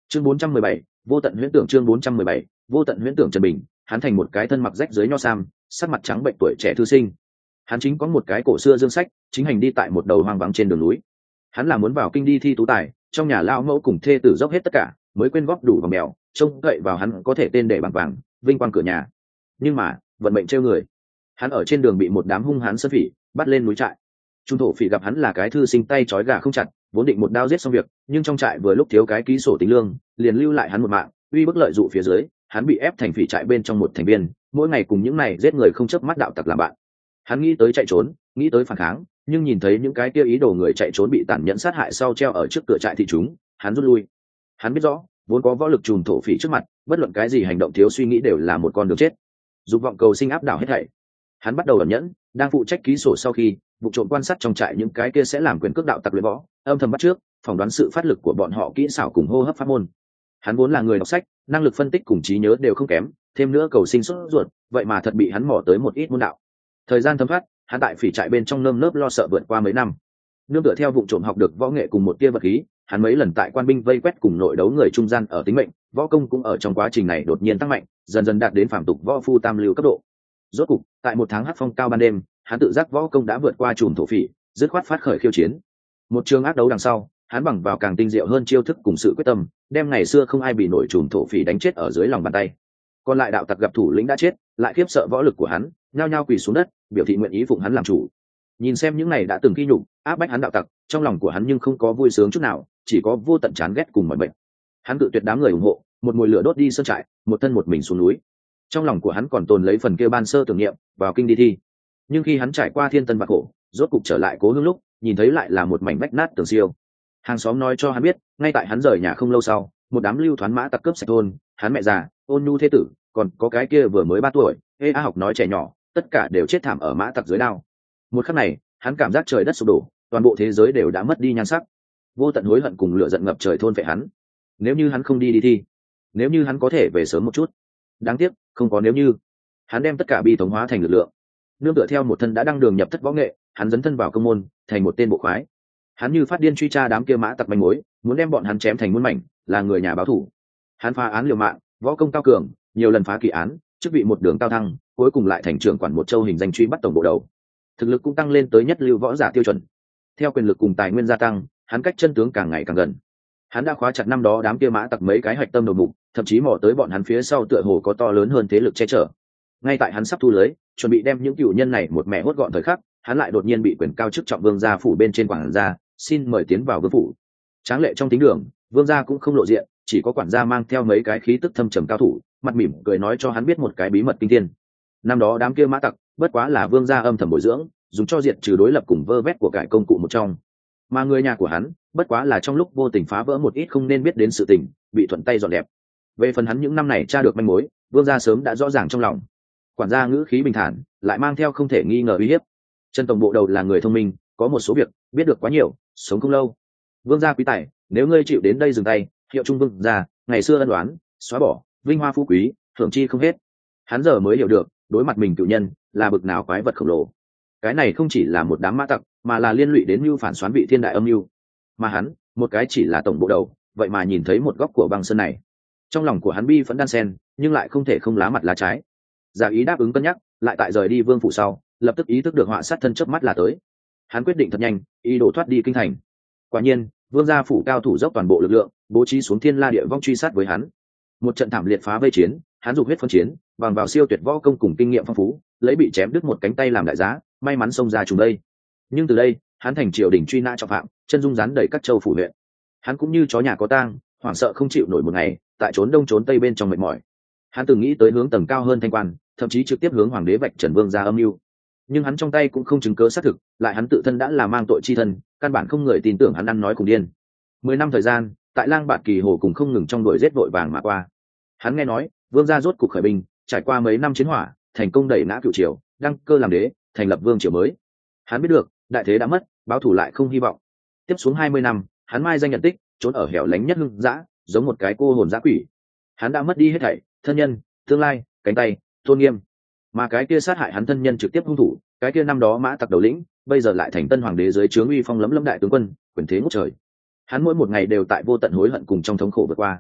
Chương 417, vô tận huyễn tưởng. Chương 417, vô tận huyễn tưởng. Trần Bình, hắn thành một cái thân mặc rách dưới nho sam, sắc mặt trắng bệnh tuổi trẻ thư sinh. Hắn chính có một cái cổ xưa dương sách, chính hành đi tại một đầu hoang vắng trên đường núi. Hắn là muốn vào kinh đi thi tú tài, trong nhà lao mẫu cùng thê tử dốc hết tất cả, mới quyên góp đủ vào mèo, trông cậy vào hắn có thể tên để bằng vàng, vinh quang cửa nhà. Nhưng mà, vận mệnh trêu người. Hắn ở trên đường bị một đám hung hãn sơn phỉ bắt lên núi trại. Trung thổ phỉ gặp hắn là cái thư sinh tay trói gà không chặt, vốn định một đao giết xong việc, nhưng trong trại vừa lúc thiếu cái ký sổ tính lương, liền lưu lại hắn một mạng, uy bức lợi dụ phía dưới, hắn bị ép thành phỉ trại bên trong một thành viên, mỗi ngày cùng những này giết người không chớp mắt đạo tặc làm bạn. Hắn nghĩ tới chạy trốn, nghĩ tới phản kháng, nhưng nhìn thấy những cái kia ý đồ người chạy trốn bị tàn nhẫn sát hại sau treo ở trước cửa trại thị chúng, hắn rút lui. Hắn biết rõ, vốn có võ lực trùm thổ phỉ trước mặt, bất luận cái gì hành động thiếu suy nghĩ đều là một con đường chết. Dục vọng cầu sinh áp đảo hết thảy. Hắn bắt đầu ẩn nhẫn, đang phụ trách ký sổ sau khi vụ trộm quan sát trong trại những cái kia sẽ làm quyền cước đạo tặc luyện võ, âm thầm bắt trước, phỏng đoán sự phát lực của bọn họ kỹ xảo cùng hô hấp pháp môn. Hắn vốn là người đọc sách, năng lực phân tích cùng trí nhớ đều không kém, thêm nữa cầu sinh sốt ruột, vậy mà thật bị hắn mò tới một ít môn đạo. Thời gian thấm thoát, hắn tại phỉ trại bên trong nơm nớp lo sợ vượt qua mấy năm. Nương tựa theo vụ trộm học được võ nghệ cùng một tia vật khí, hắn mấy lần tại quan binh vây quét cùng nội đấu người trung gian ở tính mệnh, võ công cũng ở trong quá trình này đột nhiên tăng mạnh, dần dần đạt đến phàm tục võ phu tam lưu cấp độ. Rốt cục, tại một tháng hắc phong cao ban đêm, hắn tự giác võ công đã vượt qua chùm thổ phỉ, dứt khoát phát khởi khiêu chiến. Một trường ác đấu đằng sau, hắn bằng vào càng tinh diệu hơn chiêu thức cùng sự quyết tâm, đem ngày xưa không ai bị nổi chùm thổ phỉ đánh chết ở dưới lòng bàn tay. Còn lại đạo tặc gặp thủ lĩnh đã chết, lại khiếp sợ võ lực của hắn, nhao nhao quỳ xuống đất, biểu thị nguyện ý phụng hắn làm chủ. Nhìn xem những này đã từng khi nhục, áp bách hắn đạo tặc, trong lòng của hắn nhưng không có vui sướng chút nào, chỉ có vô tận chán ghét cùng mọi bệnh. Hắn cự tuyệt đám người ủng hộ, một mùi lửa đốt đi sơn trại, một thân một mình xuống núi. Trong lòng của hắn còn tồn lấy phần kia ban sơ tưởng niệm, vào kinh đi thi. Nhưng khi hắn trải qua thiên tân bạc khổ, rốt cục trở lại cố hương lúc, nhìn thấy lại là một mảnh vách nát tường siêu. Hàng xóm nói cho hắn biết, ngay tại hắn rời nhà không lâu sau, một đám lưu thoán mã tặc cướp sạch thôn, hắn mẹ già, ôn nhu thế tử, còn có cái kia vừa mới 3 tuổi, a học nói trẻ nhỏ, tất cả đều chết thảm ở mã tặc dưới đao. Một khắc này, hắn cảm giác trời đất sụp đổ, toàn bộ thế giới đều đã mất đi nhan sắc. Vô tận hối hận cùng lửa giận ngập trời thôn phệ hắn. Nếu như hắn không đi thi, nếu như hắn có thể về sớm một chút. Đáng tiếc, không có nếu như. Hắn đem tất cả bi thống hóa thành lực lượng. Nương tựa theo một thân đã đăng đường nhập thất võ nghệ, hắn dấn thân vào công môn, thành một tên bộ khoái. Hắn như phát điên truy tra đám kia mã tặc manh mối, muốn đem bọn hắn chém thành muôn mảnh, là người nhà báo thủ. Hắn phá án liều mạng, võ công cao cường, nhiều lần phá kỳ án, chức vị một đường cao thăng, cuối cùng lại thành trưởng quản một châu hình danh truy bắt tổng bộ đầu. Thực lực cũng tăng lên tới nhất lưu võ giả tiêu chuẩn. Theo quyền lực cùng tài nguyên gia tăng, hắn cách chân tướng càng ngày càng gần. Hắn đã khóa chặt năm đó đám kia mã tặc mấy cái hạch tâm đầu mục, thậm chí mò tới bọn hắn phía sau tựa hồ có to lớn hơn thế lực che chở. Ngay tại hắn sắp thu lưới, chuẩn bị đem những cựu nhân này một mẹ hốt gọn thời khắc, hắn lại đột nhiên bị quyền cao chức trọng vương gia phủ bên trên quản gia xin mời tiến vào vương phủ. Tráng lệ trong tính đường, vương gia cũng không lộ diện, chỉ có quản gia mang theo mấy cái khí tức thâm trầm cao thủ, mặt mỉm cười nói cho hắn biết một cái bí mật kinh thiên. Năm đó đám kia mã tặc bất quá là vương gia âm thầm bồi dưỡng, dùng cho diệt trừ đối lập cùng vơ vét của cải công cụ một trong, mà người nhà của hắn bất quá là trong lúc vô tình phá vỡ một ít không nên biết đến sự tình, bị thuận tay dọn đẹp. Về phần hắn những năm này tra được manh mối, vương gia sớm đã rõ ràng trong lòng. Quản gia ngữ khí bình thản, lại mang theo không thể nghi ngờ uy hiếp. Trần tổng bộ đầu là người thông minh, có một số việc biết được quá nhiều, sống không lâu. Vương gia quý tài, nếu ngươi chịu đến đây dừng tay, hiệu trung vương gia ngày xưa ân đoán xóa bỏ, vinh hoa phú quý thưởng chi không hết. Hắn giờ mới hiểu được, đối mặt mình cựu nhân là bực nào quái vật khổng lồ. Cái này không chỉ là một đám mã tặc, mà là liên lụy đến mưu phản xoán vị thiên đại âm mưu. Mà hắn, một cái chỉ là tổng bộ đầu, vậy mà nhìn thấy một góc của băng sơn này. Trong lòng của hắn bi phẫn đan sen, nhưng lại không thể không lá mặt lá trái. Giả ý đáp ứng cân nhắc, lại tại rời đi vương phủ sau, lập tức ý thức được họa sát thân chớp mắt là tới. Hắn quyết định thật nhanh, ý đồ thoát đi kinh thành. Quả nhiên, vương gia phủ cao thủ dốc toàn bộ lực lượng, bố trí xuống thiên la địa vong truy sát với hắn. Một trận thảm liệt phá vây chiến, hắn dùng huyết phân chiến, bằng vào siêu tuyệt võ công cùng kinh nghiệm phong phú, lấy bị chém đứt một cánh tay làm đại giá, may mắn xông ra trùng đây. Nhưng từ đây, hắn thành triều đình truy nã trọng phạm, chân dung rắn đầy các châu phủ huyện. Hắn cũng như chó nhà có tang, hoảng sợ không chịu nổi một ngày, tại trốn đông trốn tây bên trong mệt mỏi. Hắn từng nghĩ tới hướng tầng cao hơn thanh quan, thậm chí trực tiếp hướng hoàng đế vạch trần vương gia âm mưu. Nhưng hắn trong tay cũng không chứng cớ xác thực, lại hắn tự thân đã là mang tội chi thân, căn bản không người tin tưởng hắn ăn nói cùng điên. 10 năm thời gian, tại Lang Bạt Kỳ Hồ cùng không ngừng trong đuổi giết vội vàng mà qua. Hắn nghe nói, vương gia rốt cục khởi binh, trải qua mấy năm chiến hỏa, thành công đẩy ngã cựu triều, đăng cơ làm đế, thành lập vương triều mới. Hắn biết được, đại thế đã mất, báo thù lại không hy vọng. Tiếp xuống 20 năm, hắn mai danh nhận tích, trốn ở hẻo lánh nhất hưng dã, giống một cái cô hồn dã quỷ. Hắn đã mất đi hết thảy, thân nhân, tương lai, cánh tay, tôn nghiêm. Mà cái kia sát hại hắn thân nhân trực tiếp hung thủ, cái kia năm đó mã tặc đầu lĩnh, bây giờ lại thành tân hoàng đế dưới trướng uy phong lẫm lẫm đại tướng quân, quyền thế ngút trời. Hắn mỗi một ngày đều tại vô tận hối hận cùng trong thống khổ vượt qua.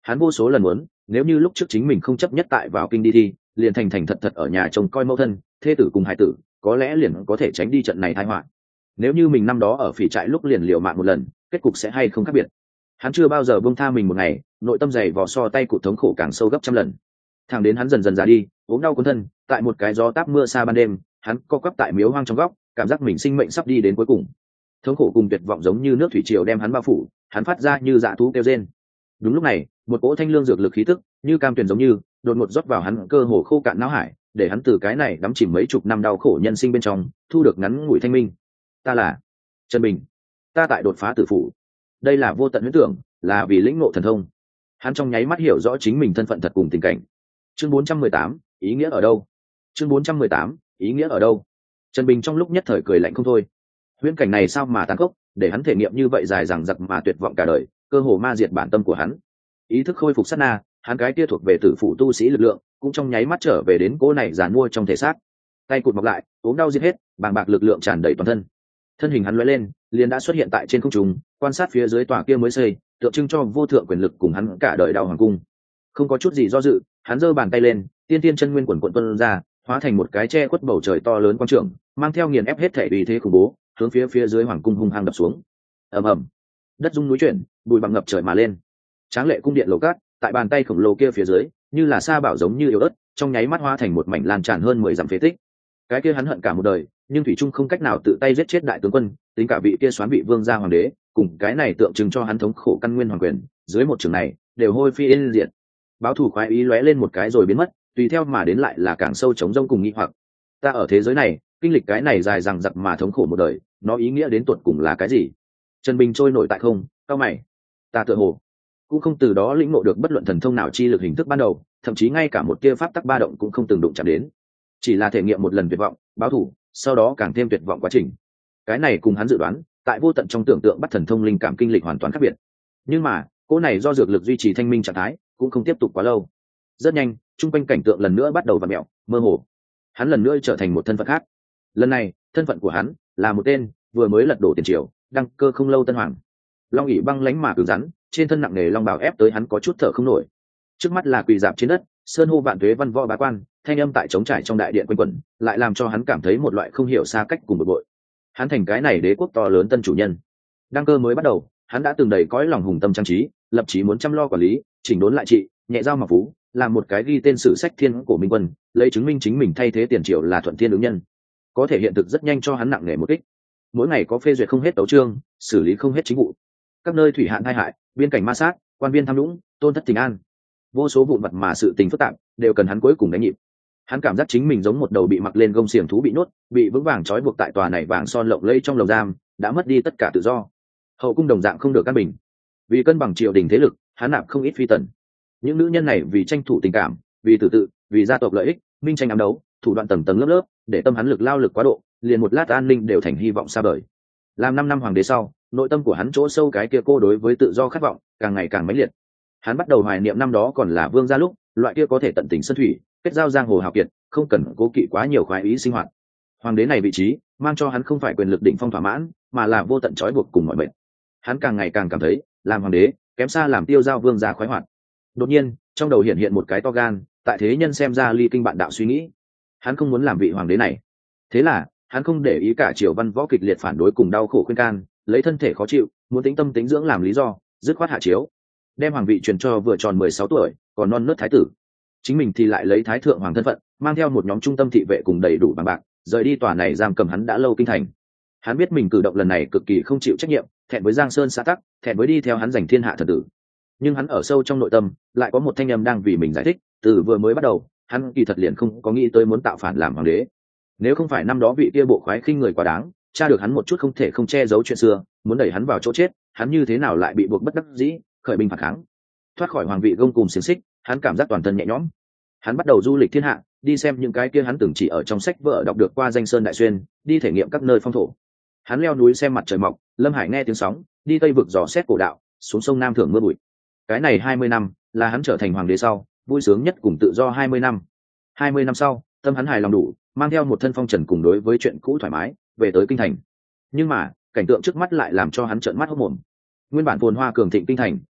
Hắn vô số lần muốn, nếu như lúc trước chính mình không chấp nhất tại vào kinh đi thi, liền thành thành thật thật ở nhà trông coi mẫu thân, thê tử cùng hải tử, có lẽ liền có thể tránh đi trận này tai họa. Nếu như mình năm đó ở phỉ trại lúc liền liều mạng một lần, kết cục sẽ hay không khác biệt. Hắn chưa bao giờ buông tha mình một ngày, nội tâm dày vò so tay cụt thống khổ càng sâu gấp trăm lần. Thẳng đến hắn dần dần già đi, ốm đau cuốn thân, tại một cái gió táp mưa xa ban đêm, hắn co quắp tại miếu hoang trong góc, cảm giác mình sinh mệnh sắp đi đến cuối cùng. Thống khổ cùng tuyệt vọng giống như nước thủy triều đem hắn bao phủ, hắn phát ra như dạ thú kêu rên. Đúng lúc này, một cỗ thanh lương dược lực khí tức, như cam tuyền giống như, đột ngột rót vào hắn cơ hồ khô cạn não hải, để hắn từ cái này đắm chìm mấy chục năm đau khổ nhân sinh bên trong, thu được ngắn ngủi thanh minh. Ta là Trần Bình, ta tại đột phá tử phủ. Đây là vô tận huyễn tưởng, là vì lĩnh ngộ thần thông. Hắn trong nháy mắt hiểu rõ chính mình thân phận thật cùng tình cảnh. Chương 418, ý nghĩa ở đâu? Chương 418, ý nghĩa ở đâu? Trần Bình trong lúc nhất thời cười lạnh không thôi. Huyễn cảnh này sao mà tàn khốc, để hắn thể nghiệm như vậy dài dằng dặc mà tuyệt vọng cả đời, cơ hồ ma diệt bản tâm của hắn. Ý thức khôi phục sát na, hắn cái kia thuộc về tử phụ tu sĩ lực lượng, cũng trong nháy mắt trở về đến cỗ này giàn mua trong thể xác. Tay cụt mọc lại, ốm đau giết hết, bàng bạc lực lượng tràn đầy toàn thân. Thân hình hắn lóe lên, liền đã xuất hiện tại trên không trung, quan sát phía dưới tòa kia mới xây, tượng trưng cho vô thượng quyền lực cùng hắn cả đời đau hoàng cung. Không có chút gì do dự, hắn giơ bàn tay lên, tiên tiên chân nguyên quần quần tuôn ra, hóa thành một cái che khuất bầu trời to lớn quang trường, mang theo nghiền ép hết thể uy thế khủng bố, hướng phía dưới hoàng cung hung hăng đập xuống. Ầm ầm, đất rung núi chuyển, bụi bặm ngập trời mà lên. Tráng lệ cung điện lầu cát, tại bàn tay khổng lồ kia phía dưới, như là sa bảo giống như yếu ớt, trong nháy mắt hóa thành một mảnh lan tràn hơn 10 dặm phế tích. Cái kia hắn hận cả một đời, nhưng thủy trung không cách nào tự tay giết chết đại tướng quân, tính cả vị kia soán vị vương gia hoàng đế, cùng cái này tượng trưng cho hắn thống khổ căn nguyên hoàng quyền, dưới một trường này, đều hôi phi yên diệt. Báo thù khoái ý lóe lên một cái rồi biến mất, tùy theo mà đến lại là càng sâu trống rông cùng nghi hoặc. Ta ở thế giới này, kinh lịch cái này dài dằng dặc mà thống khổ một đời, nó ý nghĩa đến tột cùng là cái gì? Trần Bình trôi nổi tại không, cao mày. Ta tựa hồ cũng không từ đó lĩnh ngộ được bất luận thần thông nào chi lực hình thức ban đầu, thậm chí ngay cả một tia pháp tắc ba động cũng không từng đụng chạm đến. Chỉ là thể nghiệm một lần tuyệt vọng, báo thù, sau đó càng thêm tuyệt vọng quá trình. Cái này cùng hắn dự đoán, tại vô tận trong tưởng tượng bắt thần thông linh cảm kinh lịch hoàn toàn khác biệt. Nhưng mà, cỗ này do dược lực duy trì thanh minh trạng thái, cũng không tiếp tục quá lâu. Rất nhanh, trung quanh cảnh tượng lần nữa bắt đầu vặn mèo, mơ hồ. Hắn lần nữa trở thành một thân phận khác. Lần này, thân phận của hắn là một tên vừa mới lật đổ tiền triều, đăng cơ không lâu tân hoàng. Long ỷ băng lánh mà cứng rắn, trên thân nặng nề long bào ép tới hắn có chút thở không nổi. Trước mắt là quỳ dạp trên đất, sơn hô vạn tuế văn võ bá quan, thanh âm tại trống trải trong đại điện quanh quẩn, lại làm cho hắn cảm thấy một loại không hiểu xa cách cùng bực bội. Hắn thành cái này đế quốc to lớn tân chủ nhân. Đăng cơ mới bắt đầu, hắn đã từng đầy cõi lòng hùng tâm trang trí, lập chí muốn chăm lo quản lý, chỉnh đốn lại trị, nhẹ giao mà phú, làm một cái ghi tên sử sách thiên cổ minh quân, lấy chứng minh chính mình thay thế tiền triệu là thuận thiên ứng nhân. Có thể hiện thực rất nhanh cho hắn nặng nề một kích. Mỗi ngày có phê duyệt không hết tấu chương, xử lý không hết chính vụ. Các nơi thủy hạn tai hại, biên cảnh ma sát, quan viên tham nhũng, tôn thất tình an, vô số vụn vặt mà sự tình phức tạp, đều cần hắn cuối cùng đánh nhịp. Hắn cảm giác chính mình giống một đầu bị mặc lên gông xiềng thú bị nhốt, bị vững vàng trói buộc tại tòa này vàng son lộng lẫy trong lồng giam, đã mất đi tất cả tự do. Hậu cung đồng dạng không được căn bình. Vì cân bằng triều đình thế lực, hắn nạp không ít phi tần. Những nữ nhân này vì tranh thủ tình cảm, vì tử tự, vì gia tộc lợi ích, minh tranh ám đấu, thủ đoạn tầng tầng lớp lớp, để tâm hắn lực lao lực quá độ, liền một lát an ninh đều thành hy vọng xa vời. Làm 5 năm hoàng đế sau, nội tâm của hắn chỗ sâu cái kia cô đối với tự do khát vọng càng ngày càng mãnh liệt. Hắn bắt đầu hoài niệm năm đó còn là vương gia lúc, loại kia có thể tận tình sơn thủy, kết giao giang hồ hào kiệt, không cần cố kỵ quá nhiều khoái ý sinh hoạt. Hoàng đế này vị trí mang cho hắn không phải quyền lực đỉnh phong thỏa mãn, mà là vô tận trói buộc cùng mọi mệnh. Hắn càng ngày càng cảm thấy làm hoàng đế kém xa làm tiêu giao vương gia khoái hoạt. Đột nhiên trong đầu hiện hiện một cái to gan, tại thế nhân xem ra ly kinh bạn đạo suy nghĩ. Hắn không muốn làm vị hoàng đế này. Thế là hắn không để ý cả triều văn võ kịch liệt phản đối cùng đau khổ khuyên can, lấy thân thể khó chịu, muốn tĩnh tâm tĩnh dưỡng làm lý do, dứt khoát hạ chiếu, đem hoàng vị truyền cho vừa tròn 16 tuổi còn non nớt thái tử. Chính mình thì lại lấy thái thượng hoàng thân phận, mang theo một nhóm trung tâm thị vệ cùng đầy đủ bằng bạc, rời đi tòa này giam cầm hắn đã lâu kinh thành. Hắn biết mình cử động lần này cực kỳ không chịu trách nhiệm, thẹn với Giang Sơn xã tắc, thẹn với đi theo hắn giành thiên hạ thần tử. Nhưng hắn ở sâu trong nội tâm lại có một thanh âm đang vì mình giải thích, từ vừa mới bắt đầu hắn kỳ thật liền không có nghĩ tới muốn tạo phản làm hoàng đế. Nếu không phải năm đó vị kia bộ khoái khinh người quá đáng, tra được hắn một chút không thể không che giấu chuyện xưa, muốn đẩy hắn vào chỗ chết, hắn như thế nào lại bị buộc bất đắc dĩ khởi binh phản kháng, thoát khỏi hoàng vị gông cùm xiềng xích. Hắn cảm giác toàn thân nhẹ nhõm. Hắn bắt đầu du lịch thiên hạ, đi xem những cái kia hắn từng chỉ ở trong sách vở đọc được qua danh sơn đại xuyên, đi thể nghiệm các nơi phong thổ. Hắn leo núi xem mặt trời mọc, lâm hải nghe tiếng sóng, đi tây vực dò xét cổ đạo, xuống sông nam thưởng mưa bụi. Cái này 20 năm là hắn trở thành hoàng đế sau vui sướng nhất cùng tự do 20 năm. 20 năm sau, tâm hắn hài lòng đủ, mang theo một thân phong trần cùng đối với chuyện cũ thoải mái về tới kinh thành. Nhưng mà cảnh tượng trước mắt lại làm cho hắn trợn mắt hốc mồm. Nguyên bản phồn hoa cường thịnh kinh thành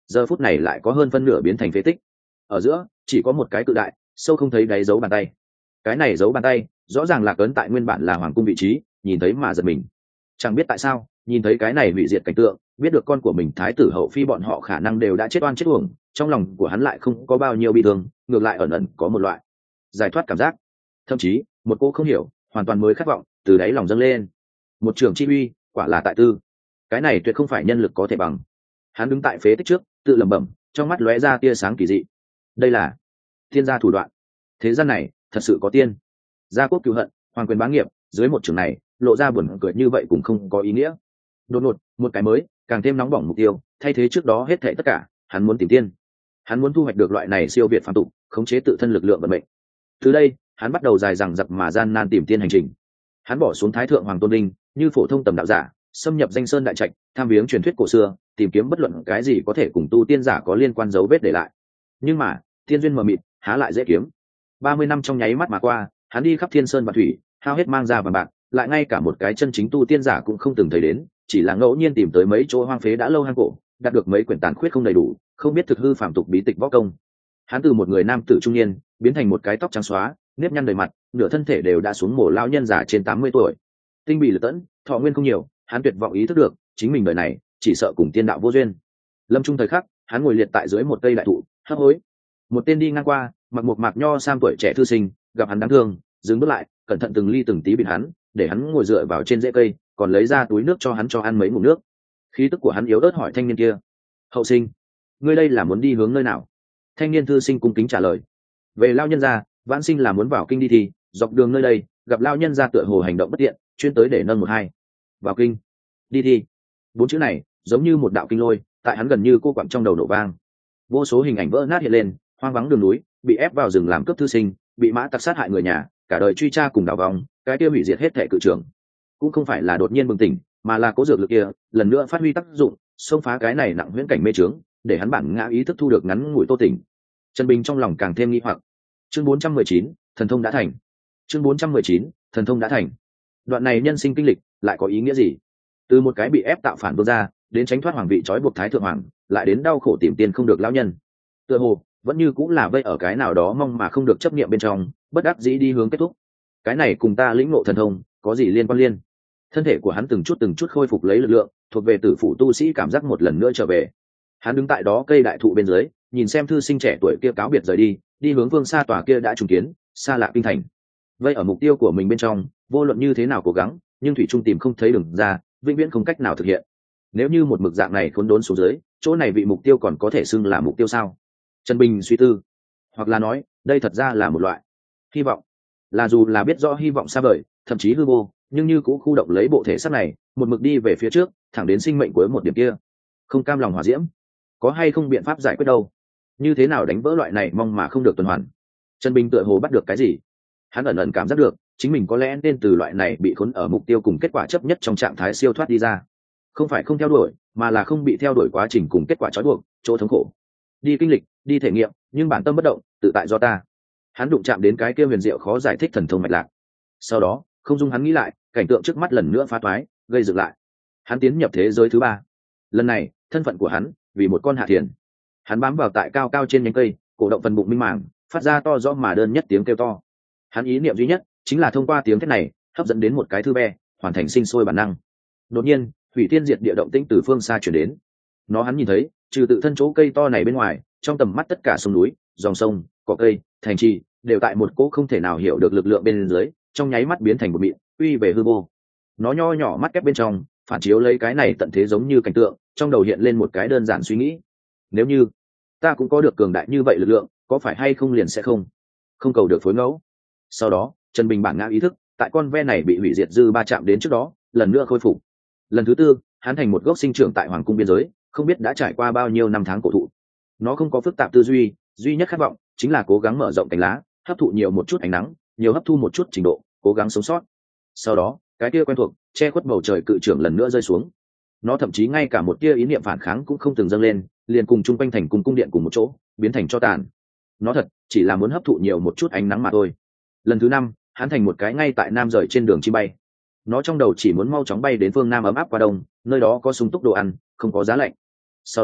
giờ phút này lại có hơn phân nửa biến thành phế tích. Ở giữa chỉ có một cái cự đại sâu không thấy đáy dấu bàn tay. Cái này dấu bàn tay rõ ràng là cấn tại nguyên bản là hoàng cung vị trí, nhìn thấy mà giật mình. Chẳng biết tại sao nhìn thấy cái này hủy diệt cảnh tượng, biết được con của mình thái tử hậu phi bọn họ khả năng đều đã chết oan chết uổng, trong lòng của hắn lại không có bao nhiêu bi thương, ngược lại ẩn ẩn có một loại giải thoát cảm giác, thậm chí một cô không hiểu hoàn toàn mới khát vọng từ đáy lòng dâng lên. Một trường chi uy quả là tại tư, cái này tuyệt không phải nhân lực có thể bằng. Hắn đứng tại phế tích trước tự lẩm bẩm, trong mắt lóe ra tia sáng kỳ dị. Đây là thiên gia thủ đoạn, thế gian này thật sự có tiên. Gia quốc cửu hận, hoàng quyền bá nghiệp, dưới một trường này lộ ra buồn cười như vậy cũng không có ý nghĩa. Đột ngột một cái mới càng thêm nóng bỏng mục tiêu thay thế trước đó hết thảy tất cả. Hắn muốn tìm tiên, hắn muốn thu hoạch được loại này siêu việt phàm tục, khống chế tự thân lực lượng vận mệnh. Từ đây hắn bắt đầu dài dằng dặc mà gian nan tìm tiên hành trình. Hắn bỏ xuống thái thượng hoàng tôn linh như phổ thông tầm đạo giả, xâm nhập danh sơn đại trạch, tham viếng truyền thuyết cổ xưa, tìm kiếm bất luận cái gì có thể cùng tu tiên giả có liên quan dấu vết để lại. Nhưng mà tiên duyên mờ mịt há lại dễ kiếm. 30 năm trong nháy mắt mà qua, hắn đi khắp thiên sơn và thủy, hao hết mang ra vàng bạc, lại ngay cả một cái chân chính tu tiên giả cũng không từng thấy đến, chỉ là ngẫu nhiên tìm tới mấy chỗ hoang phế đã lâu hang cổ, đạt được mấy quyển tàn khuyết không đầy đủ, không biết thực hư phạm tục bí tịch võ công. Hắn từ một người nam tử trung niên biến thành một cái tóc trắng xóa, nếp nhăn đầy mặt, nửa thân thể đều đã xuống mổ lão nhân già trên 80 tuổi. Tinh bị lực tẫn, thọ nguyên không nhiều, hắn tuyệt vọng ý thức được chính mình đời này chỉ sợ cùng tiên đạo vô duyên. Lâm trung thời khắc, hắn ngồi liệt tại dưới một cây đại thụ, hấp hối. Một tên đi ngang qua, mặc một mạc nho sam tuổi trẻ thư sinh, gặp hắn đáng thương, dừng bước lại, cẩn thận từng ly từng tí bịt hắn, để hắn ngồi dựa vào trên rễ cây, còn lấy ra túi nước cho hắn cho ăn mấy ngụm nước. Khí tức của hắn yếu ớt hỏi thanh niên kia: "Hậu sinh, ngươi đây là muốn đi hướng nơi nào?" Thanh niên thư sinh cung kính trả lời: "Về lao nhân gia, vãn sinh là muốn vào kinh đi thì, dọc đường nơi đây, gặp lao nhân gia tựa hồ hành động bất tiện, chuyên tới để nâng một hai." Vào kinh, đi thi. Bốn chữ này giống như một đạo kinh lôi, tại hắn gần như cô quặn trong đầu nổ vang. Vô số hình ảnh vỡ nát hiện lên, hoang vắng đường núi, bị ép vào rừng làm cướp thư sinh, bị mã tặc sát hại người nhà, cả đời truy tra cùng đảo vòng, cái kia hủy diệt hết thể cự trưởng. Cũng không phải là đột nhiên bừng tỉnh, mà là cố dược lực kia lần nữa phát huy tác dụng, xông phá cái này nặng huyễn cảnh mê trướng, để hắn bản ngã ý thức thu được ngắn ngủi tô tỉnh. Trần Bình trong lòng càng thêm nghi hoặc. Chương 419, thần thông đã thành. Chương 419, thần thông đã thành. Đoạn này nhân sinh kinh lịch lại có ý nghĩa gì? Từ một cái bị ép tạo phản vương ra, đến tránh thoát hoàng vị trói buộc thái thượng hoàng, lại đến đau khổ tìm tiền không được lão nhân. Tựa hồ vẫn như cũng là vây ở cái nào đó mong mà không được chấp niệm bên trong, bất đắc dĩ đi hướng kết thúc. Cái này cùng ta lĩnh ngộ thần thông có gì liên quan liên? Thân thể của hắn từng chút khôi phục lấy lực lượng, thuộc về tử phụ tu sĩ cảm giác một lần nữa trở về. Hắn đứng tại đó cây đại thụ bên dưới, nhìn xem thư sinh trẻ tuổi kia cáo biệt rời đi, đi hướng phương xa tòa kia đã trùng kiến, xa lạ kinh thành. Vây ở mục tiêu của mình bên trong, vô luận như thế nào cố gắng, nhưng thủy trung tìm không thấy đường ra, vĩnh viễn không cách nào thực hiện. Nếu như một mực dạng này khốn đốn xuống dưới, chỗ này vị mục tiêu còn có thể xưng là mục tiêu sao? Trần Bình suy tư, hoặc là nói, đây thật ra là một loại hy vọng. Là dù là biết rõ hy vọng xa vời, thậm chí hư vô, nhưng như cũng khu động lấy bộ thể xác này, một mực đi về phía trước, thẳng đến sinh mệnh của một điểm kia. Không cam lòng hòa diễm, có hay không biện pháp giải quyết đâu? Như thế nào đánh vỡ loại này mong mà không được tuần hoàn? Trần Bình tựa hồ bắt được cái gì. Hắn ẩn ẩn cảm giác được chính mình có lẽ nên từ loại này bị khốn ở mục tiêu cùng kết quả chấp nhất trong trạng thái siêu thoát đi ra. Không phải không theo đuổi, mà là không bị theo đuổi quá trình cùng kết quả trói buộc, chỗ thống khổ. Đi kinh lịch, đi thể nghiệm, nhưng bản tâm bất động, tự tại do ta. Hắn đụng chạm đến cái kia huyền diệu khó giải thích thần thông mạch lạc. Sau đó không dung hắn nghĩ lại, cảnh tượng trước mắt lần nữa phá toái, gây dựng lại. Hắn tiến nhập thế giới thứ ba. Lần này thân phận của hắn vì một con hạ thiền. Hắn bám vào tại cao cao trên nhánh cây, cổ động phần bụng minh màng, phát ra to rõ mà đơn nhất tiếng kêu to. Hắn ý niệm duy nhất chính là thông qua tiếng thét này hấp dẫn đến một cái thư be, hoàn thành sinh sôi bản năng. Đột nhiên hủy thiên diệt địa động tĩnh từ phương xa chuyển đến. Hắn nhìn thấy, trừ tự thân chỗ cây to này bên ngoài, trong tầm mắt tất cả sông núi, dòng sông, cỏ cây, thành trì đều tại một cỗ không thể nào hiểu được lực lượng bên dưới, trong nháy mắt biến thành một mịn, uy về hư vô. Nó nho nhỏ mắt kép bên trong phản chiếu lấy cái này tận thế giống như cảnh tượng, trong đầu hiện lên một cái đơn giản suy nghĩ: nếu như ta cũng có được cường đại như vậy lực lượng, có phải hay không liền sẽ không cầu được phối ngẫu. Sau đó Trần Bình bản ngã ý thức tại con ve này bị hủy diệt dư ba chạm đến trước đó lần nữa khôi phục. Lần thứ tư hắn thành một gốc sinh trưởng tại hoàng cung biên giới, không biết đã trải qua bao nhiêu năm tháng cổ thụ. Nó không có phức tạp tư duy, duy nhất khát vọng chính là cố gắng mở rộng cánh lá, hấp thụ nhiều một chút ánh nắng, nhiều hấp thu một chút trình độ, cố gắng sống sót. Sau đó cái kia quen thuộc che khuất bầu trời cự trưởng lần nữa rơi xuống. Nó thậm chí ngay cả một tia ý niệm phản kháng cũng không từng dâng lên, liền cùng chung quanh thành cung điện cùng một chỗ biến thành cho tàn. Nó thật chỉ là muốn hấp thụ nhiều một chút ánh nắng mà thôi. Lần thứ năm hắn thành một cái ngay tại nam rời trên đường chim bay. Nó trong đầu chỉ muốn mau chóng bay đến phương nam ấm áp qua đông, nơi đó có sung túc đồ ăn, không có giá lạnh. Sau đó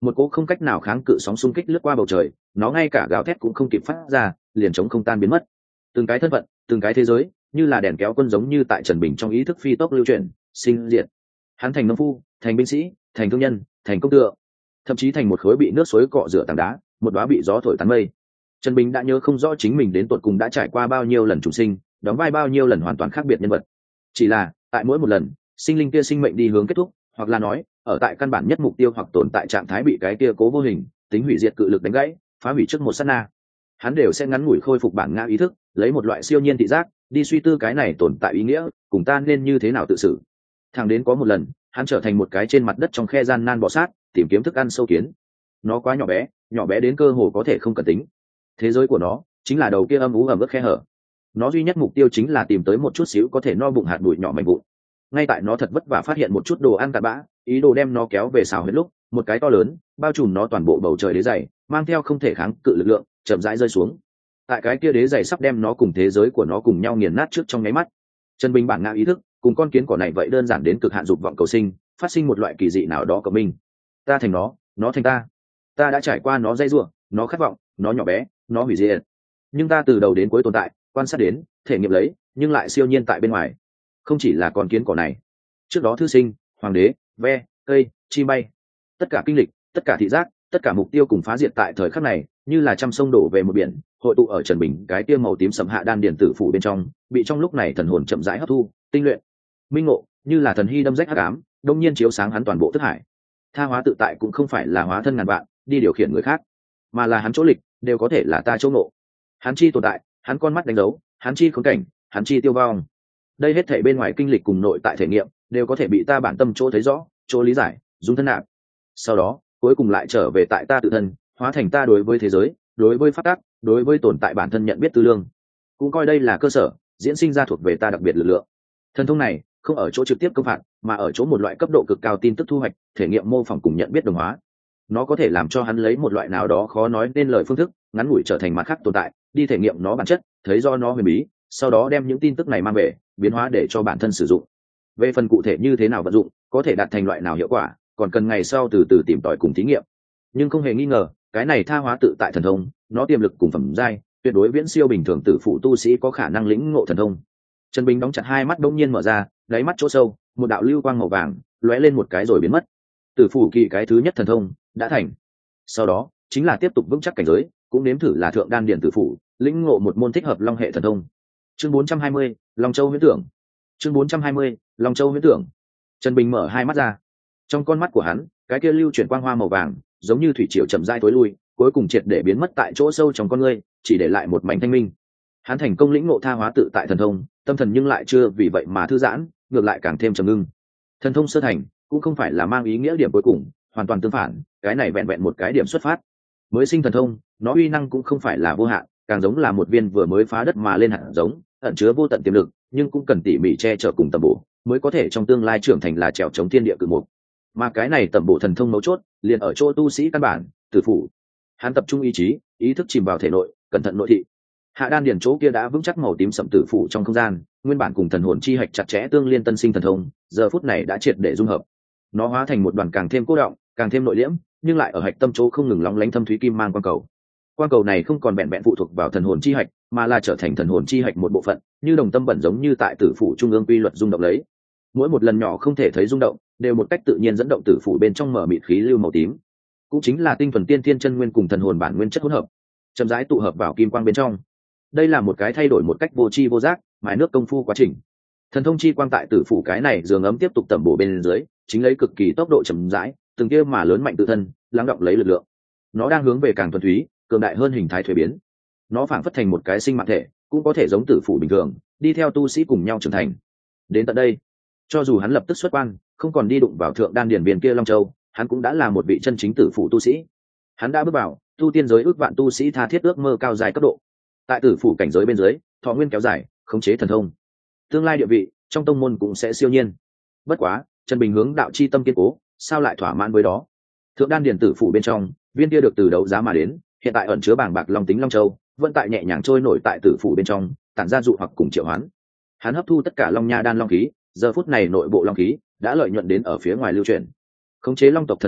một cỗ không cách nào kháng cự sóng xung kích lướt qua bầu trời, nó ngay cả gào thét cũng không kịp phát ra, liền chống không tan biến mất. Từng cái thân phận, từng cái thế giới, như là đèn kéo quân giống như tại Trần Bình trong ý thức phi tốc lưu chuyển, sinh diệt. Hắn thành nông phu, thành binh sĩ, thành thương nhân, thành công tượng, thậm chí thành một khối bị nước suối cọ rửa tảng đá, một đóa bị gió thổi tán mây. Trần Bình đã nhớ không rõ chính mình đến tột cùng đã trải qua bao nhiêu lần trùng sinh, đóng vai bao nhiêu lần hoàn toàn khác biệt nhân vật. Chỉ là tại mỗi một lần sinh linh kia sinh mệnh đi hướng kết thúc, hoặc là nói ở tại căn bản nhất mục tiêu hoặc tồn tại trạng thái bị cái kia cố vô hình tính hủy diệt cự lực đánh gãy, phá hủy trước một sát na, hắn đều sẽ ngắn ngủi khôi phục bản ngã ý thức, lấy một loại siêu nhiên thị giác đi suy tư cái này tồn tại ý nghĩa cùng ta nên như thế nào tự xử. Thẳng đến có một lần hắn trở thành một cái trên mặt đất trong khe gian nan bò sát tìm kiếm thức ăn sâu kiến. Nó quá nhỏ bé đến cơ hồ có thể không cần tính. Thế giới của nó chính là đầu kia âm ú ẩm ướt khe hở. Nó duy nhất mục tiêu chính là tìm tới một chút xíu có thể no bụng hạt bụi nhỏ mảnh vụn. Ngay tại nó thật vất vả phát hiện một chút đồ ăn cặn bã, ý đồ đem nó kéo về xào huyết lúc, một cái to lớn bao trùm nó toàn bộ bầu trời đế dày mang theo không thể kháng cự lực lượng chậm rãi rơi xuống. Tại cái kia đế dày sắp đem nó cùng thế giới của nó cùng nhau nghiền nát trước trong nháy mắt, Trần Bình bản ngã ý thức cùng con kiến cỏ này vậy đơn giản đến cực hạn dục vọng cầu sinh, phát sinh một loại kỳ dị nào đó của mình. Ta thành nó thành ta. Ta đã trải qua nó dây dưa, nó khát vọng, nó nhỏ bé, nó hủy diệt. Nhưng ta từ đầu đến cuối tồn tại, quan sát đến, thể nghiệm lấy, nhưng lại siêu nhiên tại bên ngoài. Không chỉ là con kiến cỏ này. Trước đó thư sinh, hoàng đế, ve, cây, chim bay, tất cả kinh lịch, tất cả thị giác, tất cả mục tiêu cùng phá diệt tại thời khắc này, như là trăm sông đổ về một biển, hội tụ ở Trần Bình cái tiêu màu tím sẫm hạ đan điển tử phủ bên trong, bị trong lúc này thần hồn chậm rãi hấp thu, tinh luyện, minh ngộ, như là thần hy đâm rách hắc ám, đông nhiên chiếu sáng hắn toàn bộ thức hải. Tha hóa tự tại cũng không phải là hóa thân ngàn vạn đi điều khiển người khác, mà là hắn chỗ lịch đều có thể là ta chỗ ngộ. Hắn chi tồn tại, hắn con mắt đánh dấu, hắn chi khốn cảnh, hắn chi tiêu vong. Đây hết thảy bên ngoài kinh lịch cùng nội tại thể nghiệm đều có thể bị ta bản tâm chỗ thấy rõ, chỗ lý giải, dung thân nạp. Sau đó cuối cùng lại trở về tại ta tự thân, hóa thành ta đối với thế giới, đối với pháp tắc, đối với tồn tại bản thân nhận biết tư lương, cũng coi đây là cơ sở diễn sinh ra thuộc về ta đặc biệt lực lượng. Thần thông này không ở chỗ trực tiếp công phạt, mà ở chỗ một loại cấp độ cực cao tin tức thu hoạch, thể nghiệm mô phỏng cùng nhận biết đồng hóa. Nó có thể làm cho hắn lấy một loại nào đó khó nói nên lời phương thức ngắn ngủi trở thành mặt khác tồn tại, đi thể nghiệm nó bản chất, thấy do nó huyền bí, sau đó đem những tin tức này mang về biến hóa để cho bản thân sử dụng. Về phần cụ thể như thế nào vận dụng, có thể đạt thành loại nào hiệu quả, còn cần ngày sau từ từ tìm tòi cùng thí nghiệm. Nhưng không hề nghi ngờ, cái này tha hóa tự tại thần thông, nó tiềm lực cùng phẩm giai tuyệt đối viễn siêu bình thường tử phụ tu sĩ có khả năng lĩnh ngộ thần thông. Trần Bình đóng chặt hai mắt đông nhiên mở ra, đáy mắt chỗ sâu một đạo lưu quang màu vàng lóe lên một cái rồi biến mất. Tử phụ kỳ cái thứ nhất thần thông đã thành. Sau đó chính là tiếp tục vững chắc cảnh giới, cũng nếm thử là thượng đan điển tử phụ, lĩnh ngộ một môn thích hợp long hệ thần thông. Chương 420, Long Châu huyễn tưởng. Chương 420, Long Châu huyễn tưởng. Trần Bình mở hai mắt ra. Trong con mắt của hắn, cái kia lưu chuyển quang hoa màu vàng, giống như thủy triều chậm rãi tối lui, cuối cùng triệt để biến mất tại chỗ sâu trong con ngươi, chỉ để lại một mảnh thanh minh. Hắn thành công lĩnh ngộ tha hóa tự tại thần thông, tâm thần nhưng lại chưa vì vậy mà thư giãn, ngược lại càng thêm trầm ngưng. Thần thông sơ thành cũng không phải là mang ý nghĩa điểm cuối cùng, hoàn toàn tương phản, cái này vẹn vẹn một cái điểm xuất phát. Mới sinh thần thông, nó uy năng cũng không phải là vô hạn, càng giống là một viên vừa mới phá đất mà lên hạt giống, ẩn chứa vô tận tiềm lực, nhưng cũng cần tỉ mỉ che chở cùng tầm bổ, mới có thể trong tương lai trưởng thành là trèo chống thiên địa cự mục. Mà cái này tầm bổ thần thông mấu chốt, liền ở chỗ tu sĩ căn bản, tử phủ. Hắn tập trung ý chí, ý thức chìm vào thể nội, cẩn thận nội thị. Hạ đan điển chỗ kia đã vững chắc màu tím sẫm tử phủ trong không gian, nguyên bản cùng thần hồn chi hạch chặt chẽ tương liên tân sinh thần thông, giờ phút này đã triệt để dung hợp. Nó hóa thành một đoàn càng thêm cố động, càng thêm nội liễm, nhưng lại ở hạch tâm chỗ không ngừng lóng lánh thâm thúy kim mang quang cầu. Quang cầu này không còn vẹn vẹn phụ thuộc vào thần hồn chi hạch, mà là trở thành thần hồn chi hạch một bộ phận, như đồng tâm bẩn giống như tại tử phủ trung ương quy luật rung động lấy. Mỗi một lần nhỏ không thể thấy rung động, đều một cách tự nhiên dẫn động tử phủ bên trong mở mịt khí lưu màu tím, cũng chính là tinh thuần tiên thiên chân nguyên cùng thần hồn bản nguyên chất hỗn hợp, chậm rãi tụ hợp vào kim quang bên trong. Đây là một cái thay đổi một cách vô tri vô giác, mài nước công phu quá trình. Thần thông chi quang tại tử phủ cái này giường ấm tiếp tục tẩm bổ bên dưới, chính lấy cực kỳ tốc độ chậm rãi, từng kia mà lớn mạnh tự thân, lắng động lấy lực lượng. Nó đang hướng về càng thuần túy, cường đại hơn hình thái thuế biến. Nó phảng phất thành một cái sinh mạng thể, cũng có thể giống tử phủ bình thường, đi theo tu sĩ cùng nhau trưởng thành. Đến tận đây, cho dù hắn lập tức xuất quan, không còn đi đụng vào thượng đan điển viên kia Long Châu, hắn cũng đã là một vị chân chính tử phủ tu sĩ. Hắn đã bước vào tu tiên giới ước vạn tu sĩ tha thiết ước mơ cao dài cấp độ. Tại tử phủ cảnh giới bên dưới, thọ nguyên kéo dài, khống chế thần thông, tương lai địa vị trong tông môn cũng sẽ siêu nhiên. Bất quá, Trần Bình hướng đạo chi tâm kiên cố, sao lại thỏa mãn với đó? Thượng đan điển tử phủ bên trong, viên kia được từ đấu giá mà đến, hiện tại ẩn chứa bảng bạc long tính Long Châu, vẫn tại nhẹ nhàng trôi nổi tại tử phủ bên trong, tản ra dụ hoặc cùng triệu hoán. Hắn hấp thu tất cả long nha đan long khí, giờ phút này nội bộ long khí đã lợi nhuận đến ở phía ngoài lưu chuyển. Khống chế long tộc thần thông,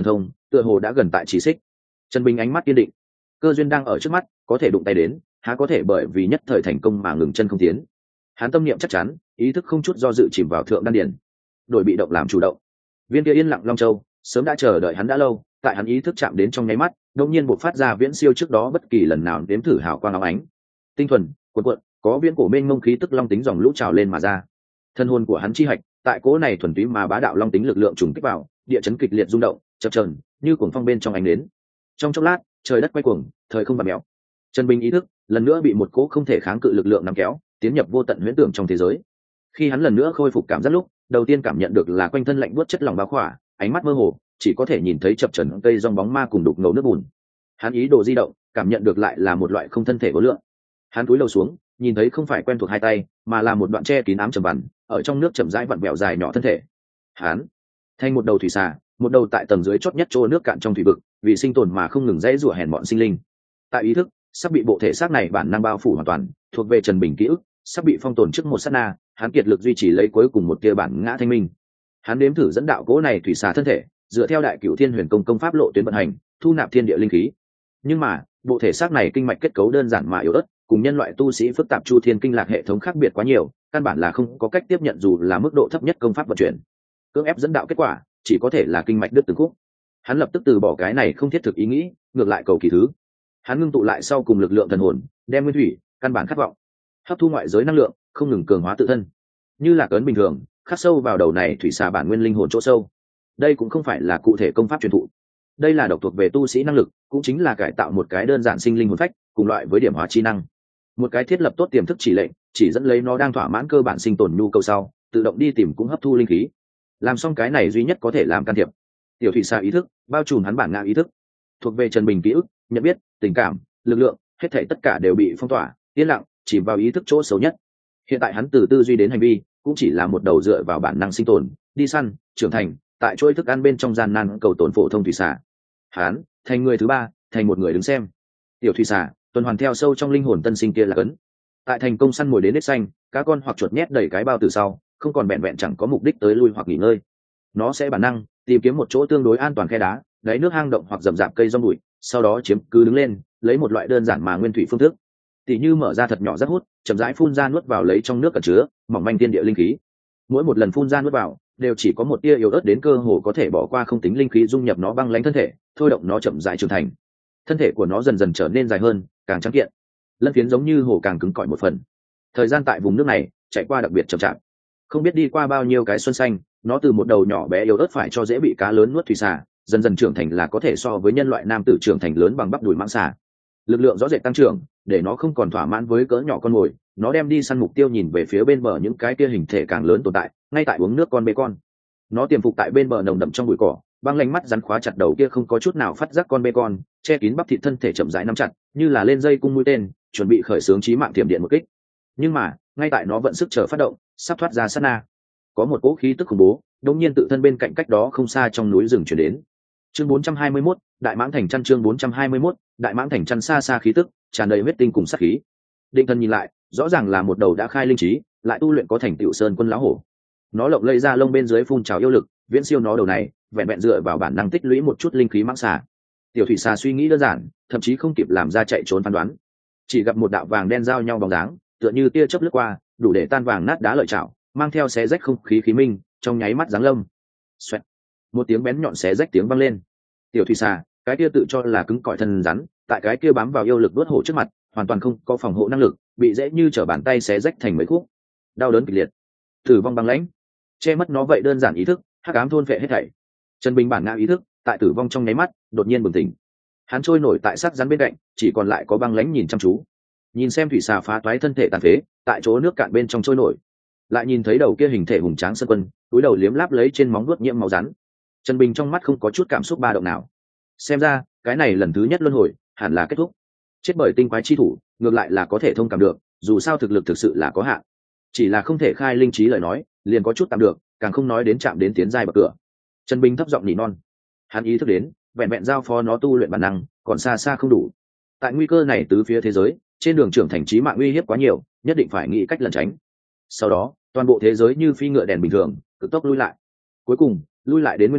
tựa hồ đã gần tại chỉ xích. Trần Bình ánh mắt kiên định, cơ duyên đang ở trước mắt, có thể đụng tay đến, há có thể bởi vì nhất thời thành công mà ngừng chân không tiến. Hắn tâm niệm chắc chắn, ý thức không chút do dự chìm vào thượng đan điển, đổi bị động làm chủ động. Viên kia yên lặng long châu sớm đã chờ đợi hắn đã lâu, tại hắn ý thức chạm đến trong nháy mắt, đột nhiên bộc phát ra viễn siêu trước đó bất kỳ lần nào đếm thử hào quang óng ánh. Tinh thuần, cuộn cuộn, có viễn cổ mênh mông khí tức long tính dòng lũ trào lên mà ra. Thân hồn của hắn chi hạch, tại cỗ này thuần túy mà bá đạo long tính lực lượng trùng kích vào, địa chấn kịch liệt rung động, chập chờn, như cuồng phong bên trong ánh nến. Trong chốc lát, trời đất quay cuồng, thời không vặn mèo. Trần Bình ý thức lần nữa bị một cỗ không thể kháng cự lực lượng nắm kéo, tiến nhập vô tận huyễn tưởng trong thế giới. Khi hắn lần nữa khôi phục cảm giác lúc, đầu tiên cảm nhận được là quanh thân lạnh buốt chất lỏng bao khỏa, ánh mắt mơ hồ, chỉ có thể nhìn thấy chập chờn cây rong bóng ma cùng đục ngầu nước bùn. Hắn ý đồ di động, cảm nhận được lại là một loại không thân thể vô lượng. Hắn cúi đầu xuống, nhìn thấy không phải quen thuộc hai tay, mà là một đoạn che kín ám trầm vằn, ở trong nước chậm rãi vặn vẹo dài nhỏ thân thể. Hắn thành một đầu thủy xà, một đầu tại tầng dưới chót nhất chỗ nước cạn trong thủy vực, vì sinh tồn mà không ngừng dãy rủa hèn mọn sinh linh. Tại ý thức sắp bị bộ thể xác này bản năng bao phủ hoàn toàn, thuộc về Trần Bình ký ức, sắp bị phong tồn trước một sát na, hắn kiệt lực duy trì lấy cuối cùng một tia bản ngã thanh minh. Hắn nếm thử dẫn đạo cỗ này thủy xà thân thể, dựa theo đại cửu thiên huyền công công pháp lộ tuyến vận hành, thu nạp thiên địa linh khí. Nhưng mà bộ thể xác này kinh mạch kết cấu đơn giản mà yếu ớt, cùng nhân loại tu sĩ phức tạp chu thiên kinh lạc hệ thống khác biệt quá nhiều, căn bản là không có cách tiếp nhận dù là mức độ thấp nhất công pháp vận chuyển. Cưỡng ép dẫn đạo kết quả chỉ có thể là kinh mạch đứt từng khúc. Hắn lập tức từ bỏ cái này không thiết thực ý nghĩ, ngược lại cầu kỳ thứ. Hắn ngưng tụ lại sau cùng lực lượng thần hồn, đem nguyên thủy căn bản khát vọng hấp thu ngoại giới năng lượng, không ngừng cường hóa tự thân, như là cấn bình thường khắc sâu vào đầu này thủy xà bản nguyên linh hồn chỗ sâu. Đây cũng không phải là cụ thể công pháp truyền thụ, đây là độc thuộc về tu sĩ năng lực, cũng chính là cải tạo một cái đơn giản sinh linh hồn phách cùng loại với điểm hóa chi năng, một cái thiết lập tốt tiềm thức chỉ lệnh, chỉ dẫn lấy nó đang thỏa mãn cơ bản sinh tồn nhu cầu sau tự động đi tìm cũng hấp thu linh khí. Làm xong cái này duy nhất có thể làm can thiệp. Tiểu thủy xà ý thức bao trùm hắn bản ngã ý thức, thuộc về Trần Bình ký ức, nhận biết, tình cảm, lực lượng, hết thảy tất cả đều bị phong tỏa, yên lặng, chìm vào ý thức chỗ xấu nhất. Hiện tại hắn từ tư duy đến hành vi cũng chỉ là một đầu dựa vào bản năng sinh tồn, đi săn, trưởng thành, tại chuỗi thức ăn bên trong gian nan cầu tồn phổ thông thủy xà. Hắn thành người thứ ba, thành một người đứng xem. Tiểu thủy xà tuần hoàn theo sâu trong linh hồn tân sinh kia là cấn. Tại thành công săn mồi đến nết xanh, cá con hoặc chuột nhét đầy cái bao từ sau, không còn vẹn vẹn chẳng có mục đích tới lui hoặc nghỉ ngơi. Nó sẽ bản năng tìm kiếm một chỗ tương đối an toàn khe đá, đáy nước hang động hoặc rậm rạp cây rong bụi, sau đó chiếm cứ đứng lên, lấy một loại đơn giản mà nguyên thủy phương thức, tỉ như mở ra thật nhỏ rất hút, chậm rãi phun ra nuốt vào lấy trong nước cẩn chứa mỏng manh tiên địa linh khí. Mỗi một lần phun ra nuốt vào đều chỉ có một tia yếu ớt đến cơ hồ có thể bỏ qua không tính linh khí dung nhập nó băng lãnh thân thể, thôi động nó chậm rãi trưởng thành. Thân thể của nó dần dần trở nên dài hơn, càng trắng kiện, lân phiến giống như hồ càng cứng cỏi một phần. Thời gian tại vùng nước này chạy qua đặc biệt chậm chạp, không biết đi qua bao nhiêu cái xuân xanh, nó từ một đầu nhỏ bé yếu ớt phải cho dễ bị cá lớn nuốt thủy xà, dần dần trưởng thành là có thể so với nhân loại nam tử trưởng thành lớn bằng bắp đùi mãng xà. Lực lượng rõ rệt tăng trưởng, để nó không còn thỏa mãn với cỡ nhỏ con mồi, nó đem đi săn mục tiêu nhìn về phía bên bờ những cái kia hình thể càng lớn tồn tại, ngay tại uống nước con bê con. Nó tiềm phục tại bên bờ nồng đậm trong bụi cỏ, băng lanh mắt rắn khóa chặt đầu kia không có chút nào phát giác con bê con, che kín bắp thịt thân thể chậm rãi nắm chặt, như là lên dây cung mũi tên, chuẩn bị khởi xướng chí mạng tiềm điện một kích. Nhưng mà ngay tại nó vận sức chờ phát động, sắp thoát ra sát na, có một cỗ khí tức khủng bố đột nhiên tự thân bên cạnh cách đó không xa trong núi rừng chuyển đến. Chương 421, Đại Mãng Thành Chăn. Chương 421, Đại Mãng Thành Chăn. Xa xa khí tức tràn đầy huyết tinh cùng sát khí. Định thần nhìn lại, rõ ràng là một đầu đã khai linh trí, lại tu luyện có thành tựu sơn quân lão hổ. Nó lộng lây ra lông bên dưới phun trào yêu lực, viễn siêu nó đầu này, vẹn vẹn dựa vào bản năng tích lũy một chút linh khí mãng xà. Tiểu thủy xà suy nghĩ đơn giản, thậm chí không kịp làm ra chạy trốn phán đoán, chỉ gặp một đạo vàng đen giao nhau bóng dáng, tựa như tia chớp lướt qua, đủ để tan vàng nát đá lợi chảo, mang theo xé rách không khí khí minh, trong nháy mắt giáng lâm. Xoẹt. Một tiếng bén nhọn xé rách tiếng vang lên. Tiểu thủy xà, cái kia tự cho là cứng cỏi thân rắn, tại cái kia bám vào yêu lực đuốt hổ trước mặt, hoàn toàn không có phòng hộ năng lực, bị dễ như trở bàn tay xé rách thành mấy khúc. Đau đớn kịch liệt, tử vong băng lãnh, che mất nó vậy đơn giản ý thức, hắc ám thôn phệ hết thảy. Trần Bình bản ngã ý thức, tại tử vong trong nháy mắt, đột nhiên bừng tỉnh. Hắn trôi nổi tại xác rắn bên cạnh, chỉ còn lại có băng lãnh nhìn chăm chú. Nhìn xem thủy xà phá toái thân thể tàn phế, tại chỗ nước cạn bên trong trôi nổi, lại nhìn thấy đầu kia hình thể hùng tráng sơn quân, túi đầu liếm láp lấy trên móng vuốt nhiễm máu rắn. Trần Bình trong mắt không có chút cảm xúc ba động nào. Xem ra cái này lần thứ nhất luân hồi hẳn là kết thúc. Chết bởi tinh quái chi thủ ngược lại là có thể thông cảm được, dù sao thực lực thực sự là có hạn, chỉ là không thể khai linh trí lời nói liền có chút tạm được, càng không nói đến chạm đến tiến giai bậc cửa. Trần Bình thấp giọng nỉ non. Hắn ý thức đến vẹn vẹn giao phó nó tu luyện bản năng còn xa xa không đủ. Tại nguy cơ này tứ phía thế giới, trên đường trưởng thành trí mạng uy hiếp quá nhiều, nhất định phải nghĩ cách lẩn tránh. Sau đó toàn bộ thế giới như phi ngựa đèn bình thường cực tốc lui lại, cuối cùng lui lại đến nguyên điểm,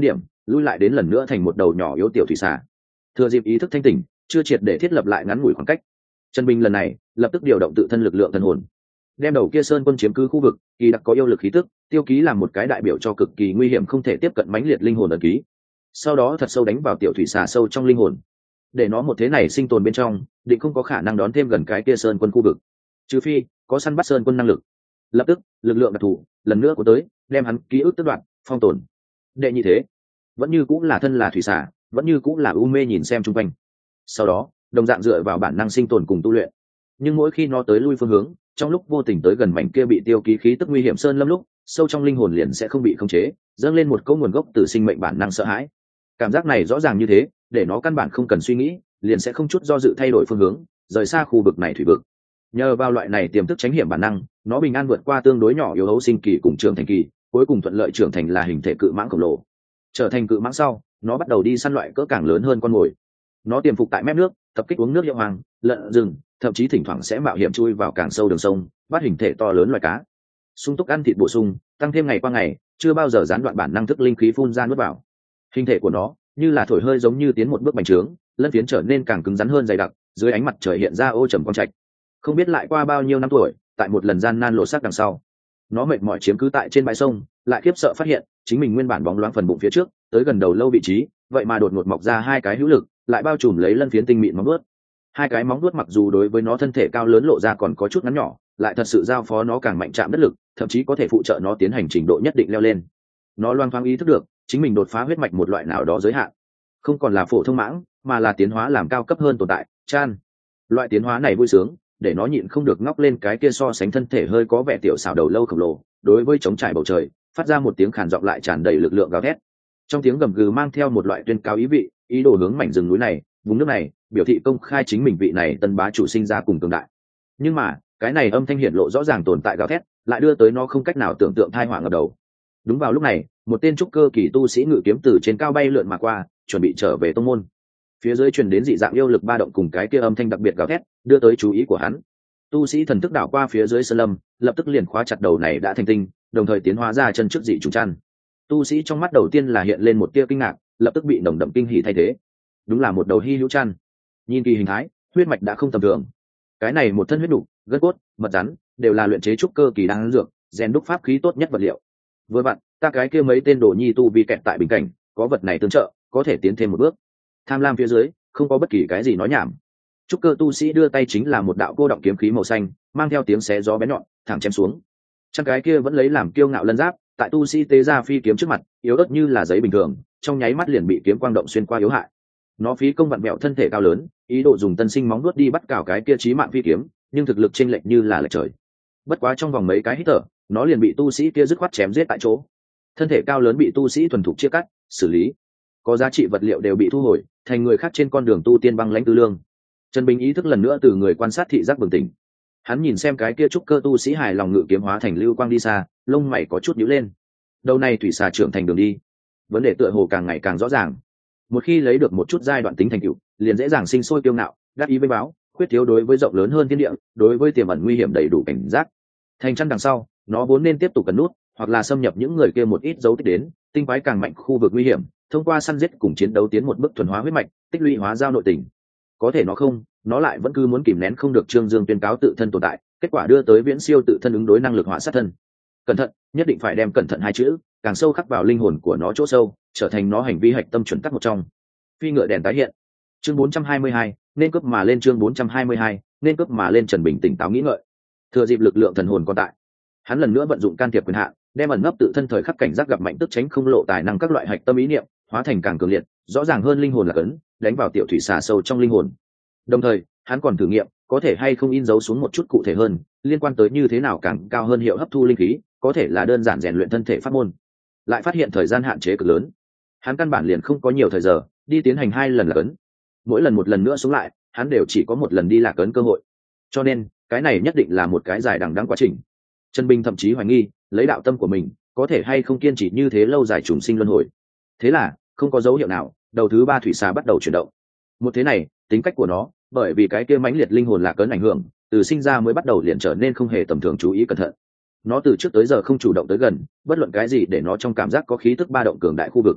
lui lại đến lần nữa thành một đầu nhỏ yếu tiểu thủy xà. Thừa dịp ý thức thanh tỉnh, chưa triệt để thiết lập lại ngắn ngủi khoảng cách, Trần Bình lần này lập tức điều động tự thân lực lượng thần hồn, đem đầu kia sơn quân chiếm cứ khu vực kỳ đặc có yêu lực khí tức tiêu ký làm một cái đại biểu cho cực kỳ nguy hiểm không thể tiếp cận mãnh liệt linh hồn ẩn ký, sau đó thật sâu đánh vào tiểu thủy xà sâu trong linh hồn, để nó một thế này sinh tồn bên trong định không có khả năng đón thêm gần cái kia sơn quân khu vực, trừ phi có săn bắt sơn quân năng lực. Lập tức lực lượng đặc thù lần nữa của tới đem hắn ký ức tước đoạn phong tồn. Đệ như thế vẫn như cũng là thân là thủy xà, vẫn như cũng là u mê nhìn xem chung quanh, sau đó đồng dạng dựa vào bản năng sinh tồn cùng tu luyện. Nhưng mỗi khi nó tới lui phương hướng, trong lúc vô tình tới gần mảnh kia bị tiêu ký khí tức nguy hiểm sơn lâm lúc, sâu trong linh hồn liền sẽ không bị khống chế, dâng lên một câu nguồn gốc từ sinh mệnh bản năng sợ hãi. Cảm giác này rõ ràng như thế, để nó căn bản không cần suy nghĩ, liền sẽ không chút do dự thay đổi phương hướng, rời xa khu vực này thủy vực. Nhờ vào loại này tiềm thức tránh hiểm bản năng, nó bình an vượt qua tương đối nhỏ yếu hấu sinh kỳ cùng trưởng thành kỳ, cuối cùng thuận lợi trưởng thành là hình thể cự mãng khổng lồ. Trở thành cự mãng sau, nó bắt đầu đi săn loại cỡ càng lớn hơn con mồi. Nó tiềm phục tại mép nước, tập kích uống nước hiệu hoàng, lợn rừng, thậm chí thỉnh thoảng sẽ mạo hiểm chui vào càng sâu đường sông, bắt hình thể to lớn loài cá. Sung túc ăn thịt bổ sung, tăng thêm ngày qua ngày, chưa bao giờ gián đoạn bản năng thức linh khí phun ra nuốt vào. Hình thể của nó như là thổi hơi giống như tiến một bước bành trướng, lân phiến trở nên càng cứng rắn hơn dày đặc, dưới ánh mặt trời hiện ra ô trầm quang trạch. Không biết lại qua bao nhiêu năm tuổi, tại một lần gian nan lộ sắc đằng sau, nó mệt mỏi chiếm cứ tại trên bãi sông, lại khiếp sợ phát hiện chính mình nguyên bản bóng loáng phần bụng phía trước, tới gần đầu lâu vị trí, vậy mà đột ngột mọc ra hai cái hữu lực, lại bao trùm lấy lân phiến tinh mịn móng vuốt. Hai cái móng vuốt mặc dù đối với nó thân thể cao lớn lộ ra còn có chút ngắn nhỏ, lại thật sự giao phó nó càng mạnh chạm đất lực, thậm chí có thể phụ trợ nó tiến hành trình độ nhất định leo lên. Nó loang thoáng ý thức được chính mình đột phá huyết mạch một loại nào đó giới hạn, không còn là phổ thông mãng, mà là tiến hóa làm cao cấp hơn tồn tại, chan. Loại tiến hóa này vui sướng, để nó nhịn không được ngóc lên cái kia so sánh thân thể hơi có vẻ tiểu xảo đầu lâu khổng lồ, đối với trống trải bầu trời phát ra một tiếng khàn giọng lại tràn đầy lực lượng gào thét. Trong tiếng gầm gừ mang theo một loại tuyên cao ý vị, ý đồ hướng mảnh rừng núi này, vùng nước này, biểu thị công khai chính mình vị này tân bá chủ sinh ra cùng cường đại. Nhưng mà cái này âm thanh hiển lộ rõ ràng tồn tại gào thét, lại đưa tới nó không cách nào tưởng tượng tai họa ngập đầu. Đúng vào lúc này, một tên trúc cơ kỳ tu sĩ ngự kiếm từ trên cao bay lượn mà qua, chuẩn bị trở về tông môn. Phía dưới truyền đến dị dạng yêu lực ba động cùng cái kia âm thanh đặc biệt gào thét, đưa tới chú ý của hắn. Tu sĩ thần thức đảo qua phía dưới sơn lâm, lập tức liền khóa chặt đầu này đã thành tinh, đồng thời tiến hóa ra chân trước dị trùng chăn. Tu sĩ trong mắt đầu tiên là hiện lên một tia kinh ngạc, lập tức bị nồng đậm kinh hỉ thay thế. Đúng là một đầu hy hữu chăn. Nhìn kỳ hình thái, huyết mạch đã không tầm thường. Cái này một thân huyết đủ, gân cốt, mật rắn, đều là luyện chế trúc cơ kỳ đan dược, rèn đúc pháp khí tốt nhất vật liệu. Vừa vặn, ta cái kia mấy tên đồ nhi tu vi kẹt tại bình cảnh, có vật này tương trợ, có thể tiến thêm một bước. Tham lam phía dưới, không có bất kỳ cái gì nói nhảm. Trúc cơ tu sĩ đưa tay chính là một đạo cô động kiếm khí màu xanh, mang theo tiếng xé gió bén nhọn, thẳng chém xuống. Chân cái kia vẫn lấy làm kiêu ngạo lân giáp, tại tu sĩ tế ra phi kiếm trước mặt, yếu ớt như là giấy bình thường, trong nháy mắt liền bị kiếm quang động xuyên qua yếu hại. Nó phí công vặn vẹo thân thể cao lớn, ý đồ dùng tân sinh móng vuốt đi bắt cào cái kia chí mạng phi kiếm, nhưng thực lực chênh lệch như là lệch trời. Bất quá trong vòng mấy cái hít thở, nó liền bị tu sĩ kia dứt khoát chém giết tại chỗ. Thân thể cao lớn bị tu sĩ thuần thục chia cắt, xử lý, có giá trị vật liệu đều bị thu hồi, thành người khác trên con đường tu tiên băng lãnh tư lương. Trần Bình ý thức lần nữa từ người quan sát thị giác bừng tỉnh. Hắn nhìn xem cái kia trúc cơ tu sĩ hài lòng ngự kiếm hóa thành lưu quang đi xa, lông mày có chút nhíu lên. Đầu này thủy xà trưởng thành đường đi, vấn đề tựa hồ càng ngày càng rõ ràng. Một khi lấy được một chút giai đoạn tính thành tựu, liền dễ dàng sinh sôi kiêu ngạo, đắc ý với báo, khuyết thiếu đối với rộng lớn hơn thiên địa, đối với tiềm ẩn nguy hiểm đầy đủ cảnh giác. Thành chăn đằng sau, nó vốn nên tiếp tục cẩn nút, hoặc là xâm nhập những người kia một ít dấu tích đến, tinh quái càng mạnh khu vực nguy hiểm, thông qua săn giết cùng chiến đấu tiến một bước thuần hóa huyết mạch, tích lũy hóa giao nội tình. Có thể nó không, nó lại vẫn cứ muốn kìm nén không được Trương Dương tuyên cáo tự thân tồn tại, kết quả đưa tới viễn siêu tự thân ứng đối năng lực hỏa sát thân. Cẩn thận, nhất định phải đem cẩn thận hai chữ càng sâu khắc vào linh hồn của nó chỗ sâu, trở thành nó hành vi hạch tâm chuẩn tắc một trong. Phi ngựa đèn tái hiện. Chương 422, nên cướp mà lên. Chương 422, nên cướp mà lên. Trần Bình tỉnh táo nghĩ ngợi, thừa dịp lực lượng thần hồn còn tại, hắn lần nữa vận dụng can thiệp quyền hạn, đem ẩn nấp tự thân thời khắc cảnh giác gặp mạnh tức tránh không lộ tài năng các loại hạch tâm ý niệm hóa thành càng cường liệt, rõ ràng hơn linh hồn là cấn, đánh vào tiểu thủy xà sâu trong linh hồn. Đồng thời, hắn còn thử nghiệm có thể hay không in dấu xuống một chút cụ thể hơn, liên quan tới như thế nào càng cao hơn hiệu hấp thu linh khí, có thể là đơn giản rèn luyện thân thể pháp môn. Lại phát hiện thời gian hạn chế cực lớn, hắn căn bản liền không có nhiều thời giờ đi tiến hành 2 lần là cấn. Mỗi lần một lần nữa xuống lại, hắn đều chỉ có một lần đi lạc cấn cơ hội. Cho nên, cái này nhất định là một cái dài đằng đẵng quá trình. Trần Bình thậm chí hoài nghi, lấy đạo tâm của mình, có thể hay không kiên trì như thế lâu dài trùng sinh luân hồi. Thế là, không có dấu hiệu nào, đầu thứ 3 thủy xà bắt đầu chuyển động. Một thế này, tính cách của nó, bởi vì cái kia mãnh liệt linh hồn lạc cấn ảnh hưởng, từ sinh ra mới bắt đầu liền trở nên không hề tầm thường, chú ý cẩn thận. Nó từ trước tới giờ không chủ động tới gần bất luận cái gì để nó trong cảm giác có khí tức ba động cường đại khu vực.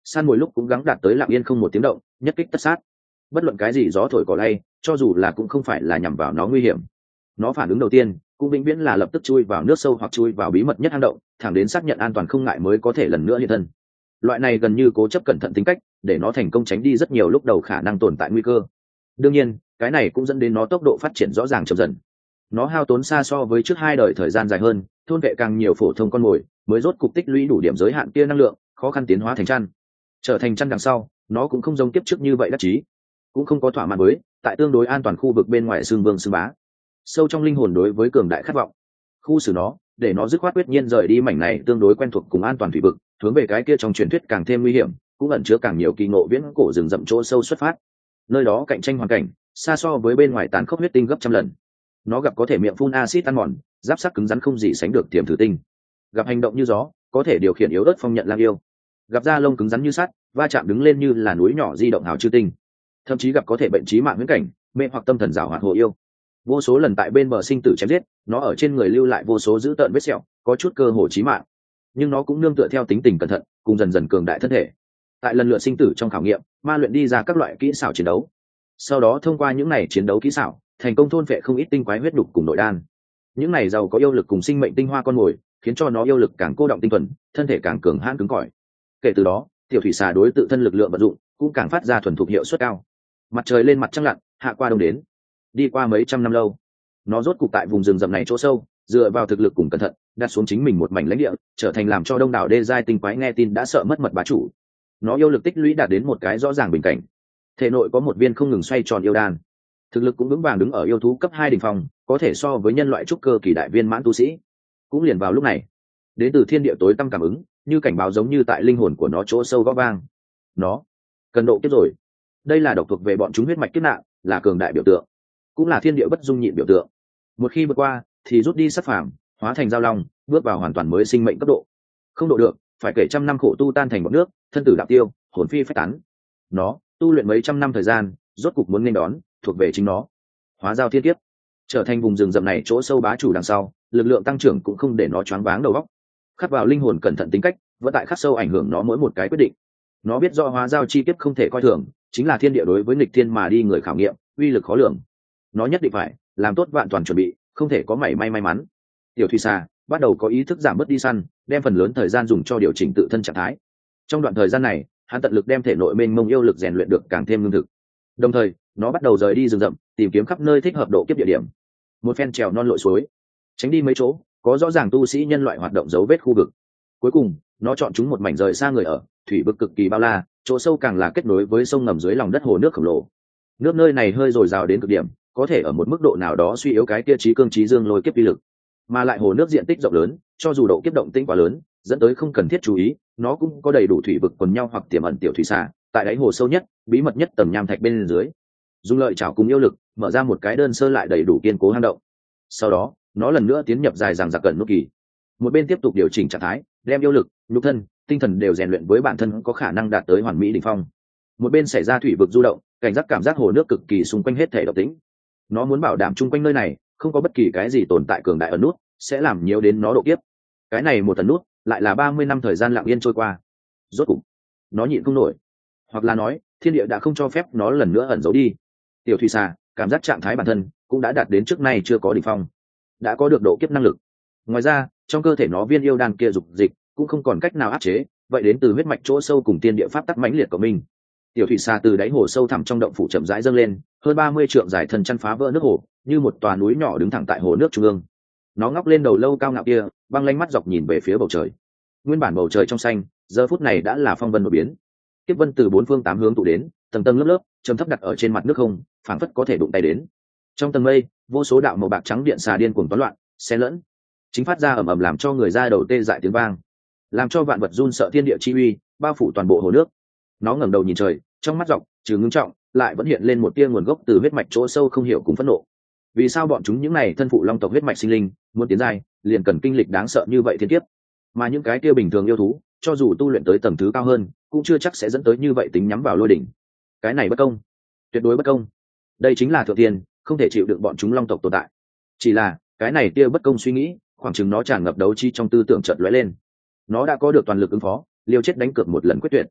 săn mồi lúc cũng gắng đạt tới lặng yên không một tiếng động, nhất kích tất sát. Bất luận cái gì gió thổi cỏ lay, cho dù là cũng không phải là nhằm vào nó nguy hiểm. Nó phản ứng đầu tiên cũng vĩnh viễn là lập tức chui vào nước sâu hoặc chui vào bí mật nhất hang động, thẳng đến xác nhận an toàn không ngại mới có thể lần nữa hiện thân. Loại này gần như cố chấp cẩn thận tính cách, để nó thành công tránh đi rất nhiều lúc đầu khả năng tồn tại nguy cơ. Đương nhiên, cái này cũng dẫn đến nó tốc độ phát triển rõ ràng chậm dần. Nó hao tốn xa so với trước 2 đời thời gian dài hơn, thôn vệ càng nhiều phổ thông con mồi, mới rốt cục tích lũy đủ điểm giới hạn kia năng lượng, khó khăn tiến hóa thành chăn. Trở thành chăn đằng sau, nó cũng không giống kiếp trước như vậy đắc chí, cũng không có thỏa mãn với tại tương đối an toàn khu vực bên ngoài xương vương xương bá. Sâu trong linh hồn đối với cường đại khát vọng, khu xử nó, để nó dứt khoát quyết nhiên rời đi mảnh này tương đối quen thuộc cùng an toàn thủy vực, hướng về cái kia trong truyền thuyết càng thêm nguy hiểm, cũng ẩn chứa càng nhiều kỳ ngộ viễn cổ rừng rậm chỗ sâu xuất phát. Nơi đó cạnh tranh hoàn cảnh xa so với bên ngoài tàn khốc huyết tinh gấp trăm lần. Nó gặp có thể miệng phun acid ăn mòn, giáp sắc cứng rắn không gì sánh được tiềm thử tinh, gặp hành động như gió, có thể điều khiển yếu ớt phong nhận lang yêu, gặp da lông cứng rắn như sắt, va chạm đứng lên như là núi nhỏ di động hào chư tinh, thậm chí gặp có thể bệnh trí mạng huyễn cảnh, mê hoặc tâm thần giảo hoạt hồ yêu. Vô số lần tại bên bờ sinh tử chém giết, nó ở trên người lưu lại vô số dữ tợn vết sẹo, có chút cơ hồ chí mạng. Nhưng nó cũng nương tựa theo tính tình cẩn thận, cùng dần dần cường đại thân thể. Tại lần lượt sinh tử trong khảo nghiệm, ma luyện đi ra các loại kỹ xảo chiến đấu. Sau đó thông qua những này chiến đấu kỹ xảo, thành công thôn phệ không ít tinh quái huyết đục cùng nội đan. Những này giàu có yêu lực cùng sinh mệnh tinh hoa con mồi, khiến cho nó yêu lực càng cô động tinh thuần, thân thể càng cường hãn cứng cỏi. Kể từ đó, tiểu thủy xà đối tự thân lực lượng vận dụng cũng càng phát ra thuần thục hiệu suất cao. Mặt trời lên mặt trăng lặn, hạ qua đông đến, đi qua mấy trăm năm lâu, nó rốt cục tại vùng rừng rậm này chỗ sâu, dựa vào thực lực cùng cẩn thận, đặt xuống chính mình một mảnh lãnh địa, trở thành làm cho đông đảo đê giai tinh quái nghe tin đã sợ mất mật bá chủ. Nó yêu lực tích lũy đạt đến một cái rõ ràng bình cảnh, thể nội có một viên không ngừng xoay tròn yêu đan, thực lực cũng vững vàng đứng ở yêu thú cấp 2 đỉnh phong, có thể so với nhân loại trúc cơ kỳ đại viên mãn tu sĩ. Cũng liền vào lúc này, đến từ thiên địa tối tăm cảm ứng, như cảnh báo giống như tại linh hồn của nó chỗ sâu gõ vang. Nó cần độ kiếp rồi. Đây là độc thuộc về bọn chúng huyết mạch kiếp nạn, là cường đại biểu tượng, cũng là thiên địa bất dung nhịn biểu tượng. Một khi vượt qua, thì rút đi sắc phàm, hóa thành giao long, bước vào hoàn toàn mới sinh mệnh cấp độ. Không độ được, phải kể trăm năm khổ tu tan thành bọt nước, thân tử đạo tiêu, hồn phi phách tán. Nó tu luyện mấy trăm năm thời gian, rốt cục muốn nên đón thuộc về chính nó, hóa giao thiên kiếp, trở thành vùng rừng rậm này chỗ sâu bá chủ đằng sau, lực lượng tăng trưởng cũng không để nó choáng váng đầu óc. Khắc vào linh hồn cẩn thận tính cách, vẫn tại khắc sâu ảnh hưởng nó mỗi một cái quyết định. Nó biết do hóa giao chi kiếp không thể coi thường, chính là thiên địa đối với nghịch thiên mà đi người khảo nghiệm, uy lực khó lường. Nó nhất định phải làm tốt vạn toàn chuẩn bị, không thể có mảy may may mắn. Tiểu thủy xà bắt đầu có ý thức giảm bớt đi săn, đem phần lớn thời gian dùng cho điều chỉnh tự thân trạng thái. Trong đoạn thời gian này, hắn tận lực đem thể nội mênh mông yêu lực rèn luyện được càng thêm lương thực. Đồng thời, nó bắt đầu rời đi rừng rậm, tìm kiếm khắp nơi thích hợp độ kiếp địa điểm. Một phen trèo non lội suối, tránh đi mấy chỗ có rõ ràng tu sĩ nhân loại hoạt động dấu vết khu vực. Cuối cùng, nó chọn chúng một mảnh rời xa người ở, thủy vực cực kỳ bao la, chỗ sâu càng là kết nối với sông ngầm dưới lòng đất hồ nước khổng lồ. Nước nơi này hơi dồi dào đến cực điểm, có thể ở một mức độ nào đó suy yếu cái kia trí cương trí dương lôi kiếp uy lực. Mà lại hồ nước diện tích rộng lớn, cho dù độ kiếp động tĩnh quá lớn, dẫn tới không cần thiết chú ý, nó cũng có đầy đủ thủy vực quần nhau hoặc tiềm ẩn tiểu thủy xà, tại đáy hồ sâu nhất, bí mật nhất tầng nham thạch bên dưới. Dùng lợi chảo cùng yêu lực, mở ra một cái đơn sơ lại đầy đủ kiên cố hang động. Sau đó, nó lần nữa tiến nhập dài dằng dặc gần nút kỳ. Một bên tiếp tục điều chỉnh trạng thái, đem yêu lực, nhục thân, tinh thần đều rèn luyện với bản thân có khả năng đạt tới hoàn mỹ đỉnh phong. Một bên xảy ra thủy vực du động, cảnh giác cảm giác hồ nước cực kỳ xung quanh hết thể động tĩnh. Nó muốn bảo đảm chung quanh nơi này không có bất kỳ cái gì tồn tại cường đại ở nút, sẽ làm nhiều đến nó độ kiếp. Cái này một tần nút, lại là 30 năm thời gian lặng yên trôi qua. Rốt cục, nó nhịn không nổi, hoặc là nói, thiên địa đã không cho phép nó lần nữa ẩn giấu đi. Tiểu thủy xà cảm giác trạng thái bản thân cũng đã đạt đến trước nay chưa có đỉnh phong, đã có được độ kiếp năng lực. Ngoài ra, trong cơ thể nó viên yêu đan kia dục dịch cũng không còn cách nào áp chế, vậy đến từ huyết mạch chỗ sâu cùng tiên địa pháp tắc mãnh liệt của mình. Tiểu thủy xà từ đáy hồ sâu thẳm trong động phủ chậm rãi dâng lên, hơn 30 trượng dài thân chăn phá vỡ nước hồ, như một tòa núi nhỏ đứng thẳng tại hồ nước trung ương. Nó ngóc lên đầu lâu cao ngạo kia, băng lanh mắt dọc nhìn về phía bầu trời. Nguyên bản bầu trời trong xanh, giờ phút này đã là phong vân đột biến. Kiếp vân từ 4 phương 8 hướng tụ đến, tầng tầng lớp lớp, trầm thấp đặt ở trên mặt nước không, phảng phất có thể đụng tay đến. Trong tầng mây, vô số đạo màu bạc trắng điện xà điên cuồng toán loạn, xen lẫn, chính phát ra ầm ầm làm cho người da đầu tê dại tiếng vang, làm cho vạn vật run sợ thiên địa chi uy, bao phủ toàn bộ hồ nước. Nó ngẩng đầu nhìn trời, trong mắt dọc, trừ ngưng trọng, lại vẫn hiện lên một tia nguồn gốc từ huyết mạch chỗ sâu không hiểu cùng phẫn nộ. Vì sao bọn chúng những này thân phụ long tộc huyết mạch sinh linh, muốn tiến giai, liền cần kinh lịch đáng sợ như vậy thiên kiếp, mà những cái kia bình thường yêu thú, cho dù tu luyện tới tầng thứ cao hơn, cũng chưa chắc sẽ dẫn tới như vậy tính nhắm vào lôi đỉnh. Cái này bất công, tuyệt đối bất công. Đây chính là thượng thiên, không thể chịu đựng bọn chúng long tộc tồn tại. Chỉ là cái này tia bất công suy nghĩ, khoảng chừng nó tràn ngập đấu trí trong tư tưởng chợt lóe lên. Nó đã có được toàn lực ứng phó, liều chết đánh cược một lần quyết tuyệt.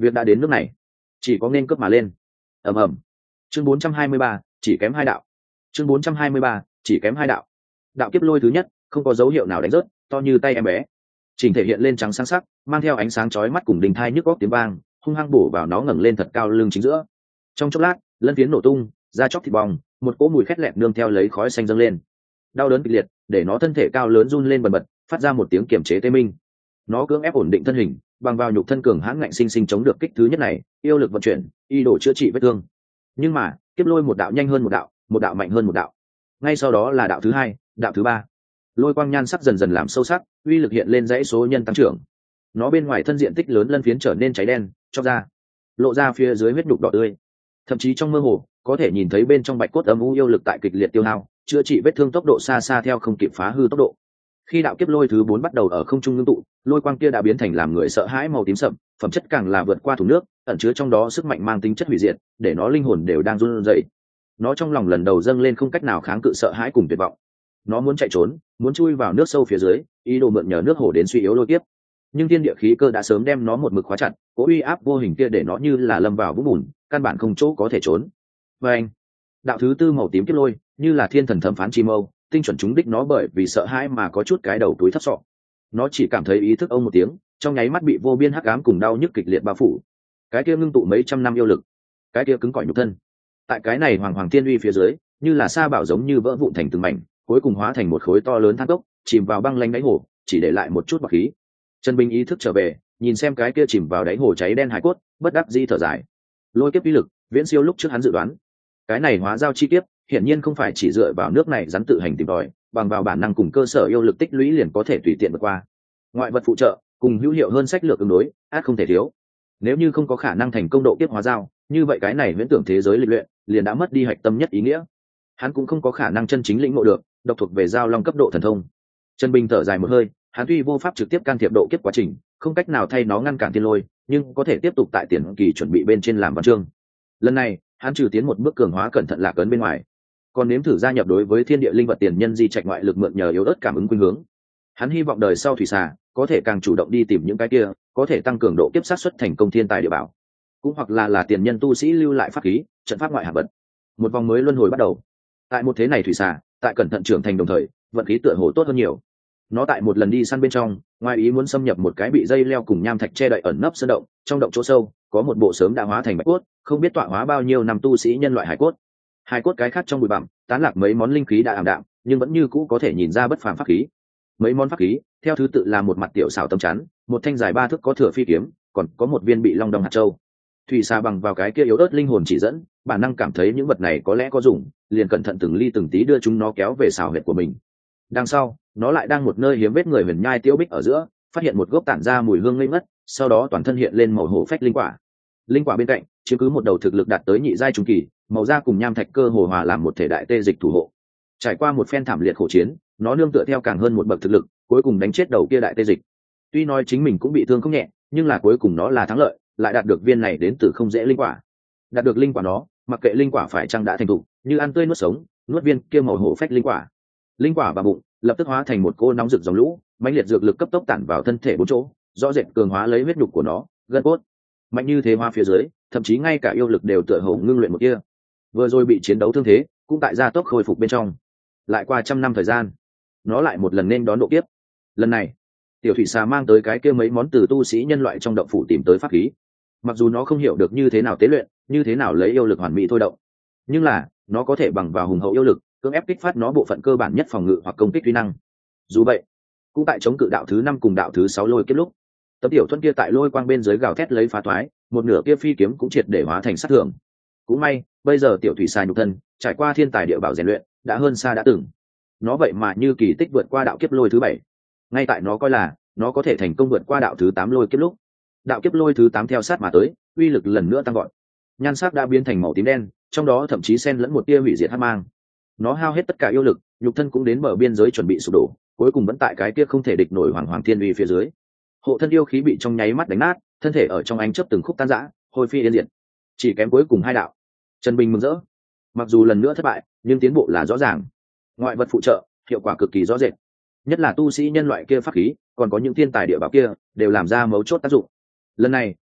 việc đã đến nước này chỉ có nên cướp mà lên. Ầm ầm. Chương 423, chỉ kém hai đạo. Chương 423, chỉ kém hai đạo. Đạo kiếp lôi thứ nhất không có dấu hiệu nào đánh rớt, to như tay em bé, chỉnh thể hiện lên trắng sáng sắc, mang theo ánh sáng chói mắt cùng đình thai nhức góc tiếng vang, hung hăng bổ vào nó ngẩng lên thật cao lưng chính giữa. Trong chốc lát, lân phiến nổ tung, da chóc thịt bong, một cỗ mùi khét lẹt nương theo lấy khói xanh dâng lên. Đau đớn kịch liệt, để nó thân thể cao lớn run lên bần bật, phát ra một tiếng kiềm chế tê minh. Nó cưỡng ép ổn định thân hình, bằng vào nhục thân cường hãn ngạnh sinh sinh chống được kích thứ nhất này, yêu lực vận chuyển, y đổ chữa trị vết thương. Nhưng mà, kiếp lôi một đạo nhanh hơn một đạo mạnh hơn một đạo. Ngay sau đó là đạo thứ hai, đạo thứ ba. Lôi quang nhan sắc dần dần làm sâu sắc, uy lực hiện lên dãy số nhân tăng trưởng. Nó bên ngoài thân diện tích lớn lân phiến trở nên cháy đen, cho ra, lộ ra phía dưới huyết nhục đỏ tươi. Thậm chí trong mơ hồ, có thể nhìn thấy bên trong bạch cốt âm u yêu lực tại kịch liệt tiêu hao, chữa trị vết thương tốc độ xa xa theo không kịp phá hư tốc độ. Khi đạo kiếp lôi thứ 4 bắt đầu ở không trung ngưng tụ, lôi quang kia đã biến thành làm người sợ hãi màu tím sậm, phẩm chất càng là vượt qua thùng nước, ẩn chứa trong đó sức mạnh mang tính chất hủy diệt, để nó linh hồn đều đang run rẩy. Nó trong lòng lần đầu dâng lên không cách nào kháng cự sợ hãi cùng tuyệt vọng. Nó muốn chạy trốn, muốn chui vào nước sâu phía dưới, ý đồ mượn nhờ nước hồ đến suy yếu lôi kiếp. Nhưng thiên địa khí cơ đã sớm đem nó một mực khóa chặt, cố uy áp vô hình kia để nó như là lâm vào vũng bùn, căn bản không chỗ có thể trốn. Và anh, đạo thứ tư màu tím kiếp lôi, như là thiên thần thẩm phán chi mâu, tinh chuẩn trúng đích nó bởi vì sợ hãi mà có chút cái đầu túi thấp sọ. Nó chỉ cảm thấy ý thức ông một tiếng, trong nháy mắt bị vô biên hắc ám cùng đau nhức kịch liệt bao phủ. Cái kia ngưng tụ mấy trăm năm yêu lực, cái kia cứng cỏi nhục thân, tại cái này hoàng hoàng thiên uy phía dưới, như là sa bảo giống như vỡ vụn thành từng mảnh, cuối cùng hóa thành một khối to lớn than cốc, chìm vào băng lanh đáy hồ, chỉ để lại một chút bọt khí. Trần Bình ý thức trở về, nhìn xem cái kia chìm vào đáy hồ cháy đen hải cốt, bất đắc dĩ thở dài. Lôi kiếp uy lực viễn siêu lúc trước hắn dự đoán. Cái này hóa giao chi kiếp, hiển nhiên không phải chỉ dựa vào nước này rắn tự hành tìm tòi, bằng vào bản năng cùng cơ sở yêu lực tích lũy liền có thể tùy tiện vượt qua. Ngoại vật phụ trợ cùng hữu hiệu hơn sách lược ứng đối, át không thể thiếu. Nếu như không có khả năng thành công độ kiếp hóa giao, như vậy cái này viễn tưởng thế giới lịch luyện liền đã mất đi hạch tâm nhất ý nghĩa. Hắn cũng không có khả năng chân chính lĩnh ngộ được độc thuộc về giao long cấp độ thần thông. Trần Bình thở dài một hơi, hắn tuy vô pháp trực tiếp can thiệp độ kiếp quá trình, không cách nào thay nó ngăn cản thiên lôi, nhưng có thể tiếp tục tại tiền kỳ chuẩn bị bên trên làm văn chương. Lần này, hắn trừ tiến một bước cường hóa cẩn thận lạc ấn bên ngoài, còn nếm thử gia nhập đối với thiên địa linh vật tiền nhân di trạch ngoại lực mượn nhờ yếu ớt cảm ứng khuynh hướng. Hắn hy vọng đời sau thủy xà có thể càng chủ động đi tìm những cái kia có thể tăng cường độ kiếp sát xuất thành công thiên tài địa bảo, cũng hoặc là tiền nhân tu sĩ lưu lại pháp khí, trận pháp ngoại hạng vật. Một vòng mới luân hồi bắt đầu. Tại một thế này thủy xà, tại cẩn thận trưởng thành đồng thời, vận khí tựa hồ tốt hơn nhiều. Nó tại một lần đi săn bên trong, ngoài ý muốn xâm nhập một cái bị dây leo cùng nham thạch che đậy ẩn nấp sơn động, trong động chỗ sâu có một bộ sớm đã hóa thành bạch cốt, không biết tọa hóa bao nhiêu năm tu sĩ nhân loại hải cốt. Hải cốt cái khác trong bụi bặm tán lạc mấy món linh khí đã ảm đạm, nhưng vẫn như cũ có thể nhìn ra bất phàm pháp khí. Mấy món pháp khí theo thứ tự là một mặt tiểu xảo tấm chắn, một thanh dài 3 thước có thừa phi kiếm, còn có một viên bị long đong hạt châu. Thủy xà bằng vào cái kia yếu ớt linh hồn chỉ dẫn, bản năng cảm thấy những vật này có lẽ có dùng, liền cẩn thận từng ly từng tí đưa chúng nó kéo về xào huyệt của mình. Đằng sau, nó lại đang một nơi hiếm vết người huyền nhai tiêu bích ở giữa, phát hiện một gốc tản ra mùi hương ngây ngất, sau đó toàn thân hiện lên màu hổ phách linh quả. Linh quả bên cạnh chiếm cứ một đầu thực lực đạt tới nhị giai trung kỳ, màu da cùng nham thạch cơ hồ hòa làm một thể đại tê dịch thủ hộ. Trải qua một phen thảm liệt khổ chiến, nó nương tựa theo càng hơn một bậc thực lực, cuối cùng đánh chết đầu kia đại tê dịch. Tuy nói chính mình cũng bị thương không nhẹ, nhưng là cuối cùng nó là thắng lợi, lại đạt được viên này đến từ không dễ linh quả. Đạt được linh quả nó, mặc kệ linh quả phải chăng đã thành thục, như ăn tươi nuốt sống, nuốt viên kia màu hổ phách linh quả. Linh quả vào bụng, lập tức hóa thành một cô nóng rực dòng lũ, mãnh liệt dược lực cấp tốc tản vào thân thể bốn chỗ, rõ rệt cường hóa lấy huyết nhục của nó, gân cốt. Mạnh như thế hoa phía dưới, thậm chí ngay cả yêu lực đều tựa hồ ngưng luyện một kia. Vừa rồi bị chiến đấu thương thế, cũng tại gia tốc khôi phục bên trong. Lại qua 100 năm thời gian, nó lại một lần nên đón độ kiếp. Lần này, tiểu thủy xà mang tới cái kia mấy món từ tu sĩ nhân loại trong động phủ tìm tới pháp khí. Mặc dù nó không hiểu được như thế nào tế luyện, như thế nào lấy yêu lực hoàn mỹ thôi động, nhưng là nó có thể bằng vào hùng hậu yêu lực cưỡng ép kích phát nó bộ phận cơ bản nhất phòng ngự hoặc công kích kỹ năng. Dù vậy, cũng tại chống cự đạo thứ 5 cùng đạo thứ 6 lôi kiếp lúc, tấm tiểu thuẫn kia tại lôi quang bên dưới gào thét lấy phá toái, một nửa kia phi kiếm cũng triệt để hóa thành sát thường. Cũng may, bây giờ tiểu thủy xà nhục thân trải qua thiên tài địa bảo rèn luyện, đã hơn xa đã từng. Nó vậy mà như kỳ tích vượt qua đạo kiếp lôi thứ 7. Ngay tại nó coi là nó có thể thành công vượt qua đạo thứ 8 lôi kiếp lúc, đạo kiếp lôi thứ 8 theo sát mà tới, uy lực lần nữa tăng vọt. Nhan sắc đã biến thành màu tím đen, trong đó thậm chí xen lẫn một tia hủy diệt hắc mang. Nó hao hết tất cả yêu lực, nhục thân cũng đến bờ biên giới chuẩn bị sụp đổ, cuối cùng vẫn tại cái kia không thể địch nổi hoàng hoàng thiên uy phía dưới. Hộ thân yêu khí bị trong nháy mắt đánh nát, thân thể ở trong ánh chớp từng khúc tan rã, hôi phi yên diệt. Chỉ kém cuối cùng 2 đạo. Trần Bình mừng rỡ. Mặc dù lần nữa thất bại, nhưng tiến bộ là rõ ràng. Ngoại vật phụ trợ, hiệu quả cực kỳ rõ rệt. Nhất là tu sĩ nhân loại kia pháp khí, còn có những thiên tài địa bảo kia, đều làm ra mấu chốt tác dụng. Lần này,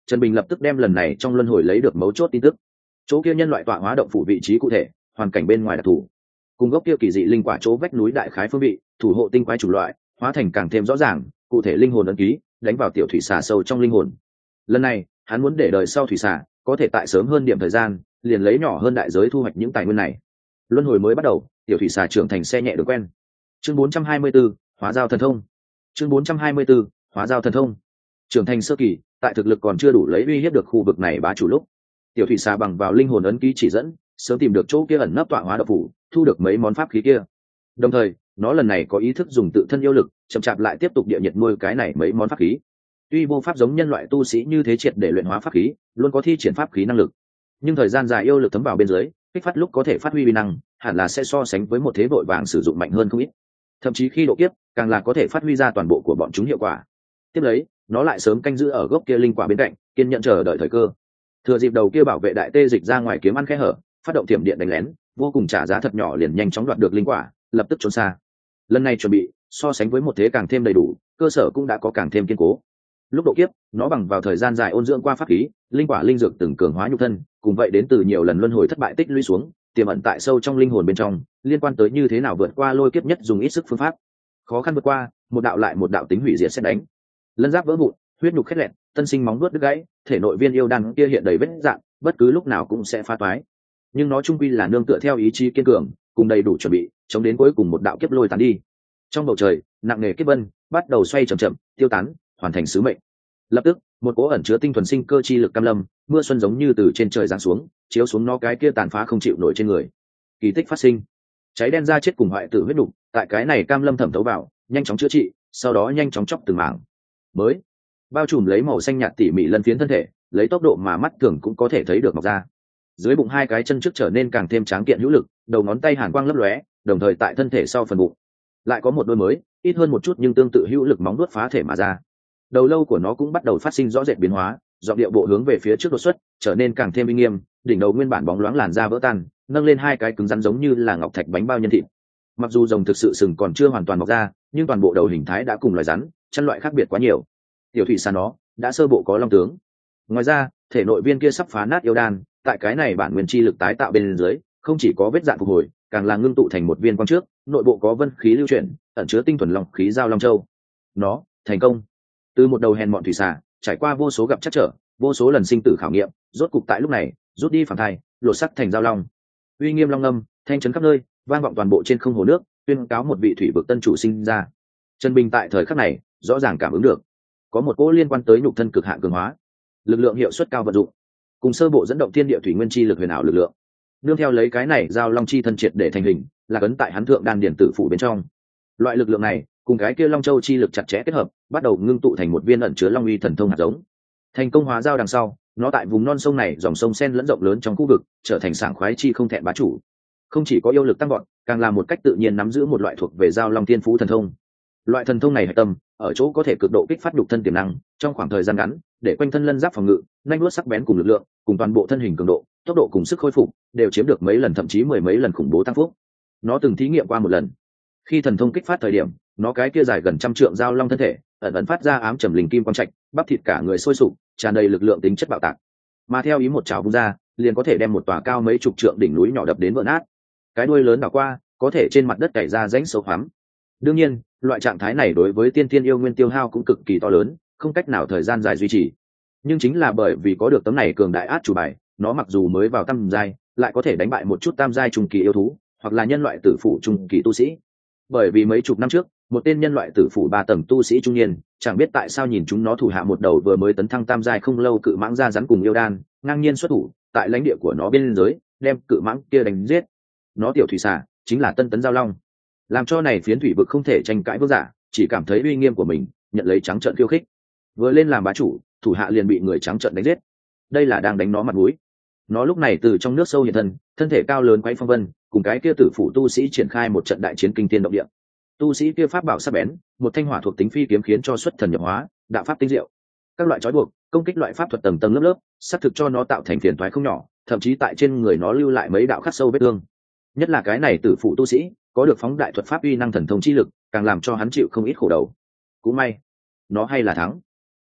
Trần Bình lập tức đem lần này trong luân hồi lấy được mấu chốt tin tức. Chỗ kia nhân loại tọa hóa động phủ vị trí cụ thể, hoàn cảnh bên ngoài đặc thù, cùng gốc kia kỳ dị linh quả chỗ vách núi đại khái phương vị, thủ hộ tinh quái chủ loại, hóa thành càng thêm rõ ràng, cụ thể linh hồn ấn ký, đánh vào tiểu thủy xà sâu trong linh hồn. Lần này, hắn muốn để đời sau thủy xà có thể tại sớm hơn điểm thời gian, liền lấy nhỏ hơn đại giới thu hoạch những tài nguyên này. Luân hồi mới bắt đầu, tiểu thủy xà trưởng thành xe nhẹ được quen. Chương 424, hóa giao thần thông. Chương 424, hóa giao thần thông. Trưởng thành sơ kỳ, tại thực lực còn chưa đủ lấy uy hiếp được khu vực này bá chủ lúc, tiểu thủy xà bằng vào linh hồn ấn ký chỉ dẫn, sớm tìm được chỗ kia ẩn nấp tọa hóa động phủ, thu được mấy món pháp khí kia. Đồng thời, nó lần này có ý thức dùng tự thân yêu lực, chậm chạp lại tiếp tục địa nhiệt nuôi cái này mấy món pháp khí. Tuy vô pháp giống nhân loại tu sĩ như thế triệt để luyện hóa pháp khí, luôn có thi triển pháp khí năng lực, nhưng thời gian dài yêu lực thấm vào bên dưới, kích phát lúc có thể phát huy uy năng, hẳn là sẽ so sánh với một thế vội vàng sử dụng mạnh hơn không ít. Thậm chí khi độ kiếp, càng là có thể phát huy ra toàn bộ của bọn chúng hiệu quả. Tiếp lấy, nó lại sớm canh giữ ở gốc kia linh quả bên cạnh, kiên nhẫn chờ đợi thời cơ. Thừa dịp đầu kia bảo vệ đại tê dịch ra ngoài kiếm ăn kẽ hở, phát động tiềm điện đánh lén, vô cùng trả giá thật nhỏ liền nhanh chóng đoạt được linh quả, lập tức trốn xa. Lần này chuẩn bị, so sánh với một thế càng thêm đầy đủ, cơ sở cũng đã có càng thêm kiên cố. Lúc độ kiếp, nó bằng vào thời gian dài ôn dưỡng qua pháp khí, linh quả linh dược từng cường hóa nhục thân, cùng vậy đến từ nhiều lần luân hồi thất bại tích lũy xuống, tiềm ẩn tại sâu trong linh hồn bên trong, liên quan tới như thế nào vượt qua lôi kiếp nhất dùng ít sức phương pháp. Khó khăn vượt qua, một đạo lại một đạo tính hủy diệt sẽ đánh. Lân giáp vỡ vụn, huyết nhục khét lẹn, tân sinh móng vuốt đứt gãy, thể nội viên yêu đan kia hiện đầy vết dạn, bất cứ lúc nào cũng sẽ phá toái. Nhưng nó chung quy là nương tựa theo ý chí kiên cường, cùng đầy đủ chuẩn bị, chống đến cuối cùng một đạo kiếp lôi tán đi. Trong bầu trời, nặng nề kiếp vân bắt đầu xoay chậm chậm, tiêu tán, hoàn thành sứ mệnh. Lập tức, một cỗ ẩn chứa tinh thuần sinh cơ chi lực cam lâm, mưa xuân giống như từ trên trời giáng xuống, chiếu xuống nó cái kia tàn phá không chịu nổi trên người. Kỳ tích phát sinh, cháy đen da chết cùng hoại tử huyết đục, tại cái này cam lâm thẩm thấu vào, nhanh chóng chữa trị, sau đó nhanh chóng chóc từng mảng mới, bao trùm lấy màu xanh nhạt tỉ mỉ lân phiến thân thể, lấy tốc độ mà mắt thường cũng có thể thấy được mọc ra. Dưới bụng hai cái chân trước trở nên càng thêm tráng kiện hữu lực, đầu ngón tay hàn quang lấp lóe, đồng thời tại thân thể sau phần bụng lại có một đôi mới, ít hơn một chút nhưng tương tự hữu lực móng vuốt phá thể mà ra. Đầu lâu của nó cũng bắt đầu phát sinh rõ rệt biến hóa, giọng điệu bộ hướng về phía trước đột xuất, trở nên càng thêm uy nghiêm, đỉnh đầu nguyên bản bóng loáng làn da vỡ tan, nâng lên hai cái cứng rắn giống như là ngọc thạch bánh bao nhân thịt. Mặc dù rồng thực sự sừng còn chưa hoàn toàn mọc ra, nhưng toàn bộ đầu hình thái đã cùng loài rắn, chân loại khác biệt quá nhiều. Tiểu thủy xà nó đã sơ bộ có long tướng. Ngoài ra, thể nội viên kia sắp phá nát yêu đan, tại cái này bản nguyên chi lực tái tạo bên dưới, không chỉ có vết dạn phục hồi, càng là ngưng tụ thành một viên quang trước, nội bộ có vân khí lưu chuyển, ẩn chứa tinh thuần long khí giao long châu. Nó thành công. Từ một đầu hèn mọn thủy xà, trải qua vô số gặp chắc trở, vô số lần sinh tử khảo nghiệm, rốt cục tại lúc này, rút đi phản thai, lột sắc thành giao long. Uy nghiêm long ngâm, thanh chấn khắp nơi, vang vọng toàn bộ trên không hồ nước, tuyên cáo một vị thủy vực tân chủ sinh ra. Trần Bình tại thời khắc này, rõ ràng cảm ứng được, có một cỗ liên quan tới nhục thân cực hạn cường hóa, lực lượng hiệu suất cao vận dụng, cùng sơ bộ dẫn động thiên địa thủy nguyên chi lực huyền ảo lực lượng. Nương theo lấy cái này giao long chi thân triệt để thành hình, là cấn tại hắn thượng đan điển tử phủ bên trong. Loại lực lượng này, cùng cái kia long châu chi lực chặt chẽ kết hợp, bắt đầu ngưng tụ thành một viên ẩn chứa long uy thần thông hạt giống. Thành công hóa giao đằng sau, nó tại vùng non sông này dòng sông sen lẫn rộng lớn trong khu vực, trở thành sảng khoái chi không thẹn bá chủ. Không chỉ có yêu lực tăng vọt, càng là một cách tự nhiên nắm giữ một loại thuộc về giao long tiên phú thần thông. Loại thần thông này hạch tâm ở chỗ có thể cực độ kích phát nhục thân tiềm năng, trong khoảng thời gian ngắn, để quanh thân lân giáp phòng ngự, nhanh nuốt sắc bén cùng lực lượng, cùng toàn bộ thân hình cường độ, tốc độ cùng sức khôi phục đều chiếm được mấy lần thậm chí mười mấy lần khủng bố tăng phúc. Nó từng thí nghiệm qua một lần. Khi thần thông kích phát thời điểm, nó cái kia dài gần trăm trượng giao long thân thể, ẩn ẩn phát ra ám trầm linh kim quang trạch, bắp thịt cả người sôi sục, tràn đầy lực lượng tính chất bạo tạc. Mà theo ý một chảo vung ra, liền có thể đem một tòa cao mấy chục trượng đỉnh núi nhỏ đập đến vỡ nát. Cái đuôi lớn đảo qua, có thể trên mặt đất chảy ra rãnh sâu hoắm. Đương nhiên, loại trạng thái này đối với tiên thiên yêu nguyên tiêu hao cũng cực kỳ to lớn, không cách nào thời gian dài duy trì. Nhưng chính là bởi vì có được tấm này cường đại át chủ bài, nó mặc dù mới vào tam giai, lại có thể đánh bại một chút tam giai trung kỳ yêu thú, hoặc là nhân loại tử phụ trung kỳ tu sĩ. Bởi vì mấy chục năm trước, một tên nhân loại tử phụ 3 tầng tu sĩ trung niên, chẳng biết tại sao nhìn chúng nó thủ hạ một đầu vừa mới tấn thăng tam giai không lâu cự mãng ra rắn cùng yêu đan, ngang nhiên xuất thủ, tại lãnh địa của nó biên giới, đem cự mãng kia đánh giết. Nó tiểu thủy xà, chính là tân tấn giao long, làm cho này phiến thủy vực không thể tranh cãi vương giả, chỉ cảm thấy uy nghiêm của mình, nhận lấy trắng trợn khiêu khích. Vừa lên làm bá chủ, thủ hạ liền bị người trắng trợn đánh giết. Đây là đang đánh nó mặt mũi. Nó lúc này từ trong nước sâu hiện thân, thân thể cao lớn quay phong vân, cùng cái kia tử phụ tu sĩ triển khai một trận đại chiến kinh thiên động địa. Tu sĩ kia pháp bảo sắc bén, một thanh hỏa thuộc tính phi kiếm khiến cho xuất thần nhập hóa, đạo pháp tinh diệu. Các loại trói buộc, công kích loại pháp thuật tầng tầng lớp lớp, sắp thực cho nó tạo thành phiền toái không nhỏ, thậm chí tại trên người nó lưu lại mấy đạo khắc sâu vết thương. Nhất là cái này tử phụ tu sĩ, có được phóng đại thuật pháp uy năng thần thông chi lực, càng làm cho hắn chịu không ít khổ đầu. Cũng may, nó hay là thắng.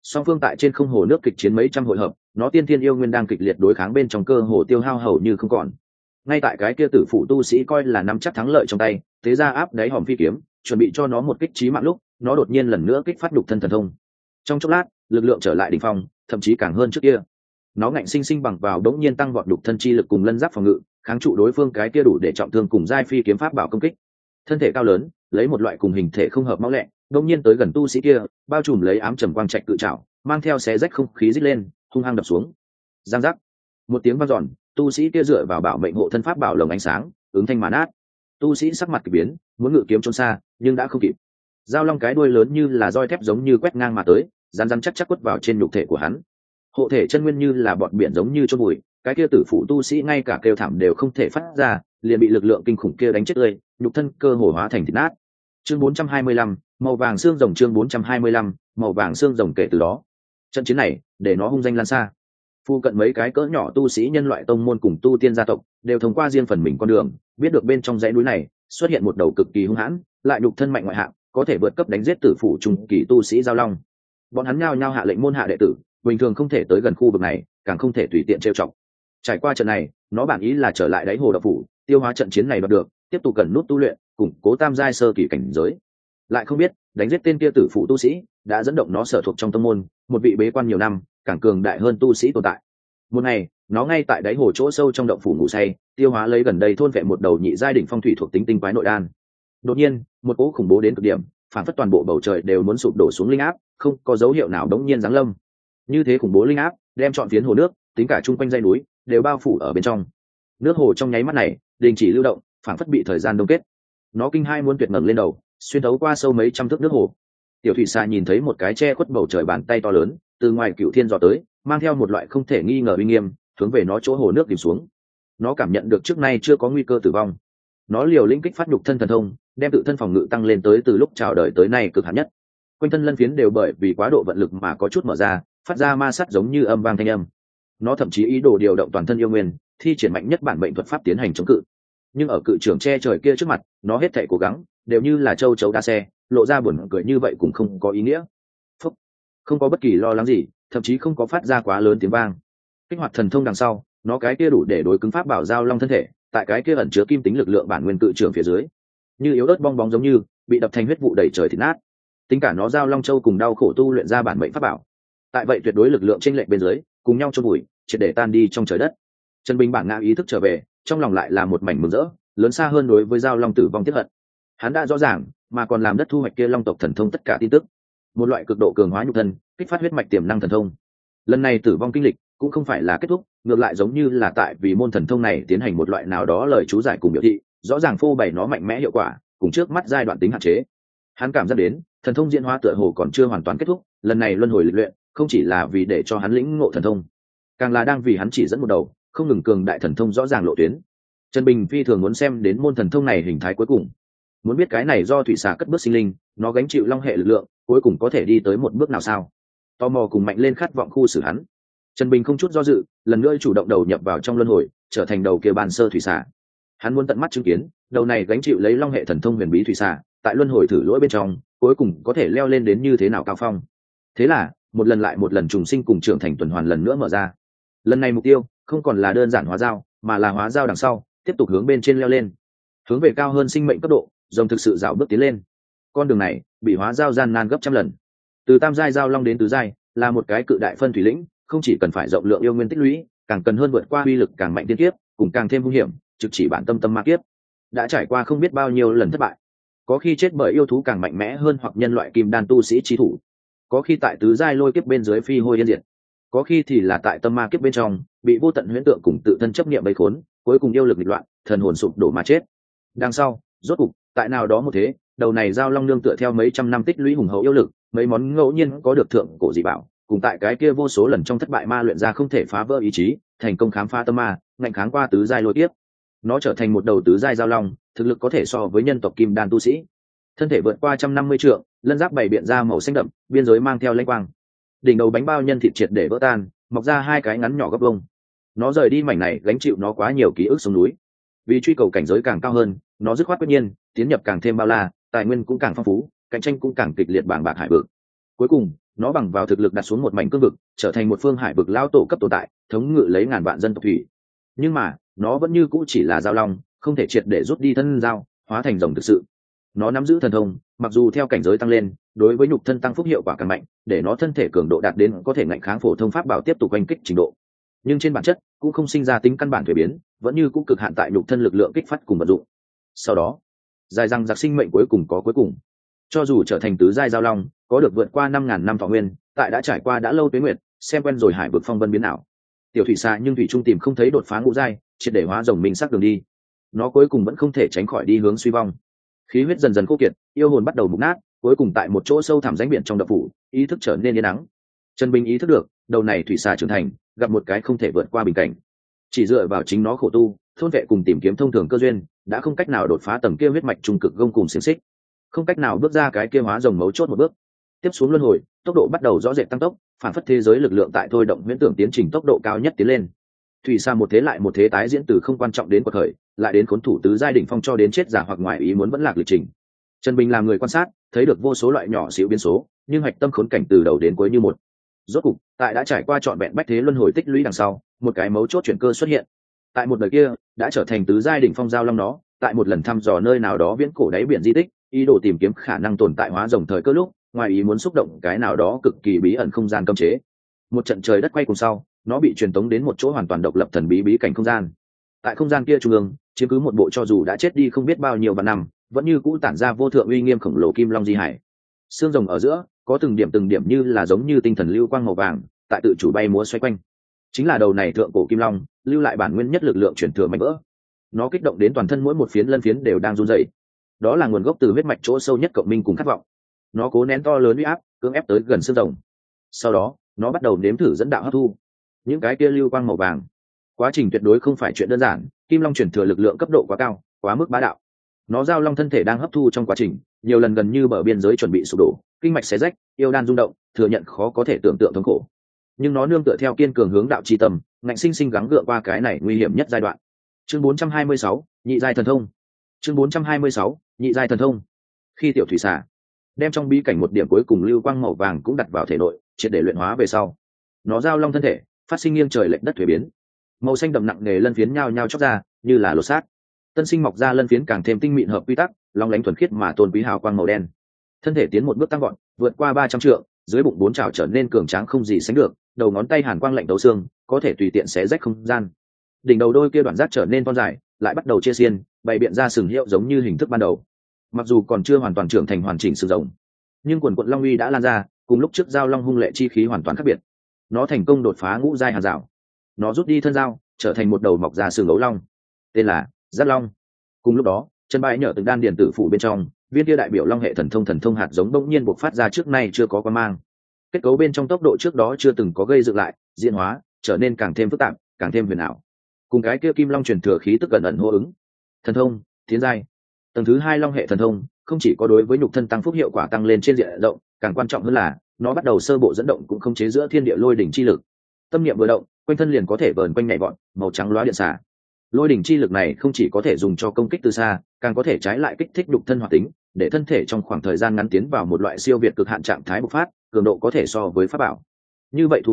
Song phương tại trên không hồ nước kịch chiến mấy trăm hồi hợp, nó tiên thiên yêu nguyên đang kịch liệt đối kháng bên trong cơ hồ tiêu hao hầu như không còn. Ngay tại cái kia tử phụ tu sĩ coi là nắm chắc thắng lợi trong tay, thế ra áp đáy hòm phi kiếm, chuẩn bị cho nó một kích chí mạng lúc, nó đột nhiên lần nữa kích phát đục thân thần thông. Trong chốc lát, lực lượng trở lại đỉnh phong, thậm chí càng hơn trước kia. Nó ngạnh sinh sinh bằng vào đống nhiên tăng vọt đục thân chi lực cùng lân giáp phòng ngự, kháng trụ đối phương cái kia đủ để trọng thương cùng giai phi kiếm pháp bảo công kích. Thân thể cao lớn, lấy một loại cùng hình thể không hợp máu lẹ, đống nhiên tới gần tu sĩ kia, bao trùm lấy ám trầm quang trạch cự trảo, mang theo xé rách không khí rít lên, hung hăng đập xuống. Giang giác, một tiếng vang dọn, tu sĩ kia dựa vào bảo mệnh hộ thân pháp bảo lồng ánh sáng, ứng thanh mà nát. Tu sĩ sắc mặt kỳ biến, muốn ngự kiếm trốn xa, nhưng đã không kịp. Dao long cái đuôi lớn như là roi thép giống như quét ngang mà tới, rắn rắn chắc chắc quất vào trên nhục thể của hắn. Hộ thể chân nguyên như là bọt biển giống như chôn bụi, cái kia tử phụ tu sĩ ngay cả kêu thảm đều không thể phát ra, liền bị lực lượng kinh khủng kia đánh chết tươi, nhục thân cơ hồ hóa thành thịt nát. Chương 425, màu vàng xương rồng. Chương 425, màu vàng xương rồng. Kể từ đó, trận chiến này để nó hung danh lan xa. Phu cận mấy cái cỡ nhỏ tu sĩ nhân loại tông môn cùng tu tiên gia tộc đều thông qua riêng phần mình con đường, biết được bên trong dãy núi này xuất hiện một đầu cực kỳ hung hãn, lại nhục thân mạnh ngoại hạng, có thể vượt cấp đánh giết tử phụ trung kỳ tu sĩ giao long. Bọn hắn nhao nhao hạ lệnh môn hạ đệ tử, bình thường không thể tới gần khu vực này, càng không thể tùy tiện trêu chọc. Trải qua trận này, nó bản ý là trở lại đáy hồ đập phủ, tiêu hóa trận chiến này đoạt được, tiếp tục cần nút tu luyện, củng cố tam giai sơ kỳ cảnh giới. Lại không biết, đánh giết tên kia tử phụ tu sĩ, đã dẫn động nó sở thuộc trong tông môn, một vị bế quan nhiều năm, càng cường đại hơn tu sĩ tồn tại. Một ngày, nó ngay tại đáy hồ chỗ sâu trong động phủ ngủ say, tiêu hóa lấy gần đây thôn vệ một đầu nhị giai đỉnh phong thủy thuộc tính tinh quái nội đan. Đột nhiên, một cỗ khủng bố đến cực điểm, phản phất toàn bộ bầu trời đều muốn sụp đổ xuống linh áp, không có dấu hiệu nào đống nhiên giáng lâm. Như thế khủng bố linh áp, đem trọn phiến hồ nước, tính cả chung quanh dãy núi, đều bao phủ ở bên trong. Nước hồ trong nháy mắt này, đình chỉ lưu động, phản phất bị thời gian đông kết. Nó kinh hai muốn tuyệt ngẩng lên đầu, xuyên thấu qua sâu mấy trăm thước nước hồ. Tiểu thủy xà nhìn thấy một cái che khuất bầu trời bàn tay to lớn, từ ngoài cựu thiên dò tới, mang theo một loại không thể nghi ngờ uy nghiêm, hướng về nó chỗ hồ nước tìm xuống. Nó cảm nhận được trước nay chưa có nguy cơ tử vong. Nó liều lĩnh kích phát nhục thân thần thông, đem tự thân phòng ngự tăng lên tới từ lúc chào đời tới nay cực hạn nhất. Quanh thân lân phiến đều bởi vì quá độ vận lực mà có chút mở ra, phát ra ma sát giống như âm vang thanh âm. Nó thậm chí ý đồ điều động toàn thân yêu nguyên, thi triển mạnh nhất bản mệnh thuật pháp tiến hành chống cự. Nhưng ở cự trưởng che trời kia trước mặt, nó hết thảy cố gắng đều như là châu chấu đa xe, lộ ra buồn cười như vậy cũng không có ý nghĩa. Phúc. Không có bất kỳ lo lắng gì, thậm chí không có phát ra quá lớn tiếng vang. Kích hoạt thần thông đằng sau, nó cái kia đủ để đối cứng pháp bảo giao long thân thể, tại cái kia ẩn chứa kim tính lực lượng bản nguyên cự trưởng phía dưới, như yếu ớt bong bóng giống như bị đập thành huyết vụ đầy trời thịt nát. Tính cả nó giao long châu cùng đau khổ tu luyện ra bản mệnh pháp bảo, tại vậy tuyệt đối lực lượng chênh lệch bên dưới, cùng nhau chôn bụi, triệt để tan đi trong trời đất. Trần Bình bản ngã ý thức trở về, trong lòng lại là một mảnh mừng rỡ, lớn xa hơn đối với giao long tử vong tiết hận. Hắn đã rõ ràng, mà còn làm đất thu hoạch kia long tộc thần thông tất cả tin tức, một loại cực độ cường hóa nhục thân, kích phát huyết mạch tiềm năng thần thông. Lần này tử vong kinh lịch cũng không phải là kết thúc, ngược lại giống như là tại vì môn thần thông này tiến hành một loại nào đó lời chú giải cùng biểu thị, rõ ràng phô bày nó mạnh mẽ hiệu quả, cùng trước mắt giai đoạn tính hạn chế. Hắn cảm giác đến, thần thông diễn hóa tựa hồ còn chưa hoàn toàn kết thúc, lần này luân hồi lịch luyện, không chỉ là vì để cho hắn lĩnh ngộ thần thông, càng là đang vì hắn chỉ dẫn một đầu, không ngừng cường đại thần thông rõ ràng lộ tuyến. Trần Bình phi thường muốn xem đến môn thần thông này hình thái cuối cùng, muốn biết cái này do thủy xà cất bước sinh linh, nó gánh chịu long hệ lực lượng, cuối cùng có thể đi tới một bước nào sao? Tò mò cùng mạnh lên khát vọng khu xử hắn. Trần Bình không chút do dự, lần nữa chủ động đầu nhập vào trong luân hồi, trở thành đầu kia bàn sơ thủy xà. Hắn muốn tận mắt chứng kiến, đầu này gánh chịu lấy long hệ thần thông huyền bí thủy xà, tại luân hồi thử lỗi bên trong, cuối cùng có thể leo lên đến như thế nào cao phong. Thế là, một lần lại một lần trùng sinh cùng trưởng thành tuần hoàn lần nữa mở ra. Lần này mục tiêu không còn là đơn giản hóa dao, mà là hóa dao đằng sau, tiếp tục hướng bên trên leo lên, hướng về cao hơn sinh mệnh cấp độ, rồng thực sự dạo bước tiến lên. Con đường này bị hóa dao gian nan gấp trăm lần. Từ tam giai giao long đến tứ giai, là một cái cự đại phân thủy lĩnh, không chỉ cần phải rộng lượng yêu nguyên tích lũy, càng cần hơn vượt qua uy lực càng mạnh tiên kiếp, cùng càng thêm hung hiểm, trực chỉ bản tâm tâm ma kiếp. Đã trải qua không biết bao nhiêu lần thất bại, có khi chết bởi yêu thú càng mạnh mẽ hơn hoặc nhân loại kim đan tu sĩ chí thủ, có khi tại tứ giai lôi kiếp bên dưới phi hôi yên diệt, có khi thì là tại tâm ma kiếp bên trong bị vô tận huyễn tượng cùng tự thân chấp niệm bấy khốn, cuối cùng yêu lực nghịch loạn, thần hồn sụp đổ mà chết. Đằng sau, rốt cục, tại nào đó một thế, đầu này giao long nương tựa theo mấy trăm năm tích lũy hùng hậu yêu lực, mấy món ngẫu nhiên có được thượng cổ dị bảo, cùng tại cái kia vô số lần trong thất bại ma luyện ra không thể phá vỡ ý chí, thành công khám phá tâm ma, ngạnh kháng qua tứ giai lôi kiếp. Nó trở thành một đầu tứ giai giao long, thực lực có thể so với nhân tộc kim đan tu sĩ. Thân thể vượt qua 150 trượng, lân giáp bày biện ra màu xanh đậm, biên giới mang theo lanh quang. Đỉnh đầu bánh bao nhân thịt triệt để vỡ tan, mọc ra hai cái ngắn nhỏ gấp vông. Nó rời đi mảnh này gánh chịu nó quá nhiều ký ức xuống núi. Vì truy cầu cảnh giới càng cao hơn, nó dứt khoát quyết nhiên, tiến nhập càng thêm bao la, tài nguyên cũng càng phong phú, cạnh tranh cũng càng kịch liệt bàng bạc hải vực. Cuối cùng, nó bằng vào thực lực đặt xuống một mảnh cương vực, trở thành một phương hải vực lao tổ cấp tồn tại, thống ngự lấy ngàn vạn dân tộc thủy. Nhưng mà nó vẫn như cũ chỉ là giao long, không thể triệt để rút đi thân giao, hóa thành rồng thực sự. Nó nắm giữ thần thông, mặc dù theo cảnh giới tăng lên, đối với nhục thân tăng phúc hiệu quả càng mạnh, để nó thân thể cường độ đạt đến có thể ngạnh kháng phổ thông pháp bảo tiếp tục oanh kích trình độ. Nhưng trên bản chất cũng không sinh ra tính căn bản thuế biến, vẫn như cũ cực hạn tại nhục thân lực lượng kích phát cùng vận dụng. Sau đó, dài răng giặc sinh mệnh cuối cùng có cuối cùng. Cho dù trở thành tứ giai giao long, có được vượt qua 5.000 năm thọ nguyên, tại đã trải qua đã lâu tuế nguyệt, xem quen rồi hải vực phong vân biến ảo. Tiểu thủy xà nhưng thủy trung tìm không thấy đột phá ngũ giai, triệt để hóa rồng minh sắc đường đi. Nó cuối cùng vẫn không thể tránh khỏi đi hướng suy vong. Khí huyết dần dần khô kiệt, yêu hồn bắt đầu mục nát, cuối cùng tại một chỗ sâu thẳm rãnh biển trong đập phủ, ý thức trở nên yên ắng. Trần Bình ý thức được, đầu này thủy xà trưởng thành, gặp một cái không thể vượt qua bình cảnh. Chỉ dựa vào chính nó khổ tu, thôn vệ cùng tìm kiếm thông thường cơ duyên, đã không cách nào đột phá tầng kia huyết mạch trung cực gông cùng xiềng xích, không cách nào bước ra cái kia hóa rồng mấu chốt một bước. Tiếp xuống luân hồi, tốc độ bắt đầu rõ rệt tăng tốc, phản phất thế giới lực lượng tại thôi động huyễn tưởng tiến trình tốc độ cao nhất tiến lên. Thủy xà một thế lại một thế tái diễn từ không quan trọng đến quật khởi, lại đến khốn thủ tứ giai đỉnh phong cho đến chết giả hoặc ngoài ý muốn vẫn lạc lịch trình. Trần Bình làm người quan sát, thấy được vô số loại nhỏ xíu biến số, nhưng hạch tâm khốn cảnh từ đầu đến cuối như một. Rốt cục, tại đã trải qua trọn vẹn bách thế luân hồi tích lũy đằng sau, một cái mấu chốt chuyển cơ xuất hiện. Tại một đời kia, đã trở thành tứ giai đỉnh phong giao long nó, tại một lần thăm dò nơi nào đó viễn cổ đáy biển di tích, ý đồ tìm kiếm khả năng tồn tại hóa rồng thời cơ lúc, ngoài ý muốn xúc động cái nào đó cực kỳ bí ẩn không gian cấm chế. Một trận trời đất quay cùng sau, nó bị truyền tống đến một chỗ hoàn toàn độc lập thần bí bí cảnh không gian. Tại không gian kia trung ương, chiếm cứ một bộ cho dù đã chết đi không biết bao nhiêu vạn năm, vẫn như cũ tản ra vô thượng uy nghiêm khổng lồ kim long di hải. Xương rồng ở giữa, có từng điểm như là giống như tinh thần lưu quang màu vàng, tại tự chủ bay múa xoay quanh. Chính là đầu này thượng cổ kim long, lưu lại bản nguyên nhất lực lượng chuyển thừa mạnh vỡ. Nó kích động đến toàn thân mỗi một phiến lân phiến đều đang run rẩy. Đó là nguồn gốc từ huyết mạch chỗ sâu nhất cộng minh cùng khát vọng. Nó cố nén to lớn uy áp, cưỡng ép tới gần xương rồng. Sau đó, nó bắt đầu nếm thử dẫn đạo hấp thu những cái kia lưu quang màu vàng. Quá trình tuyệt đối không phải chuyện đơn giản, kim long chuyển thừa lực lượng cấp độ quá cao, quá mức bá đạo. Nó giao long thân thể đang hấp thu trong quá trình, nhiều lần gần như bờ biên giới chuẩn bị sụp đổ, kinh mạch xé rách, yêu đan rung động, thừa nhận khó có thể tưởng tượng thống khổ. Nhưng nó nương tựa theo kiên cường hướng đạo chi tâm, ngạnh sinh sinh gắng gượng qua cái này nguy hiểm nhất giai đoạn. Chương 426, nhị giai thần thông. Chương 426, nhị giai thần thông. Khi tiểu thủy xà đem trong bí cảnh một điểm cuối cùng lưu quang màu vàng cũng đặt vào thể nội, triệt để luyện hóa về sau, nó giao long thân thể phát sinh nghiêng trời lệch đất thuế biến. Màu xanh đậm nặng nề lân phiến nhao nhao chóc ra, như là lột xác. Tân sinh mọc ra lân phiến càng thêm tinh mịn hợp quy tắc, long lánh thuần khiết mà tôn quý hào quang màu đen. Thân thể tiến một bước tăng gọn, vượt qua 300 trượng, dưới bụng bốn trào trở nên cường tráng không gì sánh được, đầu ngón tay hàn quang lạnh tấu xương, có thể tùy tiện xé rách không gian. Đỉnh đầu đôi kia đoạn giác trở nên thon dài, lại bắt đầu chia xiên, bày biện ra sừng hiệu giống như hình thức ban đầu. Mặc dù còn chưa hoàn toàn trưởng thành hoàn chỉnh sừng rồng, nhưng quần quận long uy đã lan ra, cùng lúc trước giao long hung lệ chi khí hoàn toàn khác biệt. Nó thành công đột phá ngũ giai hàng rào. Nó rút đi thân dao, trở thành một đầu mọc ra sừng ấu long, tên là Giác Long. Cùng lúc đó, chân bãi nhở từng đan điền tử phủ bên trong, viên kia đại biểu long hệ thần thông hạt giống bỗng nhiên bộc phát ra trước nay chưa có quan mang. Kết cấu bên trong tốc độ trước đó chưa từng có gây dựng lại, diễn hóa trở nên càng thêm phức tạp, càng thêm huyền ảo. Cùng cái kia kim long truyền thừa khí tức gần ẩn hô ứng. Thần thông tiến giai, tầng thứ 2 long hệ thần thông, không chỉ có đối với nhục thân tăng phúc hiệu quả tăng lên trên diện rộng, càng quan trọng hơn là nó bắt đầu sơ bộ dẫn động cũng không chế giữa thiên địa lôi đỉnh chi lực. Tâm niệm vừa động, quanh thân liền có thể vờn quanh nhảy vọt, màu trắng lóa điện xả. Lôi đỉnh chi lực này không chỉ có thể dùng cho công kích từ xa, càng có thể trái lại kích thích nhục thân hoạt tính, để thân thể trong khoảng thời gian ngắn tiến vào một loại siêu việt cực hạn trạng thái bộc phát, cường độ có thể so với pháp bảo. Như vậy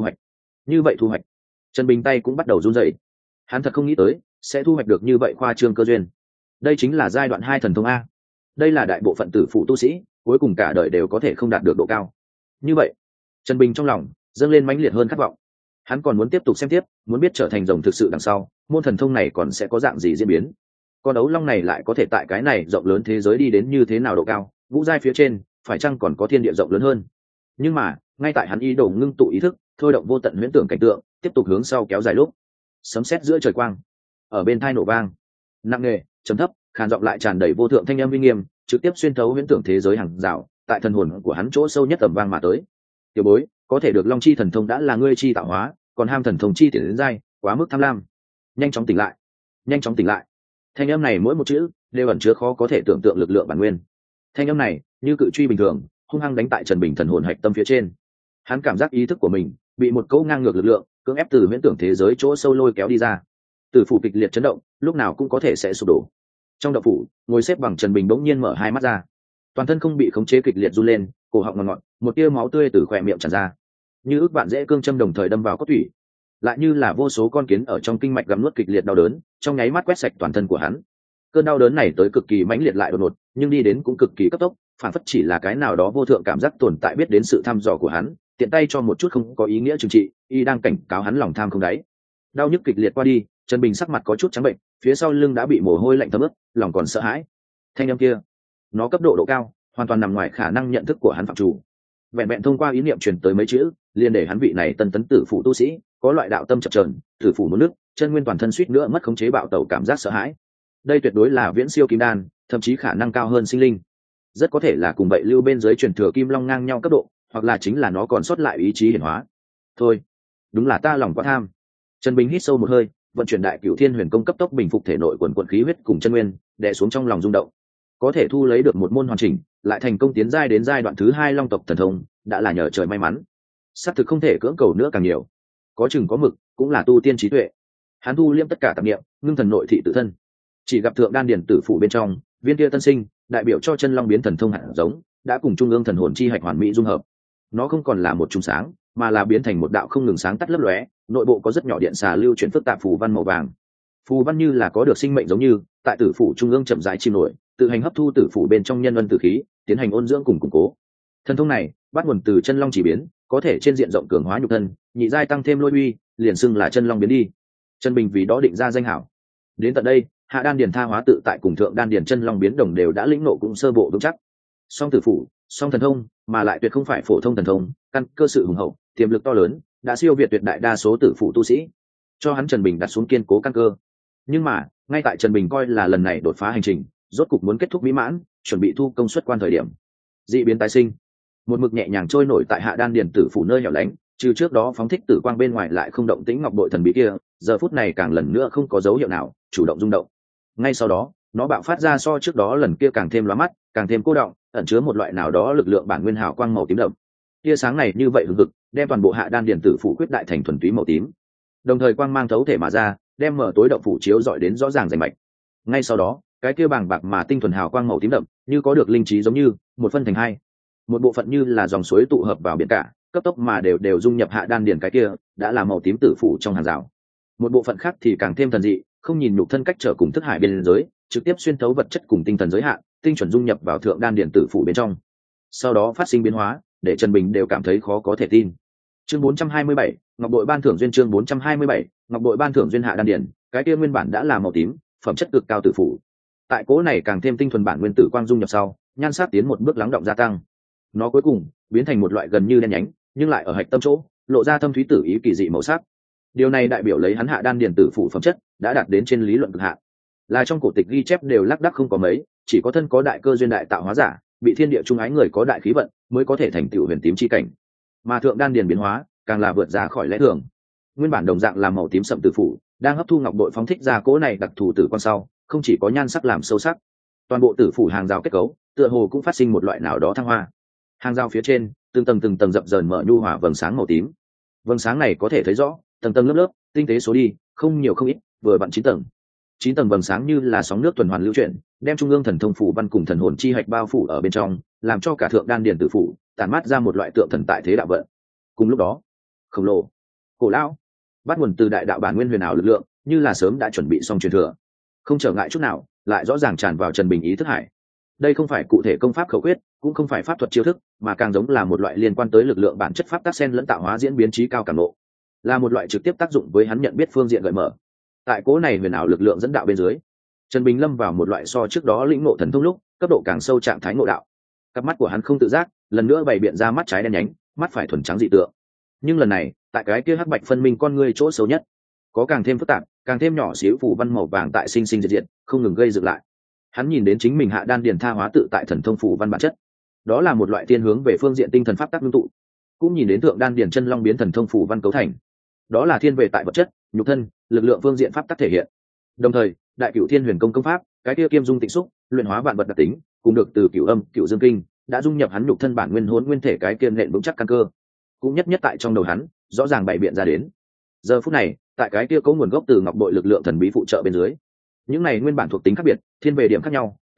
thu hoạch. Trần Bình tay cũng bắt đầu run rẩy. Hắn thật không nghĩ tới sẽ thu hoạch được như vậy khoa trương cơ duyên. Đây chính là giai đoạn 2 thần thông a. Đây là đại bộ phận tử phụ tu sĩ, cuối cùng cả đời đều có thể không đạt được độ cao. Như vậy, Trần Bình trong lòng dâng lên mãnh liệt hơn khát vọng. Hắn còn muốn tiếp tục xem tiếp, muốn biết trở thành rồng thực sự đằng sau, môn thần thông này còn sẽ có dạng gì diễn biến. Con ấu long này lại có thể tại cái này rộng lớn thế giới đi đến như thế nào độ cao, vũ giai phía trên, phải chăng còn có thiên địa rộng lớn hơn. Nhưng mà, ngay tại hắn ý đồ ngưng tụ ý thức, thôi động vô tận huyễn tưởng cảnh tượng, tiếp tục hướng sau kéo dài lúc, sấm sét giữa trời quang, ở bên tai nổ vang, nặng nề, trầm thấp, khàn giọng lại tràn đầy vô thượng thanh âm uy nghiêm, trực tiếp xuyên thấu huyễn tưởng thế giới hàng rào, tại thần hồn của hắn chỗ sâu nhất tầm vang mà tới. Tiểu bối, có thể được long chi thần thông đã là ngươi chi tạo hóa, còn ham thần thông chi tiến đến giai, quá mức tham lam. Nhanh chóng tỉnh lại. Thanh âm này mỗi một chữ đều ẩn chứa khó có thể tưởng tượng lực lượng bản nguyên. Thanh âm này như cự truy bình thường, hung hăng đánh tại Trần Bình thần hồn hạch tâm phía trên. Hắn cảm giác ý thức của mình bị một câu ngang ngược lực lượng cưỡng ép từ huyễn tưởng thế giới chỗ sâu lôi kéo đi ra. Tử phủ kịch liệt chấn động, lúc nào cũng có thể sẽ sụp đổ. Trong động phủ, ngồi xếp bằng Trần Bình bỗng nhiên mở hai mắt ra, toàn thân không bị khống chế kịch liệt run lên, cổ họng ngọt ngọt, một tia máu tươi từ khỏe miệng tràn ra, như ước vạn dễ cương châm đồng thời đâm vào cốt tủy, lại như là vô số con kiến ở trong kinh mạch gặm nuốt kịch liệt đau đớn, trong nháy mắt quét sạch toàn thân của hắn. Cơn đau đớn này tới cực kỳ mãnh liệt lại đột ngột, nhưng đi đến cũng cực kỳ cấp tốc, phản phất chỉ là cái nào đó vô thượng cảm giác tồn tại biết đến sự thăm dò của hắn, tiện tay cho một chút không có ý nghĩa trừng trị, y đang cảnh cáo hắn lòng tham không đáy. Đau nhức kịch liệt qua đi, Trần Bình sắc mặt có chút trắng bệnh, phía sau lưng đã bị mồ hôi lạnh thấm ướt, lòng còn sợ hãi. Thanh âm kia, nó cấp độ độ cao, hoàn toàn nằm ngoài khả năng nhận thức của hắn phạm chủ. Vẹn vẹn thông qua ý niệm truyền tới mấy chữ, liền để hắn vị này tân tấn tử phụ tu sĩ, có loại đạo tâm chập chờn, tử phụ muốn nước, chân nguyên toàn thân suýt nữa mất khống chế bạo tẩu cảm giác sợ hãi. Đây tuyệt đối là viễn siêu kim đan, thậm chí khả năng cao hơn sinh linh. Rất có thể là cùng vậy lưu bên dưới truyền thừa kim long ngang nhau cấp độ, hoặc là chính là nó còn sót lại ý chí hiển hóa. Thôi, đúng là ta lòng quá tham. Trần Bình hít sâu một hơi, vận chuyển đại cửu thiên huyền công cấp tốc bình phục thể nội quần quần khí huyết cùng chân nguyên, đè xuống trong lòng rung động. Có thể thu lấy được một môn hoàn chỉnh, lại thành công tiến giai đến giai đoạn thứ 2 long tộc thần thông, đã là nhờ trời may mắn. Sắp thực không thể cưỡng cầu nữa càng nhiều. Có chừng có mực, cũng là tu tiên trí tuệ. Hắn thu liêm tất cả tạp niệm, ngưng thần nội thị tự thân. Chỉ gặp thượng đan điển tử phủ bên trong, viên kia tân sinh, đại biểu cho chân long biến thần thông hạt giống, đã cùng trung ương thần hồn chi hạch hoàn mỹ dung hợp. Nó không còn là một chùm sáng, mà là biến thành một đạo không ngừng sáng tắt lấp lóe, nội bộ có rất nhỏ điện xà lưu chuyển phức tạp phù văn màu vàng. Phù văn như là có được sinh mệnh giống như, tại tử phủ trung ương chậm rãi chìm nổi, tự hành hấp thu tử phủ bên trong nhân ân tử khí, tiến hành ôn dưỡng cùng củng cố. Thần thông này bắt nguồn từ chân long chỉ biến, có thể trên diện rộng cường hóa nhục thân, nhị giai tăng thêm lôi uy, liền xưng là chân long biến đi. Trần Bình vì đó định ra danh hảo. Đến tận đây, hạ đan điền tha hóa tự tại cùng thượng đan điền chân long biến đồng đều đã lĩnh ngộ cũng sơ bộ vững chắc. Song tử phủ, song thần thông, mà lại tuyệt không phải phổ thông thần thông, căn cơ sự hùng hậu, tiềm lực to lớn, đã siêu việt tuyệt đại đa số tử phụ tu sĩ, cho hắn Trần Bình đặt xuống kiên cố căn cơ. Nhưng mà, ngay tại Trần Bình coi là lần này đột phá hành trình, rốt cục muốn kết thúc mỹ mãn, chuẩn bị thu công suất quan thời điểm, dị biến tái sinh, một mực nhẹ nhàng trôi nổi tại hạ đan điền tử phủ nơi hẻo lánh, trừ trước đó phóng thích tử quang bên ngoài lại không động tĩnh ngọc bội thần bí kia, giờ phút này càng lần nữa không có dấu hiệu nào chủ động rung động. Ngay sau đó, nó bạo phát ra so trước đó lần kia càng thêm lóa mắt, càng thêm cô động, ẩn chứa một loại nào đó lực lượng bản nguyên hào quang màu tím đậm. Tia sáng này như vậy hừng hực, đem toàn bộ hạ đan điền tử phủ quyết đại thành thuần túy màu tím. Đồng thời quang mang thấu thể mà ra, đem mở tối động phủ chiếu rọi đến rõ ràng rành mạch. Ngay sau đó, cái kia bàng bạc mà tinh thuần hào quang màu tím đậm, như có được linh trí giống như một phân thành hai. Một bộ phận như là dòng suối tụ hợp vào biển cả, cấp tốc mà đều dung nhập hạ đan điền cái kia, đã là màu tím tử phủ trong hàng rào. Một bộ phận khác thì càng thêm thần dị, không nhìn nhục thân cách trở cùng thức hải biên giới, trực tiếp xuyên thấu vật chất cùng tinh thần giới hạn, tinh chuẩn dung nhập vào thượng đan điền tử phủ bên trong. Sau đó phát sinh biến hóa, để Trần Bình đều cảm thấy khó có thể tin. Chương 427, Ngọc Bội ban thưởng duyên. Chương 427, Ngọc Bội ban thưởng duyên hạ đan điền, cái kia nguyên bản đã là màu tím, phẩm chất cực cao tử phủ. Tại cố này càng thêm tinh thuần bản nguyên tử quang dung nhập sau, nhan sắc tiến một bước lắng động gia tăng. Nó cuối cùng biến thành một loại gần như đen nhánh, nhưng lại ở hạch tâm chỗ, lộ ra thâm thúy tử ý kỳ dị màu sắc. Điều này đại biểu lấy hắn hạ đan điền tử phủ phẩm chất đã đạt đến trên lý luận cực hạn. Là trong cổ tịch ghi chép đều lác đác không có mấy, chỉ có thân có đại cơ duyên đại tạo hóa giả, bị thiên địa trung ái người có đại khí vận, mới có thể thành tựu huyền tím chi cảnh. Mà thượng đan điền biến hóa, càng là vượt ra khỏi lẽ thường. Nguyên bản đồng dạng là màu tím sậm tử phủ, đang hấp thu ngọc bội phóng thích ra cỗ này đặc thù tử quan sau, không chỉ có nhan sắc làm sâu sắc, toàn bộ tử phủ hàng rào kết cấu, tựa hồ cũng phát sinh một loại nào đó thăng hoa. Hàng rào phía trên, từng tầng dập dờn mở nhu hòa vầng sáng màu tím. Vầng sáng này có thể thấy rõ, tầng tầng lớp lớp, tinh tế số đi, không nhiều không ít, vừa vặn 9 tầng. 9 tầng vầng sáng như là sóng nước tuần hoàn lưu chuyển, đem trung ương thần thông phủ văn cùng thần hồn chi hạch bao phủ ở bên trong, làm cho cả thượng đan điền tử phủ tản mát ra một loại tượng thần tại thế đạo vận. Cùng lúc đó, khổng lồ, cổ lão, bắt nguồn từ đại đạo bản nguyên huyền ảo lực lượng, như là sớm đã chuẩn bị xong truyền thừa, không trở ngại chút nào, lại rõ ràng tràn vào Trần Bình ý thức hải. Đây không phải cụ thể công pháp khẩu quyết, cũng không phải pháp thuật chiêu thức, mà càng giống là một loại liên quan tới lực lượng bản chất pháp tác xen lẫn tạo hóa diễn biến trí cao cảm ngộ, là một loại trực tiếp tác dụng với hắn nhận biết phương diện gợi mở. Tại cố này huyền ảo lực lượng dẫn đạo bên dưới, Trần Bình lâm vào một loại so trước đó lĩnh ngộ thần thông lúc cấp độ càng sâu trạng thái ngộ đạo. Cặp mắt của hắn không tự giác lần nữa bày biện ra mắt trái đen nhánh, mắt phải thuần trắng dị tượng. Nhưng lần này, tại cái kia hắc bạch phân minh con ngươi chỗ xấu nhất, có càng thêm phức tạp, càng thêm nhỏ xíu phù văn màu vàng tại sinh sinh diệt diệt, không ngừng gây dựng lại. Hắn nhìn đến chính mình hạ đan điền tha hóa tự tại thần thông phù văn bản chất, đó là một loại tiên hướng về phương diện tinh thần pháp tác ngưng tụ. Cũng nhìn đến thượng đan điền chân long biến thần thông phù văn cấu thành, đó là thiên về tại vật chất, nhục thân, lực lượng phương diện pháp tác thể hiện. Đồng thời, đại cửu thiên huyền công công pháp, cái kia kiêm dung tịnh xúc, luyện hóa vạn vật đặc tính, cùng được từ cửu âm, cửu dương kinh, đã dung nhập hắn nhục thân bản nguyên hồn nguyên thể cái kiên nện vững chắc căn cơ, cũng nhất tại trong đầu hắn, rõ ràng bày biện ra đến. Giờ phút này, tại cái kia có nguồn gốc từ ngọc bội lực lượng thần bí phụ trợ bên dưới, những này nguyên bản thuộc tính khác biệt, thiên về điểm khác nhau,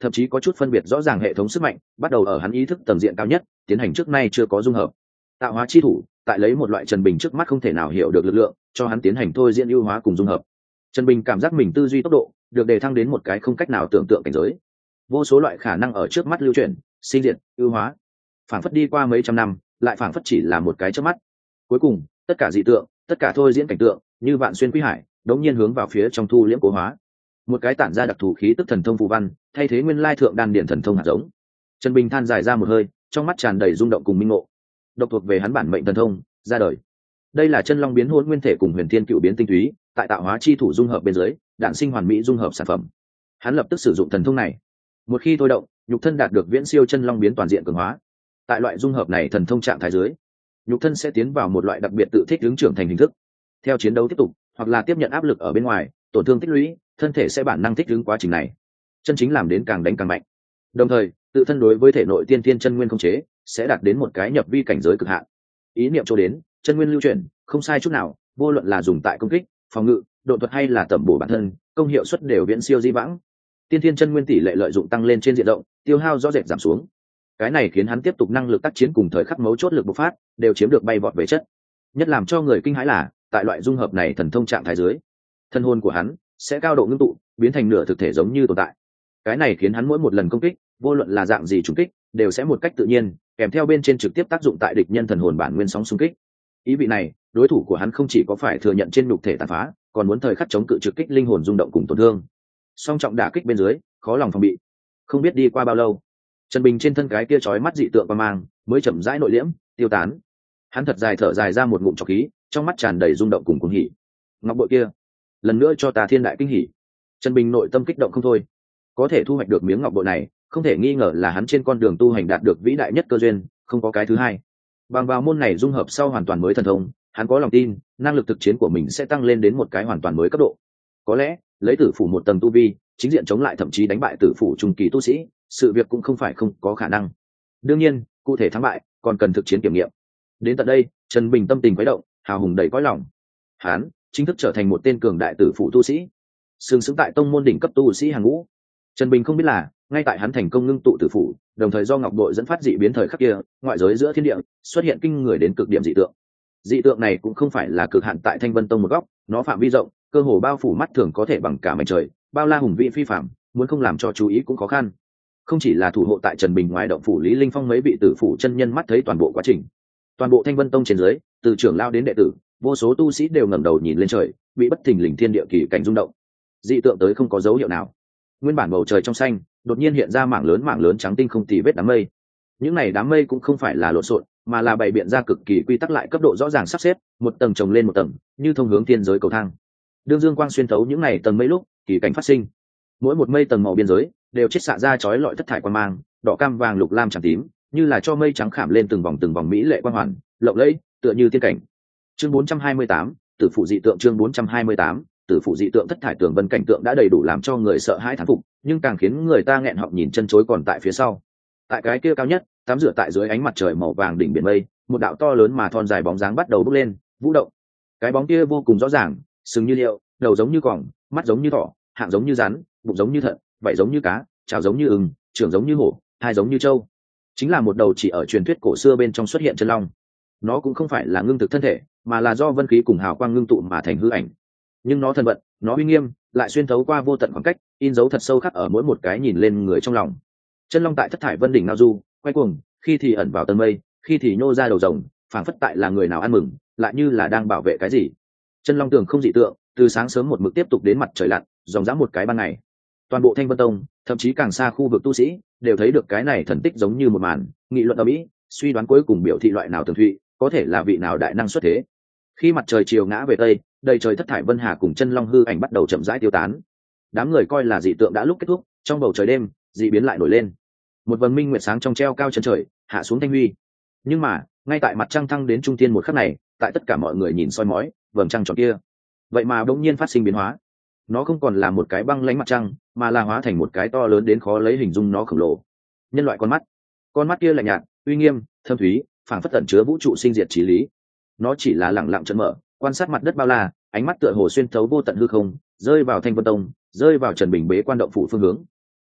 thậm chí có chút phân biệt rõ ràng hệ thống sức mạnh bắt đầu ở hắn ý thức tầng diện cao nhất tiến hành trước nay chưa có dung hợp. Tạo hóa chi thủ tại lấy một loại Trần Bình trước mắt không thể nào hiểu được lực lượng cho hắn tiến hành thôi diễn ưu hóa cùng dung hợp. Trần Bình cảm giác mình tư duy tốc độ được đề thăng đến một cái không cách nào tưởng tượng cảnh giới, vô số loại khả năng ở trước mắt lưu chuyển, sinh diệt, ưu hóa, phảng phất đi qua mấy trăm năm lại phảng phất chỉ là một cái chớp mắt. Cuối cùng tất cả dị tượng, tất cả thôi diễn cảnh tượng như vạn xuyên quý hải đống nhiên hướng vào phía trong thu liễm cố hóa. Một cái tản ra đặc thù khí tức thần thông phù văn thay thế nguyên lai thượng đan điển thần thông hạt giống. Trần Bình than dài ra một hơi, trong mắt tràn đầy rung động cùng minh ngộ. Độc thuộc về hắn bản mệnh thần thông ra đời. Đây là chân long biến hỗn nguyên thể cùng huyền thiên cựu biến tinh túy tại tạo hóa chi thủ dung hợp bên dưới đạn sinh hoàn mỹ dung hợp sản phẩm. Hắn lập tức sử dụng thần thông này, một khi thôi động nhục thân đạt được viễn siêu chân long biến toàn diện cường hóa. Tại loại dung hợp này thần thông trạng thái dưới, nhục thân sẽ tiến vào một loại đặc biệt tự thích ứng trưởng thành hình thức. Theo chiến đấu tiếp tục hoặc là tiếp nhận áp lực ở bên ngoài, tổn thương tích lũy, thân thể sẽ bản năng thích ứng quá trình này, chân chính làm đến càng đánh càng mạnh. Đồng thời tự thân đối với thể nội tiên thiên chân nguyên không chế sẽ đạt đến một cái nhập vi cảnh giới cực hạn. Ý niệm cho đến chân nguyên lưu chuyển không sai chút nào, vô luận là dùng tại công kích, phòng ngự, độ thuật hay là tẩm bổ bản thân, công hiệu suất đều viễn siêu di vãng. Tiên thiên chân nguyên tỷ lệ lợi dụng tăng lên trên diện rộng, tiêu hao rõ rệt giảm xuống. Cái này khiến hắn tiếp tục năng lực tác chiến cùng thời khắc mấu chốt lực bộc phát đều chiếm được bay vọt về chất. Nhất làm cho người kinh hãi là tại loại dung hợp này thần thông trạng thái dưới, thân hồn của hắn sẽ cao độ ngưng tụ, biến thành nửa thực thể giống như tồn tại. Cái này khiến hắn mỗi một lần công kích, vô luận là dạng gì trùng kích, đều sẽ một cách tự nhiên kèm theo bên trên trực tiếp tác dụng tại địch nhân thần hồn bản nguyên sóng xung kích. Ý vị này, đối thủ của hắn không chỉ có phải thừa nhận trên nhục thể tàn phá, còn muốn thời khắc chống cự trực kích linh hồn rung động cùng tổn thương. Song trọng đả kích bên dưới, khó lòng phòng bị. Không biết đi qua bao lâu, Trần Bình trên thân cái kia chói mắt dị tượng qua mang mới chậm rãi nội liễm, tiêu tán. Hắn thật dài thở dài ra một ngụm trọc khí, trong mắt tràn đầy rung động cùng cuồng hỉ. Ngọc bội kia, lần nữa cho ta thiên đại kinh hỉ. Trần Bình nội tâm kích động không thôi. Có thể thu hoạch được miếng ngọc bội này, không thể nghi ngờ là hắn trên con đường tu hành đạt được vĩ đại nhất cơ duyên, không có cái thứ hai. Bằng vào môn này dung hợp sau hoàn toàn mới thần thông, hắn có lòng tin, năng lực thực chiến của mình sẽ tăng lên đến một cái hoàn toàn mới cấp độ. Có lẽ, lấy tử phủ một tầng tu vi, chính diện chống lại thậm chí đánh bại tử phủ trung kỳ tu sĩ, sự việc cũng không phải không có khả năng. Đương nhiên, cụ thể thắng bại còn cần thực chiến kiểm nghiệm. Đến tận đây, Trần Bình tâm tình khuấy động, hào hùng đầy cõi lòng. Hắn chính thức trở thành một tên cường đại tử phụ tu sĩ, sừng sững tại tông môn đỉnh cấp tu sĩ hàng ngũ. Trần Bình không biết là, ngay tại hắn thành công ngưng tụ tử phụ, đồng thời do ngọc bội dẫn phát dị biến thời khắc kia, ngoại giới giữa thiên địa xuất hiện kinh người đến cực điểm dị tượng. Dị tượng này cũng không phải là cực hạn tại Thanh Vân Tông một góc, nó phạm vi rộng, cơ hồ bao phủ mắt thường có thể bằng cả mảnh trời, bao la hùng vĩ phi phạm, muốn không làm cho chú ý cũng khó khăn. Không chỉ là thủ hộ tại Trần Bình ngoài động phủ Lý Linh Phong mấy vị tử phụ chân nhân mắt thấy toàn bộ quá trình, toàn bộ Thanh Vân Tông trên dưới, từ trưởng lao đến đệ tử, vô số tu sĩ đều ngẩng đầu nhìn lên trời, bị bất thình lình thiên địa kỳ cảnh rung động. Dị tượng tới không có dấu hiệu nào, nguyên bản bầu trời trong xanh đột nhiên hiện ra mảng lớn trắng tinh không tì vết đám mây. Những này đám mây cũng không phải là lộn xộn, mà là bày biện ra cực kỳ quy tắc lại cấp độ rõ ràng sắp xếp, một tầng chồng lên một tầng, như thông hướng thiên giới cầu thang. Đương dương quang xuyên thấu những này tầng mây lúc, kỳ cảnh phát sinh. Mỗi một mây tầng màu biên giới đều chiết xạ ra chói lọi thất thải quang mang, đỏ cam vàng lục lam trắng tím, như là cho mây trắng khảm lên từng vòng mỹ lệ quang hoàn, lộng lẫy, tựa như tiên cảnh. Chương 428, tử phụ dị tượng. Chương 428, tử phụ dị tượng. Thất thải tường vân cảnh tượng đã đầy đủ làm cho người sợ hãi thán phục, nhưng càng khiến người ta nghẹn họng nhìn chân chối còn tại phía sau. Tại cái kia cao nhất, tắm rửa tại dưới ánh mặt trời màu vàng đỉnh biển mây, một đạo to lớn mà thon dài bóng dáng bắt đầu bốc lên, vũ động. Cái bóng kia vô cùng rõ ràng, sừng như liệu, đầu giống như còng, mắt giống như thỏ, hạng giống như rắn, bụng giống như thận, vảy giống như cá, trào giống như ưng, trưởng giống như hổ, hai giống như trâu. Chính là một đầu chỉ ở truyền thuyết cổ xưa bên trong xuất hiện chân long. Nó cũng không phải là ngưng thực thân thể, mà là do vân khí cùng hào quang ngưng tụ mà thành hư ảnh. Nhưng nó thân vận, nó uy nghiêm, lại xuyên thấu qua vô tận khoảng cách, in dấu thật sâu khắc ở mỗi một cái nhìn lên người trong lòng. Chân long tại thất thải vân đỉnh ngao du, quay cuồng, khi thì ẩn vào tầng mây, khi thì nhô ra đầu rồng, phảng phất tại là người nào ăn mừng, lại như là đang bảo vệ cái gì. Chân long tường không dị tượng, từ sáng sớm một mực tiếp tục đến mặt trời lặn, dòng dã một cái ban ngày. Toàn bộ Thanh Vân Tông, thậm chí càng xa khu vực tu sĩ, đều thấy được cái này thần tích giống như một màn, nghị luận ở mỹ, suy đoán cuối cùng biểu thị loại nào tường thụy, có thể là vị nào đại năng xuất thế. Khi mặt trời chiều ngã về tây, đầy trời thất thải vân hà cùng chân long hư ảnh bắt đầu chậm rãi tiêu tán. Đám người coi là dị tượng đã lúc kết thúc, trong bầu trời đêm, dị biến lại nổi lên. Một vầng minh nguyệt sáng trong treo cao chân trời, hạ xuống thanh huy. Nhưng mà, ngay tại mặt trăng thăng đến trung thiên một khắc này, tại tất cả mọi người nhìn soi mói, vầng trăng tròn kia, vậy mà bỗng nhiên phát sinh biến hóa. Nó không còn là một cái băng lãnh mặt trăng, mà là hóa thành một cái to lớn đến khó lấy hình dung nó khổng lồ. Nhân loại con mắt kia lạnh nhạt, uy nghiêm, thâm thúy, phảng phất tẩn chứa vũ trụ sinh diệt chí lý. Nó chỉ là lẳng lặng trợn mở, quan sát mặt đất bao la, ánh mắt tựa hồ xuyên thấu vô tận hư không, rơi vào Thanh Vân Tông, rơi vào Trần Bình bế quan động phủ phương hướng.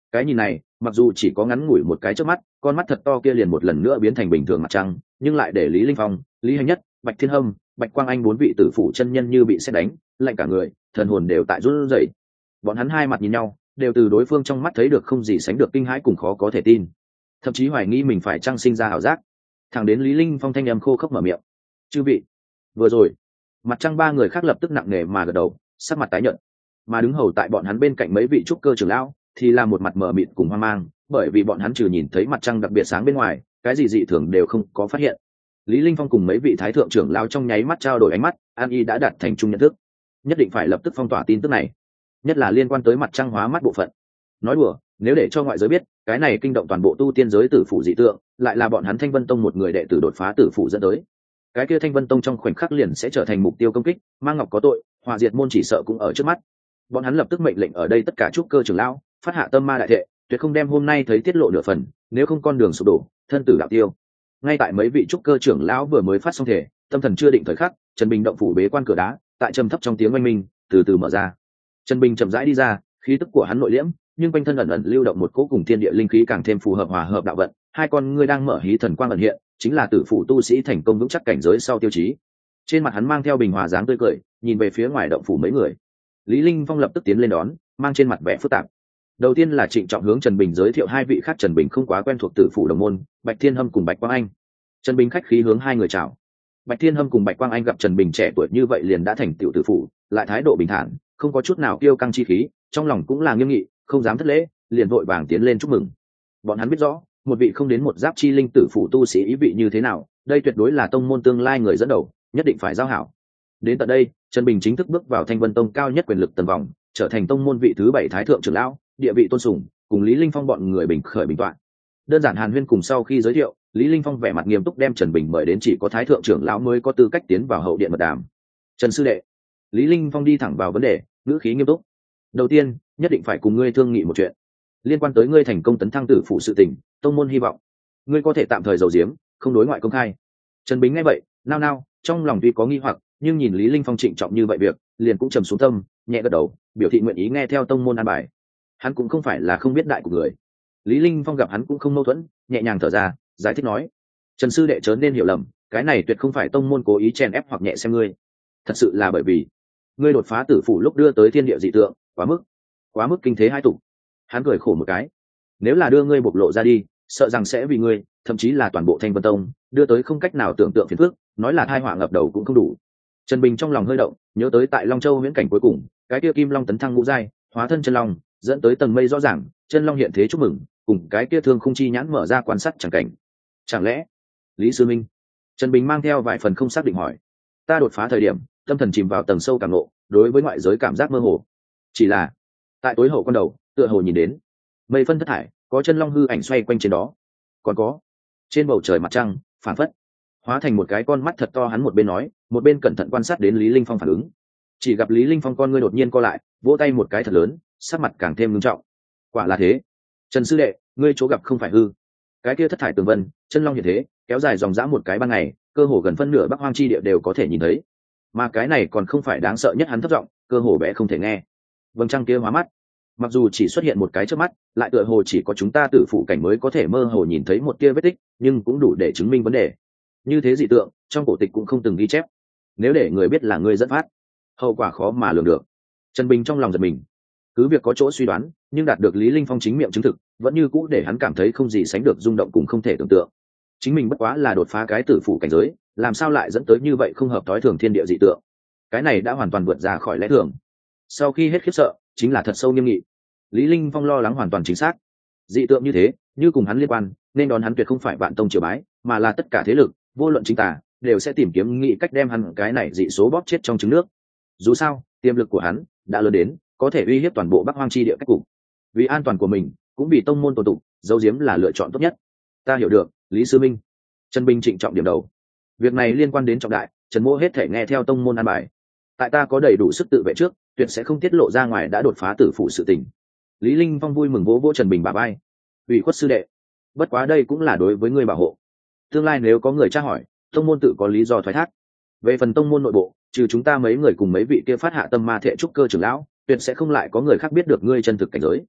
Cái nhìn này mặc dù chỉ có ngắn ngủi một cái trước mắt, con mắt thật to kia liền một lần nữa biến thành bình thường mặt trăng, nhưng lại để Lý Linh Phong, Lý Hành Nhất, Bạch Thiên Hâm, Bạch Quang Anh bốn vị tử phụ chân nhân như bị sét đánh, lạnh cả người, thần hồn đều tại run rẩy. Bọn hắn hai mặt nhìn nhau, đều từ đối phương trong mắt thấy được không gì sánh được kinh hãi cùng khó có thể tin, thậm chí hoài nghi mình phải chăng sinh ra ảo giác. Thẳng đến Lý Linh Phong thanh âm khô khốc mở miệng: "Chư vị, vừa rồi." Mặt trăng ba người khác lập tức nặng nề mà gật đầu, sắc mặt tái nhợt. Mà đứng hầu tại bọn hắn bên cạnh mấy vị trúc cơ trưởng lão thì là một mặt mờ mịt cùng hoang mang, bởi vì bọn hắn trừ nhìn thấy mặt trăng đặc biệt sáng bên ngoài, cái gì dị thường đều không có phát hiện. Lý Linh Phong cùng mấy vị thái thượng trưởng lão trong nháy mắt trao đổi ánh mắt, an y đã đạt thành chung nhận thức, nhất định phải lập tức phong tỏa tin tức này, nhất là liên quan tới mặt trăng hóa mắt bộ phận. Nói đùa, nếu để cho ngoại giới biết, cái này kinh động toàn bộ tu tiên giới tử phụ dị tượng, lại là bọn hắn Thanh Vân Tông một người đệ tử đột phá tử phụ dẫn tới. Cái kia Thanh Vân Tông trong khoảnh khắc liền sẽ trở thành mục tiêu công kích, mang ngọc có tội, hỏa diệt môn chỉ sợ cũng ở trước mắt. Bọn hắn lập tức mệnh lệnh ở đây tất cả trúc cơ trưởng lão phát hạ tâm ma đại thệ, tuyệt không đem hôm nay thấy tiết lộ nửa phần, nếu không con đường sụp đổ, thân tử đạo tiêu. Ngay tại mấy vị trúc cơ trưởng lão vừa mới phát xong thể, tâm thần chưa định thời khắc, Trần Bình động phủ bế quan cửa đá, tại trầm thấp trong tiếng oanh minh, từ từ mở ra. Trần Bình chậm rãi đi ra, khí tức của hắn nội liễm, nhưng quanh thân ẩn ẩn lưu động một cỗ cùng thiên địa linh khí càng thêm phù hợp hòa hợp đạo vận, hai con ngươi đang mở hí thần quang ẩn hiện, chính là tử phụ tu sĩ thành công vững chắc cảnh giới sau tiêu chí. Trên mặt hắn mang theo bình hòa dáng tươi cười, nhìn về phía ngoài động phủ mấy người. Lý Linh Phong lập tức tiến lên đón, mang trên mặt vẻ phức tạp. Đầu tiên là trịnh trọng hướng Trần Bình giới thiệu hai vị khác Trần Bình không quá quen thuộc tử phụ đồng môn, Bạch Thiên Hâm cùng Bạch Quang Anh. Trần Bình khách khí hướng hai người chào. Bạch Thiên Hâm cùng Bạch Quang Anh gặp Trần Bình trẻ tuổi như vậy liền đã thành tựu tử phụ, lại thái độ bình thản, không có chút nào kiêu căng chi khí, trong lòng cũng là nghiêm nghị, không dám thất lễ, liền vội vàng tiến lên chúc mừng. Bọn hắn biết rõ, một vị không đến một giáp chi linh tử phụ tu sĩ ý vị như thế nào, đây tuyệt đối là tông môn tương lai người dẫn đầu, nhất định phải giao hảo. Đến tận đây, Trần Bình chính thức bước vào Thanh Vân Tông cao nhất quyền lực tầng vòng, trở thành tông môn vị thứ 7 thái thượng trưởng lão, địa vị tôn sùng, cùng Lý Linh Phong bọn người bình khởi bình tọa. Đơn giản hàn huyên cùng sau khi giới thiệu, Lý Linh Phong vẻ mặt nghiêm túc đem Trần Bình mời đến chỉ có thái thượng trưởng lão mới có tư cách tiến vào hậu điện mật đàm. "Trần sư đệ." Lý Linh Phong đi thẳng vào vấn đề, ngữ khí nghiêm túc. "Đầu tiên, nhất định phải cùng ngươi thương nghị một chuyện, liên quan tới ngươi thành công tấn thăng tử phụ sự tình, tông môn hy vọng ngươi có thể tạm thời giấu giếm, không đối ngoại công khai." Trần Bình nghe vậy, nao nao, trong lòng tuy có nghi hoặc, nhưng nhìn Lý Linh Phong trịnh trọng như vậy việc, liền cũng trầm xuống tâm, nhẹ gật đầu, biểu thị nguyện ý nghe theo tông môn an bài. Hắn cũng không phải là không biết đại của người. Lý Linh Phong gặp hắn cũng không mâu thuẫn, nhẹ nhàng thở ra, giải thích nói: "Trần sư đệ chớ nên hiểu lầm, cái này tuyệt không phải tông môn cố ý chèn ép hoặc nhẹ xem ngươi. Thật sự là bởi vì ngươi đột phá tử phủ lúc đưa tới thiên địa dị tượng, quá mức kinh thế hai tục." Hắn cười khổ một cái: "Nếu là đưa ngươi bộc lộ ra đi, sợ rằng sẽ vì ngươi, thậm chí là toàn bộ Thanh Vân Tông, đưa tới không cách nào tưởng tượng phiền phức, nói là tai họa ngập đầu cũng không đủ." Trần Bình trong lòng hơi động, nhớ tới tại Long Châu viễn cảnh cuối cùng, cái kia Kim Long tấn thăng ngũ giai, hóa thân chân long, dẫn tới tầng mây rõ ràng, chân long hiện thế chúc mừng, cùng cái kia thương khung chi nhãn mở ra quan sát chẳng cảnh. Chẳng lẽ, Lý sư minh? Trần Bình mang theo vài phần không xác định hỏi. "Ta đột phá thời điểm, tâm thần chìm vào tầng sâu cảm ngộ, đối với ngoại giới cảm giác mơ hồ. Chỉ là, tại tối hậu con đầu, tựa hồ nhìn đến mây phân thất thải, có chân long hư ảnh xoay quanh trên đó. Còn có, trên bầu trời mặt trăng, phản phất hóa thành một cái con mắt thật to." Hắn một bên nói, một bên cẩn thận quan sát đến Lý Linh Phong phản ứng. Chỉ gặp Lý Linh Phong con ngươi đột nhiên co lại, vỗ tay một cái thật lớn, sắc mặt càng thêm nghiêm trọng. "Quả là thế. Trần sư đệ, ngươi chỗ gặp không phải hư. Cái kia thất thải tường vân, chân long hiện thế, kéo dài dòng dã một cái ban ngày, cơ hồ gần phân nửa Bắc Hoang chi địa đều có thể nhìn thấy. Mà cái này còn không phải đáng sợ nhất." Hắn thấp giọng, cơ hồ bé không thể nghe. "Vầng trăng kia hóa mắt, mặc dù chỉ xuất hiện một cái trước mắt, lại tựa hồ chỉ có chúng ta tử phụ cảnh mới có thể mơ hồ nhìn thấy một tia vết tích, nhưng cũng đủ để chứng minh vấn đề. Như thế dị tượng, trong cổ tịch cũng không từng ghi chép. Nếu để người biết là ngươi dẫn phát, hậu quả khó mà lường được." Trần Bình trong lòng giật mình, cứ việc có chỗ suy đoán, nhưng đạt được Lý Linh Phong chính miệng chứng thực, vẫn như cũ để hắn cảm thấy không gì sánh được rung động cùng không thể tưởng tượng. Chính mình bất quá là đột phá cái tử phụ cảnh giới, làm sao lại dẫn tới như vậy không hợp tối thường thiên địa dị tượng? Cái này đã hoàn toàn vượt ra khỏi lẽ thường. Sau khi hết khiếp sợ, chính là thật sâu nghiêm nghị. Lý Linh Phong lo lắng hoàn toàn chính xác. Dị tượng như thế, như cùng hắn liên quan, nên đón hắn tuyệt không phải vạn tông triều bái, mà là tất cả thế lực, vô luận chính tà, đều sẽ tìm kiếm nghị cách đem hắn cái này dị số bóp chết trong trứng nước. Dù sao, tiềm lực của hắn đã lớn đến có thể uy hiếp toàn bộ Bắc Hoang chi địa cách cục. Vì an toàn của mình, cũng vì tông môn tổ tụ, giấu giếm là lựa chọn tốt nhất. "Ta hiểu được, Lý sư minh." Trần Bình trịnh trọng điểm đầu. "Việc này liên quan đến trọng đại, Trần Mỗ hết thể nghe theo tông môn an bài. Tại ta có đầy đủ sức tự vệ trước, tuyệt sẽ không tiết lộ ra ngoài đã đột phá tử phụ sự tình." Lý Linh Phong vui mừng vỗ vỗ Trần Bình bả vai. "Ủy khuất sư đệ, bất quá đây cũng là đối với ngươi bảo hộ. Tương lai nếu có người tra hỏi, tông môn tự có lý do thoái thác. Về phần tông môn nội bộ, trừ chúng ta mấy người cùng mấy vị kia phát hạ tâm ma thệ trúc cơ trưởng lão, tuyệt sẽ không lại có người khác biết được ngươi chân thực cảnh giới."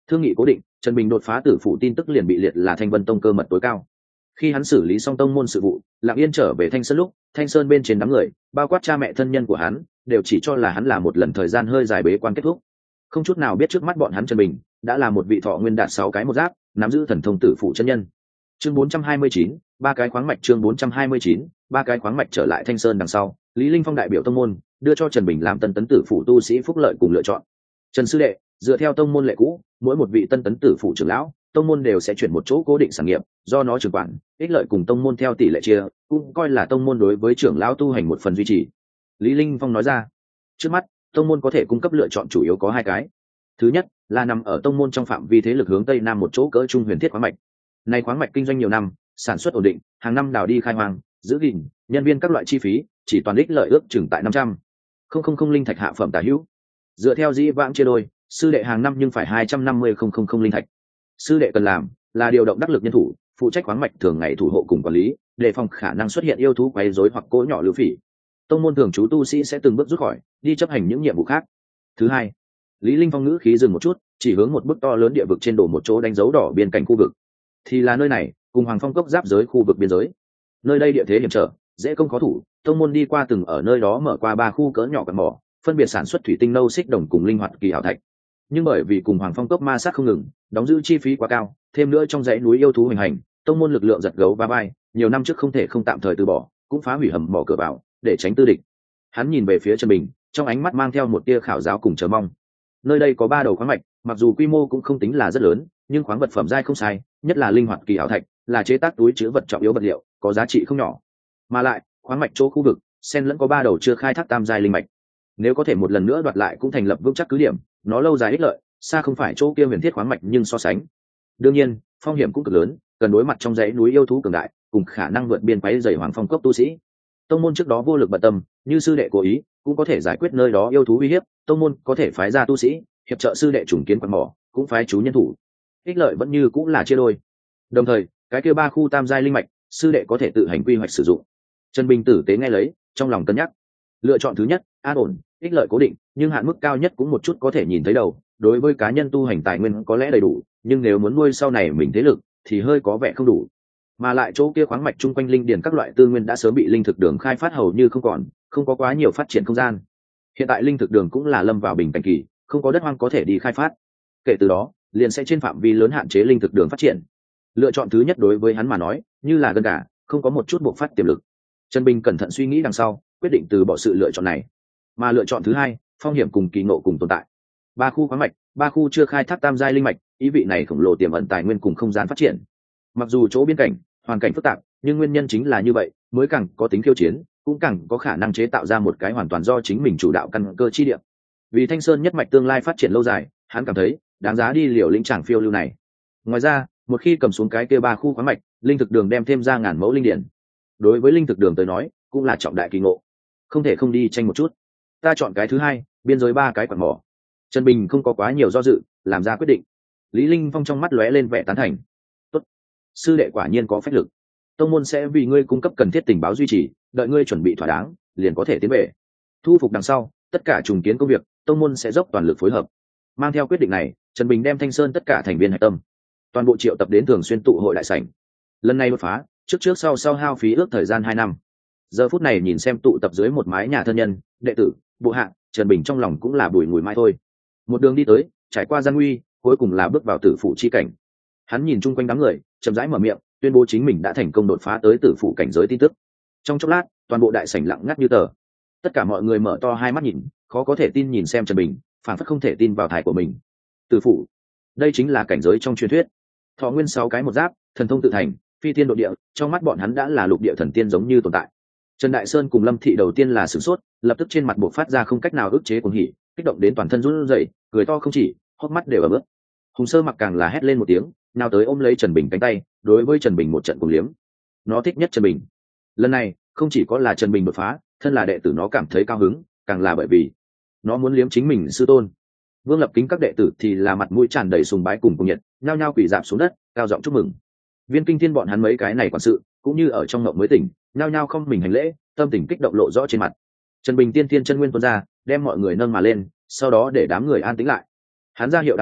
Thương nghị cố định, Trần Bình đột phá tử phủ tin tức liền bị liệt là Thanh Vân Tông cơ mật tối cao. Khi hắn xử lý xong tông môn sự vụ, lặng yên trở về Thanh Sơn lúc, Thanh Sơn bên trên đám người, bao quát cha mẹ thân nhân của hắn, đều chỉ cho là hắn là một lần thời gian hơi dài bế quan kết thúc, không chút nào biết trước mắt bọn hắn Trần Bình đã là một vị thọ nguyên đạt 6 cái một giáp, nắm giữ thần thông tử phụ chân nhân. Chương 429, ba cái khoáng mạch. Chương 429, ba cái khoáng mạch. Trở lại Thanh Sơn đằng sau, Lý Linh Phong đại biểu tông môn, đưa cho Trần Bình làm tân tấn tử phụ tu sĩ phúc lợi cùng lựa chọn. Trần sư đệ, dựa theo tông môn lệ cũ, mỗi một vị tân tấn tử phụ trưởng lão, tông môn đều sẽ chuyển một chỗ cố định sản nghiệp, do nó trưởng quản, ích lợi cùng tông môn theo tỷ lệ chia, cũng coi là tông môn đối với trưởng lão tu hành một phần duy trì. Lý Linh Phong nói ra. Trước mắt, tông môn có thể cung cấp lựa chọn chủ yếu có hai cái. Thứ nhất là nằm ở tông môn trong phạm vi thế lực hướng tây nam một chỗ cỡ trung huyền thiết khoáng mạch. Này khoáng mạch kinh doanh nhiều năm, sản xuất ổn định, hàng năm đào đi khai hoang, giữ gìn, nhân viên các loại chi phí, chỉ toàn ích lợi ước chừng tại 500,000 linh thạch hạ phẩm tả hữu. Dựa theo dĩ vãng chia đôi, sư đệ hàng năm nhưng phải 250,000 linh thạch. Sư đệ cần làm là điều động đắc lực nhân thủ, phụ trách khoáng mạch thường ngày thủ hộ cùng quản lý, đề phòng khả năng xuất hiện yêu thú quấy rối hoặc cỗ nhỏ lưu phỉ. Tông môn thường trú tu sĩ sẽ từng bước rút khỏi, đi chấp hành những nhiệm vụ khác. Thứ hai, Lý Linh Phong ngữ khí dừng một chút, chỉ hướng một bức to lớn địa vực trên đổ một chỗ đánh dấu đỏ biên cảnh khu vực. Thì là nơi này, cùng Hoàng Phong cốc giáp giới khu vực biên giới. Nơi đây địa thế hiểm trở, dễ công khó thủ, tông môn đi qua từng ở nơi đó mở qua 3 khu cỡ nhỏ quặng mỏ, phân biệt sản xuất thủy tinh nâu xích đồng cùng linh hoạt kỳ hảo thạch. Nhưng bởi vì cùng Hoàng Phong cốc ma sát không ngừng, đóng giữ chi phí quá cao, thêm nữa trong dãy núi yêu thú hoành hành, tông môn lực lượng giật gấu va vai, nhiều năm trước không thể không tạm thời từ bỏ, cũng phá hủy hầm mỏ cửa vào, để tránh tư địch. Hắn nhìn về phía Trần Bình, trong ánh mắt mang theo một tia khảo giáo cùng chờ mong. Nơi đây có 3 đầu khoáng mạch, mặc dù quy mô cũng không tính là rất lớn, nhưng khoáng vật phẩm giai không sai, nhất là linh hoạt kỳ hảo thạch, là chế tác túi chứa vật trọng yếu vật liệu, có giá trị không nhỏ. Mà lại, khoáng mạch chỗ khu vực, xen lẫn có 3 đầu chưa khai thác tam giai linh mạch. Nếu có thể một lần nữa đoạt lại cũng thành lập vững chắc cứ điểm, nó lâu dài ích lợi, xa không phải chỗ kia huyền thiết khoáng mạch nhưng so sánh. Đương nhiên, phong hiểm cũng cực lớn, cần đối mặt trong dãy núi yêu thú cường đại, cùng khả năng vượt biên quấy rầy Hoàng Phong cốc tu sĩ. Tông môn trước đó vô lực bận tâm, như sư đệ cố ý, cũng có thể giải quyết nơi đó yêu thú uy hiếp, tông môn có thể phái ra tu sĩ, hiệp trợ sư đệ trùng kiến quặng mỏ, cũng phái chú nhân thủ. Ích lợi vẫn như cũng là chia đôi. Đồng thời, cái kia 3 khu tam giai linh mạch, sư đệ có thể tự hành quy hoạch sử dụng. Trần Bình tử tế nghe lấy, trong lòng cân nhắc. Lựa chọn thứ nhất, an ổn, ích lợi cố định, nhưng hạn mức cao nhất cũng một chút có thể nhìn thấy đầu, đối với cá nhân tu hành tài nguyên có lẽ đầy đủ, nhưng nếu muốn nuôi sau này mình thế lực thì hơi có vẻ không đủ. Mà lại chỗ kia khoáng mạch chung quanh linh điền các loại tư nguyên đã sớm bị linh thực đường khai phát hầu như không còn, không có quá nhiều phát triển không gian. Hiện tại linh thực đường cũng là lâm vào bình cảnh kỳ, không có đất hoang có thể đi khai phát. Kể từ đó, liền sẽ trên phạm vi lớn hạn chế linh thực đường phát triển. Lựa chọn thứ nhất đối với hắn mà nói, như là gần cả, không có một chút bộc phát tiềm lực. Trần Bình cẩn thận suy nghĩ đằng sau, quyết định từ bỏ sự lựa chọn này. Mà lựa chọn thứ hai, phong hiểm cùng kỳ ngộ cùng tồn tại. 3 khu khoáng mạch, 3 khu chưa khai thác tam giai linh mạch, ý vị này khổng lồ tiềm ẩn tài nguyên cùng không gian phát triển. Mặc dù chỗ biên cảnh, hoàn cảnh phức tạp, nhưng nguyên nhân chính là như vậy, mới càng có tính khiêu chiến, cũng càng có khả năng chế tạo ra một cái hoàn toàn do chính mình chủ đạo căn cơ chi địa. Vì Thanh Sơn nhất mạch tương lai phát triển lâu dài, hắn cảm thấy đáng giá đi liều lĩnh tràng phiêu lưu này. Ngoài ra, một khi cầm xuống cái kia 3 khu khoáng mạch, linh thực đường đem thêm ra ngàn mẫu linh điển. Đối với linh thực đường tới nói, cũng là trọng đại kỳ ngộ. Không thể không đi tranh một chút. Ta chọn cái thứ hai, biên giới 3 cái quặng mỏ. Trần Bình không có quá nhiều do dự, làm ra quyết định. Lý Linh Phong trong mắt lóe lên vẻ tán thành. Tốt, sư đệ quả nhiên có phách lực. Tông môn sẽ vì ngươi cung cấp cần thiết tình báo duy trì, đợi ngươi chuẩn bị thỏa đáng, liền có thể tiến về. Thu phục đằng sau, tất cả trùng kiến công việc, tông môn sẽ dốc toàn lực phối hợp. Mang theo quyết định này, Trần Bình đem Thanh Sơn tất cả thành viên hạch tâm, toàn bộ triệu tập đến thường xuyên tụ hội đại sảnh. Lần này đột phá, trước sau hao phí ước thời gian 2 năm. Giờ phút này nhìn xem tụ tập dưới một mái nhà thân nhân, đệ tử, bộ hạ, Trần Bình trong lòng cũng là bùi ngùi mãi thôi. Một đường đi tới, trải qua gian nguy, cuối cùng là bước vào tử phủ chi cảnh. Hắn nhìn chung quanh đám người, chậm rãi mở miệng, tuyên bố chính mình đã thành công đột phá tới tử phủ cảnh giới tin tức. Trong chốc lát, toàn bộ đại sảnh lặng ngắt như tờ. Tất cả mọi người mở to hai mắt nhìn, khó có thể tin nhìn xem Trần Bình, phản phất không thể tin vào thải của mình. Tử phủ, đây chính là cảnh giới trong truyền thuyết. Thọ nguyên 6 cái một giáp, thần thông tự thành, phi thiên độ địa, trong mắt bọn hắn đã là lục địa thần tiên giống như tồn tại. Trần Đại Sơn cùng Lâm Thị đầu tiên là sửng sốt, lập tức trên mặt bộc phát ra không cách nào ức chế cuồng hỉ, kích động đến toàn thân run rẩy, cười to không chỉ, hốc mắt đều ẩm ướt. Hùng Sơ Mặc càng là hét lên một tiếng, nào tới ôm lấy Trần Bình cánh tay, đối với Trần Bình một trận cùng liếm. Nó thích nhất Trần Bình. Lần này, không chỉ có là Trần Bình đột phá, thân là đệ tử nó cảm thấy cao hứng, càng là bởi vì nó muốn liếm chính mình sư tôn. Vương Lập Kính các đệ tử thì là mặt mũi tràn đầy sùng bái cùng cuồng nhiệt, nhao nhao quỳ rạp xuống đất, cao giọng chúc mừng. Viên Kinh Thiên bọn hắn mấy cái này quản sự, cũng như ở trong ngộng mới tỉnh, nhao nhao không mình hành lễ, tâm tình kích động lộ rõ trên mặt. Trần Bình tiên thiên chân nguyên tuôn ra, đem mọi người nâng mà lên, sau đó để đám người an tĩnh lại. Hắn ra hiệu đám người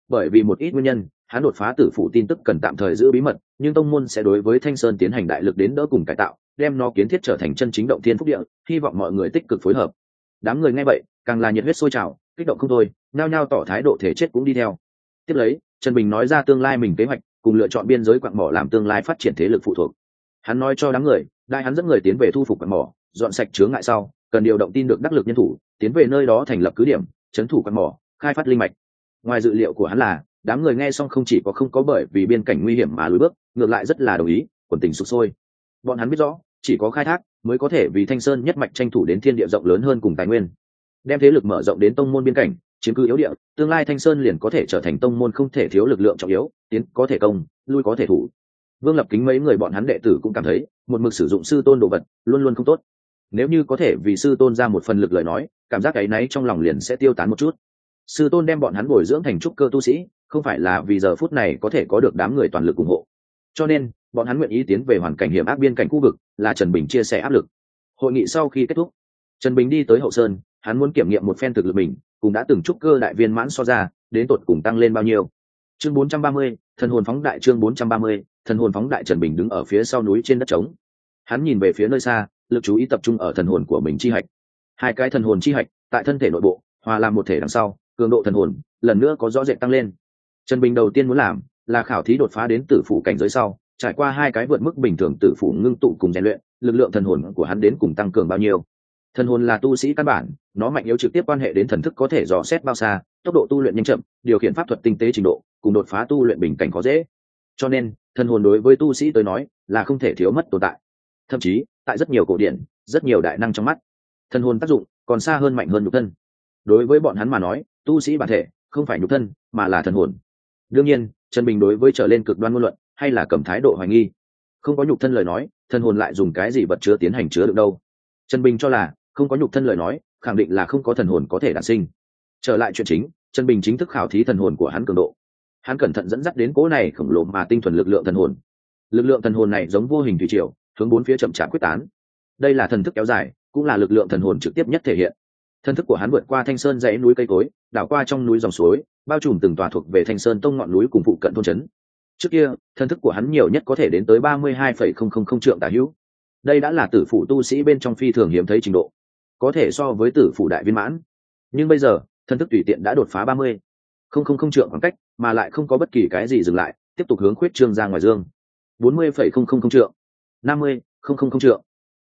bởi vì một ít nguyên nhân hắn đột phá tử phụ tin tức cần tạm thời giữ bí mật, nhưng tông môn sẽ đối với Thanh Sơn tiến hành đại lực đến đỡ cùng cải tạo, đem nó kiến thiết trở thành chân chính động thiên phúc địa, hy vọng mọi người tích cực phối hợp. Đám người nghe vậy càng là nhiệt huyết sôi trào, kích động không thôi, nhao nhao tỏ thái độ thể chết cũng đi theo. Tiếp lấy Trần Bình nói ra tương lai mình kế hoạch, cùng lựa chọn biên giới quặng mỏ làm tương lai phát triển thế lực phụ thuộc. Hắn nói cho đám người, đại hắn dẫn người tiến về thu phục quặng mỏ, dọn sạch chướng ngại sau, cần điều động tin được đắc lực nhân thủ, tiến về nơi đó thành lập cứ điểm, trấn thủ quặng mỏ, khai phát linh mạch. Ngoài dự liệu của hắn là, đám người nghe xong không chỉ có không có bởi vì biên cảnh nguy hiểm mà lùi bước, ngược lại rất là đồng ý, quần tình sục sôi. Bọn hắn biết rõ, chỉ có khai thác mới có thể vì Thanh Sơn nhất mạch tranh thủ đến thiên địa rộng lớn hơn cùng tài nguyên, đem thế lực mở rộng đến tông môn biên cảnh, chiếm cứ yếu địa, tương lai Thanh Sơn liền có thể trở thành tông môn không thể thiếu lực lượng trọng yếu, tiến có thể công, lui có thể thủ. Vương Lập Kính mấy người bọn hắn đệ tử cũng cảm thấy, một mực sử dụng sư tôn đồ vật luôn luôn không tốt. Nếu như có thể vì sư tôn ra một phần lực lời nói, cảm giác cái náy trong lòng liền sẽ tiêu tán một chút. Sư tôn đem bọn hắn bồi dưỡng thành trúc cơ tu sĩ, không phải là vì giờ phút này có thể có được đám người toàn lực ủng hộ. Cho nên, bọn hắn nguyện ý tiến về hoàn cảnh hiểm ác biên cảnh khu vực, là Trần Bình chia sẻ áp lực. Hội nghị sau khi kết thúc, Trần Bình đi tới hậu sơn, hắn muốn kiểm nghiệm một phen thực lực mình, cũng đã từng trúc cơ đại viên mãn so ra, đến tột cùng tăng lên bao nhiêu. Chương 430, thần hồn phóng đại. Chương 430, thần hồn phóng đại. Trần Bình đứng ở phía sau núi trên đất trống. Hắn nhìn về phía nơi xa, lực chú ý tập trung ở thần hồn của mình chi hạch. Hai cái thần hồn chi hạch tại thân thể nội bộ hòa làm một thể đằng sau, cường độ thần hồn lần nữa có rõ rệt tăng lên. Trần Bình đầu tiên muốn làm là khảo thí đột phá đến tử phụ cảnh giới sau, trải qua hai cái vượt mức bình thường tử phụ ngưng tụ cùng rèn luyện, lực lượng thần hồn của hắn đến cùng tăng cường bao nhiêu. Thần hồn là tu sĩ căn bản, nó mạnh yếu trực tiếp quan hệ đến thần thức có thể dò xét bao xa, tốc độ tu luyện nhanh chậm, điều khiển pháp thuật tinh tế trình độ, cùng đột phá tu luyện bình cảnh khó dễ. Cho nên, thần hồn đối với tu sĩ tới nói là không thể thiếu mất tồn tại. Thậm chí, tại rất nhiều cổ điển, rất nhiều đại năng trong mắt, thần hồn tác dụng còn xa hơn mạnh hơn nhục thân. Đối với bọn hắn mà nói, tu sĩ bản thể không phải nhục thân, mà là thần hồn. Đương nhiên, Trần Bình đối với trở lên cực đoan ngôn luận, hay là cầm thái độ hoài nghi. Không có nhục thân lời nói, thần hồn lại dùng cái gì vật chứa tiến hành chứa được đâu? Trần Bình cho là không có nhục thân lời nói, khẳng định là không có thần hồn có thể đản sinh. Trở lại chuyện chính, Trần Bình chính thức khảo thí thần hồn của hắn cường độ. Hắn cẩn thận dẫn dắt đến cỗ này khổng lồ mà tinh thuần lực lượng thần hồn. Lực lượng thần hồn này giống vô hình thủy triều, hướng bốn phía chậm chạp quyết tán. Đây là thần thức kéo dài, cũng là lực lượng thần hồn trực tiếp nhất thể hiện. Thần thức của hắn vượt qua Thanh Sơn dãy núi cây cối, đảo qua trong núi dòng suối, bao trùm từng tòa thuộc về Thanh Sơn tông ngọn núi cùng phụ cận thôn trấn. Trước kia, thần thức của hắn nhiều nhất có thể đến tới 32,000 trượng tả hữu. Đây đã là tử phụ tu sĩ bên trong phi thường hiếm thấy trình độ, có thể so với tử phụ đại viên mãn. Nhưng bây giờ, thần thức tùy tiện đã đột phá 30,000 trượng khoảng cách, mà lại không có bất kỳ cái gì dừng lại, tiếp tục hướng khuyết trương ra ngoài dương. 40,000 trượng, 50,000 trượng,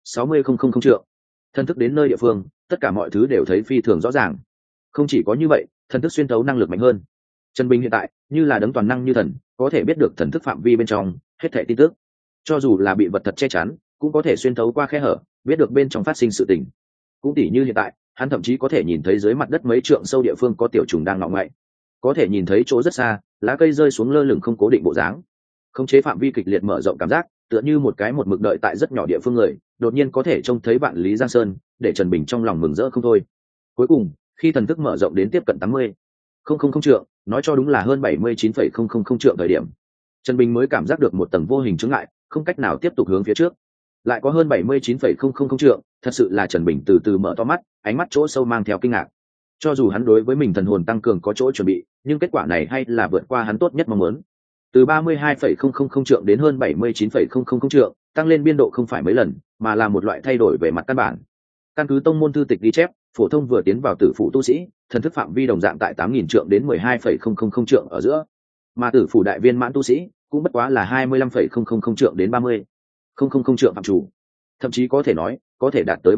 60,000 trượng. Thần thức đến nơi địa phương, tất cả mọi thứ đều thấy phi thường rõ ràng. Không chỉ có như vậy, thần thức xuyên thấu năng lực mạnh hơn. Trần Bình hiện tại như là đấng toàn năng như thần, có thể biết được thần thức phạm vi bên trong hết thảy tin tức. Cho dù là bị vật thật che chắn, cũng có thể xuyên thấu qua khe hở, biết được bên trong phát sinh sự tình. Cũng tỉ như hiện tại, hắn thậm chí có thể nhìn thấy dưới mặt đất mấy trượng sâu địa phương có tiểu trùng đang ngọ ngậy, có thể nhìn thấy chỗ rất xa, lá cây rơi xuống lơ lửng không cố định bộ dáng. Khống chế phạm vi kịch liệt mở rộng cảm giác, tựa như một cái một mực đợi tại rất nhỏ địa phương người, đột nhiên có thể trông thấy vạn lý giang sơn, để Trần Bình trong lòng mừng rỡ không thôi. Cuối cùng, khi thần thức mở rộng đến tiếp cận 80,000 trượng, nói cho đúng là hơn 79,000 trượng thời điểm, Trần Bình mới cảm giác được một tầng vô hình chướng ngại, không cách nào tiếp tục hướng phía trước. Lại có hơn 79,000 trượng, thật sự là Trần Bình từ từ mở to mắt, ánh mắt chỗ sâu mang theo kinh ngạc. Cho dù hắn đối với mình thần hồn tăng cường có chỗ chuẩn bị, nhưng kết quả này hay là vượt qua hắn tốt nhất mong muốn. Từ 32,000 trượng đến hơn 79,000 trượng, tăng lên biên độ không phải mấy lần, mà là một loại thay đổi về mặt căn bản. Căn cứ tông môn thư tịch ghi chép, phổ thông vừa tiến vào tử phụ tu sĩ, thần thức phạm vi đồng dạng tại 8.000 trượng đến 12,000 trượng ở giữa, mà tử phụ đại viên mãn tu sĩ cũng bất quá là 25,000 trượng đến 30,000 trượng phạm chủ, thậm chí có thể nói có thể đạt tới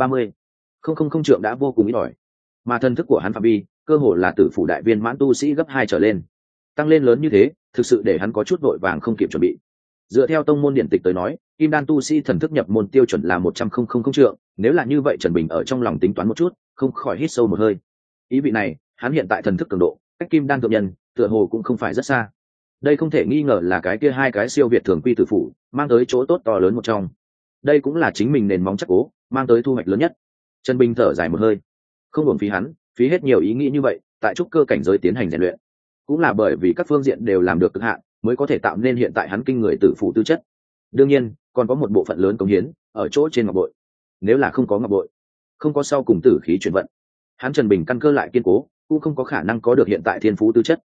30,000 trượng đã vô cùng ít ỏi. Mà thần thức của hắn phạm vi cơ hồ là tử phụ đại viên mãn tu sĩ gấp 2 trở lên. Tăng lên lớn như thế, thực sự để hắn có chút vội vàng không kịp chuẩn bị. Dựa theo tông môn điển tịch tới nói, kim đan tu sĩ thần thức nhập môn tiêu chuẩn là 100,000 trượng, nếu là như vậy Trần Bình ở trong lòng tính toán một chút, không khỏi hít sâu một hơi. Ý vị này, hắn hiện tại thần thức cường độ, cách kim đan thượng nhân, tựa hồ cũng không phải rất xa. Đây không thể nghi ngờ là cái kia hai cái siêu việt thường quy tử phụ, mang tới chỗ tốt to lớn một trong. Đây cũng là chính mình nền móng chắc cố, mang tới thu hoạch lớn nhất. Trần Bình thở dài một hơi, không uổng phí hắn, phí hết nhiều ý nghĩ như vậy, tại trúc cơ cảnh giới tiến hành rèn luyện. Cũng là bởi vì các phương diện đều làm được cực hạn, mới có thể tạo nên hiện tại hắn kinh người tử phụ tư chất. Đương nhiên, còn có một bộ phận lớn cống hiến ở chỗ trên ngọc bội. Nếu là không có ngọc bội, không có sau cùng tử khí chuyển vận, hắn Trần Bình căn cơ lại kiên cố, cũng không có khả năng có được hiện tại thiên phú tư chất.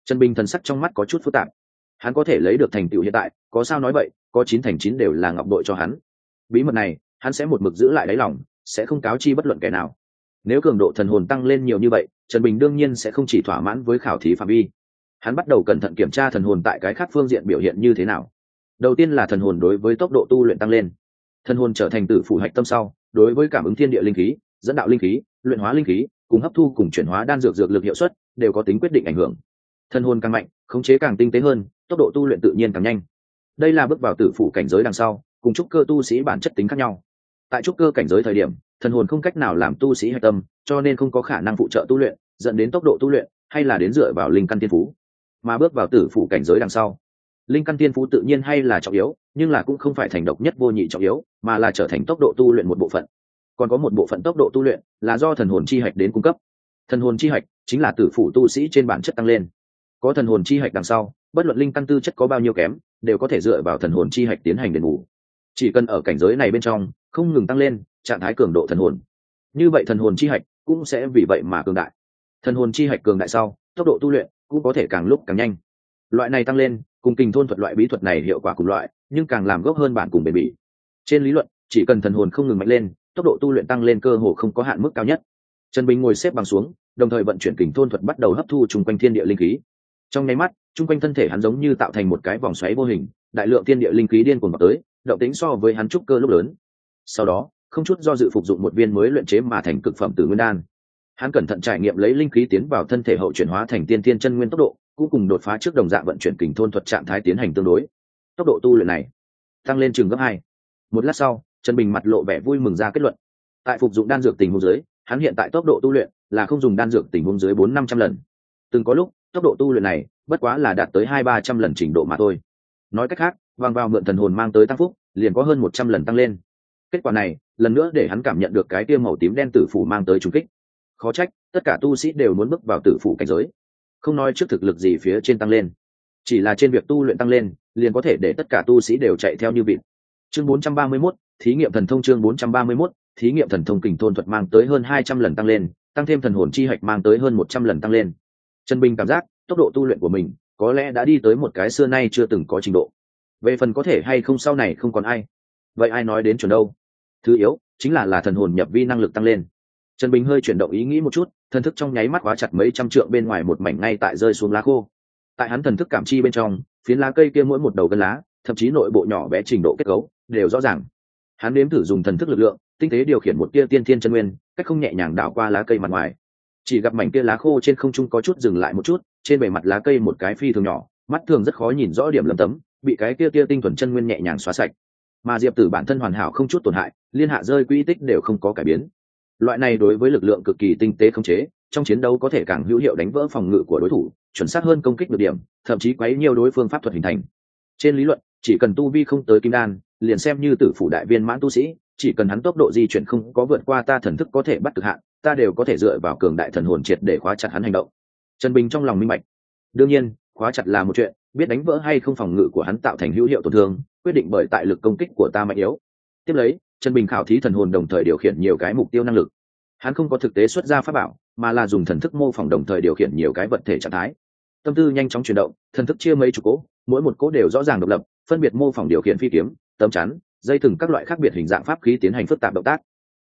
Trần Bình thần sắc trong mắt có chút phức tạp. Hắn có thể lấy được thành tựu hiện tại, có sao nói vậy, có 9/9 đều là ngọc bội cho hắn. Bí mật này, hắn sẽ một mực giữ lại đáy lòng, sẽ không cáo chi bất luận kẻ nào. Nếu cường độ thần hồn tăng lên nhiều như vậy, Trần Bình đương nhiên sẽ không chỉ thỏa mãn với khảo thí phạm vi. Hắn bắt đầu cẩn thận kiểm tra thần hồn tại cái khác phương diện biểu hiện như thế nào. Đầu tiên là thần hồn đối với tốc độ tu luyện tăng lên. Thần hồn trở thành tử phủ hạch tâm sau, đối với cảm ứng thiên địa linh khí, dẫn đạo linh khí, luyện hóa linh khí, cùng hấp thu cùng chuyển hóa đan dược dược lực hiệu suất đều có tính quyết định ảnh hưởng. Thần hồn càng mạnh, khống chế càng tinh tế hơn, tốc độ tu luyện tự nhiên càng nhanh. Đây là bước vào tử phủ cảnh giới đằng sau, cùng trúc cơ tu sĩ bản chất tính khác nhau. Tại trúc cơ cảnh giới thời điểm, thần hồn không cách nào làm tu sĩ hạch tâm, cho nên không có khả năng phụ trợ tu luyện, dẫn đến tốc độ tu luyện hay là đến dựa vào linh căn tiên phú. Mà bước vào tử phủ cảnh giới đằng sau, linh căn tiên phú tự nhiên hay là trọng yếu, nhưng là cũng không phải thành độc nhất vô nhị trọng yếu, mà là trở thành tốc độ tu luyện một bộ phận. Còn có một bộ phận tốc độ tu luyện là do thần hồn chi hạch đến cung cấp. Thần hồn chi hạch chính là tử phủ tu sĩ trên bản chất tăng lên. Có thần hồn chi hạch đằng sau, bất luận linh căn tư chất có bao nhiêu kém, đều có thể dựa vào thần hồn chi hạch tiến hành đền bù. Chỉ cần ở cảnh giới này bên trong không ngừng tăng lên trạng thái cường độ thần hồn, như vậy thần hồn chi hạch cũng sẽ vì vậy mà cường đại. Thần hồn chi hạch cường đại sau, tốc độ tu luyện cũng có thể càng lúc càng nhanh. Loại này tăng lên cùng kình thôn thuật loại bí thuật này hiệu quả cùng loại, nhưng càng làm gốc hơn bản cùng bền bỉ. Trên lý luận, chỉ cần thần hồn không ngừng mạnh lên, tốc độ tu luyện tăng lên cơ hồ không có hạn mức cao nhất. Trần Bình ngồi xếp bằng xuống, đồng thời vận chuyển kình thôn thuật bắt đầu hấp thu chung quanh thiên địa linh khí. Trong nháy mắt, chung quanh thân thể hắn giống như tạo thành một cái vòng xoáy vô hình, đại lượng thiên địa linh khí điên cuồng vào tới, động tĩnh so với hắn trúc cơ lúc lớn. Sau đó, không chút do dự phục dụng một viên mới luyện chế mà thành cực phẩm Tử Nguyên Đan. Hắn cẩn thận trải nghiệm lấy linh khí tiến vào thân thể hậu chuyển hóa thành tiên thiên chân nguyên tốc độ, cũng cùng đột phá trước đồng dạng vận chuyển kình thôn thuật trạng thái tiến hành tương đối. Tốc độ tu luyện này tăng lên chừng gấp 2. Một lát sau, Trần Bình mặt lộ vẻ vui mừng ra kết luận. Tại phục dụng đan dược tình huống dưới, hắn hiện tại tốc độ tu luyện là không dùng đan dược tình huống dưới 400-500 lần. Từng có lúc, tốc độ tu luyện này bất quá là đạt tới 200-300 lần trình độ mà thôi. Nói cách khác, vang vào mượn thần hồn mang tới tăng phúc, liền có hơn 100 lần tăng lên. Kết quả này, lần nữa để hắn cảm nhận được cái tia màu tím đen tử phủ mang tới trùng kích. Khó trách, tất cả tu sĩ đều muốn bước vào tử phủ cảnh giới. Không nói trước thực lực gì phía trên tăng lên, chỉ là trên việc tu luyện tăng lên, liền có thể để tất cả tu sĩ đều chạy theo như vịt. Chương 431, thí nghiệm thần thông. Chương 431, thí nghiệm thần thông. Kình thôn thuật mang tới hơn 200 lần tăng lên, tăng thêm thần hồn chi hạch mang tới hơn 100 lần tăng lên. Trần Bình cảm giác, tốc độ tu luyện của mình có lẽ đã đi tới một cái xưa nay chưa từng có trình độ. Về phần có thể hay không sau này không còn ai, vậy ai nói đến chuẩn đâu. Thứ yếu chính là thần hồn nhập vi năng lực tăng lên. Trần Bình hơi chuyển động ý nghĩ một chút, thần thức trong nháy mắt khóa chặt mấy trăm trượng bên ngoài một mảnh ngay tại rơi xuống lá khô. Tại hắn thần thức cảm chi bên trong, phiến lá cây kia mỗi một đầu gân lá, thậm chí nội bộ nhỏ bé trình độ kết cấu đều rõ ràng. Hắn nếm thử dùng thần thức lực lượng tinh tế điều khiển một tia tiên thiên chân nguyên, cách không nhẹ nhàng đảo qua lá cây mặt ngoài. Chỉ gặp mảnh kia lá khô trên không trung có chút dừng lại một chút, trên bề mặt lá cây một cái phi thường nhỏ, mắt thường rất khó nhìn rõ điểm lấm tấm, bị cái kia tinh thuần chân nguyên nhẹ nhàng xóa sạch. Mà Diệp Tử bản thân hoàn hảo không chút tổn hại, liên hạ rơi quỹ tích đều không có cải biến. Loại này đối với lực lượng cực kỳ tinh tế khống chế, trong chiến đấu có thể càng hữu hiệu đánh vỡ phòng ngự của đối thủ, chuẩn xác hơn công kích được điểm, thậm chí quấy nhiều đối phương pháp thuật hình thành. Trên lý luận, chỉ cần tu vi không tới kim đan, liền xem như tử phủ đại viên mãn tu sĩ, chỉ cần hắn tốc độ di chuyển không có vượt qua ta thần thức có thể bắt cực hạn, ta đều có thể dựa vào cường đại thần hồn triệt để khóa chặt hắn hành động. Trần Bình trong lòng minh bạch. Đương nhiên, khóa chặt là một chuyện, biết đánh vỡ hay không phòng ngự của hắn tạo thành hữu hiệu tổn thương, quyết định bởi tại lực công kích của ta mạnh yếu. Tiếp lấy, Trần Bình khảo thí thần hồn đồng thời điều khiển nhiều cái mục tiêu năng lực. Hắn không có thực tế xuất ra pháp bảo, mà là dùng thần thức mô phỏng đồng thời điều khiển nhiều cái vật thể trạng thái. Tâm tư nhanh chóng chuyển động, thần thức chia mấy chục cỗ, mỗi một cỗ đều rõ ràng độc lập, phân biệt mô phỏng điều khiển phi kiếm, tấm chắn, dây thừng các loại khác biệt hình dạng pháp khí tiến hành phức tạp động tác.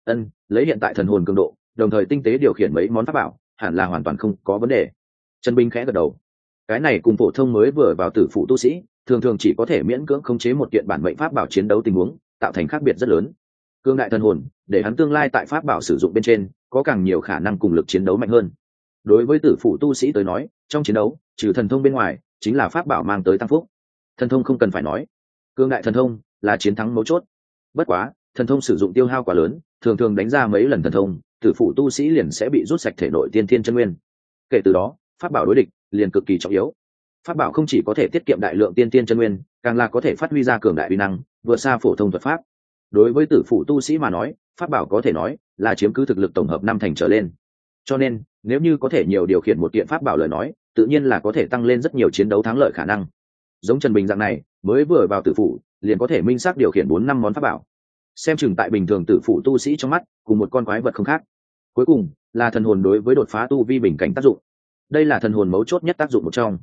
Lấy hiện tại thần hồn cường độ, đồng thời tinh tế điều khiển mấy món pháp bảo, hẳn là hoàn toàn không có vấn đề. Trần Bình khẽ gật đầu. Cái này cùng phổ thông mới vừa vào tử phụ tu sĩ, thường thường chỉ có thể miễn cưỡng khống chế một kiện bản mệnh pháp bảo chiến đấu tình huống, tạo thành khác biệt rất lớn. Cương đại thần hồn, để hắn tương lai tại pháp bảo sử dụng bên trên, có càng nhiều khả năng cùng lực chiến đấu mạnh hơn. Đối với tử phụ tu sĩ tới nói, trong chiến đấu, trừ thần thông bên ngoài, chính là pháp bảo mang tới tăng phúc. Thần thông không cần phải nói, cương đại thần thông là chiến thắng mấu chốt. Bất quá, thần thông sử dụng tiêu hao quá lớn, thường thường đánh ra mấy lần thần thông, tử phụ tu sĩ liền sẽ bị rút sạch thể nội tiên thiên chân nguyên. Kể từ đó, pháp bảo đối địch liền cực kỳ trọng yếu. Pháp bảo không chỉ có thể tiết kiệm đại lượng tiên thiên chân nguyên, càng là có thể phát huy ra cường đại uy năng, vượt xa phổ thông thuật pháp. Đối với tử phụ tu sĩ mà nói, pháp bảo có thể nói là chiếm cứ thực lực tổng hợp 5 thành trở lên. Cho nên, nếu như có thể nhiều điều khiển một kiện pháp bảo lời nói, tự nhiên là có thể tăng lên rất nhiều chiến đấu thắng lợi khả năng. Giống Trần Bình dạng này, mới vừa vào tử phụ, liền có thể minh xác điều khiển 4-5 món pháp bảo. Xem chừng tại bình thường tử phụ tu sĩ trong mắt, cùng một con quái vật không khác. Cuối cùng, là thần hồn đối với đột phá tu vi bình cảnh tác dụng. Đây là thần hồn mấu chốt nhất tác dụng một trong.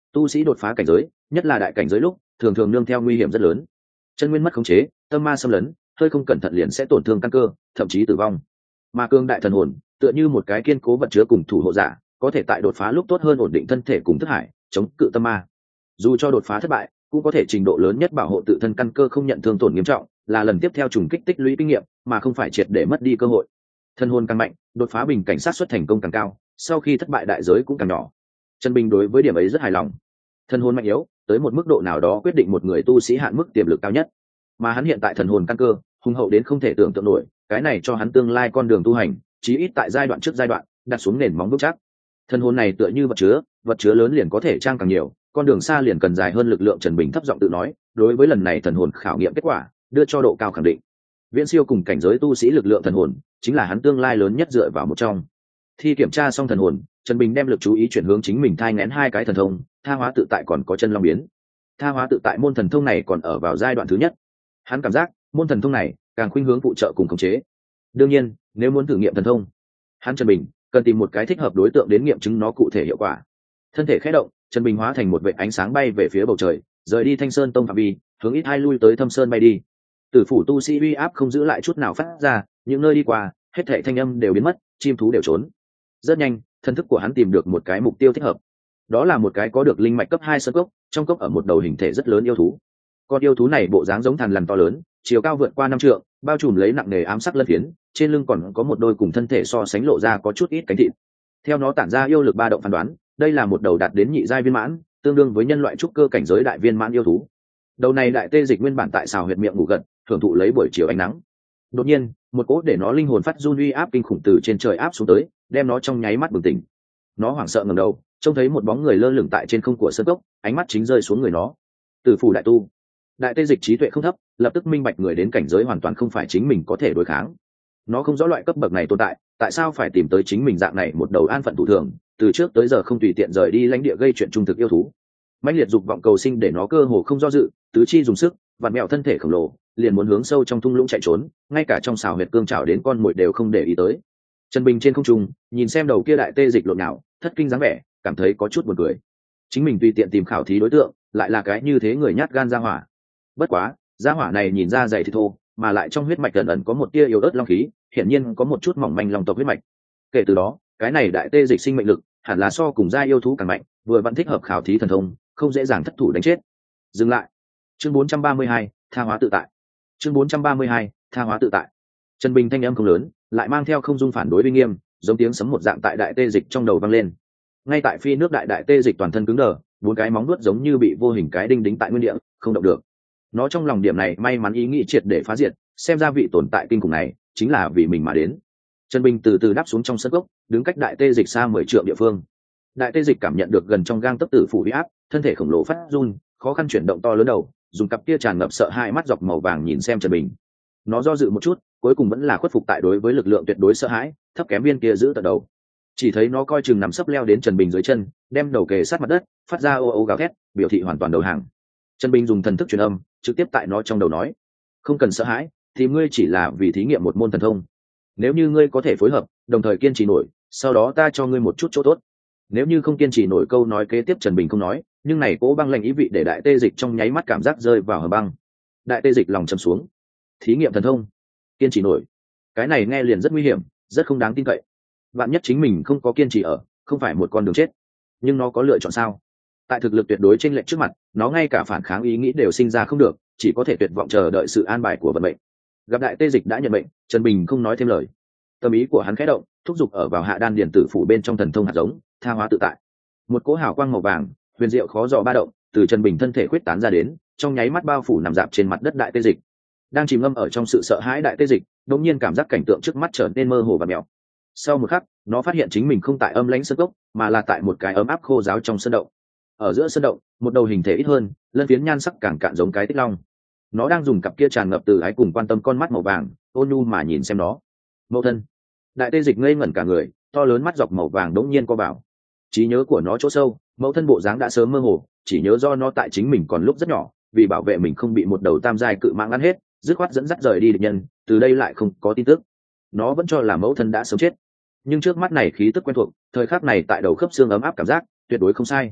tu sĩ đột phá cảnh giới, nhất là đại cảnh giới lúc thường thường nương theo nguy hiểm rất lớn. Chân nguyên mất khống chế, tâm ma xâm lấn, hơi không cẩn thận liền sẽ tổn thương căn cơ, thậm chí tử vong. Mà cương đại thần hồn tựa như một cái kiên cố vật chứa cùng thủ hộ giả, có thể tại đột phá lúc tốt hơn ổn định thân thể cùng thức hải, chống cự tâm ma. Dù cho đột phá thất bại, cũng có thể trình độ lớn nhất bảo hộ tự thân căn cơ không nhận thương tổn nghiêm trọng, là lần tiếp theo trùng kích tích lũy kinh nghiệm, mà không phải triệt để mất đi cơ hội. Thân hồn càng mạnh, đột phá bình cảnh sát suất thành công càng cao, sau khi thất bại đại giới cũng càng nhỏ. Trần Bình đối với điểm ấy rất hài lòng. Thân hồn mạnh yếu tới một mức độ nào đó quyết định một người tu sĩ hạn mức tiềm lực cao nhất, mà hắn hiện tại thần hồn căn cơ hùng hậu đến không thể tưởng tượng nổi, cái này cho hắn tương lai con đường tu hành, chí ít tại giai đoạn trước giai đoạn đặt xuống nền móng vững chắc. Thần hồn này tựa như vật chứa lớn liền có thể trang càng nhiều, con đường xa liền cần dài hơn lực lượng. Trần Bình thấp giọng tự nói, đối với lần này thần hồn khảo nghiệm kết quả đưa cho độ cao khẳng định. Viễn siêu cùng cảnh giới tu sĩ lực lượng thần hồn chính là hắn tương lai lớn nhất dựa vào một trong. Thi kiểm tra xong thần hồn, Trần Bình đem lực chú ý chuyển hướng chính mình thai nghén hai cái thần thông, tha hóa tự tại còn có chân long biến. Tha hóa tự tại môn thần thông này còn ở vào giai đoạn thứ nhất, hắn cảm giác môn thần thông này càng khuynh hướng phụ trợ cùng khống chế. Đương nhiên, nếu muốn thử nghiệm thần thông, hắn Trần Bình cần tìm một cái thích hợp đối tượng đến nghiệm chứng nó cụ thể hiệu quả. Thân thể khẽ động, Trần Bình hóa thành một vệt ánh sáng bay về phía bầu trời, rời đi Thanh Sơn Tông phạm vi, hướng ít hai lui tới Thâm Sơn bay đi. Tử phủ tu sĩ uy áp không giữ lại chút nào phát ra, những nơi đi qua, hết thảy thanh âm đều biến mất, chim thú đều trốn. Rất nhanh, thần thức của hắn tìm được một cái mục tiêu thích hợp. Đó là một cái có được linh mạch cấp 2 sơn cốc, trong cốc ở một đầu hình thể rất lớn yêu thú. Con yêu thú này bộ dáng giống thằn lằn to lớn, chiều cao vượt qua 5 trượng, bao trùm lấy nặng nề ám sắc lân phiến, trên lưng còn có một đôi cùng thân thể so sánh lộ ra có chút ít cánh thịt. Theo nó tản ra yêu lực ba động phán đoán, đây là một đầu đạt đến nhị giai viên mãn, tương đương với nhân loại trúc cơ cảnh giới đại viên mãn yêu thú. Đầu này đại tê dịch nguyên bản tại xào huyệt miệng ngủ gật, thưởng thụ lấy buổi chiều ánh nắng. Đột nhiên, một cỗ để nó linh hồn phát run uy áp kinh khủng từ trên trời áp xuống tới, đem nó trong nháy mắt bừng tỉnh. Nó hoảng sợ ngẩng đầu, trông thấy một bóng người lơ lửng tại trên không của sơn cốc, ánh mắt chính rơi xuống người nó. Tử phủ đại tu. Đại tê dịch trí tuệ không thấp, lập tức minh bạch người đến cảnh giới hoàn toàn không phải chính mình có thể đối kháng. Nó không rõ loại cấp bậc này tồn tại, tại sao phải tìm tới chính mình dạng này một đầu an phận thủ thường, từ trước tới giờ không tùy tiện rời đi lãnh địa gây chuyện trung thực yêu thú. Mãnh liệt dục vọng cầu sinh để nó cơ hồ không do dự, tứ chi dùng sức, vặn mèo thân thể khổng lồ, liền muốn hướng sâu trong thung lũng chạy trốn, ngay cả trong xào huyệt cương trào đến con mồi đều không để ý tới. Trần Bình trên không trung nhìn xem đầu kia đại tê dịch lộn nào, thất kinh dáng vẻ, cảm thấy có chút buồn cười. Chính mình tùy tiện tìm khảo thí đối tượng, lại là cái như thế người nhát gan ra hỏa. Bất quá, gia hỏa này nhìn ra dày thì thô, mà lại trong huyết mạch ẩn ẩn có một tia yếu ớt long khí, hiển nhiên có một chút mỏng manh long tộc huyết mạch. Kể từ đó, cái này đại tê dịch sinh mệnh lực hẳn là so cùng gia yêu thú càng mạnh, vừa vẫn thích hợp khảo thí thần thông, không dễ dàng thất thủ đánh chết. Dừng lại. Chương 432, tha hóa tự tại. Chương 432, tha hóa tự tại. Trần Bình thanh âm không lớn, lại mang theo không dung phản đối uy nghiêm, giống tiếng sấm một dạng tại đại tê dịch trong đầu vang lên. Ngay tại phi nước đại tê dịch toàn thân cứng đờ, bốn cái móng vuốt giống như bị vô hình cái đinh đính tại nguyên địa, không động được. Nó trong lòng điểm này may mắn ý nghĩ triệt để phá diệt, xem ra vị tồn tại kinh khủng này chính là vì mình mà đến. Trần Bình từ từ đáp xuống trong sân gốc, đứng cách đại tê dịch xa 10 trượng địa phương. Đại tê dịch cảm nhận được gần trong gang tấc tử phủ uy áp, thân thể khổng lồ phát run, khó khăn chuyển động to lớn đầu, dùng cặp kia tràn ngập sợ hãi mắt dọc màu vàng nhìn xem Trần Bình. Nó do dự một chút, cuối cùng vẫn là khuất phục tại đối với lực lượng tuyệt đối sợ hãi, thấp kém viên kia giữ tận đầu. Chỉ thấy nó coi chừng nằm sấp leo đến Trần Bình dưới chân, đem đầu kề sát mặt đất, phát ra ô ô gào thét, biểu thị hoàn toàn đầu hàng. Trần Bình dùng thần thức truyền âm, trực tiếp tại nó trong đầu nói: "Không cần sợ hãi, thì ngươi chỉ là vì thí nghiệm một môn thần thông. Nếu như ngươi có thể phối hợp, đồng thời kiên trì nổi, sau đó ta cho ngươi một chút chỗ tốt. Nếu như không kiên trì nổi." Câu nói kế tiếp Trần Bình không nói, nhưng này cố băng lệnh ý vị để đại tê dịch trong nháy mắt cảm giác rơi vào hầm băng. Đại tê dịch lòng trầm xuống. Thí nghiệm thần thông, kiên trì nổi, cái này nghe liền rất nguy hiểm, rất không đáng tin cậy. Vạn nhất chính mình không có kiên trì ở, không phải một con đường chết. Nhưng nó có lựa chọn sao? Tại thực lực tuyệt đối chênh lệch trước mặt, nó ngay cả phản kháng ý nghĩ đều sinh ra không được, chỉ có thể tuyệt vọng chờ đợi sự an bài của vận mệnh. Gặp đại tê dịch đã nhận mệnh, Trần Bình không nói thêm lời. Tâm ý của hắn khẽ động, thúc giục ở vào hạ đan điển tử phủ bên trong thần thông hạt giống, tha hóa tự tại. Một cỗ hào quang màu vàng, huyền diệu khó dò ba động, từ Trần Bình thân thể khuyết tán ra đến, trong nháy mắt bao phủ nằm dạp trên mặt đất đại tê dịch. Đang chìm ngâm ở trong sự sợ hãi đại tê dịch, đột nhiên cảm giác cảnh tượng trước mắt trở nên mơ hồ và mèo. Sau một khắc, nó phát hiện chính mình không tại âm lãnh sơn cốc, mà là tại một cái ấm áp khô ráo trong sơn động. Ở giữa sơn động, một đầu hình thể ít hơn, lân phiến nhan sắc càng cạn giống cái tích long. Nó đang dùng cặp kia tràn ngập từ ái cùng quan tâm con mắt màu vàng, ôn nhu mà nhìn xem nó. Mẫu thân. Đại tê dịch ngây ngẩn cả người, to lớn mắt dọc màu vàng đống nhiên co vào. Trí nhớ của nó chỗ sâu, mẫu thân bộ dáng đã sớm mơ hồ, chỉ nhớ do nó tại chính mình còn lúc rất nhỏ, vì bảo vệ mình không bị một đầu tam giai cự mãng ăn hết, dứt khoát dẫn dắt rời đi địch nhân, từ đây lại không có tin tức. Nó vẫn cho là mẫu thân đã sớm chết, nhưng trước mắt này khí tức quen thuộc, thời khắc này tại đầu khớp xương ấm áp cảm giác, tuyệt đối không sai.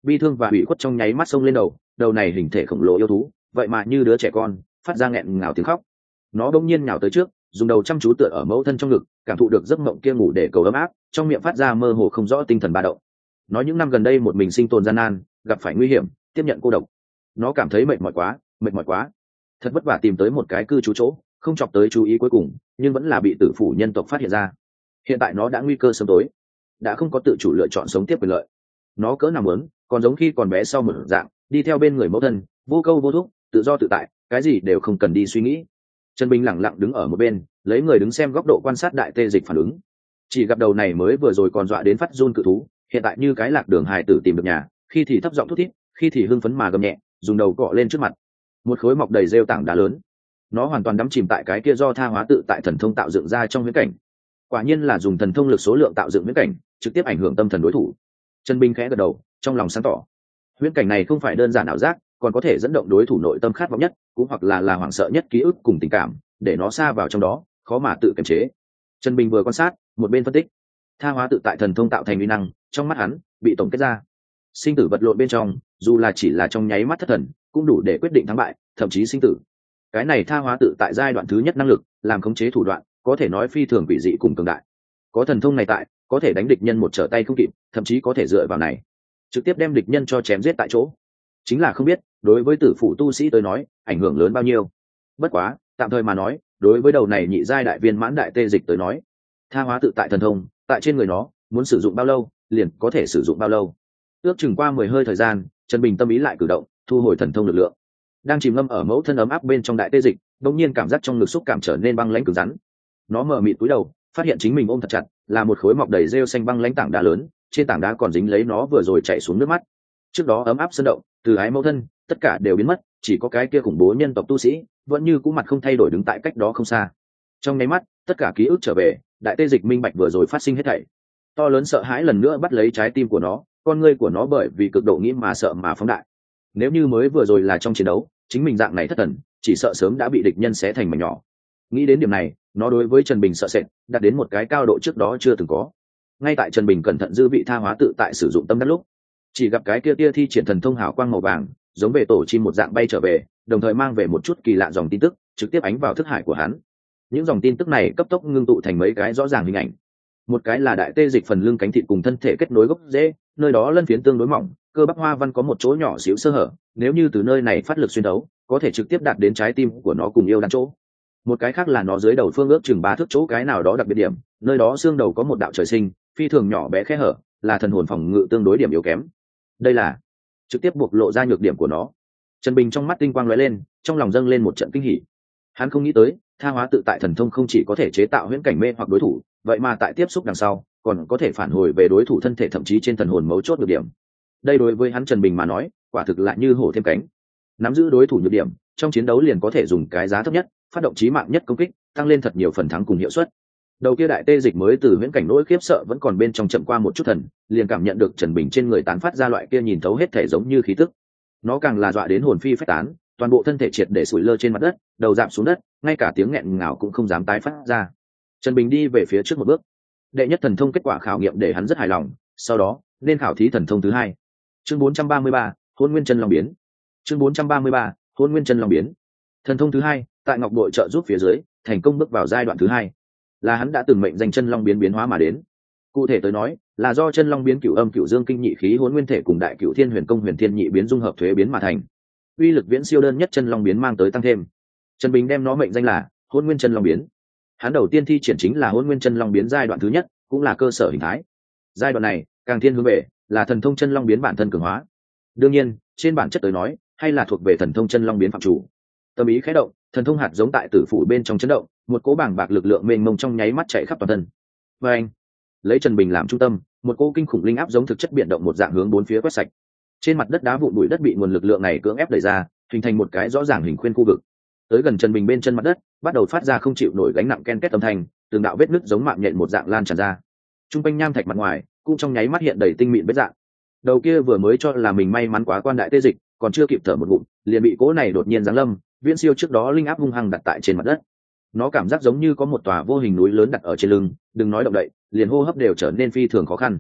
bi thương và ủy khuất trong nháy mắt xông lên đầu này hình thể khổng lồ yêu thú vậy mà như đứa trẻ con phát ra nghẹn ngào tiếng khóc. Nó bỗng nhiên nhào tới trước, dùng đầu chăm chú tựa ở mẫu thân trong ngực, cảm thụ được giấc mộng kia ngủ để cầu ấm áp, trong miệng phát ra mơ hồ không rõ tinh thần ba động. Nó những năm gần đây một mình sinh tồn gian nan, gặp phải nguy hiểm, tiếp nhận cô độc. Nó cảm thấy mệt mỏi quá, thật vất vả tìm tới một cái cư trú chỗ, không chọc tới chú ý cuối cùng, nhưng vẫn là bị tử phủ nhân tộc phát hiện ra. Hiện tại nó đã nguy cơ sớm tối, đã không có tự chủ lựa chọn sống tiếp quyền lợi. Nó cỡ nào muốn, còn giống khi còn bé sau một dạng, đi theo bên người mẫu thân, vô câu vô thúc, tự do tự tại, cái gì đều không cần đi suy nghĩ. Trần Bình lẳng lặng đứng ở một bên, lấy người đứng xem góc độ quan sát đại tê dịch phản ứng. Chỉ gặp đầu này mới vừa rồi còn dọa đến phát run cự thú, hiện tại như cái lạc đường hài tử tìm được nhà, khi thì thấp giọng thút thít, khi thì hưng phấn mà gầm nhẹ, dùng đầu cọ lên trước mặt. Một khối mọc đầy rêu tảng đá lớn. Nó hoàn toàn đắm chìm tại cái kia do tha hóa tự tại thần thông tạo dựng ra trong huyễn cảnh. Quả nhiên là dùng thần thông lực số lượng tạo dựng huyễn cảnh, trực tiếp ảnh hưởng tâm thần đối thủ. Trần Bình khẽ gật đầu, trong lòng sáng tỏ. Huyễn cảnh này không phải đơn giản ảo giác, còn có thể dẫn động đối thủ nội tâm khát vọng nhất, cũng hoặc là hoảng sợ nhất ký ức cùng tình cảm, để nó sa vào trong đó, khó mà tự kiềm chế. Trần Bình vừa quan sát, một bên phân tích. Tha hóa tự tại thần thông tạo thành uy năng, trong mắt hắn, bị tổng kết ra. Sinh tử vật lộn bên trong, dù là chỉ là trong nháy mắt thất thần, cũng đủ để quyết định thắng bại, thậm chí sinh tử. Cái này tha hóa tự tại giai đoạn thứ nhất năng lực, làm khống chế thủ đoạn, có thể nói phi thường quỷ dị cùng cường đại. Có thần thông này tại, có thể đánh địch nhân một trở tay không kịp, thậm chí có thể dựa vào này, trực tiếp đem địch nhân cho chém giết tại chỗ. Chính là không biết, đối với tử phụ tu sĩ tới nói, ảnh hưởng lớn bao nhiêu. Bất quá, tạm thời mà nói, đối với đầu này nhị giai đại viên mãn đại tê dịch tới nói, tha hóa tự tại thần thông, tại trên người nó, muốn sử dụng bao lâu, liền có thể sử dụng bao lâu. Ước chừng qua 10 hơi thời gian, Trần Bình tâm ý lại cử động, thu hồi thần thông lực lượng. Đang chìm ngâm ở mẫu thân ấm áp bên trong đại tê dịch, đột nhiên cảm giác trong ngực xúc cảm trở nên băng lãnh cứng rắn. Nó mở mịt cúi đầu, phát hiện chính mình ôm thật chặt, là một khối mọc đầy rêu xanh băng lãnh tảng đá lớn, trên tảng đá còn dính lấy nó vừa rồi chảy xuống nước mắt. Trước đó ấm áp sơn động, từ ái mẫu thân, tất cả đều biến mất, chỉ có cái kia khủng bố nhân tộc tu sĩ, vẫn như cũ mặt không thay đổi đứng tại cách đó không xa. Trong nháy mắt, tất cả ký ức trở về, đại tê dịch minh bạch vừa rồi phát sinh hết thảy. To lớn sợ hãi lần nữa bắt lấy trái tim của nó, con ngươi của nó bởi vì cực độ nghĩ mà sợ mà phóng đại. Nếu như mới vừa rồi là trong chiến đấu, chính mình dạng này thất thần, chỉ sợ sớm đã bị địch nhân xé thành mảnh nhỏ. Nghĩ đến điểm này, nó đối với Trần Bình sợ sệt, đạt đến một cái cao độ trước đó chưa từng có. Ngay tại Trần Bình cẩn thận dư vị tha hóa tự tại sử dụng tâm đắc lúc, chỉ gặp cái kia tia thi triển thần thông hào quang màu vàng, giống về tổ chim một dạng bay trở về, đồng thời mang về một chút kỳ lạ dòng tin tức, trực tiếp ánh vào thức hải của hắn. Những dòng tin tức này cấp tốc ngưng tụ thành mấy cái rõ ràng hình ảnh. Một cái là đại tê dịch phần lưng cánh thịt cùng thân thể kết nối gốc rễ, nơi đó lân phiến tương đối mỏng, cơ bắp hoa văn có một chỗ nhỏ xíu sơ hở, nếu như từ nơi này phát lực xuyên đấu, có thể trực tiếp đạt đến trái tim của nó cùng yêu đan chỗ. Một cái khác là nó dưới đầu phương ước chừng 3 thước chỗ cái nào đó đặc biệt điểm, nơi đó xương đầu có một đạo trời sinh, phi thường nhỏ bé khe hở, là thần hồn phòng ngự tương đối điểm yếu kém. Đây là trực tiếp bộc lộ ra nhược điểm của nó. Trần Bình trong mắt tinh quang lóe lên, trong lòng dâng lên một trận kinh hỉ. Hắn không nghĩ tới, tha hóa tự tại thần thông không chỉ có thể chế tạo huyễn cảnh mê hoặc đối thủ, vậy mà tại tiếp xúc đằng sau, còn có thể phản hồi về đối thủ thân thể thậm chí trên thần hồn mấu chốt nhược điểm. Đây đối với hắn Trần Bình mà nói, quả thực lại như hổ thêm cánh. Nắm giữ đối thủ nhược điểm, trong chiến đấu liền có thể dùng cái giá thấp nhất, phát động chí mạng nhất công kích, tăng lên thật nhiều phần thắng cùng hiệu suất. Đầu kia đại tê dịch mới từ huyễn cảnh nỗi khiếp sợ vẫn còn bên trong chậm qua một chút thần, liền cảm nhận được Trần Bình trên người tán phát ra loại kia nhìn thấu hết thể giống như khí tức. Nó càng là dọa đến hồn phi phách tán, toàn bộ thân thể triệt để sủi lơ trên mặt đất, đầu rạp xuống đất, ngay cả tiếng nghẹn ngào cũng không dám tái phát ra. Trần Bình đi về phía trước một bước. Đệ nhất thần thông kết quả khảo nghiệm để hắn rất hài lòng, sau đó nên khảo thí thần thông thứ hai. Chương 433, Hỗn Nguyên Chân Long biến. Chương 433, Hỗn Nguyên Chân Long biến. Thần thông thứ hai, tại Ngọc đội trợ giúp phía dưới, thành công bước vào giai đoạn thứ hai. Là hắn đã từng mệnh danh Chân Long biến biến hóa mà đến. Cụ thể tới nói, là do Chân Long biến Cửu Âm Cửu Dương kinh nhị khí Hỗn Nguyên thể cùng Đại Cửu Thiên Huyền công Huyền Thiên nhị biến dung hợp thuế biến mà thành. Uy lực viễn siêu đơn nhất Chân Long biến mang tới tăng thêm. Trần Bình đem nó mệnh danh là Hỗn Nguyên Chân Long biến. Hắn đầu tiên thi triển chính là Hỗn Nguyên Chân Long biến giai đoạn thứ nhất, cũng là cơ sở hình thái. Giai đoạn này, càng thiên hướng về là thần thông Chân Long biến bản thân cường hóa. Đương nhiên, trên bản chất tới nói, hay là thuộc về thần thông Chân Long biến phạm chủ. Tâm ý khẽ động, thần thông hạt giống tại tử phủ bên trong chấn động, một cỗ bảng bạc lực lượng mênh mông trong nháy mắt chạy khắp toàn thân. Và anh, lấy Trần Bình làm trung tâm, một cỗ kinh khủng linh áp giống thực chất biến động một dạng hướng bốn phía quét sạch. Trên mặt đất đá vụn bụi đất bị nguồn lực lượng này cưỡng ép đẩy ra, hình thành một cái rõ ràng hình khuyên khu vực. Tới gần Trần Bình bên chân mặt đất, bắt đầu phát ra không chịu nổi gánh nặng ken két âm thanh, từng đạo vết nứt giống mạng nhện một dạng lan tràn ra. Trung quanh nham thạch mặt ngoài, cũng trong nháy mắt hiện đầy tinh mịn vết dạng. Đầu kia vừa mới cho là mình may mắn quá quan đại tê dịch, còn chưa kịp thở một ngụm, liền bị cỗ này đột nhiên giáng lâm, viễn siêu trước đó linh áp hung hăng đặt tại trên mặt đất. Nó cảm giác giống như có một tòa vô hình núi lớn đặt ở trên lưng, đừng nói động đậy, liền hô hấp đều trở nên phi thường khó khăn.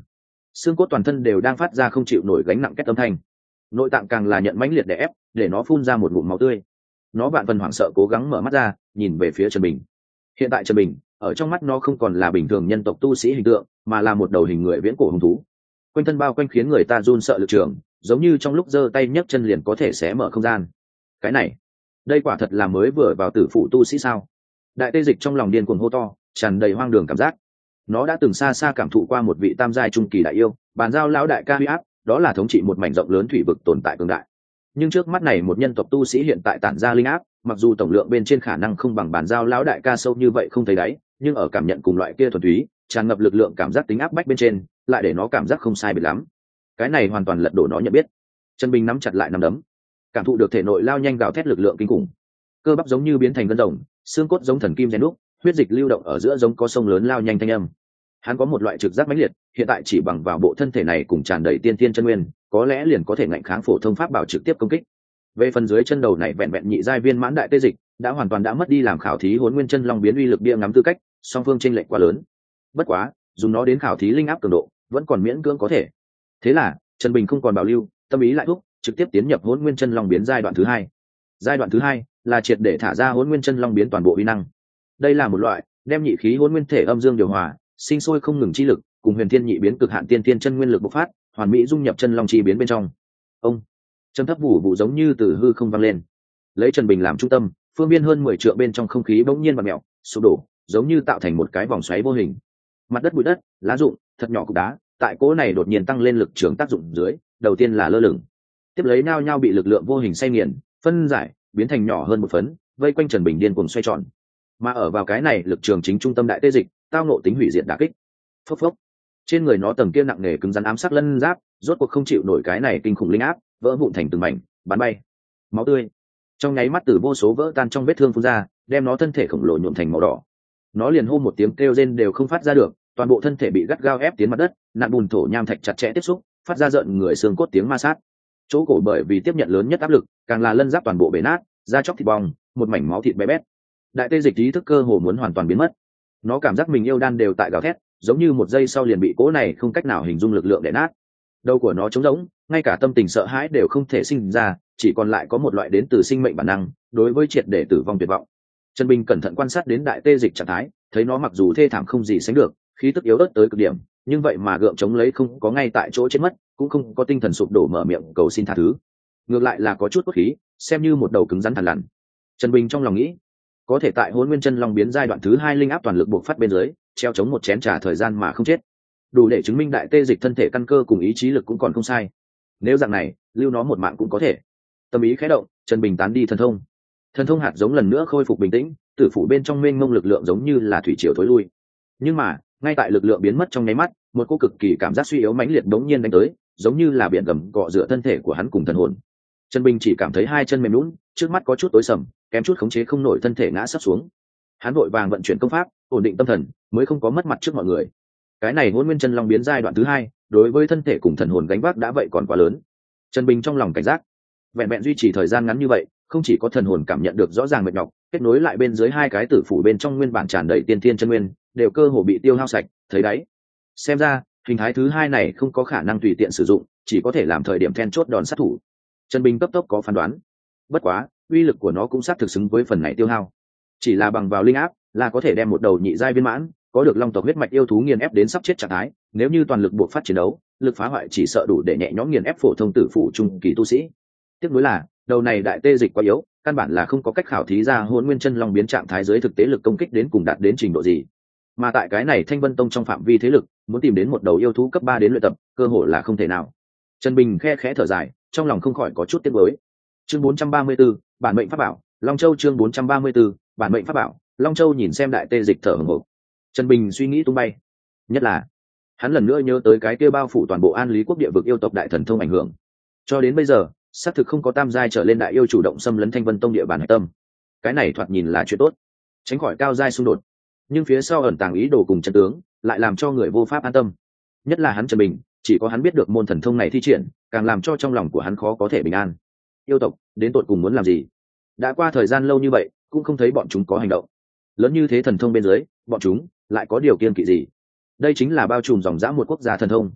xương cốt toàn thân đều đang phát ra không chịu nổi gánh nặng kết âm thanh, nội tạng càng là nhận mãnh liệt đè ép, để nó phun ra một ngụm máu tươi. Nó vạn phần hoảng sợ cố gắng mở mắt ra, nhìn về phía Trần Bình. Hiện tại Trần Bình, ở trong mắt nó không còn là bình thường nhân tộc tu sĩ hình tượng, mà là một đầu hình người viễn cổ hung thú. Quanh thân bao quanh khiến người ta run sợ lực trường, giống như trong lúc giơ tay nhấc chân liền có thể xé mở không gian. Cái này, đây quả thật là mới vừa vào tử phụ tu sĩ sao? Đại Tê Dịch trong lòng điên cuồng hô to, tràn đầy hoang đường cảm giác. Nó đã từng xa xa cảm thụ qua một vị tam giai trung kỳ đại yêu, bàn giao lão đại ca huy áp, đó là thống trị một mảnh rộng lớn thủy vực tồn tại cường đại. Nhưng trước mắt này một nhân tộc tu sĩ hiện tại tản ra linh áp, mặc dù tổng lượng bên trên khả năng không bằng bàn giao lão đại ca sâu như vậy không thấy đáy, nhưng ở cảm nhận cùng loại kia thuần túy, tràn ngập lực lượng cảm giác tính áp bách bên trên, lại để nó cảm giác không sai biệt lắm. Cái này hoàn toàn lật đổ nó nhận biết. Trần Bình nắm chặt lại nắm đấm, cảm thụ được thể nội lao nhanh gào thét lực lượng kinh khủng, cơ bắp giống như biến thành gân rồng, xương cốt giống thần kim rèn đúc, huyết dịch lưu động ở giữa giống có sông lớn lao nhanh thanh âm. Hắn có một loại trực giác mãnh liệt, hiện tại chỉ bằng vào bộ thân thể này cùng tràn đầy tiên tiên chân nguyên, có lẽ liền có thể ngạnh kháng phổ thông pháp bảo trực tiếp công kích. Về phần dưới chân đầu này vẹn vẹn nhị giai viên mãn Đại Tê Dịch, đã hoàn toàn đã mất đi làm khảo thí Hỗn Nguyên Chân Long biến uy lực bia ngắm tư cách, song phương chênh lệch quá lớn. Bất quá, dùng nó đến khảo thí linh áp cường độ, vẫn còn miễn cưỡng có thể. Thế là, Trần Bình không còn bảo lưu, tâm ý lại thúc, trực tiếp tiến nhập Hỗn Nguyên Chân Long biến giai đoạn thứ hai. Giai đoạn thứ hai là triệt để thả ra Hỗn Nguyên Chân Long biến toàn bộ uy năng. Đây là một loại đem nhị khí hỗn nguyên thể âm dương điều hòa, sinh sôi không ngừng chi lực, cùng huyền thiên nhị biến cực hạn tiên tiên chân nguyên lực bộc phát, hoàn mỹ dung nhập chân long chi biến bên trong. Ông trầm thấp vụ vụ giống như từ hư không vang lên, lấy Trần Bình làm trung tâm, phương biên hơn 10 trượng bên trong không khí bỗng nhiên vặn mèo, sụp đổ, giống như tạo thành một cái vòng xoáy vô hình. Mặt đất bụi đất, lá rụng, thật nhỏ cục đá, tại cỗ này đột nhiên tăng lên lực trường tác dụng dưới, đầu tiên là lơ lửng, tiếp lấy nhao nhao bị lực lượng vô hình xay nghiền, phân giải, biến thành nhỏ hơn một phấn, vây quanh Trần Bình điên cuồng xoay tròn. Mà ở vào cái này lực trường chính trung tâm Đại Tê Dịch, tao ngộ tính hủy diệt đả kích. Phốc phốc, trên người nó tầng kia nặng nề cứng rắn ám sắc lân giáp, rốt cuộc không chịu nổi cái này kinh khủng linh áp, vỡ vụn thành từng mảnh, bắn bay. Máu tươi trong nháy mắt từ vô số vỡ tan trong vết thương phun ra, đem nó thân thể khổng lồ nhuộm thành màu đỏ. Nó liền hô một tiếng kêu rên đều không phát ra được, toàn bộ thân thể bị gắt gao ép tiến mặt đất, nạn bùn thổ nham thạch chặt chẽ tiếp xúc, phát ra rợn người xương cốt tiếng ma sát. Chỗ cổ bởi vì tiếp nhận lớn nhất áp lực, càng là lân giáp toàn bộ bể nát, da chóc thịt bong, một mảnh máu thịt bé bét. Đại Tê Dịch ý thức cơ hồ muốn hoàn toàn biến mất. Nó cảm giác mình yêu đan đều tại gào thét, giống như một giây sau liền bị cỗ này không cách nào hình dung lực lượng đè nát. Đầu của nó trống rỗng, ngay cả tâm tình sợ hãi đều không thể sinh ra, chỉ còn lại có một loại đến từ sinh mệnh bản năng, đối với triệt để tử vong tuyệt vọng. Trần Bình cẩn thận quan sát đến Đại Tê Dịch trạng thái, thấy nó mặc dù thê thảm không gì sánh được, khí tức yếu ớt tới cực điểm, nhưng vậy mà gượng chống lấy không có ngay tại chỗ chết mất, cũng không có tinh thần sụp đổ mở miệng cầu xin tha thứ. Ngược lại là có chút cốt khí, xem như một đầu cứng rắn thằn lằn. Trần Bình trong lòng nghĩ, có thể tại Hỗn Nguyên Chân Long biến giai đoạn thứ hai linh áp toàn lực buộc phát bên dưới, treo chống một chén trà thời gian mà không chết, đủ để chứng minh Đại Tê Dịch thân thể căn cơ cùng ý chí lực cũng còn không sai. Nếu dạng này, lưu nó một mạng cũng có thể. Tâm ý khẽ động, Trần Bình tán đi thần thông hạt giống lần nữa khôi phục bình tĩnh, tử phủ bên trong mênh mông lực lượng giống như là thủy triều thối lui. Nhưng mà, ngay tại lực lượng biến mất trong nháy mắt, một cô cực kỳ cảm giác suy yếu mãnh liệt bỗng nhiên đánh tới, giống như là biển gầm cọ rửa thân thể của hắn cùng thần hồn. Trần Bình chỉ cảm thấy hai chân mềm nhũn, trước mắt có chút tối sầm, kém chút khống chế không nổi thân thể ngã sắp xuống. Hắn vội vàng vận chuyển công pháp, ổn định tâm thần, mới không có mất mặt trước mọi người. Cái này Hỗn Nguyên Chân Long biến giai đoạn thứ hai, đối với thân thể cùng thần hồn gánh vác đã vậy còn quá lớn. Trần Bình trong lòng cảnh giác, vẹn vẹn duy trì thời gian ngắn như vậy, không chỉ có thần hồn cảm nhận được rõ ràng mệt nhọc, kết nối lại bên dưới hai cái tử phủ bên trong nguyên bản tràn đầy tiên thiên chân nguyên, đều cơ hồ bị tiêu hao sạch, thấy đấy. Xem ra, hình thái thứ hai này không có khả năng tùy tiện sử dụng, chỉ có thể làm thời điểm then chốt đòn sát thủ. Trần Bình cấp tốc có phán đoán. Bất quá, uy lực của nó cũng xác thực xứng với phần này tiêu hao. Chỉ là bằng vào linh áp, là có thể đem một đầu nhị giai viên mãn, có được long tộc huyết mạch yêu thú nghiền ép đến sắp chết trạng thái, nếu như toàn lực buộc phát chiến đấu, lực phá hoại chỉ sợ đủ để nhẹ nhõm nghiền ép phổ thông tử phụ trung kỳ tu sĩ. Tiếc nuối là, đầu này Đại Tê Dịch quá yếu, căn bản là không có cách khảo thí ra Hỗn Nguyên Chân Long biến trạng thái dưới thực tế lực công kích đến cùng đạt đến trình độ gì. Mà tại cái này Thanh Vân Tông trong phạm vi thế lực, muốn tìm đến một đầu yêu thú cấp 3 đến luyện tập, cơ hội là không thể nào. Trần Bình khe khẽ thở dài, trong lòng không khỏi có chút tiếc nuối. Chương 434, bản mệnh pháp bảo, Long Châu chương 434, bản mệnh pháp bảo, Long Châu nhìn xem Đại Tê Dịch thở hổn hộc. Trần Bình suy nghĩ tung bay, nhất là hắn lần nữa nhớ tới cái kia bao phủ toàn bộ An Lý quốc địa vực yêu tộc đại thần thông ảnh hưởng. Cho đến bây giờ, xác thực không có tam giai trở lên đại yêu chủ động xâm lấn Thanh Vân Tông địa bàn hải tâm. Cái này thoạt nhìn là chuyện tốt, tránh khỏi cao giai xung đột, nhưng phía sau ẩn tàng ý đồ cùng chân tướng, lại làm cho người vô pháp an tâm. Nhất là hắn Trần Bình, chỉ có hắn biết được môn thần thông này thi triển, càng làm cho trong lòng của hắn khó có thể bình an. Yêu tộc đến tột cùng muốn làm gì? Đã qua thời gian lâu như vậy, cũng không thấy bọn chúng có hành động. Lớn như thế thần thông bên dưới, bọn chúng lại có điều kiêng kỵ gì? Đây chính là bao trùm dòng dã một quốc gia thần thông.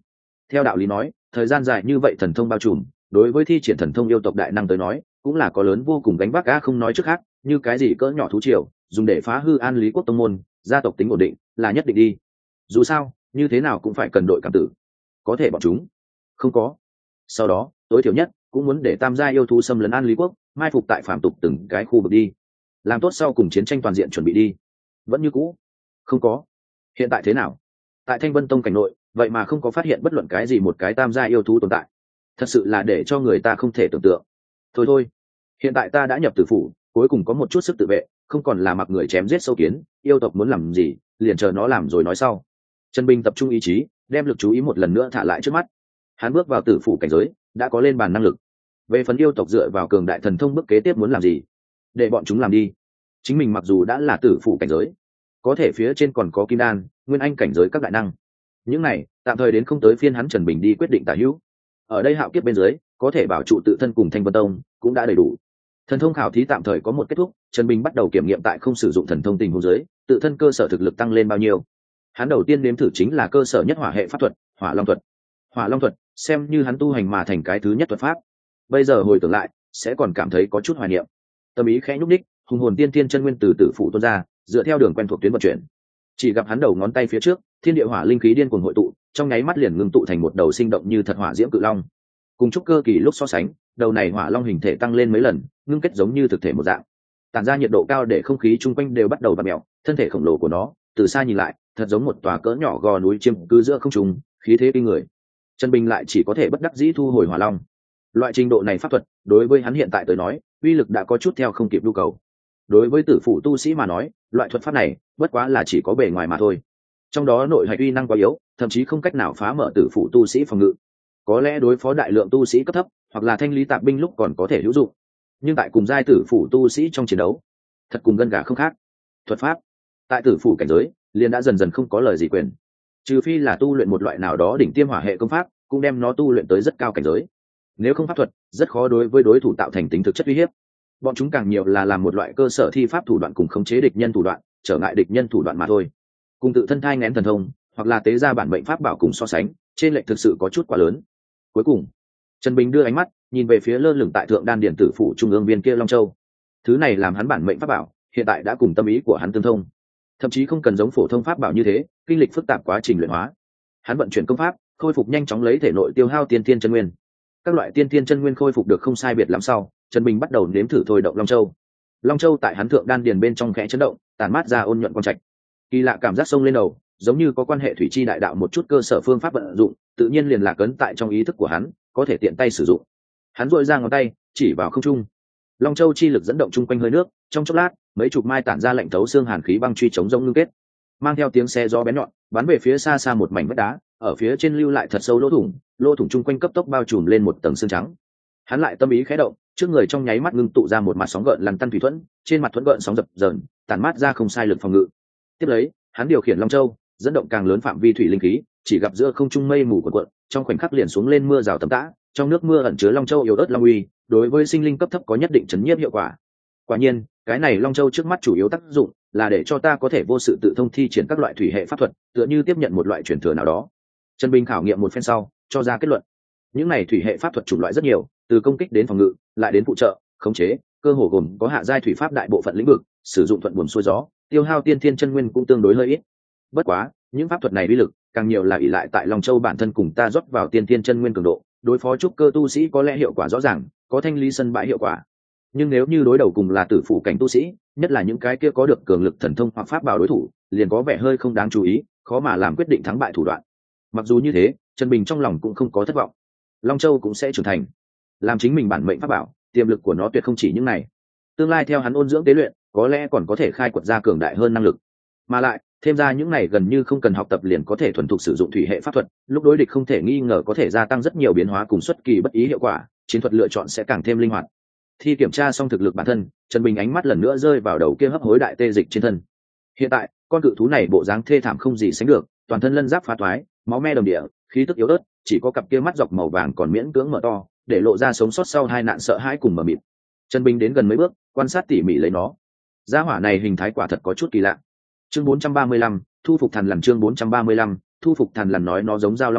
Theo đạo lý nói, thời gian dài như vậy thần thông bao trùm, đối với thi triển thần thông yêu tộc đại năng tới nói cũng là có lớn vô cùng gánh vác. Không nói trước khác, như cái gì cỡ nhỏ thú triều dùng để phá hư an lý quốc tông môn, gia tộc tính ổn định là nhất định đi. Dù sao như thế nào cũng phải cần đội cảm tử, có thể bọn chúng không có. Sau đó tối thiểu nhất cũng muốn để tam gia yêu thú xâm lấn an lý quốc, mai phục tại phạm tục từng cái khu vực đi, làm tốt sau cùng chiến tranh toàn diện chuẩn bị đi. Vẫn như cũ không có. Hiện tại thế nào? Tại Thanh Vân Tông cảnh nội vậy mà không có phát hiện bất luận cái gì một cái tam gia yêu thú tồn tại, thật sự là để cho người ta không thể tưởng tượng. Thôi, hiện tại ta đã nhập tử phủ, cuối cùng có một chút sức tự vệ, không còn là mặc người chém giết sâu kiến. Yêu tộc muốn làm gì liền chờ nó làm rồi nói sau. Trần Bình tập trung ý chí, đem lực chú ý một lần nữa thả lại trước mắt. Hắn bước vào tử phủ cảnh giới, đã có lên bàn năng lực. Về phần yêu tộc dựa vào cường đại thần thông bước kế tiếp muốn làm gì, để bọn chúng làm đi. Chính mình mặc dù đã là tử phủ cảnh giới, có thể phía trên còn có kim đan, nguyên anh cảnh giới các đại năng, những này tạm thời đến không tới phiên hắn Trần Bình đi quyết định tả hữu. Ở đây hạo kiếp bên dưới có thể bảo trụ tự thân cùng Thanh Vân Tông cũng đã đầy đủ. Thần thông khảo thí tạm thời có một kết thúc, Trần Bình bắt đầu kiểm nghiệm tại không sử dụng thần thông tình huống dưới tự thân cơ sở thực lực tăng lên bao nhiêu. Hắn đầu tiên nếm thử chính là cơ sở nhất hỏa hệ pháp thuật, Hỏa Long thuật. Hỏa Long thuật xem như hắn tu hành mà thành cái thứ nhất thuật pháp, bây giờ hồi tưởng lại sẽ còn cảm thấy có chút hoài niệm. Tâm ý khẽ nhúc ních, hùng hồn tiên thiên chân nguyên từ tử phụ tuôn ra, dựa theo đường quen thuộc tuyến vận chuyển. Chỉ gặp hắn đầu ngón tay phía trước, thiên địa hỏa linh khí điên cuồng hội tụ, trong nháy mắt liền ngưng tụ thành một đầu sinh động như thật hỏa diễm cự long. Cùng trúc cơ kỳ lúc so sánh, đầu này hỏa long hình thể tăng lên mấy lần, ngưng kết giống như thực thể một dạng, tản ra nhiệt độ cao để không khí chung quanh đều bắt đầu vặn mèo. Thân thể khổng lồ của nó từ xa nhìn lại thật giống một tòa cỡ nhỏ gò núi chiêm cư giữa không trung, khí thế kinh người. Trần Bình lại chỉ có thể bất đắc dĩ thu hồi hỏa long. Loại trình độ này pháp thuật đối với hắn hiện tại tới nói uy lực đã có chút theo không kịp nhu cầu. Đối với tử phụ tu sĩ mà nói, loại thuật pháp này bất quá là chỉ có bề ngoài mà thôi, trong đó nội hạch uy năng quá yếu, thậm chí không cách nào phá mở tử phụ tu sĩ phòng ngự. Có lẽ đối phó đại lượng tu sĩ cấp thấp hoặc là thanh lý tạp binh lúc còn có thể hữu dụng, nhưng tại cùng giai tử phụ tu sĩ trong chiến đấu thật cùng gân gà không khác. Thuật pháp tại tử phụ cảnh giới liền đã dần dần không có lời gì quyền, trừ phi là tu luyện một loại nào đó đỉnh tiêm hỏa hệ công pháp, cũng đem nó tu luyện tới rất cao cảnh giới. Nếu không pháp thuật rất khó đối với đối thủ tạo thành tính thực chất uy hiếp. Bọn chúng càng nhiều là làm một loại cơ sở thi pháp thủ đoạn cùng khống chế địch nhân thủ đoạn, trở ngại địch nhân thủ đoạn mà thôi. Cùng tự thân thai ngén thần thông hoặc là tế ra bản mệnh pháp bảo cùng so sánh, trên lệch thực sự có chút quá lớn. Cuối cùng Trần Bình đưa ánh mắt nhìn về phía lơ lửng tại thượng đan điện tử phủ trung ương viên kia Long Châu. Thứ này làm hắn bản mệnh pháp bảo, hiện tại đã cùng tâm ý của hắn tương thông, thậm chí không cần giống phổ thông pháp bảo như thế kinh lịch phức tạp quá trình luyện hóa. Hắn vận chuyển công pháp khôi phục nhanh chóng, lấy thể nội tiêu hao tiên thiên chân nguyên. Các loại tiên thiên chân nguyên khôi phục được không sai biệt lắm sau, Trần Bình bắt đầu nếm thử thôi động Long Châu. Long Châu tại hắn thượng đan điền bên trong khẽ chấn động, tản mát ra ôn nhuận quang trạch. Kỳ lạ cảm giác sông lên đầu, giống như có quan hệ thủy chi đại đạo một chút cơ sở phương pháp vận dụng, tự nhiên liền lạc ấn tại trong ý thức của hắn, có thể tiện tay sử dụng. Hắn duỗi ra ngón tay, chỉ vào không trung. Long Châu chi lực dẫn động chung quanh hơi nước, trong chốc lát, mấy chục mai tản ra lạnh thấu xương hàn khí băng truy chống rông ngưng kết, mang theo tiếng xe gió bén nhọn, bắn về phía xa xa một mảnh vách đá, ở phía trên lưu lại thật sâu lỗ thủng chung quanh cấp tốc bao trùm lên một tầng xương trắng. Hắn lại tâm ý khẽ động, trước người trong nháy mắt ngưng tụ ra một mặt sóng gợn lằn tăn thủy thuẫn, trên mặt thuẫn gợn sóng dập dờn, tản mát ra không sai lực phòng ngự. Tiếp lấy, hắn điều khiển Long Châu, dẫn động càng lớn phạm vi thủy linh khí, chỉ gặp giữa không trung mây mù cuộn cuộn, trong khoảnh khắc liền xuống lên mưa rào tầm tã, trong nước mưa ẩn chứa Long Châu yếu ớt long uy, đối với sinh linh cấp thấp có nhất định chấn nhiếp hiệu quả. Quả nhiên, cái này Long Châu trước mắt chủ yếu tác dụng là để cho ta có thể vô sự tự thông thi triển các loại thủy hệ pháp thuật, tựa như tiếp nhận một loại truyền thừa nào đó. Trần Bình khảo nghiệm một phen sau, cho ra kết luận. Những này thủy hệ pháp thuật chủng loại rất nhiều, từ công kích đến phòng ngự, lại đến phụ trợ, khống chế, cơ hồ gồm có hạ giai thủy pháp đại bộ phận lĩnh vực, sử dụng thuận buồm xuôi gió, tiêu hao tiên thiên chân nguyên cũng tương đối hơi ít. Bất quá, những pháp thuật này uy lực càng nhiều là ỷ lại tại Long Châu bản thân cùng ta rót vào tiên thiên chân nguyên cường độ, đối phó trúc cơ tu sĩ có lẽ hiệu quả rõ ràng, có thanh lý sân bãi hiệu quả. Nhưng nếu như đối đầu cùng là tử phụ cảnh tu sĩ, nhất là những cái kia có được cường lực thần thông hoặc pháp bảo đối thủ, liền có vẻ hơi không đáng chú ý, khó mà làm quyết định thắng bại thủ đoạn. Mặc dù như thế, Trần Bình trong lòng cũng không có thất vọng. Long Châu cũng sẽ trưởng thành, làm chính mình bản mệnh pháp bảo, tiềm lực của nó tuyệt không chỉ những này. Tương lai theo hắn ôn dưỡng tế luyện, có lẽ còn có thể khai quật ra cường đại hơn năng lực. Mà lại, thêm ra những này gần như không cần học tập liền có thể thuần thục sử dụng thủy hệ pháp thuật, lúc đối địch không thể nghi ngờ có thể gia tăng rất nhiều biến hóa cùng xuất kỳ bất ý hiệu quả, chiến thuật lựa chọn sẽ càng thêm linh hoạt. Thi kiểm tra xong thực lực bản thân, Trần Bình ánh mắt lần nữa rơi vào đầu kia hấp hối đại tê dịch trên thân. Hiện tại, con cự thú này bộ dáng thê thảm không gì sánh được, toàn thân lân giáp phá toái, máu me đồng địa, khí tức yếu ớt, chỉ có cặp kia mắt dọc màu vàng còn miễn cưỡng mở to, để lộ ra sống sót sau hai nạn sợ hãi cùng mờ mịt. Trần Bình đến gần mấy bước, quan sát tỉ mỉ lấy nó. Gia hỏa này hình thái quả thật có chút kỳ lạ. Chương 435, thu phục thần lần chương 435, thu phục thần lần nói nó giống dao long đi,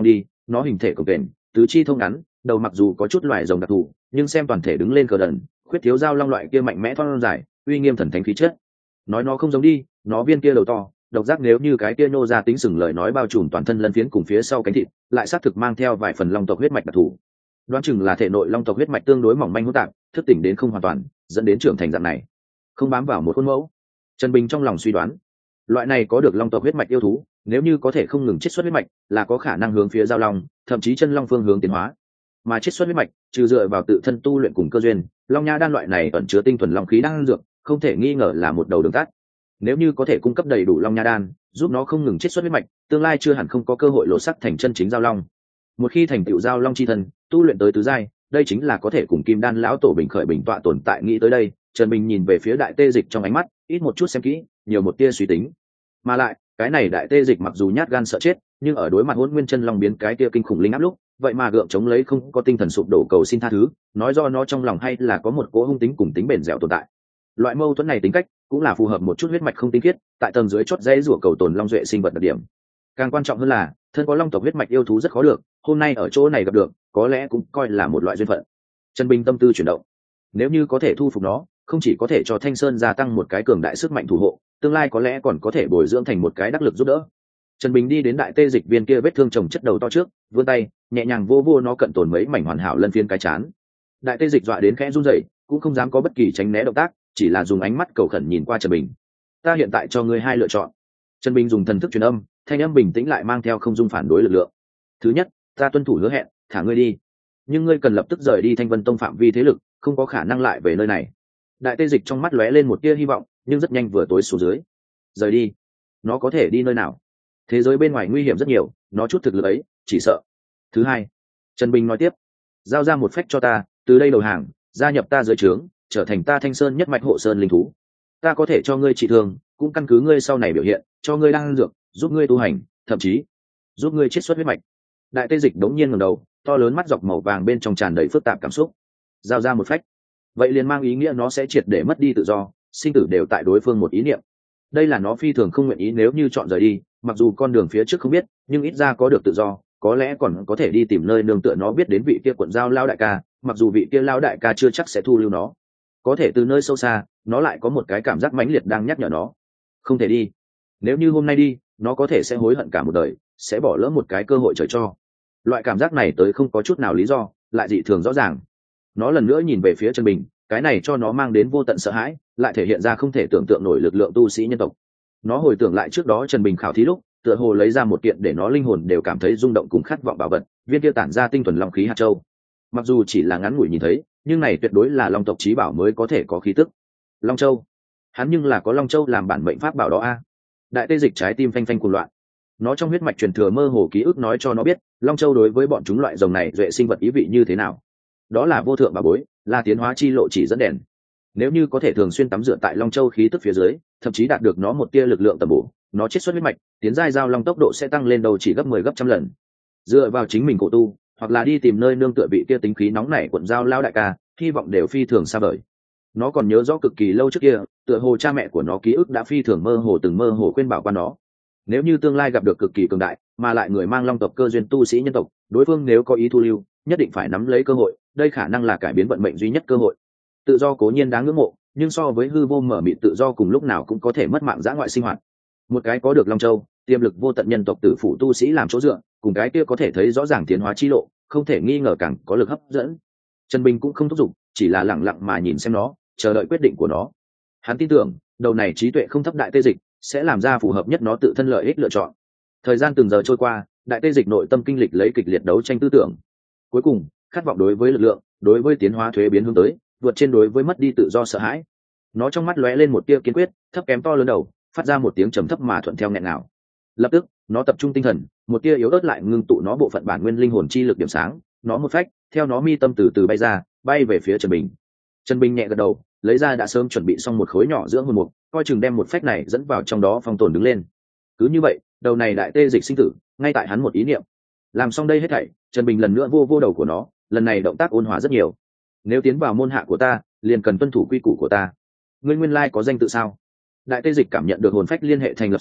nó hình thể cồng kềnh, tứ chi thông ngắn, đầu mặc dù có chút loài rồng đặc thù, nhưng xem toàn thể đứng lên cờ đần, khuyết thiếu dao long loại kia mạnh mẽ thon dài, uy nghiêm thần thánh khí chất. Nói nó không giống đi, nó viên kia đầu to, độc giác nếu như cái kia nô ra tính sừng lời nói bao trùm toàn thân lân phiến cùng phía sau cánh thịt, lại xác thực mang theo vài phần long tộc huyết mạch đặc thù. Đoán chừng là thể nội long tộc huyết mạch tương đối mỏng manh hỗn tạp, thức tỉnh đến không hoàn toàn, dẫn đến trưởng thành dạng này, không bám vào một khuôn mẫu. Trần Bình trong lòng suy đoán, loại này có được long tộc huyết mạch yêu thú, nếu như có thể không ngừng chiết xuất huyết mạch, là có khả năng hướng phía giao long, thậm chí chân long phương hướng tiến hóa. Mà chiết xuất huyết mạch, trừ dựa vào tự thân tu luyện cùng cơ duyên, long nha đan loại này ẩn chứa tinh thuần long khí đang dược, không thể nghi ngờ là một đầu đường tắt. Nếu như có thể cung cấp đầy đủ long nha đan, giúp nó không ngừng chiết xuất huyết mạch, tương lai chưa hẳn không có cơ hội lộ sắc thành chân chính giao long. Một khi thành tựu giao long chi thân, tu luyện tới tứ giai, đây chính là có thể cùng kim đan lão tổ bình khởi bình tọa tồn tại. Nghĩ tới đây, Trần Bình nhìn về phía đại tê dịch trong ánh mắt, ít một chút xem kỹ, nhiều một tia suy tính. Mà lại, cái này đại tê dịch mặc dù nhát gan sợ chết, nhưng ở đối mặt Hỗn Nguyên Chân Long biến cái tia kinh khủng linh áp lúc, vậy mà gượng chống lấy không có tinh thần sụp đổ cầu xin tha thứ, nói do nó trong lòng hay là có một cỗ hung tính cùng tính bền dẻo tồn tại. Loại mâu thuẫn này tính cách cũng là phù hợp một chút huyết mạch không tinh khiết, tại tầng dưới chót dãy rủa cầu tồn long duệ sinh vật đặc điểm. Càng quan trọng hơn là, thân có long tộc huyết mạch yêu thú rất khó được, hôm nay ở chỗ này gặp được, có lẽ cũng coi là một loại duyên phận. Trần Bình tâm tư chuyển động, nếu như có thể thu phục nó, không chỉ có thể cho Thanh Sơn gia tăng một cái cường đại sức mạnh thủ hộ, tương lai có lẽ còn có thể bồi dưỡng thành một cái đắc lực giúp đỡ. Trần Bình đi đến đại tê dịch viên kia vết thương chồng chất đầu to trước, vươn tay nhẹ nhàng vô vô nó cận tồn mấy mảnh hoàn hảo lân phiến cái chán. Đại tê dịch dọa đến khẽ run rẩy, cũng không dám có bất kỳ tránh né động tác, chỉ là dùng ánh mắt cầu khẩn nhìn qua Trần Bình. Ta hiện tại cho ngươi hai lựa chọn. Trần Bình dùng thần thức truyền âm, thanh âm bình tĩnh lại mang theo không dung phản đối lực lượng. Thứ nhất, ta tuân thủ hứa hẹn, thả ngươi đi, nhưng ngươi cần lập tức rời đi Thanh Vân Tông phạm vi thế lực, không có khả năng lại về nơi này. Đại tê dịch trong mắt lóe lên một tia hy vọng, nhưng rất nhanh vừa tối xuống dưới. Rời đi? Nó có thể đi nơi nào? Thế giới bên ngoài nguy hiểm rất nhiều, nó chút thực lực ấy, chỉ sợ. Thứ hai, Trần Bình nói tiếp, giao ra một phách cho ta, từ đây đầu hàng, gia nhập ta dưới trướng, trở thành ta Thanh Sơn nhất mạch hộ sơn linh thú. Ta có thể cho ngươi trị thương, cũng căn cứ ngươi sau này biểu hiện, cho ngươi đan dược, giúp ngươi tu hành, thậm chí giúp ngươi chiết xuất huyết mạch. Đại tê dịch đống nhiên ngẩng đầu, to lớn mắt dọc màu vàng bên trong tràn đầy phức tạp cảm xúc. Giao ra một phách, vậy liền mang ý nghĩa nó sẽ triệt để mất đi tự do, sinh tử đều tại đối phương một ý niệm. Đây là nó phi thường không nguyện ý. Nếu như chọn rời đi, mặc dù con đường phía trước không biết, nhưng ít ra có được tự do, có lẽ còn có thể đi tìm nơi nương tựa. Nó biết đến vị kia quận giao lao đại ca, mặc dù vị kia lao đại ca chưa chắc sẽ thu lưu nó, có thể từ nơi sâu xa nó lại có một cái cảm giác mãnh liệt đang nhắc nhở nó không thể đi. Nếu như hôm nay đi, nó có thể sẽ hối hận cả một đời, sẽ bỏ lỡ một cái cơ hội trời cho. Loại cảm giác này tới không có chút nào lý do, lại dị thường rõ ràng. Nó lần nữa nhìn về phía Trần Bình, cái này cho nó mang đến vô tận sợ hãi, lại thể hiện ra không thể tưởng tượng nổi lực lượng tu sĩ nhân tộc. Nó hồi tưởng lại trước đó Trần Bình khảo thí lúc, tựa hồ lấy ra một kiện để nó linh hồn đều cảm thấy rung động cùng khát vọng bảo vật, viên kia tản ra tinh thuần long khí hạt châu. Mặc dù chỉ là ngắn ngủi nhìn thấy, nhưng này tuyệt đối là long tộc chí bảo mới có thể có khí tức. Long châu, hắn nhưng là có long châu làm bản mệnh pháp bảo đó a. Đại tê dịch trái tim phanh phanh cuồng loạn. Nó trong huyết mạch truyền thừa mơ hồ ký ức nói cho nó biết, long châu đối với bọn chúng loại rồng này duệ sinh vật ý vị như thế nào. Đó là vô thượng bảo bối, là tiến hóa chi lộ chỉ dẫn đèn. Nếu như có thể thường xuyên tắm rửa tại long châu khí tức phía dưới, thậm chí đạt được nó một tia lực lượng tầm bổ, nó chiết xuất huyết mạch, tiến giai giao long tốc độ sẽ tăng lên đầu chỉ gấp 10 gấp trăm lần. Dựa vào chính mình cổ tu, hoặc là đi tìm nơi nương tựa vị kia tính khí nóng nảy quận giao lao đại ca, hy vọng đều phi thường xa vời. Nó còn nhớ rõ cực kỳ lâu trước kia, tựa hồ cha mẹ của nó ký ức đã phi thường mơ hồ từng mơ hồ khuyên bảo qua nó. Nếu như tương lai gặp được cực kỳ cường đại, mà lại người mang long tộc cơ duyên tu sĩ nhân tộc, đối phương nếu có ý thu lưu, nhất định phải nắm lấy cơ hội, đây khả năng là cải biến vận mệnh duy nhất cơ hội. Tự do cố nhiên đáng ngưỡng mộ, nhưng so với hư vô mở mịt tự do cùng lúc nào cũng có thể mất mạng dã ngoại sinh hoạt. Một cái có được long châu, tiềm lực vô tận nhân tộc tử phụ tu sĩ làm chỗ dựa, cùng cái kia có thể thấy rõ ràng tiến hóa chi lộ, không thể nghi ngờ càng có lực hấp dẫn. Trần Bình cũng không thúc giục, chỉ là lặng lặng mà nhìn xem nó, chờ đợi quyết định của nó. Hắn tin tưởng, đầu này trí tuệ không thấp đại tê dịch sẽ làm ra phù hợp nhất nó tự thân lợi ích lựa chọn. Thời gian từng giờ trôi qua, đại tê dịch nội tâm kinh lịch lấy kịch liệt đấu tranh tư tưởng. Cuối cùng, khát vọng đối với lực lượng, đối với tiến hóa thuế biến hướng tới, vượt trên đối với mất đi tự do sợ hãi. Nó trong mắt lóe lên một tia kiên quyết, thấp kém to lớn đầu, phát ra một tiếng trầm thấp mà thuận theo nghẹn ngào. Lập tức, nó tập trung tinh thần, một tia yếu ớt lại ngưng tụ nó bộ phận bản nguyên linh hồn chi lực điểm sáng, nó một phách, theo nó mi tâm từ từ bay ra, bay về phía Trần Bình. Trần Bình nhẹ gật đầu, lấy ra đã sớm chuẩn bị xong một khối nhỏ dưỡng hồn mục, coi chừng đem một phách này dẫn vào trong đó phong tồn đứng lên. Cứ như vậy, đầu này đại tê dịch sinh tử, ngay tại hắn một ý niệm. Làm xong đây hết thảy, Trần Bình lần nữa vô vô đầu của nó, lần này động tác ôn hòa rất nhiều. Nếu tiến vào môn hạ của ta, liền cần tuân thủ quy củ của ta. Ngươi nguyên lai có danh tự sao? Đại tê dịch cảm nhận được hồn phách liên hệ thành lập sau,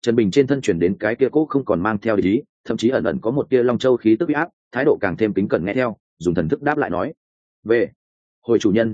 Trần Bình trên thân chuyển đến cái kia cố không còn mang theo địch ý, thậm chí ẩn ẩn có một tia long châu khí tức uy áp, thái độ càng thêm kính cẩn nghe theo, dùng thần thức đáp lại nói: về hồi chủ nhân,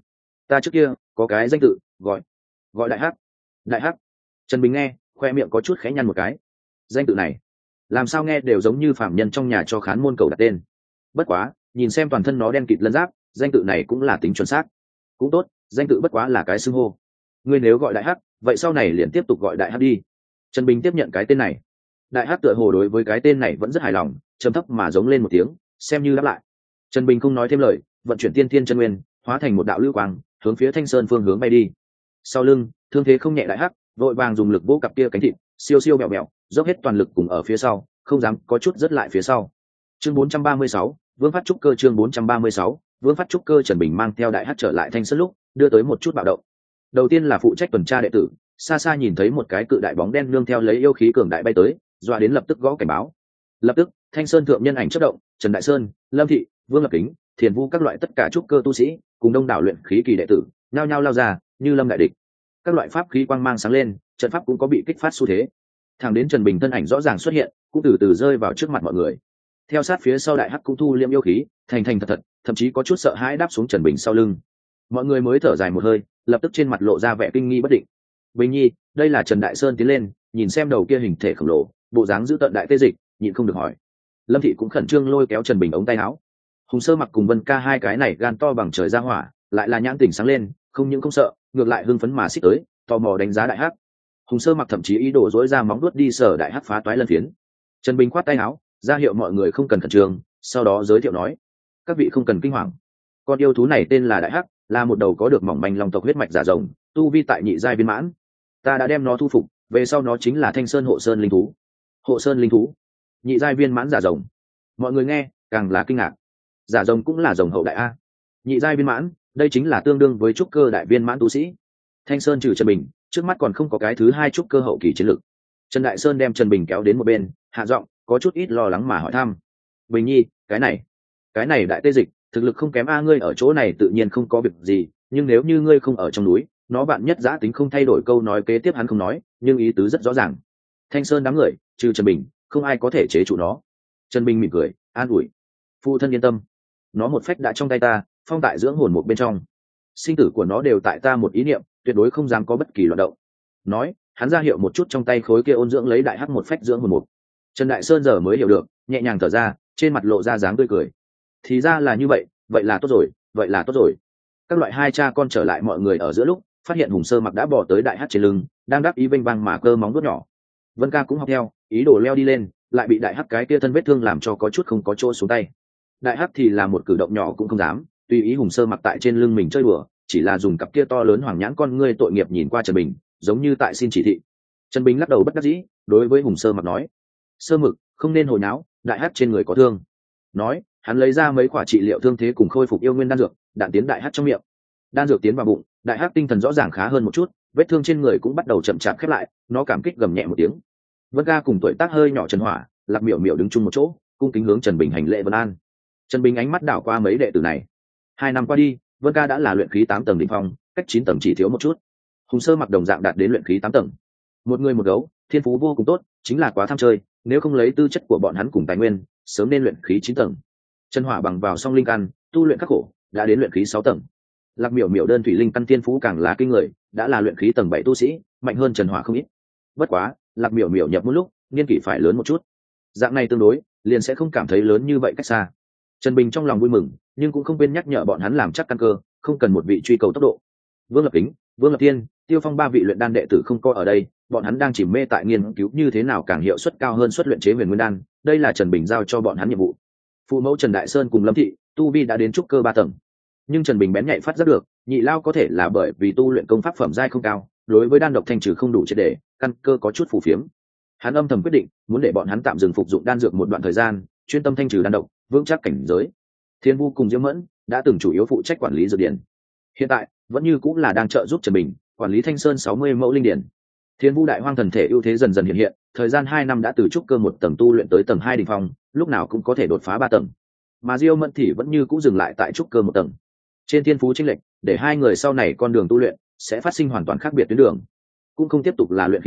ta trước kia có cái danh tự gọi đại hắc. Đại hắc. Trần Bình nghe, khoe miệng có chút khẽ nhăn một cái. Danh tự này làm sao nghe đều giống như phạm nhân trong nhà cho khán môn cầu đặt tên. Bất quá nhìn xem toàn thân nó đen kịt lân giáp, danh tự này cũng là tính chuẩn xác. Cũng tốt, danh tự bất quá là cái xưng hô. Ngươi nếu gọi đại hắc, vậy sau này liền tiếp tục gọi đại hắc đi. Trần Bình tiếp nhận cái tên này. Đại hắc tựa hồ đối với cái tên này vẫn rất hài lòng, trầm thấp mà giống lên một tiếng, xem như đáp lại. Trần Bình không nói thêm lời, vận chuyển tiên thiên chân nguyên, hóa thành một đạo lưu quang, hướng phía Thanh Sơn phương hướng bay đi. Sau lưng, thương thế không nhẹ đại hắc, vội vàng dùng lực vỗ cặp kia cánh thịt, siêu siêu bẹo bẹo, dốc hết toàn lực cùng ở phía sau, không dám có chút rất lại phía sau. Chương 436, Vương Phát Trúc Cơ. Chương 436, Vương Phát Trúc Cơ. Trần Bình mang theo đại hắc trở lại Thanh Sơn lúc, đưa tới một chút bạo động. Đầu tiên là phụ trách tuần tra đệ tử, xa xa nhìn thấy một cái cự đại bóng đen nương theo lấy yêu khí cường đại bay tới, dọa đến lập tức gõ cảnh báo. Lập tức, Thanh Sơn thượng nhân ảnh chớp động, Trần Đại Sơn, Lâm Thị, Vương Lập Kính, Thiền Vu các loại tất cả trúc cơ tu sĩ, cùng đông đảo luyện khí kỳ đệ tử, nhao nhao lao ra, như lâm đại địch. Các loại pháp khí quang mang sáng lên, trận pháp cũng có bị kích phát xu thế. Thẳng đến Trần Bình thân ảnh rõ ràng xuất hiện, cũng từ từ rơi vào trước mặt mọi người. Theo sát phía sau đại hắc cũng thu liêm yêu khí, thành thành thật thật, thậm chí có chút sợ hãi đáp xuống Trần Bình sau lưng. Mọi người mới thở dài một hơi, lập tức trên mặt lộ ra vẻ kinh nghi bất định. Bình nhi, đây là Trần Đại Sơn tiến lên, nhìn xem đầu kia hình thể khổng lồ, bộ dáng dữ tợn đại tê dịch, nhịn không được hỏi. Lâm Thị cũng khẩn trương lôi kéo Trần Bình ống tay áo. Hùng Sơ Mặc cùng Vân Ca hai cái này gan to bằng trời ra hỏa, lại là nhãn tỉnh sáng lên, không những không sợ, ngược lại hưng phấn mà xích tới, tò mò đánh giá đại hắc. Hùng Sơ Mặc thậm chí ý đồ dỗi ra móng vuốt đi sờ đại hắc phá toái lân phiến. Trần Bình khoát tay áo, ra hiệu mọi người không cần khẩn trương, sau đó giới thiệu nói: các vị không cần kinh hoàng, con yêu thú này tên là đại hắc, là một đầu có được mỏng manh long tộc huyết mạch giả rồng, tu vi tại nhị giai viên mãn. Ta đã đem nó thu phục, về sau nó chính là Thanh Sơn hộ sơn linh thú. Hộ sơn linh thú, nhị giai viên mãn giả rồng. Mọi người nghe càng là kinh ngạc. Giả rồng cũng là rồng hậu đại a. Nhị giai viên mãn, đây chính là tương đương với trúc cơ đại viên mãn tu sĩ. Thanh Sơn trừ Trần Bình, trước mắt còn không có cái thứ hai trúc cơ hậu kỳ chiến lực. Trần Đại Sơn đem Trần Bình kéo đến một bên, hạ giọng, có chút ít lo lắng mà hỏi thăm: Bình nhi, cái này đại tê dịch, thực lực không kém a, ngươi ở chỗ này tự nhiên không có việc gì, nhưng nếu như ngươi không ở trong núi, nó bạn nhất giã tính không thay đổi. Câu nói kế tiếp hắn không nói, nhưng ý tứ rất rõ ràng. Thanh Sơn đám người, trừ Trần Bình, không ai có thể chế trụ nó. Trần Bình mỉm cười, an ủi: phụ thân yên tâm, nó một phách đã trong tay ta, phong tại dưỡng hồn một bên trong, sinh tử của nó đều tại ta một ý niệm, tuyệt đối không dám có bất kỳ loạn động. Nói, hắn ra hiệu một chút trong tay khối kia ôn dưỡng lấy đại hắc một phách dưỡng hồn một. Trần Đại Sơn giờ mới hiểu được, nhẹ nhàng thở ra, trên mặt lộ ra dáng tươi cười. Thì ra là như vậy, vậy là tốt rồi. Các loại hai cha con trở lại mọi người ở giữa lúc, phát hiện Hùng Sơ Mặc đã bò tới đại hắc trên lưng, đang đáp ý vênh vang mà cơ móng vuốt nhỏ. Vân Ca cũng học theo, ý đồ leo đi lên, lại bị đại hắc cái kia thân vết thương làm cho có chút không có chỗ xuống tay. Đại hắc thì là một cử động nhỏ cũng không dám, tùy ý Hùng Sơ Mặc tại trên lưng mình chơi đùa, chỉ là dùng cặp kia to lớn hoàng nhãn con ngươi tội nghiệp nhìn qua Trần Bình, giống như tại xin chỉ thị. Trần Bình lắc đầu bất đắc dĩ, đối với Hùng Sơ Mặc nói: Sơ Mực, không nên hồi náo, đại hắc trên người có thương. Nói, hắn lấy ra mấy quả trị liệu thương thế cùng khôi phục yêu nguyên đan dược, đạn tiến đại hắc trong miệng. Đan dược tiến vào bụng, đại hắc tinh thần rõ ràng khá hơn một chút, vết thương trên người cũng bắt đầu chậm chạp khép lại, nó cảm kích gầm nhẹ một tiếng. Vân Ca cùng tuổi tác hơi nhỏ Trần Hỏa, Lạc Miểu Miểu đứng chung một chỗ, cung kính hướng Trần Bình hành lễ vân an. Trần Bình ánh mắt đảo qua mấy đệ tử này. 2 năm qua đi, Vân Ca đã là luyện khí 8 tầng đỉnh phong, cách 9 tầng chỉ thiếu một chút. Hùng Sơ Mặc đồng dạng đạt đến luyện khí 8 tầng. Một người một gấu, thiên phú vô cùng tốt, chính là quá tham chơi, nếu không lấy tư chất của bọn hắn cùng tài nguyên, sớm nên luyện khí 9 tầng. Trần Hỏa bằng vào song linh căn, tu luyện khắc khổ, đã đến luyện khí 6 tầng. Lạc Miểu Miểu đơn thủy linh căn thiên phú càng là kinh người, đã là luyện khí tầng 7 tu sĩ, mạnh hơn Trần Hỏa không ít. Bất quá, Lạc Miểu Miểu nhập một lúc, niên kỷ phải lớn một chút. Dạng này tương đối, liền sẽ không cảm thấy lớn như vậy cách xa. Trần Bình trong lòng vui mừng, nhưng cũng không quên nhắc nhở bọn hắn làm chắc căn cơ, không cần một vị truy cầu tốc độ. Vương Lập Kính, Vương Lập Thiên, Tiêu Phong 3 vị luyện đan đệ tử không có ở đây, bọn hắn đang chìm mê tại nghiên cứu như thế nào càng hiệu suất cao hơn suất luyện chế huyền nguyên đan, đây là Trần Bình giao cho bọn hắn nhiệm vụ. Phụ mẫu Trần Đại Sơn cùng Lâm Thị, tu vi đã đến trúc cơ 3 tầng. Nhưng Trần Bình bén nhạy phát giác được, nhị lao có thể là bởi vì tu luyện công pháp phẩm giai không cao, đối với đan độc thanh trừ không đủ triệt để, căn cơ có chút phù phiếm. Hắn âm thầm quyết định, muốn để bọn hắn tạm dừng phục dụng đan dược một đoạn thời gian, chuyên tâm thanh trừ đan độc, vững chắc cảnh giới. Thiên Vu cùng Diễm Mẫn đã từng chủ yếu phụ trách quản lý dược điển, hiện tại vẫn như cũng là đang trợ giúp Trần Bình quản lý Thanh Sơn 60 mẫu linh điển. Thiên Vu đại hoang thần thể ưu thế dần dần hiện hiện, thời gian 2 năm đã từ trúc cơ 1 tầng tu luyện tới tầng 2 đỉnh phong, lúc nào cũng có thể đột phá 3 tầng. Mà Diêu Mẫn thì vẫn như cũng dừng lại tại trúc cơ 1 tầng. Trên thiên phú chênh lệch, để hai người sau này con đường tu luyện sẽ phát sinh hoàn toàn khác biệt tuyến đường, cũng không tiếp tục là luyện khí kỳ,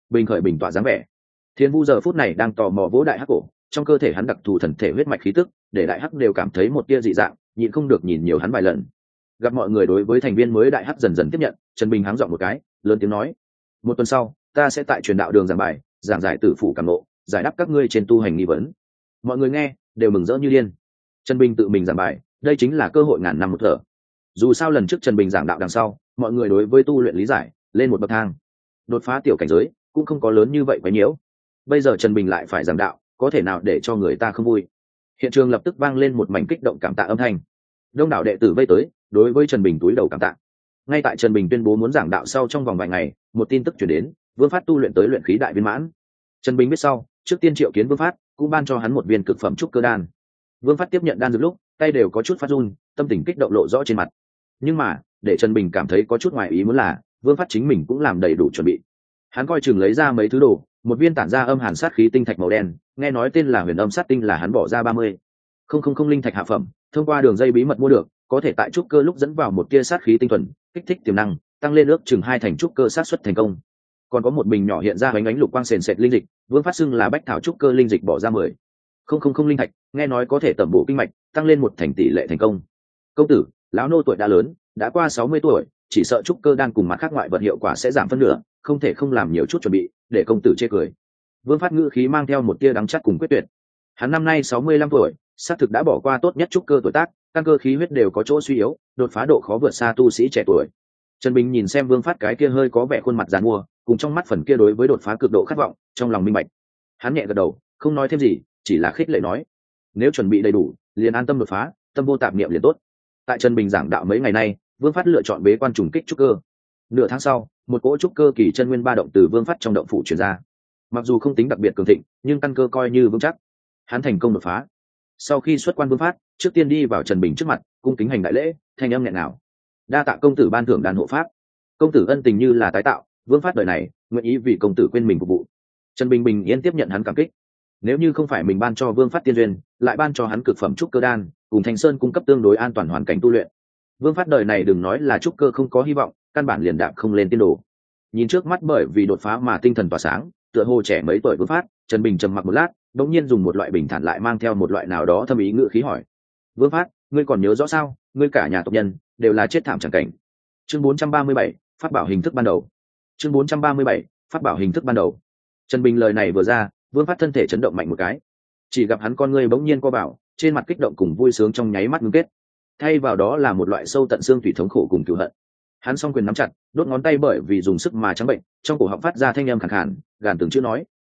bình khởi bình tọa dáng vẻ. Thiên Vu giờ phút này đang tò mò vỗ đại hắc cổ, trong cơ thể hắn đặc thù thần thể huyết mạch khí tức, để đại hắc đều cảm thấy một tia dị dạng, nhịn không được nhìn nhiều hắn vài lần. Gặp mọi người đối với thành viên mới đại hắc dần dần tiếp nhận, Trần Bình háng giọng một cái, lớn tiếng nói: "Một tuần sau, ta sẽ tại truyền đạo đường giảng bài, giảng giải tử phụ cảm ngộ, giải đáp các ngươi trên tu hành nghi vấn." Mọi người nghe đều mừng rỡ như điên. Trần Bình tự mình giảng bài, đây chính là cơ hội ngàn năm một thở. Dù sao lần trước Trần Bình giảng đạo đằng sau, mọi người đối với tu luyện lý giải lên một bậc thang, đột phá tiểu cảnh giới cũng không có lớn như vậy quá nhiễu. Bây giờ Trần Bình lại phải giảng đạo, có thể nào để cho người ta không vui? Hiện trường lập tức vang lên một mảnh kích động cảm tạ âm thanh. Đông đảo đệ tử vây tới, đối với Trần Bình túi đầu cảm tạ. Ngay tại Trần Bình tuyên bố muốn giảng đạo sau trong vòng vài ngày, một tin tức truyền đến, Vương Phát tu luyện tới luyện khí đại viên mãn. Trần Bình biết sau, trước tiên triệu kiến Vương Phát, cũng ban cho hắn một viên cực phẩm trúc cơ đan. Vương Phát tiếp nhận đan dược lúc, tay đều có chút phát run, tâm tình kích động lộ rõ trên mặt. Nhưng mà, để Trần Bình cảm thấy có chút ngoài ý muốn là, Vương Phát chính mình cũng làm đầy đủ chuẩn bị. Hắn coi chừng lấy ra mấy thứ đồ, một viên tản ra âm hàn sát khí tinh thạch màu đen, nghe nói tên là Huyền Âm Sát Tinh là hắn bỏ ra 30,000 linh thạch hạ phẩm, thông qua đường dây bí mật mua được, có thể tại trúc cơ lúc dẫn vào một tia sát khí tinh thuần, kích thích tiềm năng, tăng lên ước chừng 2 thành trúc cơ sát suất thành công. Còn có một bình nhỏ hiện ra ánh lục quang sền sệt linh dịch, Vương Phát xưng là bách thảo trúc cơ linh dịch bỏ ra 10,000 linh thạch, nghe nói có thể tẩm bổ kinh mạch, tăng lên 1 thành tỷ lệ thành công. Công tử, lão nô tuổi đã lớn, đã qua 60 tuổi, chỉ sợ trúc cơ đan cùng mặt khác ngoại vật hiệu quả sẽ giảm phân nửa, không thể không làm nhiều chút chuẩn bị, để công tử chê cười. Vương Phát ngữ khí mang theo một tia đắng chát cùng quyết tuyệt. Hắn năm nay 65 tuổi, xác thực đã bỏ qua tốt nhất trúc cơ tuổi tác, căn cơ khí huyết đều có chỗ suy yếu, đột phá độ khó vượt xa tu sĩ trẻ tuổi. Trần Bình nhìn xem Vương Phát cái kia hơi có vẻ khuôn mặt giàn mua, cùng trong mắt phần kia đối với đột phá cực độ khát vọng, trong lòng minh bạch. Hắn nhẹ gật đầu, không nói thêm gì, chỉ là khích lệ nói: "Nếu chuẩn bị đầy đủ, liền an tâm đột phá, tâm vô tạp niệm liền tốt." Tại Trần Bình giảng đạo mấy ngày nay, Vương Phát lựa chọn bế quan trùng kích trúc cơ. Nửa tháng sau, một cỗ trúc cơ kỳ chân nguyên ba động từ Vương Phát trong động phủ truyền ra. Mặc dù không tính đặc biệt cường thịnh, nhưng căn cơ coi như vững chắc. Hắn thành công đột phá. Sau khi xuất quan Vương Phát, trước tiên đi vào Trần Bình trước mặt, cung kính hành đại lễ, thanh âm nghẹn ngào: "Đa tạ công tử ban thưởng đàn hộ pháp. Công tử ân tình như là tái tạo, Vương Phát đời này nguyện ý vì công tử quên mình phục vụ." Trần Bình bình yên tiếp nhận hắn cảm kích. Nếu như không phải mình ban cho Vương Phát tiên duyên, lại ban cho hắn cực phẩm trúc cơ đan, cùng Thanh Sơn cung cấp tương đối an toàn hoàn cảnh tu luyện, Vương Phát đời này đừng nói là trúc cơ không có hy vọng, căn bản liền đạp không lên tiên đồ. Nhìn trước mắt bởi vì đột phá mà tinh thần tỏa sáng, tựa hồ trẻ mấy tuổi Vương Phát, Trần Bình trầm mặc một lát, đống nhiên dùng một loại bình thản lại mang theo một loại nào đó thâm ý ngữ khí hỏi: "Vương Phát, ngươi còn nhớ rõ sao? Ngươi cả nhà tộc nhân đều là chết thảm chẳng cảnh." Chương 437, phát bảo hình thức ban đầu. Chương 437, phát bảo hình thức ban đầu. Trần Bình lời này vừa ra, Vương Phát thân thể chấn động mạnh một cái. Chỉ gặp hắn con ngươi bỗng nhiên co bảo, trên mặt kích động cùng vui sướng trong nháy mắt ngưng kết. Thay vào đó là một loại sâu tận xương thủy thống khổ cùng cừu hận. Hắn song quyền nắm chặt, đốt ngón tay bởi vì dùng sức mà trắng bệnh, trong cổ họng phát ra thanh âm khàn khàn, gàn từng chữ nói: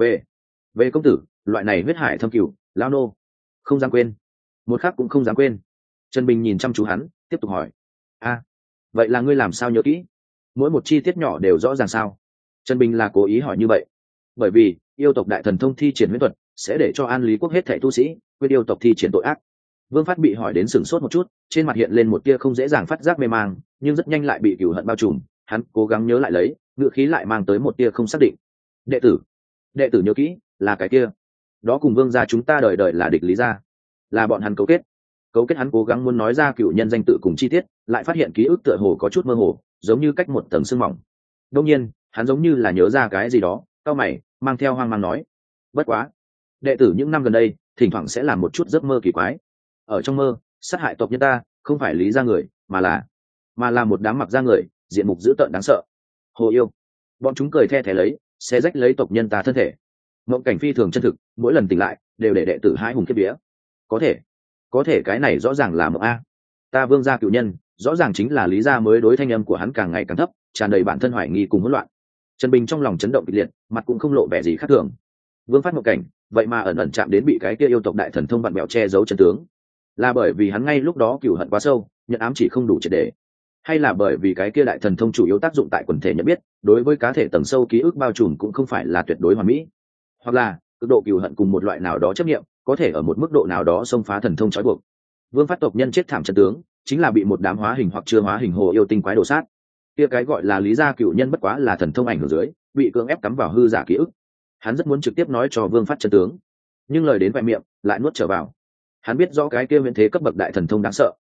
"Về công tử, loại này huyết hải thâm cừu, lão nô không dám quên, một khắc cũng không dám quên." Trần Bình nhìn chăm chú hắn, tiếp tục hỏi: "Vậy là ngươi làm sao nhớ kỹ? Mỗi một chi tiết nhỏ đều rõ ràng sao?" Trần Bình là cố ý hỏi như vậy, bởi vì yêu tộc đại thần thông thi triển huyễn thuật sẽ để cho An Lý quốc hết thảy tu sĩ quên yêu tộc thi triển tội ác. Vương Phát bị hỏi đến sửng sốt một chút, trên mặt hiện lên một tia không dễ dàng phát giác mê mang, nhưng rất nhanh lại bị cừu hận bao trùm. Hắn cố gắng nhớ lại lấy, ngữ khí lại mang tới một tia không xác định: đệ tử nhớ kỹ, là cái kia. Đó cùng Vương gia chúng ta đời đời là địch Lý gia, là bọn hắn cấu kết. Hắn cố gắng muốn nói ra cựu nhân danh tự cùng chi tiết, lại phát hiện ký ức tựa hồ có chút mơ hồ, giống như cách một tầng sương mỏng. Đương nhiên, hắn giống như là nhớ ra cái gì đó, cau mày, mang theo hoang mang nói: "Bất quá, đệ tử những năm gần đây, thỉnh thoảng sẽ làm một chút giấc mơ kỳ quái. Ở trong mơ, sát hại tộc nhân ta, không phải Lý gia người, mà là một đám mặc da người, diện mục dữ tợn đáng sợ. Hồ yêu. Bọn chúng cười the thé lấy, xé rách lấy tộc nhân ta thân thể. Mộng cảnh phi thường chân thực, mỗi lần tỉnh lại, đều để đệ tử hãi hùng kiếp vía. Có thể cái này rõ ràng là mộng a. Ta Vương gia cựu nhân, rõ ràng chính là Lý gia mới đối thanh âm của hắn càng ngày càng thấp, tràn đầy bản thân hoài nghi cùng hỗn loạn." Trần Bình trong lòng chấn động kịch liệt, mặt cũng không lộ vẻ gì khác thường. Vương Phát mộng cảnh, vậy mà ẩn ẩn chạm đến bị cái kia yêu tộc đại thần thông vặn bẹo che giấu chân tướng. Là bởi vì hắn ngay lúc đó cừu hận quá sâu, nhận ám chỉ không đủ triệt để, hay là bởi vì cái kia đại thần thông chủ yếu tác dụng tại quần thể nhận biết, đối với cá thể tầng sâu ký ức bao trùm cũng không phải là tuyệt đối hoàn mỹ, hoặc là cực độ cừu hận cùng một loại nào đó chấp niệm, có thể ở một mức độ nào đó xông phá thần thông trói buộc. Vương Phát tộc nhân chết thảm chân tướng, chính là bị một đám hóa hình hoặc chưa hóa hình hồ yêu tinh quái đổ sát. Kia cái gọi là Lý gia cựu nhân bất quá là thần thông ảnh hưởng dưới, bị cưỡng ép cắm vào hư giả ký ức. Hắn rất muốn trực tiếp nói cho Vương Phát chân tướng, nhưng lời đến vẹn miệng lại nuốt trở vào. Hắn biết rõ cái kia viễn thế cấp bậc đại thần thông đáng sợ,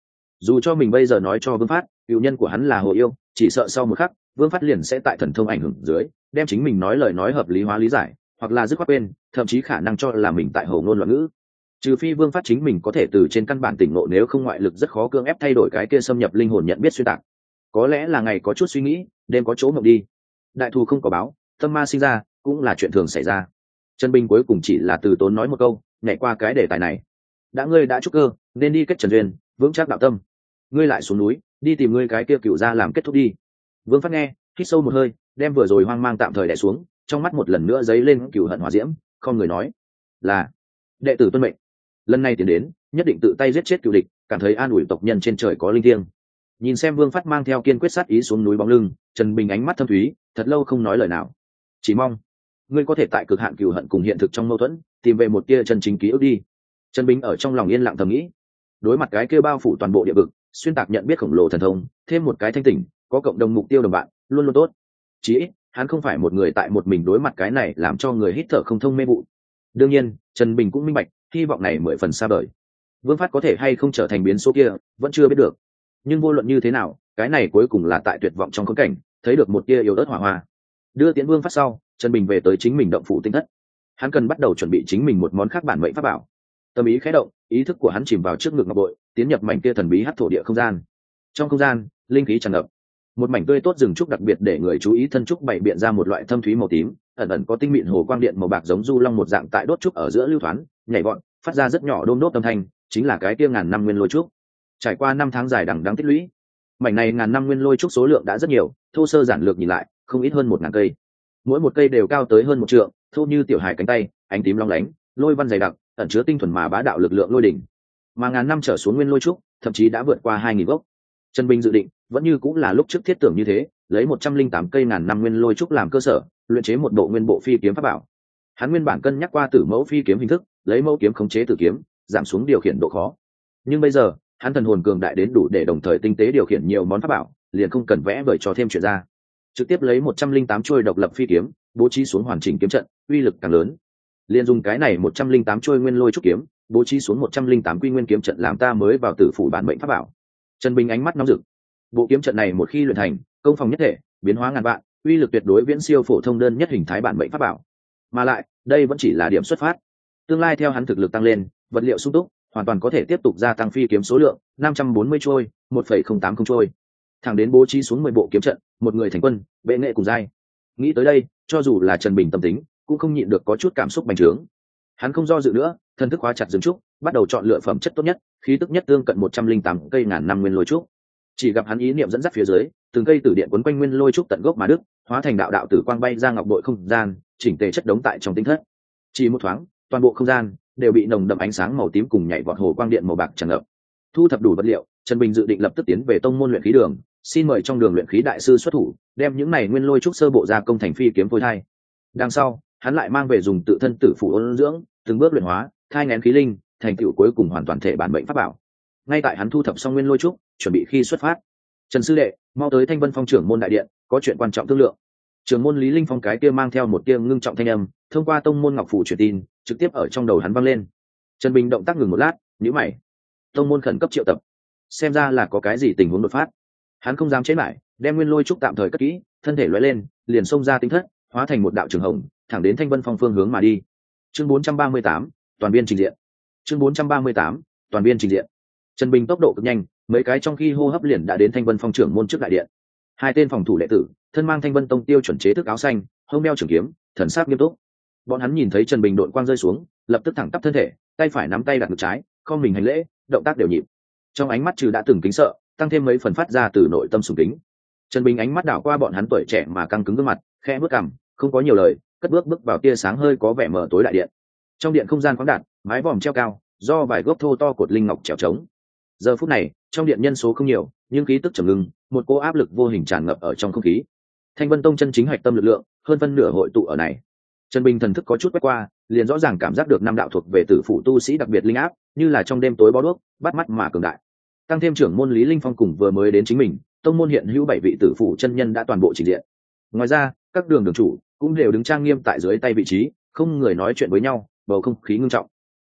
Dù cho mình bây giờ nói cho Vương Phát cựu nhân của hắn là Hồ Yêu, chỉ sợ sau một khắc Vương Phát liền sẽ tại thần thông ảnh hưởng dưới đem chính mình nói lời nói hợp lý hóa lý giải, hoặc là dứt khoát quên, thậm chí khả năng cho là mình tại hồ ngôn loạn ngữ. Trừ phi Vương Phát chính mình có thể từ trên căn bản tỉnh ngộ, nếu không ngoại lực rất khó cưỡng ép thay đổi cái kia xâm nhập linh hồn nhận biết xuyên tạc. Có lẽ là ngày có chút suy nghĩ, đêm có chỗ mộng đi. Đại thù không có báo, tâm ma sinh ra cũng là chuyện thường xảy ra. Trần Bình cuối cùng chỉ là từ tốn nói một câu, nhảy qua cái đề tài này. Ngươi đã trúc cơ, nên đi kết trần duyên, vững chắc đạo tâm. Ngươi lại xuống núi, đi tìm ngươi cái kia cựu gia làm kết thúc đi. Vương Phát nghe, hít sâu một hơi, đem vừa rồi hoang mang tạm thời đè xuống, trong mắt một lần nữa dấy lên cựu hận hỏa diễm, không người nói là đệ tử tuân mệnh. Lần này tiến đến, nhất định tự tay giết chết cựu địch, cảm thấy an ủi tộc nhân trên trời có linh thiêng. Nhìn xem Vương Phát mang theo kiên quyết sát ý xuống núi bóng lưng, Trần Bình ánh mắt thâm thúy, thật lâu không nói lời nào. Chỉ mong ngươi có thể tại cực hạn cừu hận cùng hiện thực trong mâu thuẫn, tìm về một tia chân chính ký ức đi. Trần Bình ở trong lòng yên lặng thầm nghĩ. Đối mặt cái kia bao phủ toàn bộ địa vực, xuyên tạc nhận biết khổng lồ thần thông, thêm một cái thanh tỉnh, có cộng đồng mục tiêu đồng bạn, luôn luôn tốt. Chỉ ít, hắn không phải một người tại một mình đối mặt cái này làm cho người hít thở không thông mê vụ. Đương nhiên, Trần Bình cũng minh bạch, hy vọng này 10 phần xa vời. Vương Phát có thể hay không trở thành biến số kia, vẫn chưa biết được. Nhưng vô luận như thế nào, cái này cuối cùng là tại tuyệt vọng trong khốn cảnh, thấy được một tia yếu ớt hỏa hoa. Đưa Tiễn Vương Phát sau, Trần Bình về tới chính mình động phủ tinh thất. Hắn cần bắt đầu chuẩn bị chính mình một món khác bản mệnh pháp bảo. Tâm ý khẽ động, ý thức của hắn chìm vào trước ngực ngọc bội, tiến nhập mảnh kia thần bí hắc thổ địa không gian. Trong không gian, linh khí tràn ngập. Một mảnh tươi tốt rừng trúc đặc biệt để người chú ý, thân trúc bày biện ra một loại thâm thúy màu tím, ẩn ẩn có tinh mịn hồ quang điện màu bạc giống du long một dạng tại đốt trúc ở giữa lưu thoáng, nhảy vọt, phát ra rất nhỏ đôm đốt âm thanh, chính là cái kia ngàn năm nguyên lôi trúc. Trải qua 5 tháng dài đằng đẵng tích lũy, mảnh này ngàn năm nguyên lôi trúc số lượng đã rất nhiều, thô sơ giản lược nhìn lại, không ít hơn 1000 cây. Mỗi một cây đều cao tới hơn 1 trượng, thô như tiểu hài cánh tay, ánh tím long lánh, lôi văn dày đặc, ẩn chứa tinh thuần mà bá đạo lực lượng lôi đỉnh. Mà ngàn năm trở xuống nguyên lôi trúc, thậm chí đã vượt qua 2000 gốc. Trần Bình dự định, vẫn như cũng là lúc trước thiết tưởng như thế, lấy 108 cây ngàn năm nguyên lôi trúc làm cơ sở, luyện chế một bộ nguyên bộ phi kiếm pháp bảo. Hắn nguyên bản cân nhắc qua tử mẫu phi kiếm hình thức, lấy mẫu kiếm khống chế tử kiếm, giảm xuống điều khiển độ khó. Nhưng bây giờ, hắn thần hồn cường đại đến đủ để đồng thời tinh tế điều khiển nhiều món pháp bảo, liền không cần vẽ vời cho thêm chuyện ra. Trực tiếp lấy 108 chuôi độc lập phi kiếm, bố trí xuống hoàn chỉnh kiếm trận, uy lực càng lớn. Liền dùng cái này 108 chuôi nguyên lôi trúc kiếm, bố trí xuống 108 quy nguyên kiếm trận làm ta mới vào tử phủ bản mệnh pháp bảo. Trần Bình ánh mắt nóng rực. Bộ kiếm trận này một khi luyện thành, công phòng nhất thể, biến hóa ngàn vạn, uy lực tuyệt đối viễn siêu phổ thông đơn nhất hình thái bản mệnh pháp bảo. Mà lại, đây vẫn chỉ là điểm xuất phát. Tương lai theo hắn thực lực tăng lên, vật liệu sung túc, hoàn toàn có thể tiếp tục gia tăng phi kiếm số lượng, 540 trôi, 1,080 trôi. Thẳng đến bố trí xuống 10 bộ kiếm trận, một người thành quân, bệ nghệ cùng giai. Nghĩ tới đây, cho dù là Trần Bình tâm tính, cũng không nhịn được có chút cảm xúc bành trướng. Hắn không do dự nữa, thần thức khóa chặt rừng trúc, bắt đầu chọn lựa phẩm chất tốt nhất, khí tức nhất tương cận 108 cây ngàn năm nguyên lôi trúc. Chỉ gặp hắn ý niệm dẫn dắt phía dưới, từng cây tử điện quấn quanh nguyên lôi trúc tận gốc mà đứt, hóa thành đạo đạo tử quang bay ra ngọc bội không gian, chỉnh tề chất đống tại trong tinh thất. Chỉ một thoáng, toàn bộ không gian đều bị nồng đậm ánh sáng màu tím cùng nhảy vọt hồ quang điện màu bạc tràn ngập. Thu thập đủ vật liệu, Trần Bình dự định lập tức tiến về tông môn luyện khí đường, xin mời trong đường luyện khí đại sư xuất thủ, đem những này nguyên lôi trúc sơ bộ ra công thành phi kiếm phôi thai. Đằng sau, hắn lại mang về dùng tự thân tử phủ ôn dưỡng, từng bước luyện hóa, thai nghén khí linh, thành tựu cuối cùng hoàn toàn thể bản mệnh pháp bảo. Ngay tại hắn thu thập xong nguyên lôi trúc, chuẩn bị khi xuất phát. Trần sư đệ, mau tới Thanh Vân Phong trưởng môn đại điện, có chuyện quan trọng thương lượng. Trưởng môn Lý Linh Phong cái kia mang theo một tia ngưng trọng thanh âm, thông qua tông môn ngọc phủ truyền tin, trực tiếp ở trong đầu hắn vang lên. Trần Bình động tác ngừng một lát, nhíu mày. Tông môn khẩn cấp triệu tập, xem ra là có cái gì tình huống đột phát. Hắn không dám chế lại, đem nguyên lôi trúc tạm thời cất kỹ, thân thể lóe lên, liền xông ra tinh thất, hóa thành một đạo trường hồng, thẳng đến Thanh Vân Phong phương hướng mà đi. Chương 438, toàn biên trình diện. Chương 438, toàn biên trình diện. Trần Bình tốc độ cực nhanh, mấy cái trong khi hô hấp liền đã đến Thanh Vân Phong trưởng môn trước đại điện. Hai tên phòng thủ đệ tử, thân mang Thanh Vân Tông tiêu chuẩn chế thức áo xanh, hông đeo trường kiếm, thần sắc nghiêm túc. Bọn hắn nhìn thấy Trần Bình độn quang rơi xuống, lập tức thẳng tắp thân thể, tay phải nắm tay đặt ngực trái, không mình hành lễ, động tác đều nhịp. Trong ánh mắt trừ đã từng kính sợ, tăng thêm mấy phần phát ra từ nội tâm sùng kính. Trần Bình ánh mắt đảo qua bọn hắn tuổi trẻ mà căng cứng gương mặt, khẽ bước cằm, không có nhiều lời, cất bước vào tia sáng hơi có vẻ mờ tối đại điện. Trong điện không gian khoáng đạt, mái vòm treo cao, do vài gốc thô to cột linh ngọc trèo trống. Giờ phút này, trong điện nhân số không nhiều, nhưng khí tức trầm ngưng, một cỗ áp lực vô hình tràn ngập ở trong không khí. Thanh Vân Tông chân chính hạch tâm lực lượng, hơn phân nửa hội tụ ở này. Trần Bình thần thức có chút quét qua, liền rõ ràng cảm giác được năm đạo thuộc về tử phụ tu sĩ đặc biệt linh áp, như là trong đêm tối bó đuốc, bắt mắt mà cường đại. Tăng thêm trưởng môn Lý Linh Phong cùng vừa mới đến chính mình, tông môn hiện hữu 7 vị tử phụ chân nhân đã toàn bộ trình diện. Ngoài ra, các đường chủ cũng đều đứng trang nghiêm tại dưới tay vị trí, không người nói chuyện với nhau, bầu không khí ngưng trọng.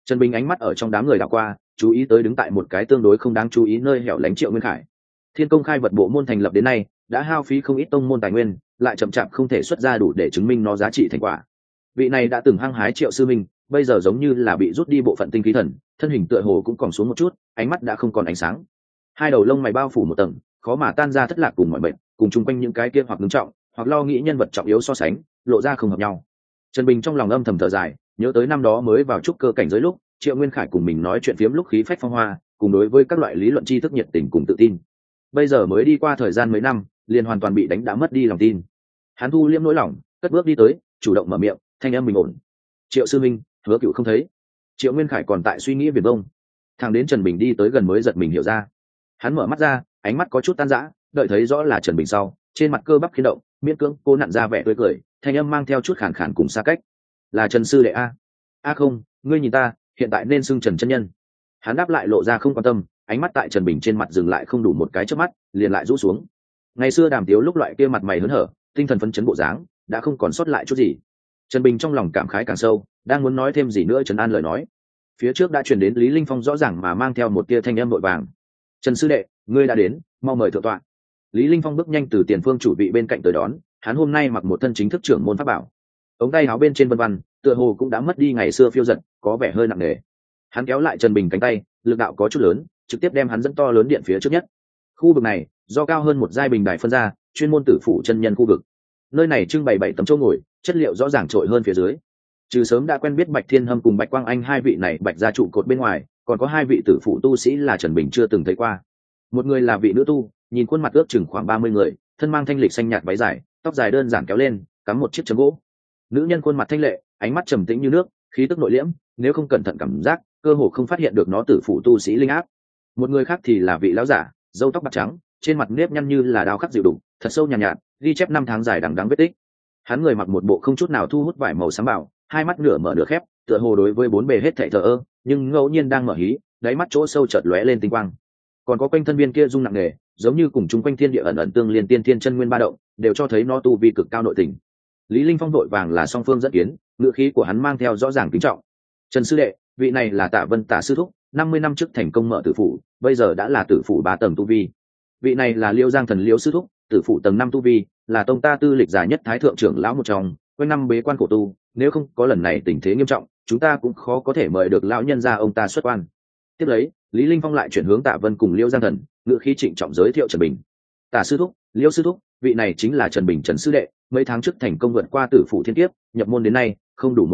Trần Bình ánh mắt ở trong đám người đảo qua, chú ý tới đứng tại một cái tương đối không đáng chú ý nơi hẻo lánh Triệu Nguyên Khải. Thiên Công khai vật bộ môn thành lập đến nay đã hao phí không ít tông môn tài nguyên, lại chậm chạp không thể xuất ra đủ để chứng minh nó giá trị thành quả. Vị này đã từng hăng hái Triệu sư minh, bây giờ giống như là bị rút đi bộ phận tinh khí thần, thân hình tựa hồ cũng còn xuống một chút, ánh mắt đã không còn ánh sáng. Hai đầu lông mày bao phủ một tầng, khó mà tan ra thất lạc cùng mọi bệnh, cùng chung quanh những cái kia hoặc nghiêm trọng, hoặc lo nghĩ nhân vật trọng yếu so sánh, lộ ra không hợp nhau. Trần Bình trong lòng âm thầm thở dài, nhớ tới năm đó mới vào trúc cơ cảnh giới lúc, Triệu Nguyên Khải cùng mình nói chuyện phiếm lúc khí phách phong hoa, cùng đối với các loại lý luận tri thức nhiệt tình cùng tự tin. Bây giờ mới đi qua thời gian mấy năm, liền hoàn toàn bị đánh đã mất đi lòng tin. Hắn thu liêm nỗi lòng, cất bước đi tới, chủ động mở miệng, thanh âm bình ổn. Triệu sư minh, Hứa Cựu không thấy. Triệu Nguyên Khải còn tại suy nghĩ viển vông, thằng đến Trần Bình đi tới gần mới giật mình hiểu ra. Hắn mở mắt ra, ánh mắt có chút tan rã, đợi thấy rõ là Trần Bình sau, trên mặt cơ bắp khiên động, miễn cưỡng cô nặn ra vẻ tươi cười, thanh âm mang theo chút khàn khàn cùng xa cách. Là Trần sư đệ a? A không, ngươi nhìn ta, hiện tại nên xưng Trần chân nhân. Hắn đáp lại lộ ra không quan tâm, ánh mắt tại Trần Bình trên mặt dừng lại không đủ một cái chớp mắt, liền lại rũ xuống. Ngày xưa Đàm Tiếu lúc loại kia mặt mày hớn hở, tinh thần phấn chấn bộ dáng, đã không còn sót lại chút gì. Trần Bình trong lòng cảm khái càng sâu, đang muốn nói thêm gì nữa trấn an lời nói. Phía trước đã truyền đến Lý Linh Phong rõ ràng mà mang theo một tia thanh âm vội vàng. Trần sư đệ, ngươi đã đến, mau mời thượng tọa. Lý Linh Phong bước nhanh từ tiền phương chủ vị bên cạnh tới đón, hắn hôm nay mặc một thân chính thức trưởng môn pháp bảo. Ống tay áo bên trên vân vân, tựa hồ cũng đã mất đi ngày xưa phiêu dật, có vẻ hơi nặng nề. Hắn kéo lại Trần Bình cánh tay, lực đạo có chút lớn, trực tiếp đem hắn dẫn to lớn điện phía trước nhất. Khu vực này do cao hơn một giai bình đài phân ra, chuyên môn tử phụ chân nhân khu vực. Nơi này trưng bày 7 tấm chỗ ngồi, chất liệu rõ ràng trội hơn phía dưới. Trừ sớm đã quen biết Bạch Thiên Hâm cùng Bạch Quang Anh hai vị này Bạch gia trụ cột bên ngoài, còn có hai vị tử phụ tu sĩ là Trần Bình chưa từng thấy qua. Một người là vị nữ tu, nhìn khuôn mặt ước chừng khoảng 30 người, thân mang thanh lịch xanh nhạt váy dài, tóc dài đơn giản kéo lên, cắm một chiếc chấm gỗ. Nữ nhân khuôn mặt thanh lệ, ánh mắt trầm tĩnh như nước, khí tức nội liễm, nếu không cẩn thận cảm giác, cơ hồ không phát hiện được nó tử phụ tu sĩ linh áp. Một người khác thì là vị lão giả, râu tóc bạc trắng, trên mặt nếp nhăn như là đao khắc dịu đục, thật sâu nhàn nhạt, ghi chép năm tháng dài đằng đẵng vết tích. Hắn người mặc một bộ không chút nào thu hút vải màu xám bảo, hai mắt nửa mở nửa khép, tựa hồ đối với bốn bề hết thảy thờ ơ, nhưng ngẫu nhiên đang mở hí, đáy mắt chỗ sâu chợt lóe lên tinh quang. Còn có quanh thân viên kia rung nặng nề, giống như cùng chung quanh thiên địa ẩn ẩn tương liên tiên thiên chân nguyên ba động, đều cho thấy nó tu vi cực cao nội tình. Lý Linh Phong đội vàng là song phương dẫn kiến, ngữ khí của hắn mang theo rõ ràng kính trọng. Trần sư đệ, vị này là Tạ Vân Tạ sư thúc, 50 năm trước thành công mở tử phủ, bây giờ đã là tử phủ 3 tầng tu vi. Vị này là Liêu Giang thần Liêu sư thúc, tử phủ tầng 5 tu vi, là tông ta tư lịch dài nhất thái thượng trưởng lão một trong, quanh năm bế quan khổ tu, nếu không có lần này tình thế nghiêm trọng, chúng ta cũng khó có thể mời được lão nhân gia ông ta xuất quan. Tiếp lấy, Lý Linh Phong lại chuyển hướng Tạ Vân cùng Liêu Giang thần, ngữ khí trịnh trọng giới thiệu Trần Bình. Tạ sư thúc, Liêu sư thúc, vị này chính là Trần Bình Trần sư đệ, mấy tháng trước thành công vượt qua tử phủ thiên kiếp, nhập môn đến nay, không đủ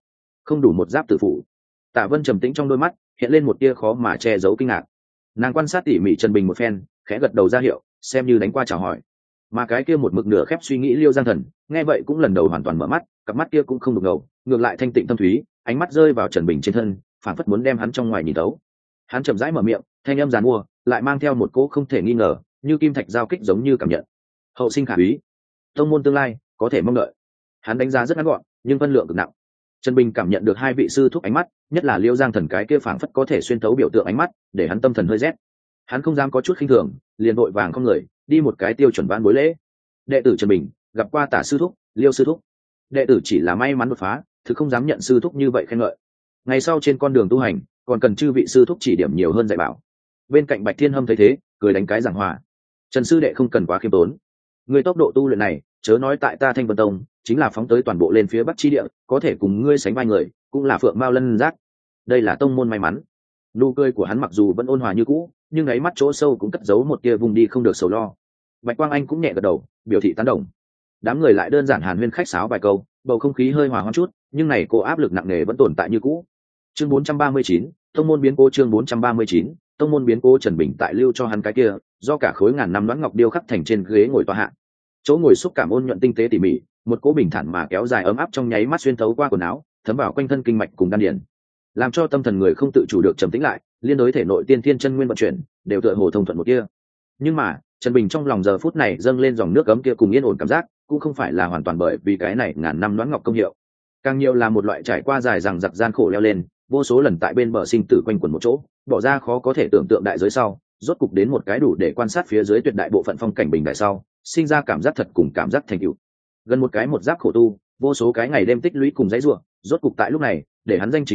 một giáp tử phủ. Tạ Vân trầm tĩnh trong đôi mắt hiện lên một tia khó mà che giấu kinh ngạc. Nàng quan sát tỉ mỉ Trần Bình một phen, khẽ gật đầu ra hiệu, xem như đánh qua chào hỏi. Mà cái kia một mực nửa khép suy nghĩ Liêu Giang thần, nghe vậy cũng lần đầu hoàn toàn mở mắt, cặp mắt kia cũng không đục ngầu, ngược lại thanh tịnh thâm thúy, ánh mắt rơi vào Trần Bình trên thân, phảng phất muốn đem hắn trong ngoài nhìn thấu. Hắn chậm rãi mở miệng, thanh âm giàn mua, lại mang theo một cỗ không thể nghi ngờ, như kim thạch giao kích giống như cảm nhận. Hậu sinh khả úy, tông môn tương lai có thể mong đợi. Hắn đánh giá rất ngắn gọn, nhưng phân lượng cực nặng. Trần Bình cảm nhận được hai vị sư thúc ánh mắt, nhất là Liêu Giang thần cái kia phảng phất có thể xuyên thấu biểu tượng ánh mắt, để hắn tâm thần hơi rét. Hắn không dám có chút khinh thường, liền vội vàng không người, đi một cái tiêu chuẩn vãn bối lễ. Đệ tử Trần Bình, gặp qua Tả sư thúc, Liêu sư thúc. Đệ tử chỉ là may mắn đột phá, thực không dám nhận sư thúc như vậy khen ngợi. Ngày sau trên con đường tu hành, còn cần chư vị sư thúc chỉ điểm nhiều hơn dạy bảo. Bên cạnh Bạch Thiên Hâm thấy thế, cười đánh cái giảng hòa. Trần sư đệ không cần quá khiêm tốn. Người tốc độ tu luyện này, chớ nói tại ta Thanh Vân Tông, chính là phóng tới toàn bộ lên phía Bắc chi địa, có thể cùng ngươi sánh vai người, cũng là phượng mao lân giác. Đây là tông môn may mắn. Nụ cười của hắn mặc dù vẫn ôn hòa như cũ, nhưng ấy mắt chỗ sâu cũng cất giấu một tia vùng đi không được sầu lo. Bạch Quang Anh cũng nhẹ gật đầu, biểu thị tán đồng. Đám người lại đơn giản hàn huyên khách sáo vài câu, bầu không khí hơi hòa hoãn chút, nhưng này cô áp lực nặng nề vẫn tồn tại như cũ. Chương 439, tông môn biến cố. Chương 439, tông môn biến cố. Trần Bình tại lưu cho hắn cái kia, do cả khối ngàn năm đoán ngọc điêu khắc thành trên ghế ngồi tọa hạ. Chỗ ngồi xúc cảm ôn nhuận tinh tế tỉ mỉ, một cỗ bình thản mà kéo dài ấm áp trong nháy mắt xuyên thấu qua quần áo, thấm vào quanh thân kinh mạch cùng đan điền, làm cho tâm thần người không tự chủ được trầm tĩnh lại, liên đối thể nội tiên thiên chân nguyên vận chuyển, đều tựa hồ thông thuận một kia. Nhưng mà, Trần Bình trong lòng giờ phút này dâng lên dòng nước ấm kia cùng yên ổn cảm giác, cũng không phải là hoàn toàn bởi vì cái này ngàn năm đoán ngọc công hiệu, càng nhiều là một loại trải qua dài dằng dặc gian khổ leo lên, vô số lần tại bên bờ sinh tử quanh quẩn một chỗ, bỏ ra khó có thể tưởng tượng đại giới sau, rốt cục đến một cái đủ để quan sát phía dưới tuyệt đại bộ phận phong cảnh bình đại sau, sinh ra cảm giác thật cùng cảm giác thành tựu. Gần một cái một giáp khổ tu, vô số cái ngày đêm tích lũy cùng dãy rủa, rốt cục tại lúc này, để hắn danh chính ngôn thuận,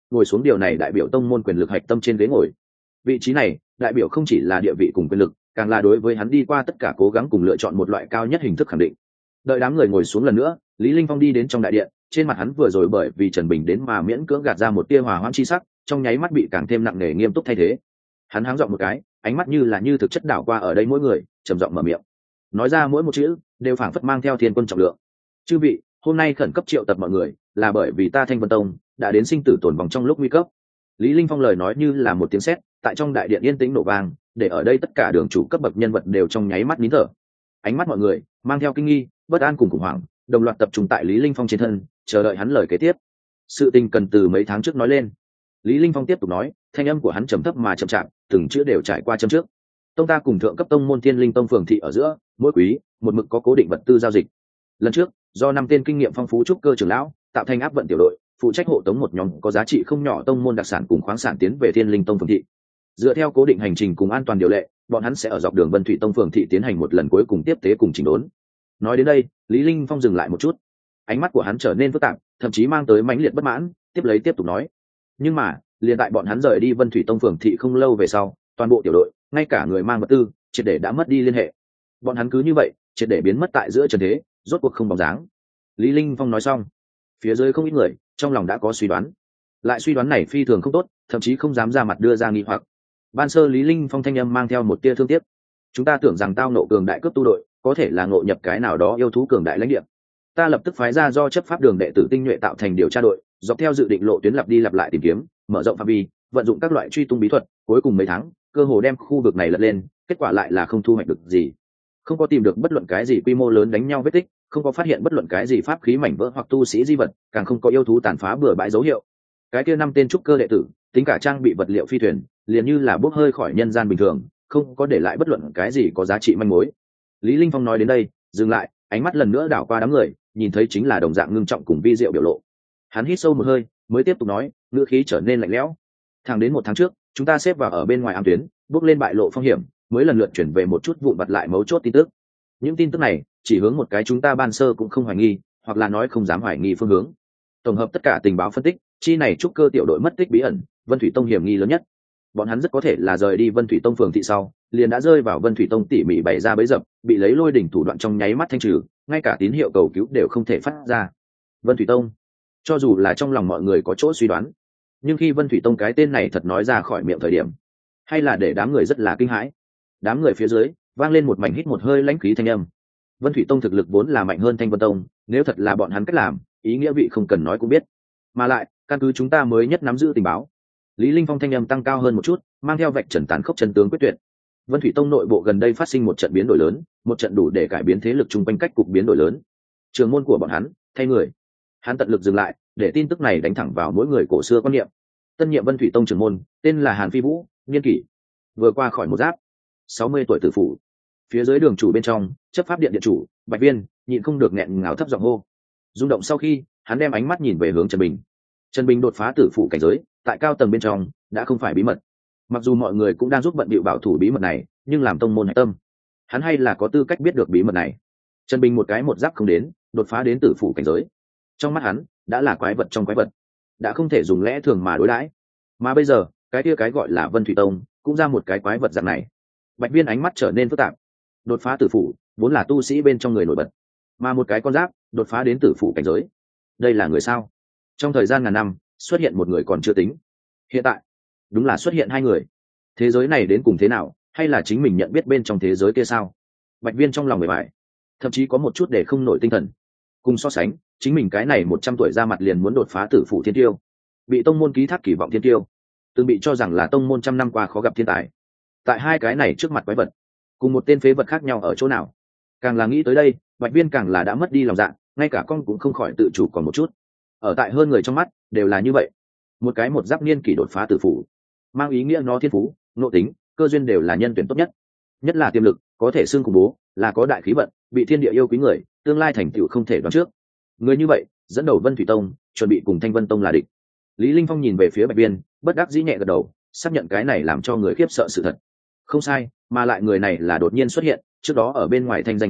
ngồi xuống điều này đại biểu tông môn quyền lực hạch tâm trên ghế ngồi. Vị trí này đại biểu không chỉ là địa vị cùng quyền lực, càng là đối với hắn đi qua tất cả cố gắng cùng lựa chọn một loại cao nhất hình thức khẳng định. Đợi đám người ngồi xuống lần nữa, Lý Linh Phong đi đến trong đại điện, trên mặt hắn vừa rồi bởi vì Trần Bình đến mà miễn cưỡng gạt ra một tia hòa hoãn chi sắc, trong nháy mắt bị càng thêm nặng nề nghiêm túc thay thế. Hắn háng giọng một cái, ánh mắt như là như thực chất đảo qua ở đây mỗi người, trầm giọng mở miệng, nói ra mỗi một chữ đều phảng phất mang theo thiên quân trọng lượng. Chư vị, hôm nay khẩn cấp triệu tập mọi người, là bởi vì ta Thanh Vân Tông đã đến sinh tử tồn vòng trong lúc nguy cấp. Lý Linh Phong lời nói như là một tiếng sét, tại trong đại điện yên tĩnh nổ vang, để ở đây tất cả đường chủ cấp bậc nhân vật đều trong nháy mắt nín thở. Ánh mắt mọi người mang theo kinh nghi, bất an cùng khủng hoảng, đồng loạt tập trung tại Lý Linh Phong trên thân, chờ đợi hắn lời kế tiếp. Sự tình cần từ mấy tháng trước nói lên. Lý Linh Phong tiếp tục nói, thanh âm của hắn trầm thấp mà chậm chạp, từng chữ đều trải qua châm trước. Tông ta cùng thượng cấp tông môn Thiên Linh Tông phường thị ở giữa, mỗi quý một mực có cố định vật tư giao dịch. Lần trước, do 5 tên kinh nghiệm phong phú trúc cơ trưởng lão tạo thành áp vận tiểu đội, phụ trách hộ tống một nhóm có giá trị không nhỏ tông môn đặc sản cùng khoáng sản tiến về Thiên Linh Tông phường thị. Dựa theo cố định hành trình cùng an toàn điều lệ, bọn hắn sẽ ở dọc đường Vân Thủy Tông phường thị tiến hành một lần cuối cùng tiếp tế cùng chỉnh đốn. Nói đến đây, Lý Linh Phong dừng lại một chút, ánh mắt của hắn trở nên phức tạp, thậm chí mang tới mãnh liệt bất mãn, tiếp tục nói, nhưng mà liền tại bọn hắn rời đi Vân Thủy Tông phường thị không lâu về sau, toàn bộ tiểu đội, ngay cả người mang vật tư, triệt để đã mất đi liên hệ. Bọn hắn cứ như vậy, triệt để biến mất tại giữa trần thế, rốt cuộc không bóng dáng. Lý Linh Phong nói xong, phía dưới không ít người trong lòng đã có suy đoán, lại suy đoán này phi thường không tốt, thậm chí không dám ra mặt đưa ra nghi hoặc. Ban sơ Lý Linh Phong thanh âm mang theo một tia thương tiếc, chúng ta tưởng rằng tao nộ cường đại cấp tu đội, có thể là ngộ nhập cái nào đó yêu thú cường đại lãnh địa. Ta lập tức phái ra do chấp pháp đường đệ tử tinh nhuệ tạo thành điều tra đội, dọc theo dự định lộ tuyến lặp đi lặp lại tìm kiếm, mở rộng phạm vi, vận dụng các loại truy tung bí thuật, cuối cùng mấy tháng, cơ hồ đem khu vực này lật lên, kết quả lại là không thu hoạch được gì. Không có tìm được bất luận cái gì quy mô lớn đánh nhau vết tích, không có phát hiện bất luận cái gì pháp khí mảnh vỡ hoặc tu sĩ di vật, càng không có yêu thú tàn phá bừa bãi dấu hiệu. Cái kia 5 tên trúc cơ đệ tử, tính cả trang bị vật liệu phi thuyền, liền như là bốc hơi khỏi nhân gian bình thường, không có để lại bất luận cái gì có giá trị manh mối. Lý Linh Phong nói đến đây, dừng lại, ánh mắt lần nữa đảo qua đám người, nhìn thấy chính là đồng dạng ngưng trọng cùng vi diệu biểu lộ. Hắn hít sâu một hơi, mới tiếp tục nói, ngữ khí trở nên lạnh lẽo. Thẳng đến 1 tháng trước, chúng ta xếp vào ở bên ngoài ám tuyến, bước lên bại lộ phong hiểm, mới lần lượt chuyển về một chút vụn vặt lại mấu chốt tin tức. Những tin tức này chỉ hướng một cái chúng ta ban sơ cũng không hoài nghi, hoặc là nói không dám hoài nghi phương hướng. Tổng hợp tất cả tình báo phân tích, chi này trúc cơ tiểu đội mất tích bí ẩn, Vân Thủy Tông hiểm nghi lớn nhất. Bọn hắn rất có thể là rời đi Vân Thủy Tông phường thị sau, liền đã rơi vào Vân Thủy Tông tỉ mỉ bày ra bẫy dập, bị lấy lôi đỉnh thủ đoạn trong nháy mắt thanh trừ, ngay cả tín hiệu cầu cứu đều không thể phát ra. Vân Thủy Tông, cho dù là trong lòng mọi người có chỗ suy đoán, nhưng khi Vân Thủy Tông cái tên này thật nói ra khỏi miệng thời điểm, hay là để đám người rất là kinh hãi. Đám người phía dưới vang lên một mảnh hít một hơi lãnh khí thanh âm. Vân Thủy Tông thực lực vốn là mạnh hơn Thanh Vân Tông, nếu thật là bọn hắn cách làm, ý nghĩa vị không cần nói cũng biết. Mà lại, căn cứ chúng ta mới nhất nắm giữ tình báo. Lý Linh Phong thanh âm tăng cao hơn một chút, mang theo vạch trần tàn khốc chân tướng quyết tuyệt. Vân Thủy Tông nội bộ gần đây phát sinh một trận biến đổi lớn, một trận đủ để cải biến thế lực chung quanh cách cục biến đổi lớn. Trường môn của bọn hắn thay người. Hắn tận lực dừng lại, để tin tức này đánh thẳng vào mỗi người cổ xưa quan niệm. Tân nhiệm Vân Thủy Tông trưởng môn, tên là Hàn Phi Vũ, niên kỷ vừa qua khỏi một giáp, 60 tuổi tử phụ. Phía dưới đường chủ bên trong, chấp pháp điện điện chủ Bạch Viên nhịn không được nghẹn ngào thấp giọng hô. Rung động sau khi, hắn đem ánh mắt nhìn về hướng Trần Bình. Trần Bình đột phá tử phụ cảnh giới, tại cao tầng bên trong đã không phải bí mật. Mặc dù mọi người cũng đang giúp bận bịu bảo thủ bí mật này, nhưng làm tông môn hạch tâm, hắn hay là có tư cách biết được bí mật này. Trần Bình một cái một giáp không đến, đột phá đến tử phụ cảnh giới. Trong mắt hắn, đã là quái vật trong quái vật, đã không thể dùng lẽ thường mà đối đãi. Mà bây giờ, cái kia cái gọi là Vân Thủy Tông, cũng ra một cái quái vật dạng này. Bạch Viên ánh mắt trở nên phức tạp. Đột phá tử phụ, vốn là tu sĩ bên trong người nổi bật, mà một cái con giáp đột phá đến tử phụ cảnh giới. Đây là người sao? Trong thời gian ngàn năm, xuất hiện một người còn chưa tính. Hiện tại, đúng là xuất hiện 2 người. Thế giới này đến cùng thế nào, hay là chính mình nhận biết bên trong thế giới kia sao? Bạch Viên trong lòng bề bại, thậm chí có một chút để không nổi tinh thần. Cùng so sánh, chính mình cái này 100 tuổi ra mặt liền muốn đột phá tử phụ thiên tiêu, bị tông môn ký thác kỳ vọng thiên tiêu, từng bị cho rằng là tông môn trăm năm qua khó gặp thiên tài. Tại 2 cái này trước mặt quái vật, cùng một tên phế vật khác nhau ở chỗ nào? Càng là nghĩ tới đây, Bạch Viên càng là đã mất đi lòng dạ, ngay cả con cũng không khỏi tự chủ còn một chút. Ở tại hơn người trong mắt đều là như vậy. Một cái một giáp niên kỷ đột phá tử phụ, mang ý nghĩa nó thiên phú, nội tính, cơ duyên đều là nhân tuyển tốt nhất. Nhất là tiềm lực, có thể xưng khủng bố, là có đại khí vận, bị thiên địa yêu quý người, tương lai thành tựu không thể đoán trước. Người như vậy, dẫn đầu Vân Thủy Tông, chuẩn bị cùng Thanh Vân Tông là địch. Lý Linh Phong nhìn về phía Bạch Viên, bất đắc dĩ nhẹ gật đầu, xác nhận cái này làm cho người khiếp sợ sự thật. Không sai, mà lại người này là đột nhiên xuất hiện, trước đó ở bên ngoài thanh danh không hiện,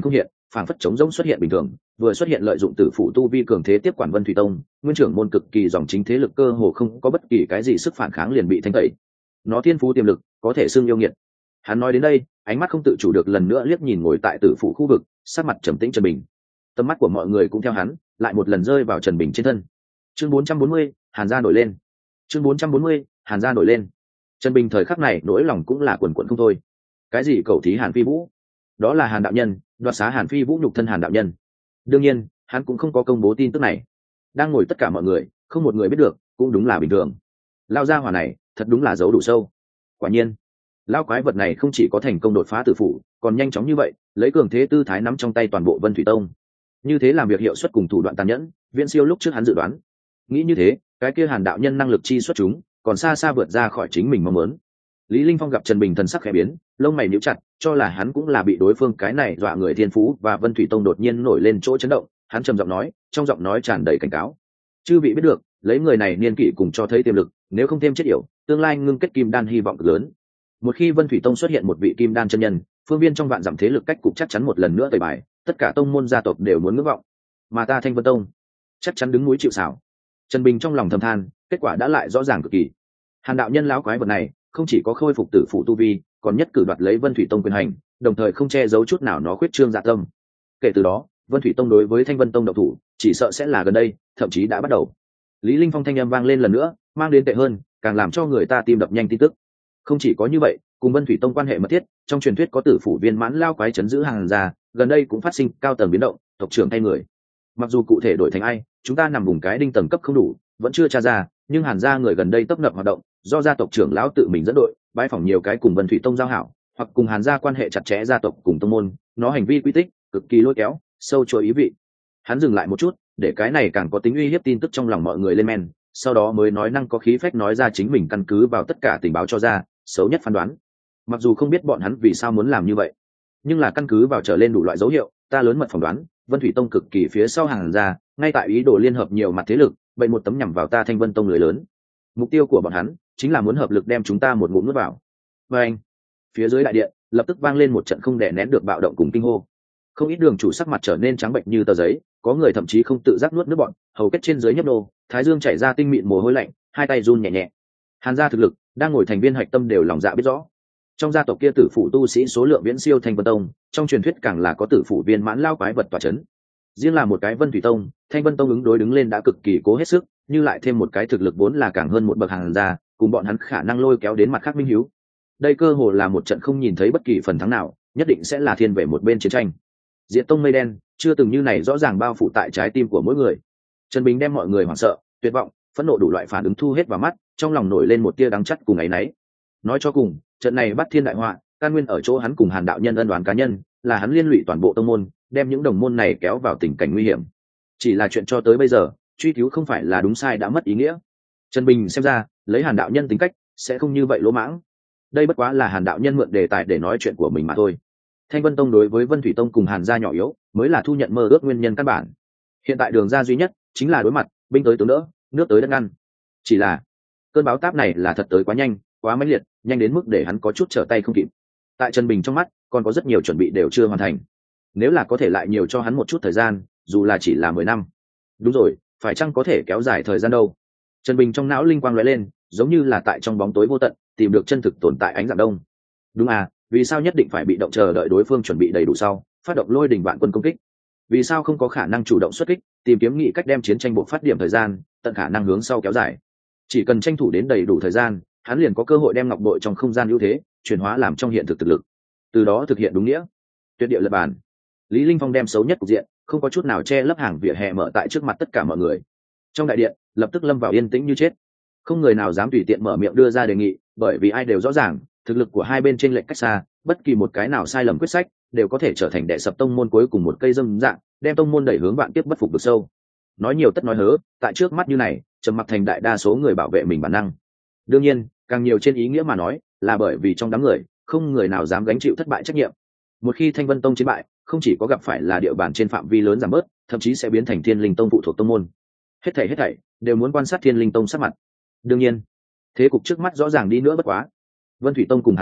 phảng phất trống rỗng xuất hiện bình thường, vừa xuất hiện lợi dụng tử phụ tu vi cường thế tiếp quản Vân Thủy Tông, nguyên trưởng môn cực kỳ dòng chính thế lực cơ hồ không có bất kỳ cái gì sức phản kháng liền bị thanh tẩy. Nó thiên phú tiềm lực, có thể xưng yêu nghiệt. Hắn nói đến đây, ánh mắt không tự chủ được lần nữa liếc nhìn ngồi tại tử phụ khu vực, sắc mặt trầm tĩnh Trần Bình. Tầm mắt của mọi người cũng theo hắn, lại một lần rơi vào Trần Bình trên thân. Chương 440, Hàn gia nổi lên. Chương 440, Hàn gia nổi lên. Trần Bình thời khắc này nỗi lòng cũng là quần quần không thôi. Cái gì cầu thí Hàn Phi Vũ? Đó là Hàn đạo nhân, đoạt xá Hàn Phi Vũ nhục thân Hàn đạo nhân. Đương nhiên, hắn cũng không có công bố tin tức này. Đang ngồi tất cả mọi người, không một người biết được, cũng đúng là bình thường. Lao gia hỏa này, thật đúng là giấu đủ sâu. Quả nhiên, lao quái vật này không chỉ có thành công đột phá tử phủ, còn nhanh chóng như vậy, lấy cường thế tư thái nắm trong tay toàn bộ Vân Thủy Tông. Như thế làm việc hiệu suất cùng thủ đoạn tàn nhẫn, viễn siêu lúc trước hắn dự đoán. Nghĩ như thế, cái kia Hàn đạo nhân năng lực chi xuất chúng, còn xa xa vượt ra khỏi chính mình mong muốn. Lý Linh Phong gặp Trần Bình thần sắc khẽ biến, lông mày nhíu chặt, cho là hắn cũng là bị đối phương cái này dọa người thiên phú và Vân Thủy Tông đột nhiên nổi lên chỗ chấn động, hắn trầm giọng nói, trong giọng nói tràn đầy cảnh cáo. Chư vị biết được, lấy người này niên kỷ cùng cho thấy tiềm lực, nếu không thêm chết yểu, tương lai ngưng kết kim đan hy vọng cực lớn. Một khi Vân Thủy Tông xuất hiện một vị kim đan chân nhân, phương viên trong vạn dặm thế lực cách cục chắc chắn một lần nữa tẩy bài, tất cả tông môn gia tộc đều muốn ngưỡng vọng. Mà ta Thanh Vân Tông, chắc chắn đứng núi chịu sào. Trần Bình trong lòng thầm than, kết quả đã lại rõ ràng cực kỳ. Hàn đạo nhân lão quái vật này, không chỉ có khôi phục tử phụ tu vi, còn nhất cử đoạt lấy Vân Thủy Tông quyền hành, đồng thời không che giấu chút nào nó khuyết trương dạ tâm. Kể từ đó, Vân Thủy Tông đối với Thanh Vân Tông độc thủ, chỉ sợ sẽ là gần đây, thậm chí đã bắt đầu. Lý Linh Phong thanh âm vang lên lần nữa, mang đến tệ hơn, càng làm cho người ta tim đập nhanh tin tức. Không chỉ có như vậy, cùng Vân Thủy Tông quan hệ mật thiết, trong truyền thuyết có tử phủ viên mãn lao quái chấn giữ Hàn gia, gần đây cũng phát sinh cao tầng biến động, tộc trưởng thay người. Mặc dù cụ thể đổi thành ai, chúng ta nằm vùng cái đinh tầng cấp không đủ, vẫn chưa tra ra, nhưng Hàn gia người gần đây tấp nập hoạt động, do gia tộc trưởng lão tự mình dẫn đội, bái phỏng nhiều cái cùng Vân Thủy Tông giao hảo, hoặc cùng Hàn gia quan hệ chặt chẽ gia tộc cùng tông môn, nó hành vi quy tích cực kỳ lôi kéo, sâu chuỗi ý vị. Hắn dừng lại một chút, để cái này càng có tính uy hiếp tin tức trong lòng mọi người lên men, sau đó mới nói năng có khí phách nói ra chính mình căn cứ vào tất cả tình báo cho ra, xấu nhất phán đoán. Mặc dù không biết bọn hắn vì sao muốn làm như vậy, nhưng là căn cứ vào trở lên đủ loại dấu hiệu, ta lớn mật phỏng đoán, Vân Thủy Tông cực kỳ phía sau Hàn gia, ngay tại ý đồ liên hợp nhiều mặt thế lực, bày một tấm nhằm vào ta Thanh Vân Tông lưới lớn. Mục tiêu của bọn hắn chính là muốn hợp lực đem chúng ta một ngụm nuốt vào. Và anh, phía dưới đại điện lập tức vang lên một trận không đè nén được bạo động cùng kinh hô. Không ít đường chủ sắc mặt trở nên trắng bệnh như tờ giấy, có người thậm chí không tự giác nuốt nước bọt, hầu kết trên dưới nhấp nô, thái dương chảy ra tinh mịn mồ hôi lạnh, hai tay run nhẹ nhẹ. Hàn gia thực lực, đang ngồi thành viên hạch tâm đều lòng dạ biết rõ. Trong gia tộc kia tử phụ tu sĩ số lượng viễn siêu Thanh Vân Tông, trong truyền thuyết càng là có tử phụ viên mãn lao quái vật tỏa chấn. Riêng là một cái Vân Thủy Tông, Thanh Vân Tông ứng đối đứng lên đã cực kỳ cố hết sức, như lại thêm một cái thực lực vốn là càng hơn một bậc Hàn gia, cùng bọn hắn khả năng lôi kéo đến mặt khác minh hiếu. Đây cơ hồ là một trận không nhìn thấy bất kỳ phần thắng nào, nhất định sẽ là thiên về một bên chiến tranh. Diệt tông mây đen, chưa từng như này rõ ràng bao phủ tại trái tim của mỗi người. Trần Bình đem mọi người hoảng sợ, tuyệt vọng, phẫn nộ đủ loại phản ứng thu hết vào mắt, trong lòng nổi lên một tia đắng chắt cùng áy náy. Nói cho cùng, trận này bắt thiên đại họa, căn nguyên ở chỗ hắn cùng Hàn đạo nhân ân oán cá nhân, là hắn liên lụy toàn bộ tông môn, đem những đồng môn này kéo vào tình cảnh nguy hiểm. Chỉ là chuyện cho tới bây giờ, truy cứu không phải là đúng sai đã mất ý nghĩa. Trần Bình xem ra, lấy Hàn đạo nhân tính cách, sẽ không như vậy lỗ mãng. Đây bất quá là Hàn đạo nhân mượn đề tài để nói chuyện của mình mà thôi. Thanh Vân Tông đối với Vân Thủy Tông cùng Hàn gia nhỏ yếu, mới là thu nhận mơ ước nguyên nhân căn bản. Hiện tại đường ra duy nhất chính là đối mặt, binh tới tướng đỡ, nước tới đất ngăn. Chỉ là cơn báo táp này là thật tới quá nhanh, quá mãnh liệt, nhanh đến mức để hắn có chút trở tay không kịp. Tại Trần Bình trong mắt, còn có rất nhiều chuẩn bị đều chưa hoàn thành. Nếu là có thể lại nhiều cho hắn một chút thời gian, dù là chỉ là 10 năm. Đúng rồi, phải chăng có thể kéo dài thời gian đâu? Trần Bình trong não linh quang lóe lên, giống như là tại trong bóng tối vô tận, tìm được chân thực tồn tại ánh dạng đông. Đúng à, vì sao nhất định phải bị động chờ đợi đối phương chuẩn bị đầy đủ sau, phát động lôi đình vạn quân công kích? Vì sao không có khả năng chủ động xuất kích, tìm kiếm nghị cách đem chiến tranh bộ phát điểm thời gian, tận khả năng hướng sau kéo dài? Chỉ cần tranh thủ đến đầy đủ thời gian, hắn liền có cơ hội đem ngọc bội trong không gian ưu thế chuyển hóa làm trong hiện thực thực lực, từ đó thực hiện đúng nghĩa tuyệt địa lập bản. Lý Linh Phong đem xấu nhất cục diện, không có chút nào che lấp hàng vỉa hè mở tại trước mặt tất cả mọi người. Trong đại điện lập tức lâm vào yên tĩnh như chết, không người nào dám tùy tiện mở miệng đưa ra đề nghị, bởi vì ai đều rõ ràng thực lực của hai bên trên lệch cách xa, bất kỳ một cái nào sai lầm quyết sách đều có thể trở thành đè sập tông môn cuối cùng một cây dâm dạng, đem tông môn đẩy hướng vạn kiếp bất phục được sâu. Nói nhiều tất nói hớ, tại trước mắt như này, trầm mặc thành đại đa số người bảo vệ mình bản năng. Đương nhiên, càng nhiều trên ý nghĩa mà nói, là bởi vì trong đám người không người nào dám gánh chịu thất bại trách nhiệm. Một khi Thanh Vân Tông chiến bại, không chỉ có gặp phải là địa bàn trên phạm vi lớn giảm bớt, thậm chí sẽ biến thành Thiên Linh Tông phụ thuộc tông môn. Hết thảy đều muốn quan sát Thiên Linh Tông sắc mặt. Đương nhiên, thế cục trước mắt rõ ràng đi nữa bất quá. Vân Thủy Tông cùng Hàn gia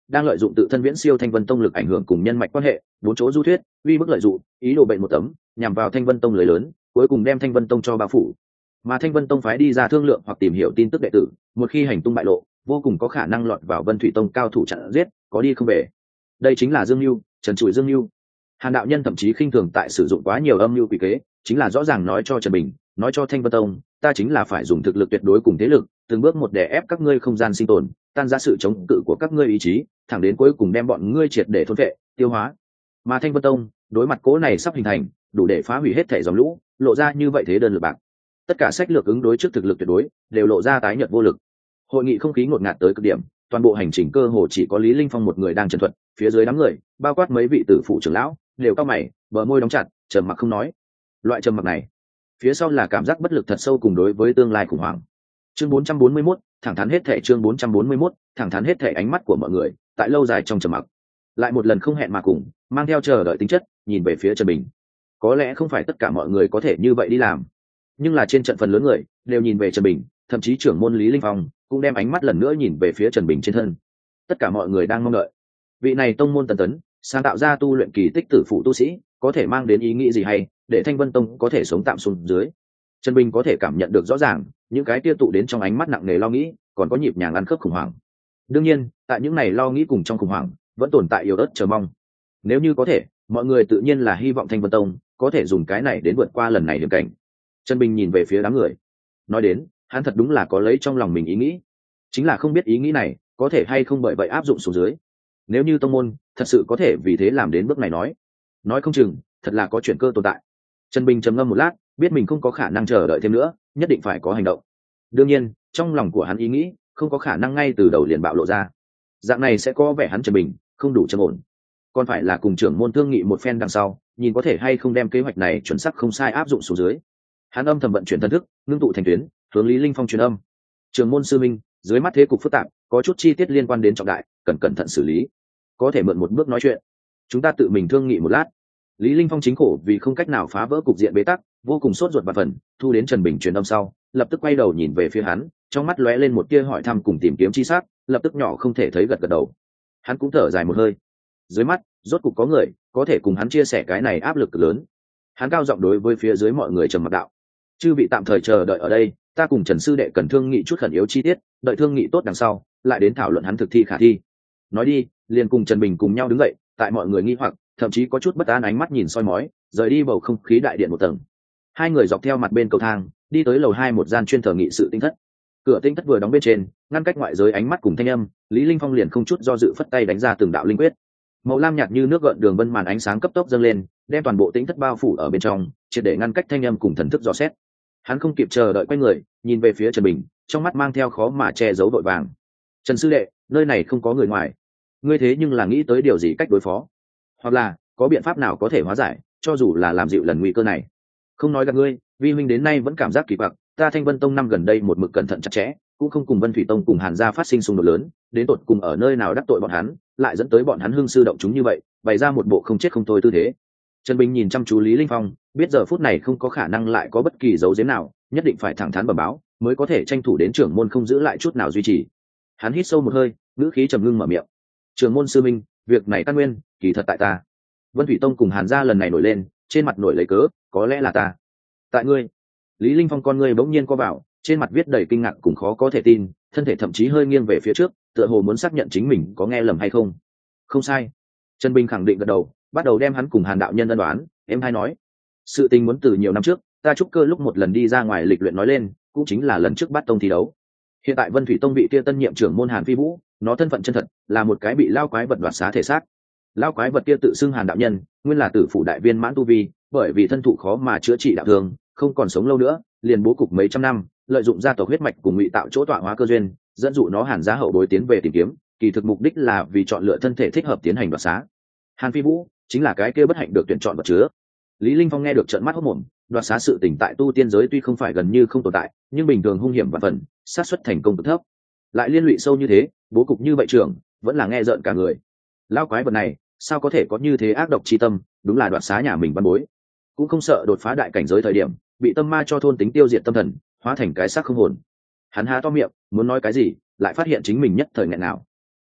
đang lợi dụng tự thân viễn siêu Thanh Vân Tông lực ảnh hưởng cùng nhân mạch quan hệ, bốn chỗ du thuyết, uy bức lợi dụng, ý đồ bệnh một tấm, nhằm vào Thanh Vân Tông lưới lớn, cuối cùng đem Thanh Vân Tông cho bao phủ. Mà Thanh Vân Tông phái đi ra thương lượng hoặc tìm hiểu tin tức đệ tử, một khi hành tung bại lộ, vô cùng có khả năng lọt vào Vân Thủy Tông cao thủ chặn giết, có đi không về. Đây chính là Dương Nưu, Trần Trụi Dương Nưu. Hàn đạo nhân thậm chí khinh thường tại sử dụng quá nhiều âm mưu quỷ kế, chính là rõ ràng nói cho Trần Bình, nói cho Thanh Vân Tông, ta chính là phải dùng thực lực tuyệt đối cùng thế lực, từng bước một để ép các ngươi không gian sinh tồn, tan ra sự chống cự của các ngươi ý chí, thẳng đến cuối cùng đem bọn ngươi triệt để thôn phệ, tiêu hóa. Mà Thanh Vân Tông, đối mặt cố này sắp hình thành, đủ để phá hủy hết thể dòng lũ, lộ ra như vậy thế đơn lực bạc. Tất cả sách lược ứng đối trước thực lực tuyệt đối đều lộ ra tái nhợt vô lực. Hội nghị không khí ngột ngạt tới cực điểm, toàn bộ hành trình cơ hồ chỉ có Lý Linh Phong một người đang trần thuật, phía dưới đám người, bao quát mấy vị tử phụ trưởng lão, đều cau mày, bờ môi đóng chặt, trầm mặc không nói. Loại trầm mặc này, phía sau là cảm giác bất lực thật sâu cùng đối với tương lai khủng hoảng. Chương 441, thẳng thắn hết thể. Chương 441, thẳng thắn hết thể. Ánh mắt của mọi người tại lâu dài trong trầm mặc, lại một lần không hẹn mà cùng, mang theo chờ đợi tính chất, nhìn về phía Trần Bình. Có lẽ không phải tất cả mọi người có thể như vậy đi làm, nhưng là trên trận phần lớn người đều nhìn về Trần Bình, thậm chí trưởng môn Lý Linh Phong cũng đem ánh mắt lần nữa nhìn về phía Trần Bình trên thân. Tất cả mọi người đang mong đợi, vị này tông môn tần tấn, sáng tạo ra tu luyện kỳ tích tử phụ tu sĩ, có thể mang đến ý nghĩ gì hay, để Thanh Vân Tông có thể sống tạm xuống dưới. Trần Bình có thể cảm nhận được rõ ràng, những cái tiêu tụ đến trong ánh mắt nặng nề lo nghĩ, còn có nhịp nhàng ăn khớp khủng hoảng. Đương nhiên, tại những này lo nghĩ cùng trong khủng hoảng, vẫn tồn tại yếu ớt chờ mong. Nếu như có thể, mọi người tự nhiên là hy vọng Thanh Vân Tông có thể dùng cái này đến vượt qua lần này hiểm cảnh. Trần Bình nhìn về phía đám người, nói đến, hắn thật đúng là có lấy trong lòng mình ý nghĩ, chính là không biết ý nghĩ này có thể hay không bởi vậy áp dụng xuống dưới. Nếu như tông môn thật sự có thể vì thế làm đến bước này, nói không chừng thật là có chuyển cơ tồn tại. Trần Bình trầm ngâm một lát, biết mình không có khả năng chờ đợi thêm nữa, nhất định phải có hành động. Đương nhiên, trong lòng của hắn ý nghĩ không có khả năng ngay từ đầu liền bạo lộ ra, dạng này sẽ có vẻ hắn Trần Bình không đủ trầm ổn, còn phải là cùng trưởng môn thương nghị một phen đằng sau, nhìn có thể hay không đem kế hoạch này chuẩn xác không sai áp dụng xuống dưới. Hắn âm thầm vận chuyển thần thức, ngưng tụ thành tuyến, hướng Lý Linh Phong truyền âm. Trưởng môn sư minh, dưới mắt thế cục phức tạp, có chút chi tiết liên quan đến trọng đại, cần cẩn thận xử lý, có thể mượn một bước nói chuyện, chúng ta tự mình thương nghị một lát. Lý Linh Phong chính khổ vì không cách nào phá vỡ cục diện bế tắc, vô cùng sốt ruột và phần, thu đến Trần Bình truyền âm sau, lập tức quay đầu nhìn về phía hắn, trong mắt lóe lên một tia hỏi thăm cùng tìm kiếm chi sắc, lập tức nhỏ không thể thấy gật gật đầu. Hắn cũng thở dài một hơi, dưới mắt rốt cục có người có thể cùng hắn chia sẻ cái này áp lực lớn. Hắn cao giọng đối với phía dưới mọi người trầm mặc đạo: chư vị tạm thời chờ đợi ở đây, ta cùng Trần sư đệ cần thương nghị chút khẩn yếu chi tiết, đợi thương nghị tốt đằng sau lại đến thảo luận hắn thực thi khả thi. Nói đi, liền cùng Trần Bình cùng nhau đứng dậy, tại mọi người nghi hoặc, thậm chí có chút bất an ánh mắt nhìn soi mói, rời đi bầu không khí đại điện một tầng. Hai người dọc theo mặt bên cầu thang đi tới lầu 2 một gian chuyên thờ nghị sự tinh thất. Cửa tinh thất vừa đóng bên trên, ngăn cách ngoại giới ánh mắt cùng thanh âm, Lý Linh Phong liền không chút do dự phất tay đánh ra từng đạo linh quyết. Màu lam nhạt như nước gợn đường vân màn ánh sáng cấp tốc dâng lên, đem toàn bộ tinh thất bao phủ ở bên trong, triệt để ngăn cách thanh âm cùng thần thức dò xét. Hắn không kịp chờ đợi quay người, nhìn về phía Trần Bình, trong mắt mang theo khó mà che giấu vội vàng. Trần sư đệ, nơi này không có người ngoài, ngươi thế nhưng là nghĩ tới điều gì cách đối phó, hoặc là có biện pháp nào có thể hóa giải, cho dù là làm dịu lần nguy cơ này? Không nói gạt ngươi, vi huynh đến nay vẫn cảm giác kỳ quặc, ta Thanh Vân Tông năm gần đây một mực cẩn thận chặt chẽ, cũng không cùng Vân Thủy Tông cùng Hàn gia phát sinh xung đột lớn, đến tột cùng ở nơi nào đắc tội bọn hắn, lại dẫn tới bọn hắn hưng sư động chúng như vậy, bày ra một bộ không chết không thôi tư thế. Trần Bình nhìn chăm chú Lý Linh Phong, biết giờ phút này không có khả năng lại có bất kỳ dấu giếm nào, nhất định phải thẳng thắn bẩm báo, mới có thể tranh thủ đến trưởng môn không giữ lại chút nào duy trì. Hắn hít sâu một hơi, ngữ khí trầm ngưng mở miệng: trưởng môn sư minh, việc này căn nguyên kỳ thật tại ta. Vân Thủy Tông cùng Hàn gia lần này nổi lên, trên mặt nổi lấy cớ, có lẽ là ta. Tại ngươi? Lý Linh Phong con ngươi bỗng nhiên co vào, trên mặt viết đầy kinh ngạc cùng khó có thể tin, thân thể thậm chí hơi nghiêng về phía trước, tựa hồ muốn xác nhận chính mình có nghe lầm hay không. Không sai. Trần Bình khẳng định gật đầu, bắt đầu đem hắn cùng Hàn đạo nhân ân đoán, em hay nói. Sự tình muốn từ nhiều năm trước, ta Trúc Cơ lúc một lần đi ra ngoài lịch luyện nói lên, cũng chính là lần trước bắt tông thi đấu. Hiện tại Vân Thủy Tông bị kia tân nhiệm trưởng môn Hàn Phi Vũ, nó thân phận chân thật là một cái bị lao quái vật đoạt xá thể xác. Lao quái vật kia tự xưng Hàn đạo nhân, nguyên là tử phủ đại viên mãn tu vi, bởi vì thân thụ khó mà chữa trị đạo thương, không còn sống lâu nữa, liền bố cục mấy trăm năm, lợi dụng gia tộc huyết mạch cùng ngụy tạo chỗ tọa hóa cơ duyên, dẫn dụ nó Hàn gia hậu bối tiến về tìm kiếm, kỳ thực mục đích là vì chọn lựa thân thể thích hợp tiến hành đoạt xá. Hàn Phi Vũ chính là cái kia bất hạnh được tuyển chọn vật chứa. Lý Linh Phong nghe được trợn mắt hốt mồm, đoạt xá sự tình tại tu tiên giới tuy không phải gần như không tồn tại, nhưng bình thường hung hiểm và phần, xác suất thành công cực thấp. Lại liên lụy sâu như thế, bố cục như vậy trưởng, vẫn là nghe rợn cả người. Lao quái vật này, sao có thể có như thế ác độc chi tâm, đúng là đoạt xá nhà mình văn bối. Cũng không sợ đột phá đại cảnh giới thời điểm, bị tâm ma cho thôn tính tiêu diệt tâm thần, hóa thành cái xác không hồn. Hắn há to miệng, muốn nói cái gì, lại phát hiện chính mình nhất thời nghẹn nào.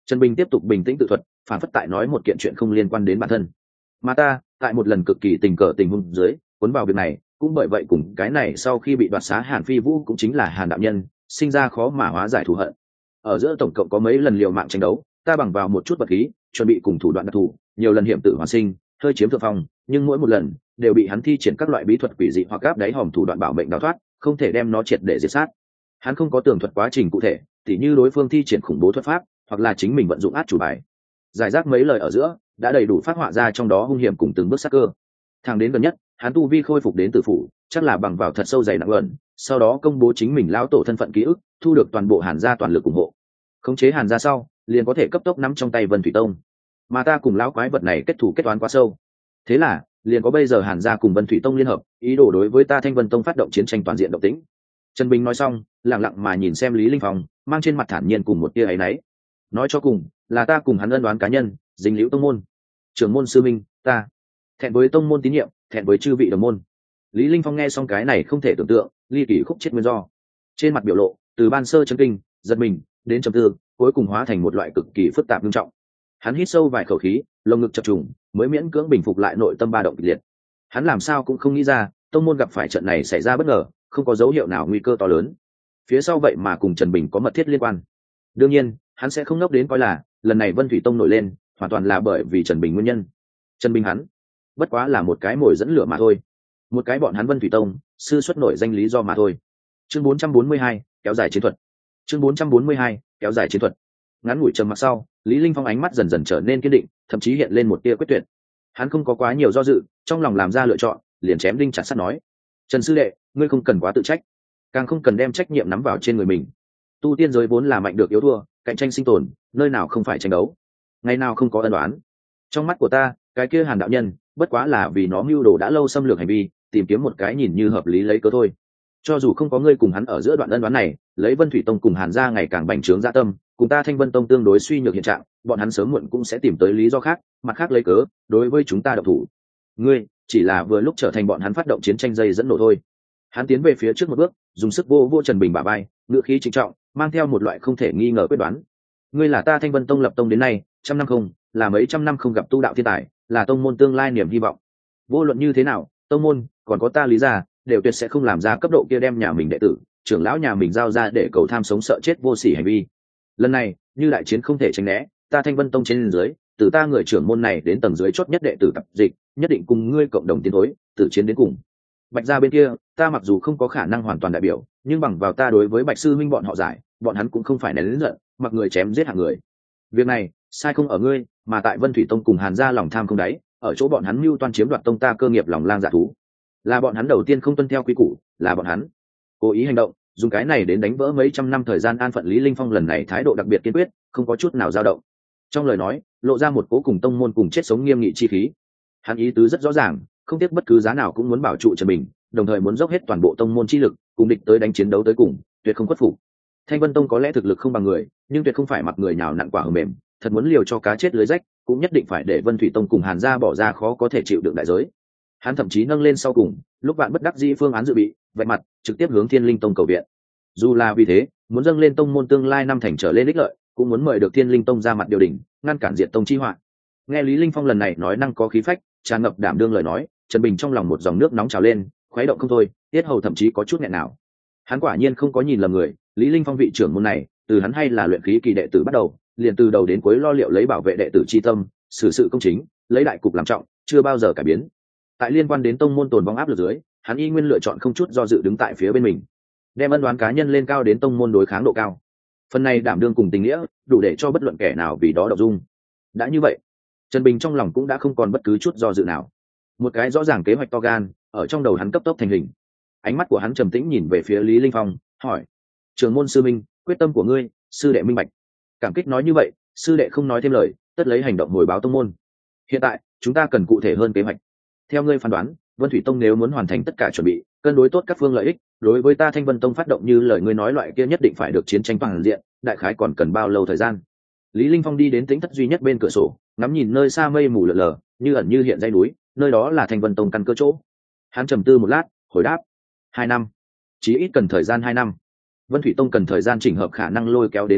Trần Bình tiếp tục bình tĩnh tự thuật, phản phất tại nói một kiện chuyện không liên quan đến bản thân. Mà ta tại một lần cực kỳ tình cờ tình huống dưới cuốn vào việc này, cũng bởi vậy cùng cái này sau khi bị đoạt xá Hàn Phi Vũ cũng chính là Hàn đạo nhân sinh ra khó mà hóa giải thù hận. Ở giữa tổng cộng có mấy lần liều mạng tranh đấu, ta bằng vào một chút vật khí chuẩn bị cùng thủ đoạn đặc thù, nhiều lần hiểm tử hoàn sinh, hơi chiếm thượng phong, nhưng mỗi một lần đều bị hắn thi triển các loại bí thuật quỷ dị hoặc áp đáy hòm thủ đoạn bảo mệnh đào thoát, không thể đem nó triệt để diệt sát. Hắn không có tường thuật quá trình cụ thể, tỉ như đối phương thi triển khủng bố thuật pháp, hoặc là chính mình vận dụng át chủ bài. Giải rác mấy lời ở giữa, đã đầy đủ phát họa ra trong đó hung hiểm cùng từng bước sắc cơ. Thang đến gần nhất, hắn tu vi khôi phục đến tử phủ, chắc là bằng vào thật sâu dày nặng ẩn, sau đó công bố chính mình lão tổ thân phận ký ức, thu được toàn bộ Hàn gia toàn lực ủng hộ. Khống chế Hàn gia sau, liền có thể cấp tốc nắm trong tay Vân Thủy Tông. Mà ta cùng lão quái vật này kết thù kết toán quá sâu, thế là liền có bây giờ Hàn gia cùng Vân Thủy Tông liên hợp, ý đồ đối với ta Thanh Vân Tông phát động chiến tranh toàn diện động tĩnh. Trần Bình nói xong, lặng lặng mà nhìn xem Lý Linh Phong, mang trên mặt thản nhiên cùng một tia ấy nấy. Nói cho cùng, là ta cùng hắn ân đoán cá nhân, dính liễu tông môn. Trưởng môn sư minh, ta thẹn với tông môn tín nhiệm, thẹn với chư vị đồng môn. Lý Linh Phong nghe xong cái này không thể tưởng tượng, ly kỳ khúc chết nguyên do. Trên mặt biểu lộ, từ ban sơ chấn kinh, giật mình, đến trầm tư, cuối cùng hóa thành một loại cực kỳ phức tạp nghiêm trọng. Hắn hít sâu vài khẩu khí, lồng ngực chập trùng, mới miễn cưỡng bình phục lại nội tâm ba động kịch liệt. Hắn làm sao cũng không nghĩ ra, tông môn gặp phải trận này xảy ra bất ngờ, không có dấu hiệu nào nguy cơ to lớn. Phía sau vậy mà cùng Trần Bình có mật thiết liên quan. Đương nhiên, hắn sẽ không ngốc đến coi là lần này Vân Thủy Tông nổi lên, hoàn toàn là bởi vì Trần Bình nguyên nhân. Trần Bình hắn, bất quá là một cái mồi dẫn lửa mà thôi. Một cái bọn hắn Vân Thủy Tông, sư xuất nổi danh lý do mà thôi. Chương 442, kéo dài chiến thuật. Chương 442, kéo dài chiến thuật. Ngắn ngủi trầm mặc sau, Lý Linh Phong ánh mắt dần dần trở nên kiên định, thậm chí hiện lên một tia quyết tuyệt. Hắn không có quá nhiều do dự, trong lòng làm ra lựa chọn, liền chém đinh chặt sắt nói: "Trần sư đệ, ngươi không cần quá tự trách, càng không cần đem trách nhiệm nắm vào trên người mình. Tu tiên giới vốn là mạnh được yếu thua, cạnh tranh sinh tồn, nơi nào không phải tranh đấu, ngày nào không có ân oán. Trong mắt của ta, cái kia Hàn đạo nhân, bất quá là vì nó mưu đồ đã lâu xâm lược hành vi, tìm kiếm một cái nhìn như hợp lý lấy cớ thôi. Cho dù không có ngươi cùng hắn ở giữa đoạn ân oán này, lấy Vân Thủy Tông cùng Hàn gia ngày càng bành trướng dạ tâm, cùng ta Thanh Vân Tông tương đối suy nhược hiện trạng, bọn hắn sớm muộn cũng sẽ tìm tới lý do khác, mặt khác lấy cớ, đối với chúng ta động thủ. Ngươi chỉ là vừa lúc trở thành bọn hắn phát động chiến tranh dây dẫn nổ thôi." Hắn tiến về phía trước một bước, dùng sức vô Trần Bình bả vai, ngữ khí trịnh trọng, mang theo một loại không thể nghi ngờ quyết đoán. "Ngươi là ta Thanh Vân Tông lập tông đến nay, trăm năm không, là mấy trăm năm không gặp tu đạo thiên tài, là tông môn tương lai niềm hy vọng. Vô luận như thế nào, tông môn, còn có ta Lý gia, đều tuyệt sẽ không làm ra cấp độ kia đem nhà mình đệ tử, trưởng lão nhà mình giao ra để cầu tham sống sợ chết vô sỉ hành vi. Lần này, như đại chiến không thể tránh né, ta Thanh Vân Tông trên dưới, từ ta người trưởng môn này đến tầng dưới chót nhất đệ tử tập dịch, nhất định cùng ngươi cộng đồng tiến thối, tử chiến đến cùng. Bạch gia bên kia, ta mặc dù không có khả năng hoàn toàn đại biểu, nhưng bằng vào ta đối với Bạch sư huynh bọn họ giải, bọn hắn cũng không phải nén lớn giận, mặc người chém giết hạng người. Việc này, sai không ở ngươi, mà tại Vân Thủy Tông cùng Hàn gia lòng tham không đáy, ở chỗ bọn hắn mưu toan chiếm đoạt tông ta cơ nghiệp lòng lang dạ thú. Là bọn hắn đầu tiên không tuân theo quy củ, là bọn hắn cố ý hành động, dùng cái này đến đánh vỡ mấy trăm năm thời gian an phận. Lý Linh Phong lần này thái độ đặc biệt kiên quyết, không có chút nào dao động. Trong lời nói, lộ ra một cố cùng tông môn cùng chết sống nghiêm nghị chi khí. Hắn ý tứ rất rõ ràng, không tiếc bất cứ giá nào cũng muốn bảo trụ Trần Bình, đồng thời muốn dốc hết toàn bộ tông môn chi lực, cùng địch tới đánh chiến đấu tới cùng, tuyệt không khuất phục. Thanh Vân Tông có lẽ thực lực không bằng người, nhưng tuyệt không phải mặc người nhào nặn quả hờ mềm, thật muốn liều cho cá chết lưới rách, cũng nhất định phải để Vân Thủy Tông cùng Hàn gia bỏ ra khó có thể chịu đựng đại giới. Hắn thậm chí nâng lên sau cùng, lúc bạn bất đắc dĩ phương án dự bị, vạch mặt trực tiếp hướng Thiên Linh Tông cầu viện. Dù là vì thế, muốn dâng lên tông môn tương lai năm thành trở lên ích lợi, cũng muốn mời được Thiên Linh Tông ra mặt điều đình, ngăn cản diệt tông chi họa. Nghe Lý Linh Phong lần này nói năng có khí phách, tràn ngập đảm đương lời nói, Trần Bình trong lòng một dòng nước nóng trào lên, khuấy động không thôi, tiết hầu thậm chí có chút nghẹn nào. Hắn quả nhiên không có nhìn lầm người, Lý Linh Phong vị trưởng môn này, từ hắn hay là luyện khí kỳ đệ tử bắt đầu, liền từ đầu đến cuối lo liệu lấy bảo vệ đệ tử chi tâm, xử sự công chính, lấy đại cục làm trọng, chưa bao giờ cải biến. Tại liên quan đến tông môn tồn vong áp lực dưới, hắn y nguyên lựa chọn không chút do dự đứng tại phía bên mình, đem ân đoán cá nhân lên cao đến tông môn đối kháng độ cao. Phần này đảm đương cùng tình nghĩa, đủ để cho bất luận kẻ nào vì đó động dung. Đã như vậy, Trần Bình trong lòng cũng đã không còn bất cứ chút do dự nào. Một cái rõ ràng kế hoạch to gan ở trong đầu hắn cấp tốc thành hình. Ánh mắt của hắn trầm tĩnh nhìn về phía Lý Linh Phong, hỏi: "Trưởng môn sư minh, quyết tâm của ngươi, sư đệ minh bạch." Cảm kích nói như vậy, sư đệ không nói thêm lời, tất lấy hành động hồi báo tông môn. Hiện tại, chúng ta cần cụ thể hơn kế hoạch. Theo ngươi phán đoán, Vân Thủy Tông nếu muốn hoàn thành tất cả chuẩn bị, cân đối tốt các phương lợi ích, đối với ta Thanh Vân Tông phát động như lời ngươi nói loại kia nhất định phải được chiến tranh toàn diện, đại khái còn cần bao lâu thời gian? Lý Linh Phong đi đến tính thất duy nhất bên cửa sổ, ngắm nhìn nơi xa mây mù lờ lờ, như ẩn như hiện dãy núi, nơi đó là Thanh Vân Tông căn cơ chỗ. Hắn trầm tư một lát, hồi đáp: 2 năm, chí ít cần thời gian 2 năm. Vân Thủy Tông cần thời gian chỉnh hợp khả năng lôi kéo đến lực lượng,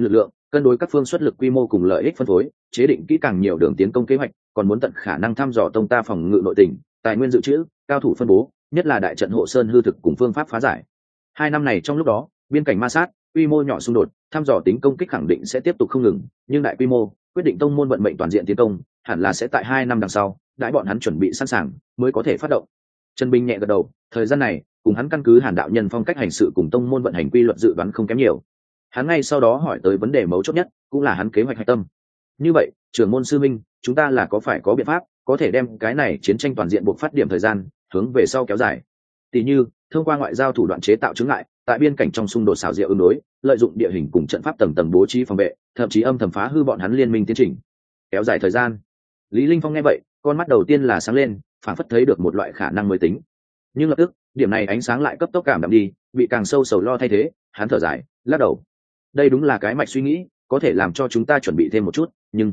cân đối các phương xuất lực quy mô cùng lợi ích phân phối, chế định kỹ càng nhiều đường tiến công kế hoạch, còn muốn tận khả năng thăm dò tông ta phòng ngự nội tình, tài nguyên dự trữ, cao thủ phân bố, nhất là đại trận hộ sơn hư thực cùng phương pháp phá giải. 2 năm này trong lúc đó, biên cảnh ma sát, quy mô nhỏ xung đột, thăm dò tính công kích khẳng định sẽ tiếp tục không ngừng, nhưng đại quy mô, quyết định tông môn vận mệnh toàn diện tiến công, hẳn là sẽ tại 2 năm đằng sau, đãi bọn hắn chuẩn bị sẵn sàng mới có thể phát động. Trần Bình nhẹ gật đầu, thời gian này, cùng hắn căn cứ Hàn đạo nhân phong cách hành sự cùng tông môn vận hành quy luật dự đoán không kém nhiều. Hắn ngay sau đó hỏi tới vấn đề mấu chốt nhất, cũng là hắn kế hoạch hạch tâm. Như vậy, trưởng môn sư minh, chúng ta là có phải có biện pháp có thể đem cái này chiến tranh toàn diện buộc phát điểm thời gian hướng về sau kéo dài? Tỷ như, thông qua ngoại giao thủ đoạn chế tạo chứng ngại, tại biên cảnh trong xung đột xảo diệu ứng đối, lợi dụng địa hình cùng trận pháp tầng tầng bố trí phòng vệ, thậm chí âm thầm phá hư bọn hắn liên minh tiến trình. Kéo dài thời gian. Lý Linh Phong nghe vậy, con mắt đầu tiên là sáng lên, phảng phất thấy được một loại khả năng mới tính. Nhưng lập tức, điểm này ánh sáng lại cấp tốc cảm đạm đi, bị càng sâu sầu lo thay thế, hắn thở dài, lắc đầu. Đây đúng là cái mạch suy nghĩ, có thể làm cho chúng ta chuẩn bị thêm một chút, nhưng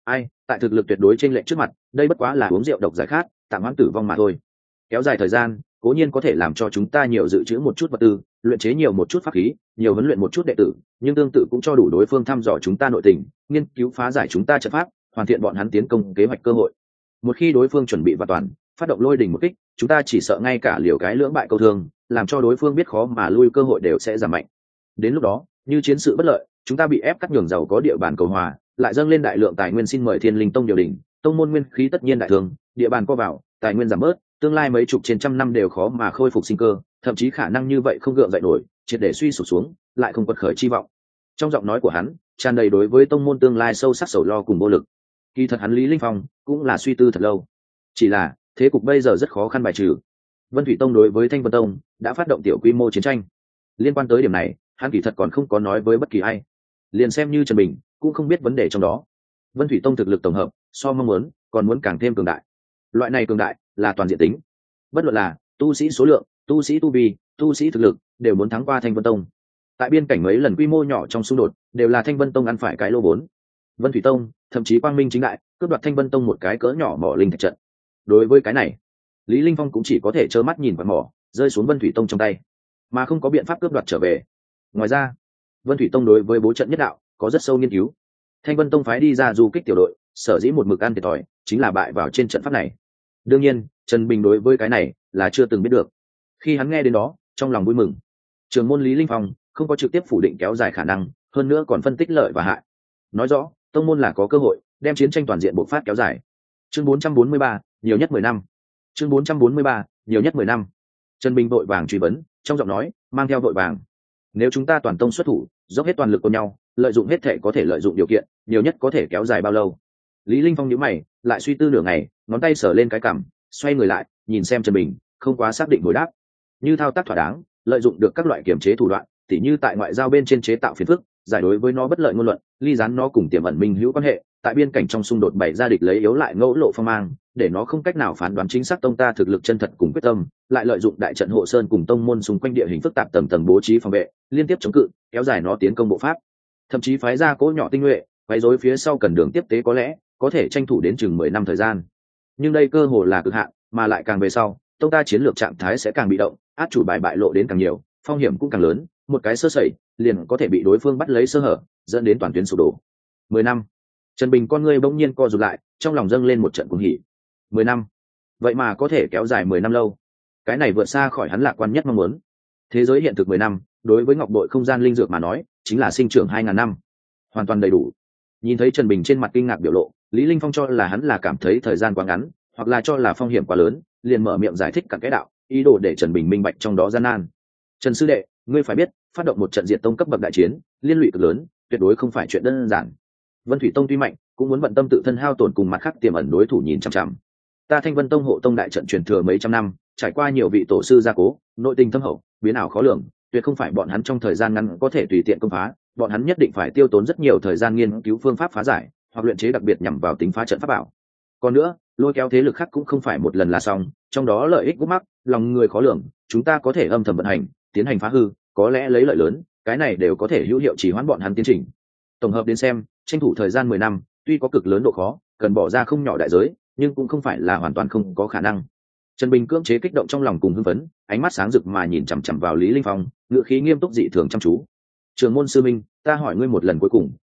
tại thực lực tuyệt đối trên lệnh trước mặt, đây bất quá là uống rượu độc giải khát, tạm hoãn tử vong mà thôi. Kéo dài thời gian, cố nhiên có thể làm cho chúng ta nhiều dự trữ một chút vật tư, luyện chế nhiều một chút pháp khí, nhiều huấn luyện một chút đệ tử, nhưng tương tự cũng cho đủ đối phương thăm dò chúng ta nội tình, nghiên cứu phá giải chúng ta trận pháp, hoàn thiện bọn hắn tiến công kế hoạch cơ hội. Một khi đối phương chuẩn bị và toàn phát động lôi đỉnh một kích, chúng ta chỉ sợ ngay cả liều cái lưỡng bại câu thương, làm cho đối phương biết khó mà lui cơ hội đều sẽ giảm mạnh. Đến lúc đó, như chiến sự bất lợi, chúng ta bị ép cắt nhường giàu có địa bàn cầu hòa, lại dâng lên đại lượng tài nguyên, xin mời Thiên Linh Tông điều đình, tông môn nguyên khí tất nhiên đại thương, địa bàn co vào, tài nguyên giảm bớt, tương lai mấy chục trên trăm năm đều khó mà khôi phục sinh cơ, thậm chí khả năng như vậy không gượng dậy nổi, triệt để suy sụp xuống, lại không quật khởi chi vọng. Trong giọng nói của hắn tràn đầy đối với tông môn tương lai sâu sắc sầu lo cùng vô lực. Kỳ thật hắn Lý Linh Phong cũng là suy tư thật lâu, chỉ là thế cục bây giờ rất khó khăn bài trừ. Vân Thủy Tông đối với Thanh Vân Tông đã phát động tiểu quy mô chiến tranh, liên quan tới điểm này hắn kỳ thật còn không có nói với bất kỳ ai, liền xem như Trần Bình cũng không biết vấn đề trong đó. Vân Thủy Tông thực lực tổng hợp so mong muốn còn muốn càng thêm cường đại, loại này cường đại là toàn diện tính, bất luận là tu sĩ số lượng, tu sĩ tu vi, tu sĩ thực lực đều muốn thắng qua Thanh Vân Tông. Tại biên cảnh mấy lần quy mô nhỏ trong xung đột đều là Thanh Vân Tông ăn phải cái lô vốn. Vân Thủy Tông thậm chí quang minh chính đại cướp đoạt Thanh Vân Tông một cái cỡ nhỏ mỏ linh thạch trận. Đối với cái này, Lý Linh Phong cũng chỉ có thể trơ mắt nhìn vào mỏ rơi xuống Vân Thủy Tông trong tay, mà không có biện pháp cướp đoạt trở về. Ngoài ra, Vân Thủy Tông đối với bố trận nhất đạo có rất sâu nghiên cứu. Thanh Vân Tông phái đi ra du kích tiểu đội, sở dĩ một mực ăn thiệt thòi chính là bại vào trên trận pháp này. Đương nhiên, Trần Bình đối với cái này là chưa từng biết được. Khi hắn nghe đến đó, trong lòng vui mừng. Trưởng môn Lý Linh Phong không có trực tiếp phủ định kéo dài khả năng, hơn nữa còn phân tích lợi và hại. Nói rõ, tông môn là có cơ hội đem chiến tranh toàn diện bộc phát kéo dài. Chương 443, nhiều nhất 10 năm. Chương 443, nhiều nhất 10 năm. Trần Bình vội vàng truy vấn, trong giọng nói mang theo vội vàng. Nếu chúng ta toàn tông xuất thủ, dốc hết toàn lực của nhau, lợi dụng hết thể có thể lợi dụng điều kiện, nhiều nhất có thể kéo dài bao lâu? Lý Linh Phong nhíu mày, lại suy tư nửa ngày, ngón tay sờ lên cái cằm, xoay người lại, nhìn xem Trần Bình, không quá xác định hồi đáp. Như thao tác thỏa đáng, lợi dụng được các loại kiểm chế thủ đoạn, tỉ như tại ngoại giao bên trên chế tạo phiền phức, giải đối với nó bất lợi ngôn luận, ly gián nó cùng tiềm ẩn minh hữu quan hệ, tại biên cảnh trong xung đột bày ra địch lấy yếu lại ngẫu lộ phong mang, để nó không cách nào phán đoán chính xác tông ta thực lực chân thật cùng quyết tâm, lại lợi dụng đại trận hộ sơn cùng tông môn xung quanh địa hình phức tạp tầng tầng bố trí phòng vệ, liên tiếp chống cự, kéo dài nó tiến công bộ pháp. Thậm chí phái ra cỗ nhỏ tinh nhuệ, quấy rối phía sau cần đường tiếp tế có lẽ có thể tranh thủ đến chừng 10 năm thời gian. Nhưng đây cơ hồ là cực hạn, mà lại càng về sau, tông ta chiến lược trạng thái sẽ càng bị động, át chủ bài bại lộ đến càng nhiều, phong hiểm cũng càng lớn, một cái sơ sẩy liền có thể bị đối phương bắt lấy sơ hở, dẫn đến toàn tuyến sụp đổ. 10 năm. Trần Bình con ngươi bỗng nhiên co rụt lại, trong lòng dâng lên một trận cuồng hỉ. 10 năm. Vậy mà có thể kéo dài 10 năm lâu. Cái này vượt xa khỏi hắn lạc quan nhất mong muốn. Thế giới hiện thực 10 năm, đối với ngọc bội không gian linh dược mà nói, chính là sinh trưởng 2000 năm. Hoàn toàn đầy đủ. Nhìn thấy Trần Bình trên mặt kinh ngạc biểu lộ, Lý Linh Phong cho là hắn là cảm thấy thời gian quá ngắn, hoặc là cho là phong hiểm quá lớn, liền mở miệng giải thích cả cái đạo, ý đồ để Trần Bình minh bạch trong đó gian nan. Trần sư đệ, ngươi phải biết, phát động một trận diệt tông cấp bậc đại chiến, liên lụy cực lớn, tuyệt đối không phải chuyện đơn giản. Vân Thủy Tông tuy mạnh, cũng muốn bận tâm tự thân hao tổn cùng mặt khác tiềm ẩn đối thủ nhìn chằm chằm. Ta Thanh Vân Tông hộ tông đại trận truyền thừa mấy trăm năm, trải qua nhiều vị tổ sư gia cố, nội tình thâm hậu, biến ảo khó lường, tuyệt không phải bọn hắn trong thời gian ngắn có thể tùy tiện công phá, bọn hắn nhất định phải tiêu tốn rất nhiều thời gian nghiên cứu phương pháp phá giải, hoặc luyện chế đặc biệt nhằm vào tính phá trận pháp bảo. Còn nữa, lôi kéo thế lực khác cũng không phải một lần là xong, trong đó lợi ích gút mắc, lòng người khó lường, chúng ta có thể âm thầm vận hành, tiến hành phá hư, có lẽ lấy lợi lớn, cái này đều có thể hữu hiệu chỉ hoãn bọn hắn tiến trình. Tổng hợp đến xem, tranh thủ thời gian 10 năm, tuy có cực lớn độ khó, cần bỏ ra không nhỏ đại giới, nhưng cũng không phải là hoàn toàn không có khả năng. Trần Bình cưỡng chế kích động trong lòng cùng hưng phấn, ánh mắt sáng rực mà nhìn chằm chằm vào Lý Linh Phong, ngữ khí nghiêm túc dị thường chăm chú. Trường môn sư minh, ta hỏi ngươi một lần cuối cùng,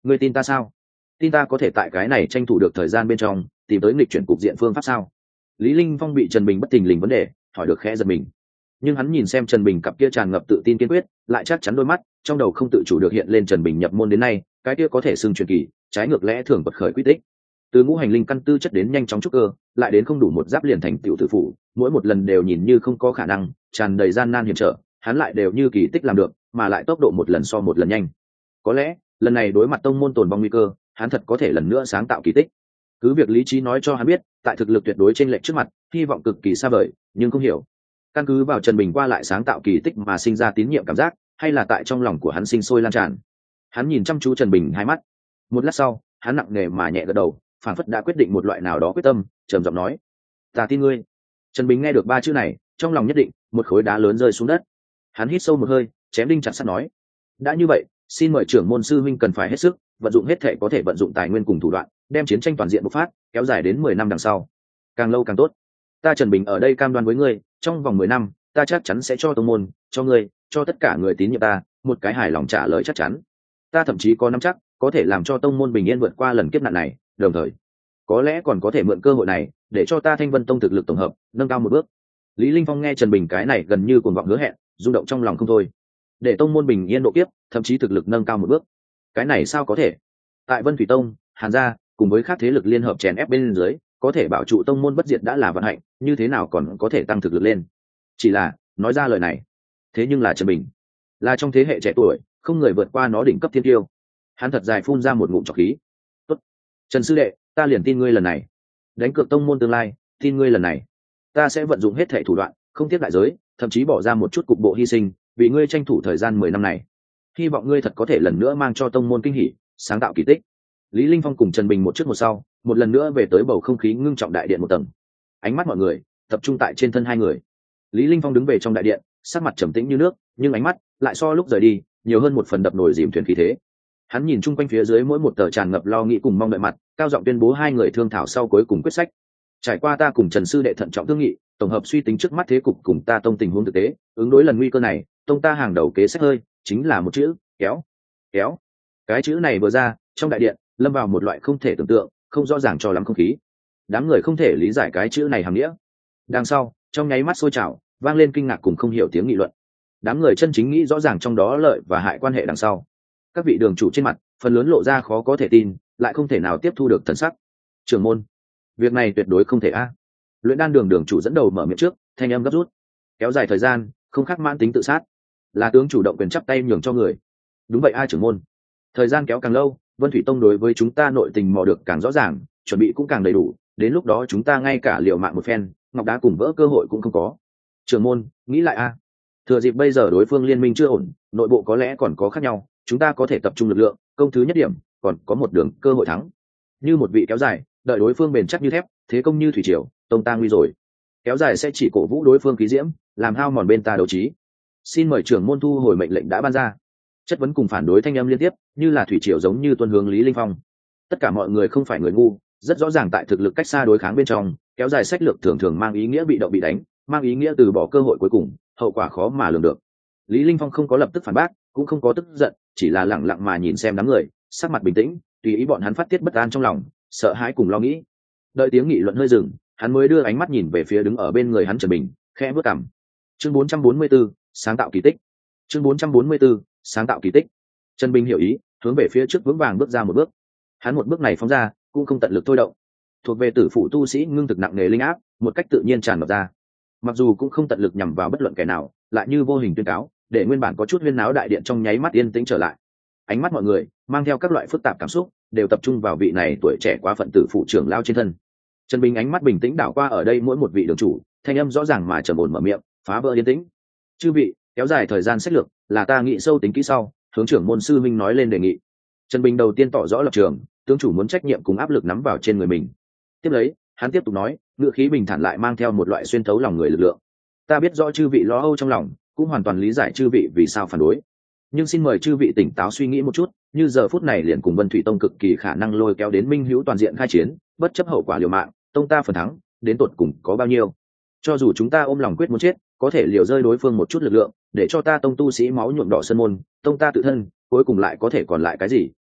Ngươi tin ta sao? Tin ta có thể tại cái này tranh thủ được thời gian bên trong tìm tới nghịch chuyển cục diện phương pháp sao? Lý Linh Phong bị Trần Bình bất thình lình vấn đề hỏi được khẽ giật mình, nhưng hắn nhìn xem Trần Bình cặp kia tràn ngập tự tin kiên quyết, lại chắc chắn đôi mắt, trong đầu không tự chủ được hiện lên Trần Bình nhập môn đến nay cái kia có thể xưng truyền kỳ, trái ngược lẽ thường bật khởi quy tích. Từ ngũ hành linh căn tư chất đến nhanh chóng trúc cơ, lại đến không đủ một giáp liền thành tiểu tử phụ, mỗi một lần đều nhìn như không có khả năng, tràn đầy gian nan hiểm trở, hắn lại đều như kỳ tích làm được, mà lại tốc độ một lần so một lần nhanh. Có lẽ lần này đối mặt tông môn tồn vong nguy cơ, hắn thật có thể lần nữa sáng tạo kỳ tích. Cứ việc lý trí nói cho hắn biết, tại thực lực tuyệt đối trên lệch trước mặt, hy vọng cực kỳ xa vời, nhưng không hiểu căn cứ vào Trần Bình qua lại sáng tạo kỳ tích mà sinh ra tín nhiệm cảm giác, hay là tại trong lòng của hắn sinh sôi lan tràn. Hắn nhìn chăm chú Trần Bình hai mắt, một lát sau hắn nặng nề mà nhẹ gật đầu, phảng phất đã quyết định một loại nào đó quyết tâm, trầm giọng nói: ta tin ngươi. Trần Bình nghe được ba chữ này, trong lòng nhất định, một khối đá lớn rơi xuống đất. Hắn hít sâu một hơi, chém đinh chặt sắt nói: đã như vậy, xin mời trưởng môn sư huynh cần phải hết sức vận dụng hết thể có thể vận dụng tài nguyên cùng thủ đoạn, đem chiến tranh toàn diện bộc phát kéo dài đến 10 năm đằng sau, càng lâu càng tốt. Ta Trần Bình ở đây cam đoan với ngươi, trong vòng 10 năm ta chắc chắn sẽ cho tông môn, cho ngươi, cho tất cả người tín nhiệm ta một cái hài lòng trả lời chắc chắn. Ta thậm chí có nắm chắc có thể làm cho tông môn bình yên vượt qua lần kiếp nạn này, đồng thời có lẽ còn có thể mượn cơ hội này để cho ta Thanh Vân Tông thực lực tổng hợp nâng cao một bước. Lý Linh Phong nghe Trần Bình cái này gần như cuồng vọng hứa hẹn, rung động trong lòng không thôi. Để tông môn bình yên độ kiếp, thậm chí thực lực nâng cao một bước, cái này sao có thể? Tại Vân Thủy Tông, Hàn gia cùng với các thế lực liên hợp chèn ép bên dưới, có thể bảo trụ tông môn bất diệt đã là vận hạnh, như thế nào còn có thể tăng thực lực lên? Chỉ là nói ra lời này, thế nhưng là Trần Bình, là trong thế hệ trẻ tuổi, không người vượt qua nó đỉnh cấp thiên tiêu. Hắn thật dài phun ra một ngụm trọc khí. Tốt, Trần sư đệ, ta liền tin ngươi lần này. Đánh cược tông môn tương lai, tin ngươi lần này. Ta sẽ vận dụng hết thảy thủ đoạn, không tiếc đại giới, thậm chí bỏ ra một chút cục bộ hy sinh, vì ngươi tranh thủ thời gian 10 năm này. Hy vọng ngươi thật có thể lần nữa mang cho tông môn kinh hỉ, sáng tạo kỳ tích. Lý Linh Phong cùng Trần Bình một trước một sau, một lần nữa về tới bầu không khí ngưng trọng đại điện một tầng. Ánh mắt mọi người tập trung tại trên thân hai người. Lý Linh Phong đứng về trong đại điện, sắc mặt trầm tĩnh như nước, nhưng ánh mắt lại so lúc rời đi nhiều hơn một phần đập nổi dìm thuyền khí thế. Hắn nhìn chung quanh phía dưới mỗi một tờ tràn ngập lo nghĩ cùng mong đợi mặt, cao giọng tuyên bố hai người thương thảo sau cuối cùng quyết sách. Trải qua ta cùng Trần sư đệ thận trọng thương nghị, tổng hợp suy tính trước mắt thế cục cùng ta tông tình huống thực tế, ứng đối lần nguy cơ này, tông ta hàng đầu kế sách hơi chính là một chữ: kéo. Kéo. Cái chữ này vừa ra, trong đại điện lâm vào một loại không thể tưởng tượng, không rõ ràng cho lắm không khí. Đám người không thể lý giải cái chữ này hàm nghĩa. Đằng sau, trong nháy mắt sôi trào, vang lên kinh ngạc cùng không hiểu tiếng nghị luận. Đám người chân chính nghĩ rõ ràng trong đó lợi và hại quan hệ đằng sau. Các vị đường chủ trên mặt phần lớn lộ ra khó có thể tin, lại không thể nào tiếp thu được thần sắc. Trưởng môn, việc này tuyệt đối không thể a. Luyện đan đường đường chủ dẫn đầu mở miệng trước, thanh âm gấp rút. Kéo dài thời gian, không khác mãn tính tự sát. Là tướng chủ động quyền chắp tay nhường cho người. Đúng vậy a trưởng môn. Thời gian kéo càng lâu, Vân Thủy Tông đối với chúng ta nội tình mò được càng rõ ràng, chuẩn bị cũng càng đầy đủ, đến lúc đó chúng ta ngay cả liều mạng một phen, ngọc đá cùng vỡ cơ hội cũng không có. Trưởng môn, nghĩ lại a. Thừa dịp bây giờ đối phương liên minh chưa ổn, nội bộ có lẽ còn có khác nhau, chúng ta có thể tập trung lực lượng, công thứ nhất điểm, còn có một đường cơ hội thắng. Như một vị kéo dài, đợi đối phương bền chắc như thép, thế công như thủy triều, tông ta nguy rồi. Kéo dài sẽ chỉ cổ vũ đối phương khí diễm, làm hao mòn bên ta đấu trí. Xin mời trưởng môn thu hồi mệnh lệnh đã ban ra. Chất vấn cùng phản đối thanh âm liên tiếp, như là thủy triều giống như tuân hướng Lý Linh Phong. Tất cả mọi người không phải người ngu, rất rõ ràng tại thực lực cách xa đối kháng bên trong, kéo dài sách lược thường thường mang ý nghĩa bị động bị đánh, mang ý nghĩa từ bỏ cơ hội cuối cùng, hậu quả khó mà lường được. Lý Linh Phong không có lập tức phản bác, cũng không có tức giận, chỉ là lặng lặng mà nhìn xem đám người, sắc mặt bình tĩnh, tùy ý bọn hắn phát tiết bất an trong lòng, sợ hãi cùng lo nghĩ. Đợi tiếng nghị luận hơi dừng, hắn mới đưa ánh mắt nhìn về phía đứng ở bên người hắn Trần Bình, khẽ bước cằm. Chương 444, sáng tạo kỳ tích. Chương 444, sáng tạo kỳ tích. Trần Bình hiểu ý, hướng về phía trước vững vàng bước ra một bước. Hắn một bước này phóng ra, cũng không tận lực thôi động. Thuộc về tử phụ tu sĩ ngưng thực nặng nề linh áp, một cách tự nhiên tràn ngập ra. Mặc dù cũng không tận lực nhằm vào bất luận kẻ nào, lại như vô hình tuyên cáo, để nguyên bản có chút huyên náo đại điện trong nháy mắt yên tĩnh trở lại. Ánh mắt mọi người mang theo các loại phức tạp cảm xúc, đều tập trung vào vị này tuổi trẻ quá phận tử phụ trưởng lao trên thân. Trần Bình ánh mắt bình tĩnh đảo qua ở đây mỗi một vị đường chủ, thanh âm rõ ràng mà trầm ổn mở miệng, phá vỡ yên tĩnh. Chư vị, kéo dài thời gian sách lược, là ta nghĩ sâu tính kỹ sau, hướng trưởng môn sư minh nói lên đề nghị. Trần Bình đầu tiên tỏ rõ lập trường, tướng chủ muốn trách nhiệm cùng áp lực nắm vào trên người mình. Tiếp lấy, hắn tiếp tục nói, ngữ khí bình thản lại mang theo một loại xuyên thấu lòng người lực lượng. Ta biết rõ chư vị lo âu trong lòng, cũng hoàn toàn lý giải chư vị vì sao phản đối. Nhưng xin mời chư vị tỉnh táo suy nghĩ một chút, như giờ phút này liền cùng Vân Thủy Tông cực kỳ khả năng lôi kéo đến minh hữu toàn diện khai chiến, bất chấp hậu quả liều mạng, tông ta phần thắng, đến tột cùng có bao nhiêu? Cho dù chúng ta ôm lòng quyết muốn chết, có thể liều rơi đối phương một chút lực lượng, để cho ta tông tu sĩ máu nhuộm đỏ sơn môn, tông ta tự thân, cuối cùng lại có thể còn lại cái gì?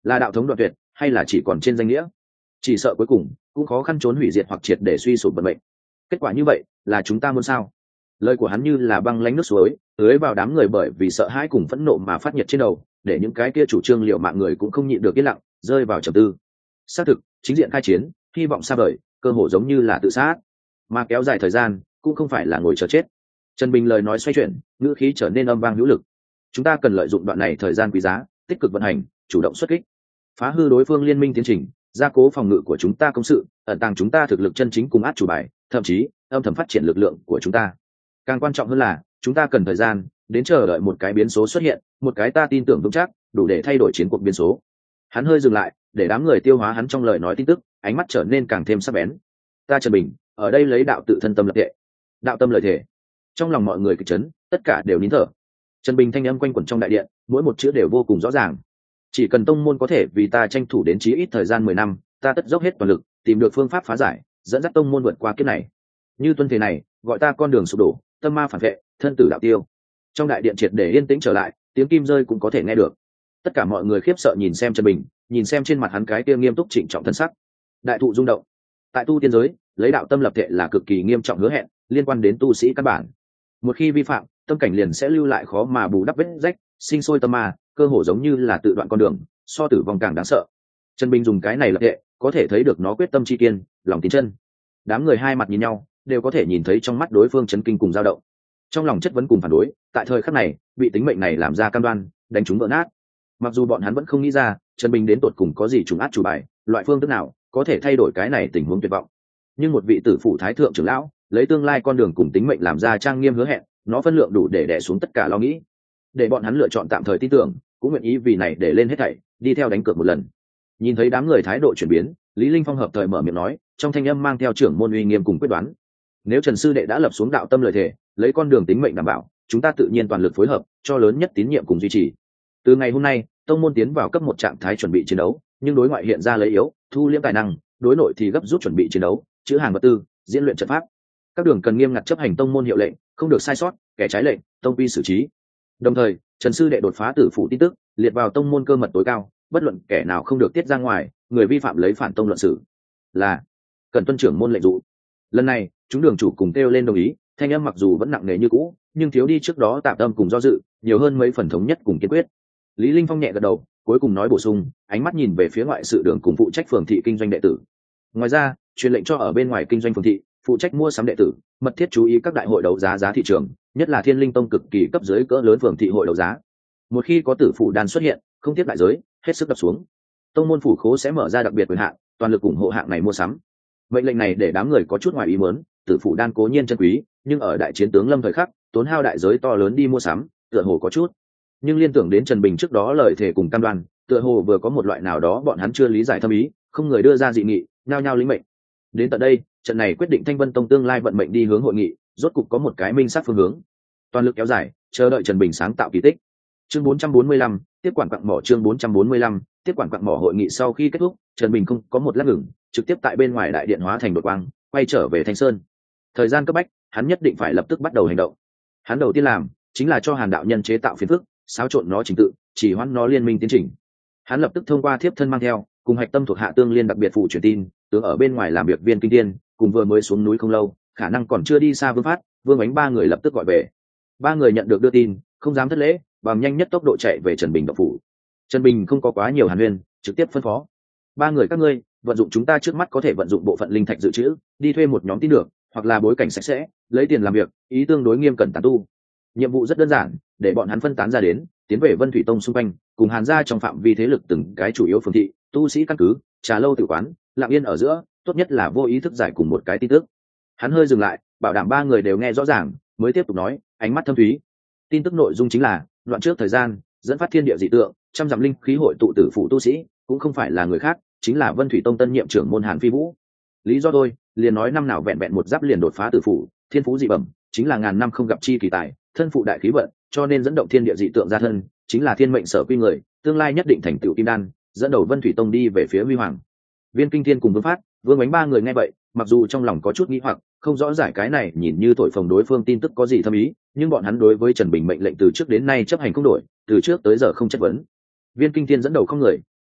là đạo thống đoạn tuyệt hay là chỉ còn trên danh nghĩa? Chỉ sợ cuối cùng cũng khó khăn trốn hủy diệt hoặc triệt để suy sụp vận mệnh. Kết quả như vậy là chúng ta muốn sao? Lời của hắn như là băng lánh nước suối tưới vào đám người, bởi vì sợ hãi cùng phẫn nộ mà phát nhiệt trên đầu, để những cái kia chủ trương liệu mạng người cũng không nhịn được yên lặng, rơi vào trầm tư. Xác thực, chính diện khai chiến, hy vọng xa vời, cơ hội giống như là tự sát, mà kéo dài thời gian cũng không phải là ngồi chờ chết. Trần Bình lời nói xoay chuyển, ngữ khí trở nên âm vang hữu lực. Chúng ta cần lợi dụng đoạn này thời gian quý giá, tích cực vận hành, chủ động xuất kích, phá hư đối phương liên minh tiến trình, gia cố phòng ngự của chúng ta công sự, ẩn tàng chúng ta thực lực chân chính cùng át chủ bài, thậm chí âm thầm phát triển lực lượng của chúng ta. Càng quan trọng hơn là chúng ta cần thời gian đến chờ đợi một cái biến số xuất hiện, một cái ta tin tưởng vững chắc đủ để thay đổi chiến cuộc biến số. Hắn hơi dừng lại để đám người tiêu hóa hắn trong lời nói tin tức, ánh mắt trở nên càng thêm sắc bén. Ta Trần Bình ở đây lấy đạo tự thân tâm lập thể, đạo tâm lời thể. Trong lòng mọi người kịch chấn, tất cả đều nín thở. Trần Bình thanh âm quanh quẩn trong đại điện, mỗi một chữ đều vô cùng rõ ràng. Chỉ cần tông môn có thể vì ta tranh thủ đến chí ít thời gian 10 năm, ta tất dốc hết toàn lực tìm được phương pháp phá giải, dẫn dắt tông môn vượt qua kiếp này. Như tuân thể này, gọi ta con đường sụp đổ, tâm ma phản vệ, thân tử đạo tiêu. Trong đại điện triệt để yên tĩnh trở lại, tiếng kim rơi cũng có thể nghe được. Tất cả mọi người khiếp sợ nhìn xem Trần Bình, nhìn xem trên mặt hắn cái kia nghiêm túc trịnh trọng thân sắc. Đại thụ rung động. Tại tu tiên giới, lấy đạo tâm lập thể là cực kỳ nghiêm trọng hứa hẹn, liên quan đến tu sĩ căn bản. Một khi vi phạm, tâm cảnh liền sẽ lưu lại khó mà bù đắp vết rách, sinh sôi tâm ma, cơ hồ giống như là tự đoạn con đường, so tử vong càng đáng sợ. Trần Bình dùng cái này lập thể, có thể thấy được nó quyết tâm chi kiên, lòng tín chân. Đám người hai mặt nhìn nhau, đều có thể nhìn thấy trong mắt đối phương chấn kinh cùng dao động. Trong lòng chất vấn cùng phản đối, tại thời khắc này, bị tính mệnh này làm ra cam đoan, đánh chúng vỡ nát. Mặc dù bọn hắn vẫn không nghĩ ra, Trần Bình đến tột cùng có gì trùng át chủ bài, loại phương thức nào có thể thay đổi cái này tình huống tuyệt vọng. Nhưng một vị tử phụ thái thượng trưởng lão, lấy tương lai con đường cùng tính mệnh làm ra trang nghiêm hứa hẹn, nó phân lượng đủ để đè xuống tất cả lo nghĩ. Để bọn hắn lựa chọn tạm thời tin tưởng, cũng nguyện ý vì này để lên hết thảy, đi theo đánh cược một lần. Nhìn thấy đám người thái độ chuyển biến, Lý Linh Phong hợp thời mở miệng nói, trong thanh âm mang theo trưởng môn uy nghiêm cùng quyết đoán. Nếu Trần sư đệ đã lập xuống đạo tâm lời thề, lấy con đường tính mệnh đảm bảo, chúng ta tự nhiên toàn lực phối hợp, cho lớn nhất tín nhiệm cùng duy trì. Từ ngày hôm nay, tông môn tiến vào cấp 1 trạng thái chuẩn bị chiến đấu, nhưng đối ngoại hiện ra lấy yếu, thu liễm tài năng, đối nội thì gấp rút chuẩn bị chiến đấu, chữ hàng vật tư, diễn luyện trận pháp. Các đường cần nghiêm ngặt chấp hành tông môn hiệu lệnh, không được sai sót, kẻ trái lệnh, tông quy xử trí. Đồng thời, Trần sư đệ đột phá tử phụ tin tức, liệt vào tông môn cơ mật tối cao, bất luận kẻ nào không được tiết ra ngoài, người vi phạm lấy phản tông luận xử. Là cần tuân trưởng môn lệnh dụ. Lần này, chúng đường chủ cùng kêu lên đồng ý, thanh âm mặc dù vẫn nặng nề như cũ, nhưng thiếu đi trước đó tạm tâm cùng do dự, nhiều hơn mấy phần thống nhất cùng kiên quyết. Lý Linh Phong nhẹ gật đầu, cuối cùng nói bổ sung, ánh mắt nhìn về phía ngoại sự đường cùng phụ trách phường thị kinh doanh đệ tử. Ngoài ra, truyền lệnh cho ở bên ngoài kinh doanh phường thị, phụ trách mua sắm đệ tử, mật thiết chú ý các đại hội đấu giá giá thị trường, nhất là Thiên Linh Tông cực kỳ cấp dưới cỡ lớn phường thị hội đấu giá. Một khi có tử phụ đan xuất hiện, không tiếp đại giới, hết sức đập xuống. Tông môn phủ khố sẽ mở ra đặc biệt quyền hạn, toàn lực ủng hộ hạng này mua sắm. Mệnh lệnh này để đám người có chút ngoài ý muốn, tử phụ đan cố nhiên chân quý, nhưng ở đại chiến tướng lâm thời khắc, tốn hao đại giới to lớn đi mua sắm, tựa hồ có chút. Nhưng liên tưởng đến Trần Bình trước đó lời thề cùng cam đoan, tựa hồ vừa có một loại nào đó bọn hắn chưa lý giải thâm ý, không người đưa ra dị nghị, nhao nhao lĩnh mệnh. Đến tận đây, trận này quyết định Thanh Vân Tông tương lai vận mệnh đi hướng hội nghị, rốt cục có một cái minh xác phương hướng. Toàn lực kéo dài, chờ đợi Trần Bình sáng tạo kỳ tích. Chương 445, tiếp quản quặng mỏ. Chương 445, tiếp quản quặng mỏ. Hội nghị sau khi kết thúc, Trần Bình không có một lát ngừng, trực tiếp tại bên ngoài đại điện hóa thành đột quang, quay trở về Thanh Sơn. Thời gian cấp bách, hắn nhất định phải lập tức bắt đầu hành động. Hắn đầu tiên làm chính là cho Hàn đạo nhân chế tạo phiền phức, xáo trộn nó trình tự, chỉ hoãn nó liên minh tiến trình. Hắn lập tức thông qua thiếp thân mang theo, cùng hạch tâm thuộc hạ tương liên đặc biệt phụ truyền tin, tướng ở bên ngoài làm việc viên kinh thiên, cùng vừa mới xuống núi không lâu, khả năng còn chưa đi xa Vương Phát, Vương Ánh ba người lập tức gọi về. Ba người nhận được đưa tin, không dám thất lễ, bằng nhanh nhất tốc độ chạy về Trần Bình động phủ. Trần Bình không có quá nhiều hàn huyên, trực tiếp phân phó: ba người các ngươi, vận dụng chúng ta trước mắt có thể vận dụng bộ phận linh thạch dự trữ, đi thuê một nhóm tin được, hoặc là bối cảnh sạch sẽ, lấy tiền làm việc, ý tương đối nghiêm cẩn tán tu. Nhiệm vụ rất đơn giản, để bọn hắn phân tán ra đến, tiến về Vân Thủy Tông xung quanh, cùng Hàn gia trong phạm vi thế lực từng cái chủ yếu phường thị, tu sĩ căn cứ, trà lâu tự quán, lặng yên ở giữa, tốt nhất là vô ý thức giải cùng một cái tin tức. Hắn hơi dừng lại, bảo đảm ba người đều nghe rõ ràng, mới tiếp tục nói, ánh mắt thâm thúy. Tin tức nội dung chính là, đoạn trước thời gian, dẫn phát thiên địa dị tượng, trăm dặm linh khí hội tụ tử phụ tu sĩ, cũng không phải là người khác, chính là Vân Thủy Tông tân nhiệm trưởng môn Hàn Phi Vũ. Lý do thôi, liền nói năm nào vẹn vẹn một giáp liền đột phá tử phụ, thiên phú dị bẩm, chính là ngàn năm không gặp chi kỳ tài, thân phụ đại khí vận, cho nên dẫn động thiên địa dị tượng ra thân, chính là thiên mệnh sở quy người, tương lai nhất định thành tựu kim đan, dẫn đầu Vân Thủy Tông đi về phía huy hoàng. Viên Kinh Thiên cùng Vương Phát, Vương Ánh ba người nghe vậy, mặc dù trong lòng có chút nghi hoặc, không rõ giải cái này nhìn như thổi phồng đối phương tin tức có gì thâm ý, nhưng bọn hắn đối với Trần Bình mệnh lệnh từ trước đến nay chấp hành không đổi, từ trước tới giờ không chất vấn. Viên Kinh Thiên dẫn đầu không người,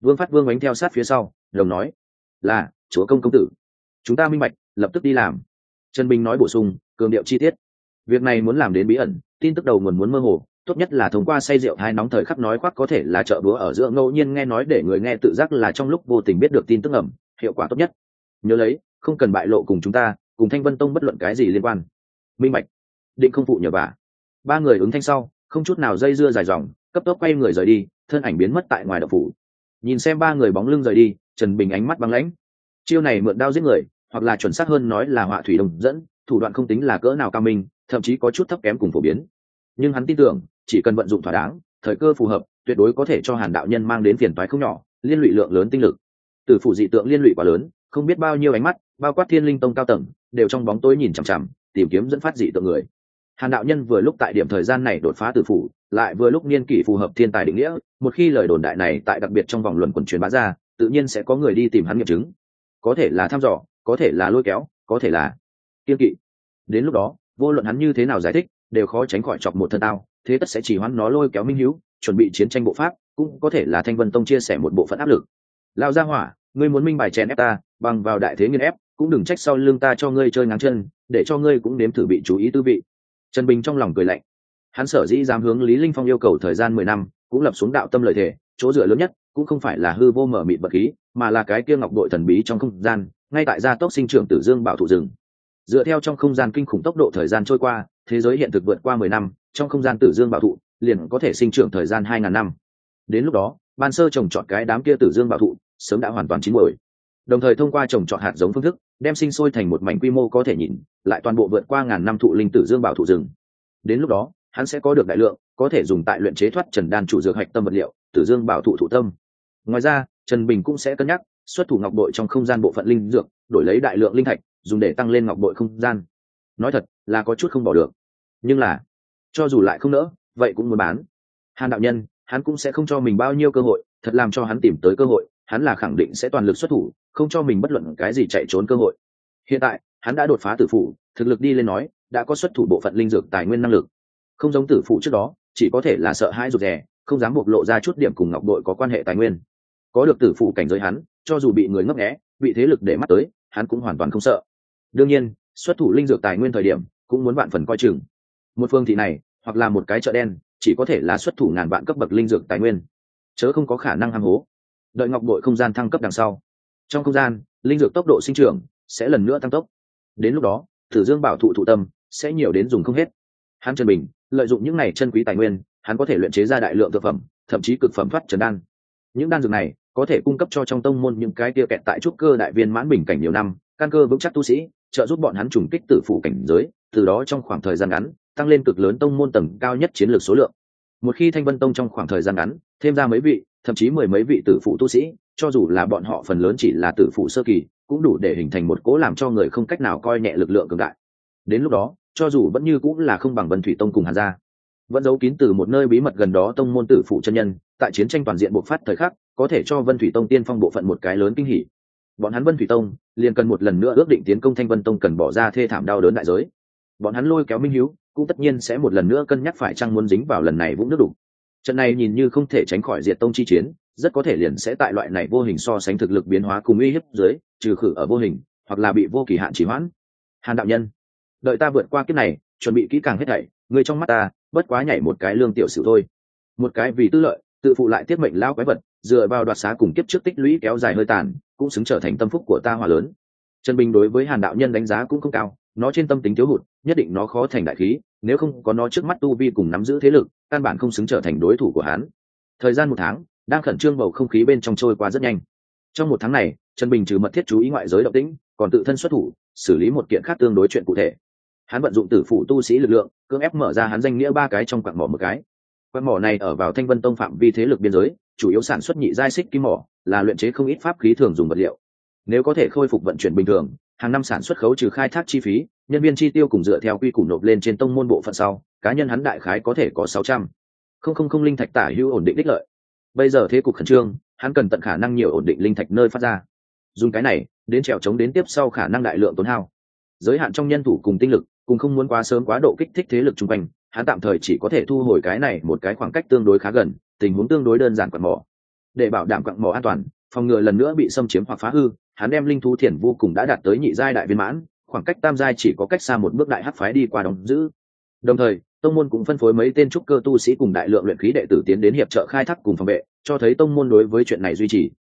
Vương Phát Vương bánh theo sát phía sau đồng nói là chúa công tử, chúng ta minh bạch, lập tức đi làm. Trần Bình nói bổ sung, cường điệu chi tiết. Việc này muốn làm đến bí ẩn, tin tức đầu nguồn muốn mơ hồ, tốt nhất là thông qua say rượu hai nóng thời khắc nói khoác có thể là chợ búa ở giữa ngẫu nhiên nghe nói để người nghe tự giác là trong lúc vô tình biết được tin tức ẩm, hiệu quả tốt nhất. Nhớ lấy, không cần bại lộ cùng chúng ta, cùng Thanh Vân Tông bất luận cái gì liên quan. Minh bạch. Định không phụ nhờ vả. Ba người ứng thanh sau, không chút nào dây dưa dài dòng, cấp tốc quay người rời đi, thân ảnh biến mất tại ngoài động phủ. Nhìn xem ba người bóng lưng rời đi, Trần Bình ánh mắt băng lãnh. Chiêu này mượn đao giết người, hoặc là chuẩn xác hơn nói là họa thủy đồng dẫn, thủ đoạn không tính là cỡ nào cao minh, thậm chí có chút thấp kém cùng phổ biến. Nhưng hắn tin tưởng, chỉ cần vận dụng thỏa đáng, thời cơ phù hợp, tuyệt đối có thể cho Hàn đạo nhân mang đến phiền toái không nhỏ, liên lụy lượng lớn tinh lực. Tử phủ dị tượng liên lụy quá lớn, không biết bao nhiêu ánh mắt, bao quát Thiên Linh Tông cao tầng, đều trong bóng tối nhìn chằm chằm, tìm kiếm dẫn phát dị tượng người. Hàn đạo nhân vừa lúc tại điểm thời gian này đột phá tử phủ, lại vừa lúc niên kỷ phù hợp thiên tài định nghĩa, một khi lời đồn đại này tại đặc biệt trong vòng luận quần truyền bá ra, tự nhiên sẽ có người đi tìm hắn nghiệm chứng. Có thể là thăm dò, có thể là lôi kéo, có thể là kiên kỵ. Đến lúc đó, vô luận hắn như thế nào giải thích, đều khó tránh khỏi chọc một thân tao, thế tất sẽ chỉ hoãn nó lôi kéo minh hiếu, chuẩn bị chiến tranh bộ pháp, cũng có thể là Thanh Vân Tông chia sẻ một bộ phận áp lực. Lao gia hỏa, ngươi muốn minh bài chèn ép ta, bằng vào đại thế nghiền ép, cũng đừng trách sau lưng ta cho ngươi chơi ngáng chân, để cho ngươi cũng nếm thử bị chú ý tư vị. Trần Bình trong lòng cười lạnh. Hắn sở dĩ dám hướng Lý Linh Phong yêu cầu thời gian 10 năm, cũng lập xuống đạo tâm lời thề, chỗ dựa lớn nhất cũng không phải là hư vô mở mịt bậc khí, mà là cái kia ngọc bội thần bí trong không gian, ngay tại gia tốc sinh trưởng Tử Dương Bảo thụ rừng. Dựa theo trong không gian kinh khủng tốc độ thời gian trôi qua, thế giới hiện thực vượt qua 10 năm, trong không gian Tử Dương Bảo thụ liền có thể sinh trưởng thời gian 2000 năm. Đến lúc đó, ban sơ trồng trọt cái đám kia Tử Dương Bảo thụ sớm đã hoàn toàn chín muồi. Đồng thời thông qua trồng trọt hạt giống phương thức, đem sinh sôi thành một mảnh quy mô có thể nhìn, lại toàn bộ vượt qua ngàn năm thụ linh Tử Dương Bảo thụ rừng. Đến lúc đó, hắn sẽ có được đại lượng có thể dùng tại luyện chế thoát trần đan chủ dược hạch tâm vật liệu, Tử Dương Bảo thụ thụ tâm. Ngoài ra, Trần Bình cũng sẽ cân nhắc xuất thủ ngọc bội trong không gian bộ phận linh dược, đổi lấy đại lượng linh thạch, dùng để tăng lên ngọc bội không gian. Nói thật là có chút không bỏ được, nhưng là cho dù lại không nỡ, vậy cũng muốn bán. Hàn đạo nhân, hắn cũng sẽ không cho mình bao nhiêu cơ hội, thật làm cho hắn tìm tới cơ hội, hắn là khẳng định sẽ toàn lực xuất thủ, không cho mình bất luận cái gì chạy trốn cơ hội. Hiện tại, hắn đã đột phá tử phủ, thực lực đi lên nói, đã có xuất thủ bộ phận linh dược tài nguyên năng lực. Không giống tử phủ trước đó, chỉ có thể là sợ hãi rụt rè, không dám bộc lộ ra chút điểm cùng ngọc bội có quan hệ tài nguyên. Có được tử phủ cảnh giới hắn, cho dù bị người ngấp nghé, bị thế lực để mắt tới, hắn cũng hoàn toàn không sợ. Đương nhiên, xuất thủ linh dược tài nguyên thời điểm, cũng muốn vạn phần coi chừng. Một phương thị này, hoặc là một cái chợ đen, chỉ có thể là xuất thủ ngàn vạn cấp bậc linh dược tài nguyên, chớ không có khả năng ham hố. Đợi ngọc bội không gian thăng cấp đằng sau, trong không gian, linh dược tốc độ sinh trưởng sẽ lần nữa tăng tốc. Đến lúc đó, Tử Dương Bảo thụ thụ tâm sẽ nhiều đến dùng không hết. Hắn Trần Bình lợi dụng những này chân quý tài nguyên, hắn có thể luyện chế ra đại lượng thực phẩm, thậm chí cực phẩm thoát trần đan. Những đan dược này có thể cung cấp cho trong tông môn những cái kia kẹt tại trúc cơ đại viên mãn bình cảnh nhiều năm, căn cơ vững chắc tu sĩ, trợ giúp bọn hắn trùng kích tử phủ cảnh giới, từ đó trong khoảng thời gian ngắn tăng lên cực lớn tông môn tầng cao nhất chiến lược số lượng. Một khi Thanh Vân Tông trong khoảng thời gian ngắn thêm ra mấy vị, thậm chí mười mấy vị tử phụ tu sĩ, cho dù là bọn họ phần lớn chỉ là tử phụ sơ kỳ, cũng đủ để hình thành một cỗ làm cho người không cách nào coi nhẹ lực lượng cường đại. Đến lúc đó, cho dù vẫn như cũng là không bằng Vân Thủy Tông cùng Hàn gia, vẫn giấu kín từ một nơi bí mật gần đó tông môn tử phụ chân nhân, tại chiến tranh toàn diện bộc phát thời khắc, có thể cho Vân Thủy Tông tiên phong bộ phận một cái lớn kinh hỉ. Bọn hắn Vân Thủy Tông liền cần một lần nữa ước định tiến công Thanh Vân Tông cần bỏ ra thê thảm đau đớn đại giới. Bọn hắn lôi kéo Minh Hiếu, cũng tất nhiên sẽ một lần nữa cân nhắc phải chăng muốn dính vào lần này vũng nước đục. Trận này nhìn như không thể tránh khỏi diệt tông chi chiến, rất có thể liền sẽ tại loại này vô hình so sánh thực lực biến hóa cùng uy hiếp dưới, trừ khử ở vô hình, hoặc là bị vô kỳ hạn trì hoãn. Hàn đạo nhân, đợi ta vượt qua kiếp này, chuẩn bị kỹ càng hết thảy, người trong mắt ta, bất quá nhảy một cái lương tiểu sử thôi. Một cái vì tư lợi, tự phụ lại tiết mệnh lao quái vật, dựa vào đoạt xá cùng kiếp trước tích lũy kéo dài hơi tàn, cũng xứng trở thành tâm phúc của ta hòa lớn. Trần Bình đối với Hàn đạo nhân đánh giá cũng không cao, nó trên tâm tính thiếu hụt, nhất định nó khó thành đại khí, nếu không có nó trước mắt tu vi cùng nắm giữ thế lực, căn bản không xứng trở thành đối thủ của hắn. Thời gian 1 tháng, đang khẩn trương bầu không khí bên trong trôi qua rất nhanh. Trong 1 tháng này, Trần Bình trừ mật thiết chú ý ngoại giới động tĩnh, còn tự thân xuất thủ, xử lý một kiện khác tương đối chuyện cụ thể. Hắn vận dụng tử phụ tu sĩ lực lượng, cưỡng ép mở ra hắn danh nghĩa 3 cái trong quặng mỏ một cái. Quặng mỏ này ở vào Thanh Vân Tông phạm vi thế lực biên giới, chủ yếu sản xuất nhị giai xích kim mỏ, là luyện chế không ít pháp khí thường dùng vật liệu. Nếu có thể khôi phục vận chuyển bình thường, hàng năm sản xuất khấu trừ khai thác chi phí, nhân viên chi tiêu cùng dựa theo quy củ nộp lên trên tông môn bộ phận sau, cá nhân hắn đại khái có thể có 600 không linh thạch tả hữu ổn định đích lợi. Bây giờ thế cục khẩn trương, hắn cần tận khả năng nhiều ổn định linh thạch nơi phát ra. Dùng cái này đến trèo chống đến tiếp sau khả năng đại lượng tốn hao. Giới hạn trong nhân thủ cùng tinh lực, cùng không muốn quá sớm quá độ kích thích thế lực xung quanh, hắn tạm thời chỉ có thể thu hồi cái này một cái khoảng cách tương đối khá gần, tình huống tương đối đơn giản quạt mỏ. Để bảo đảm quặng mỏ an toàn, phòng ngừa lần nữa bị xâm chiếm hoặc phá hư, hắn đem linh thú thiền vô cùng đã đạt tới nhị giai đại viên mãn, khoảng cách tam giai chỉ có cách xa một bước đại hắc phái đi qua đóng giữ. Đồng thời, tông môn cũng phân phối mấy tên trúc cơ tu sĩ cùng đại lượng luyện khí đệ tử tiến đến hiệp trợ khai thác cùng phòng vệ, cho thấy tông môn đối với chuyện này duy trì.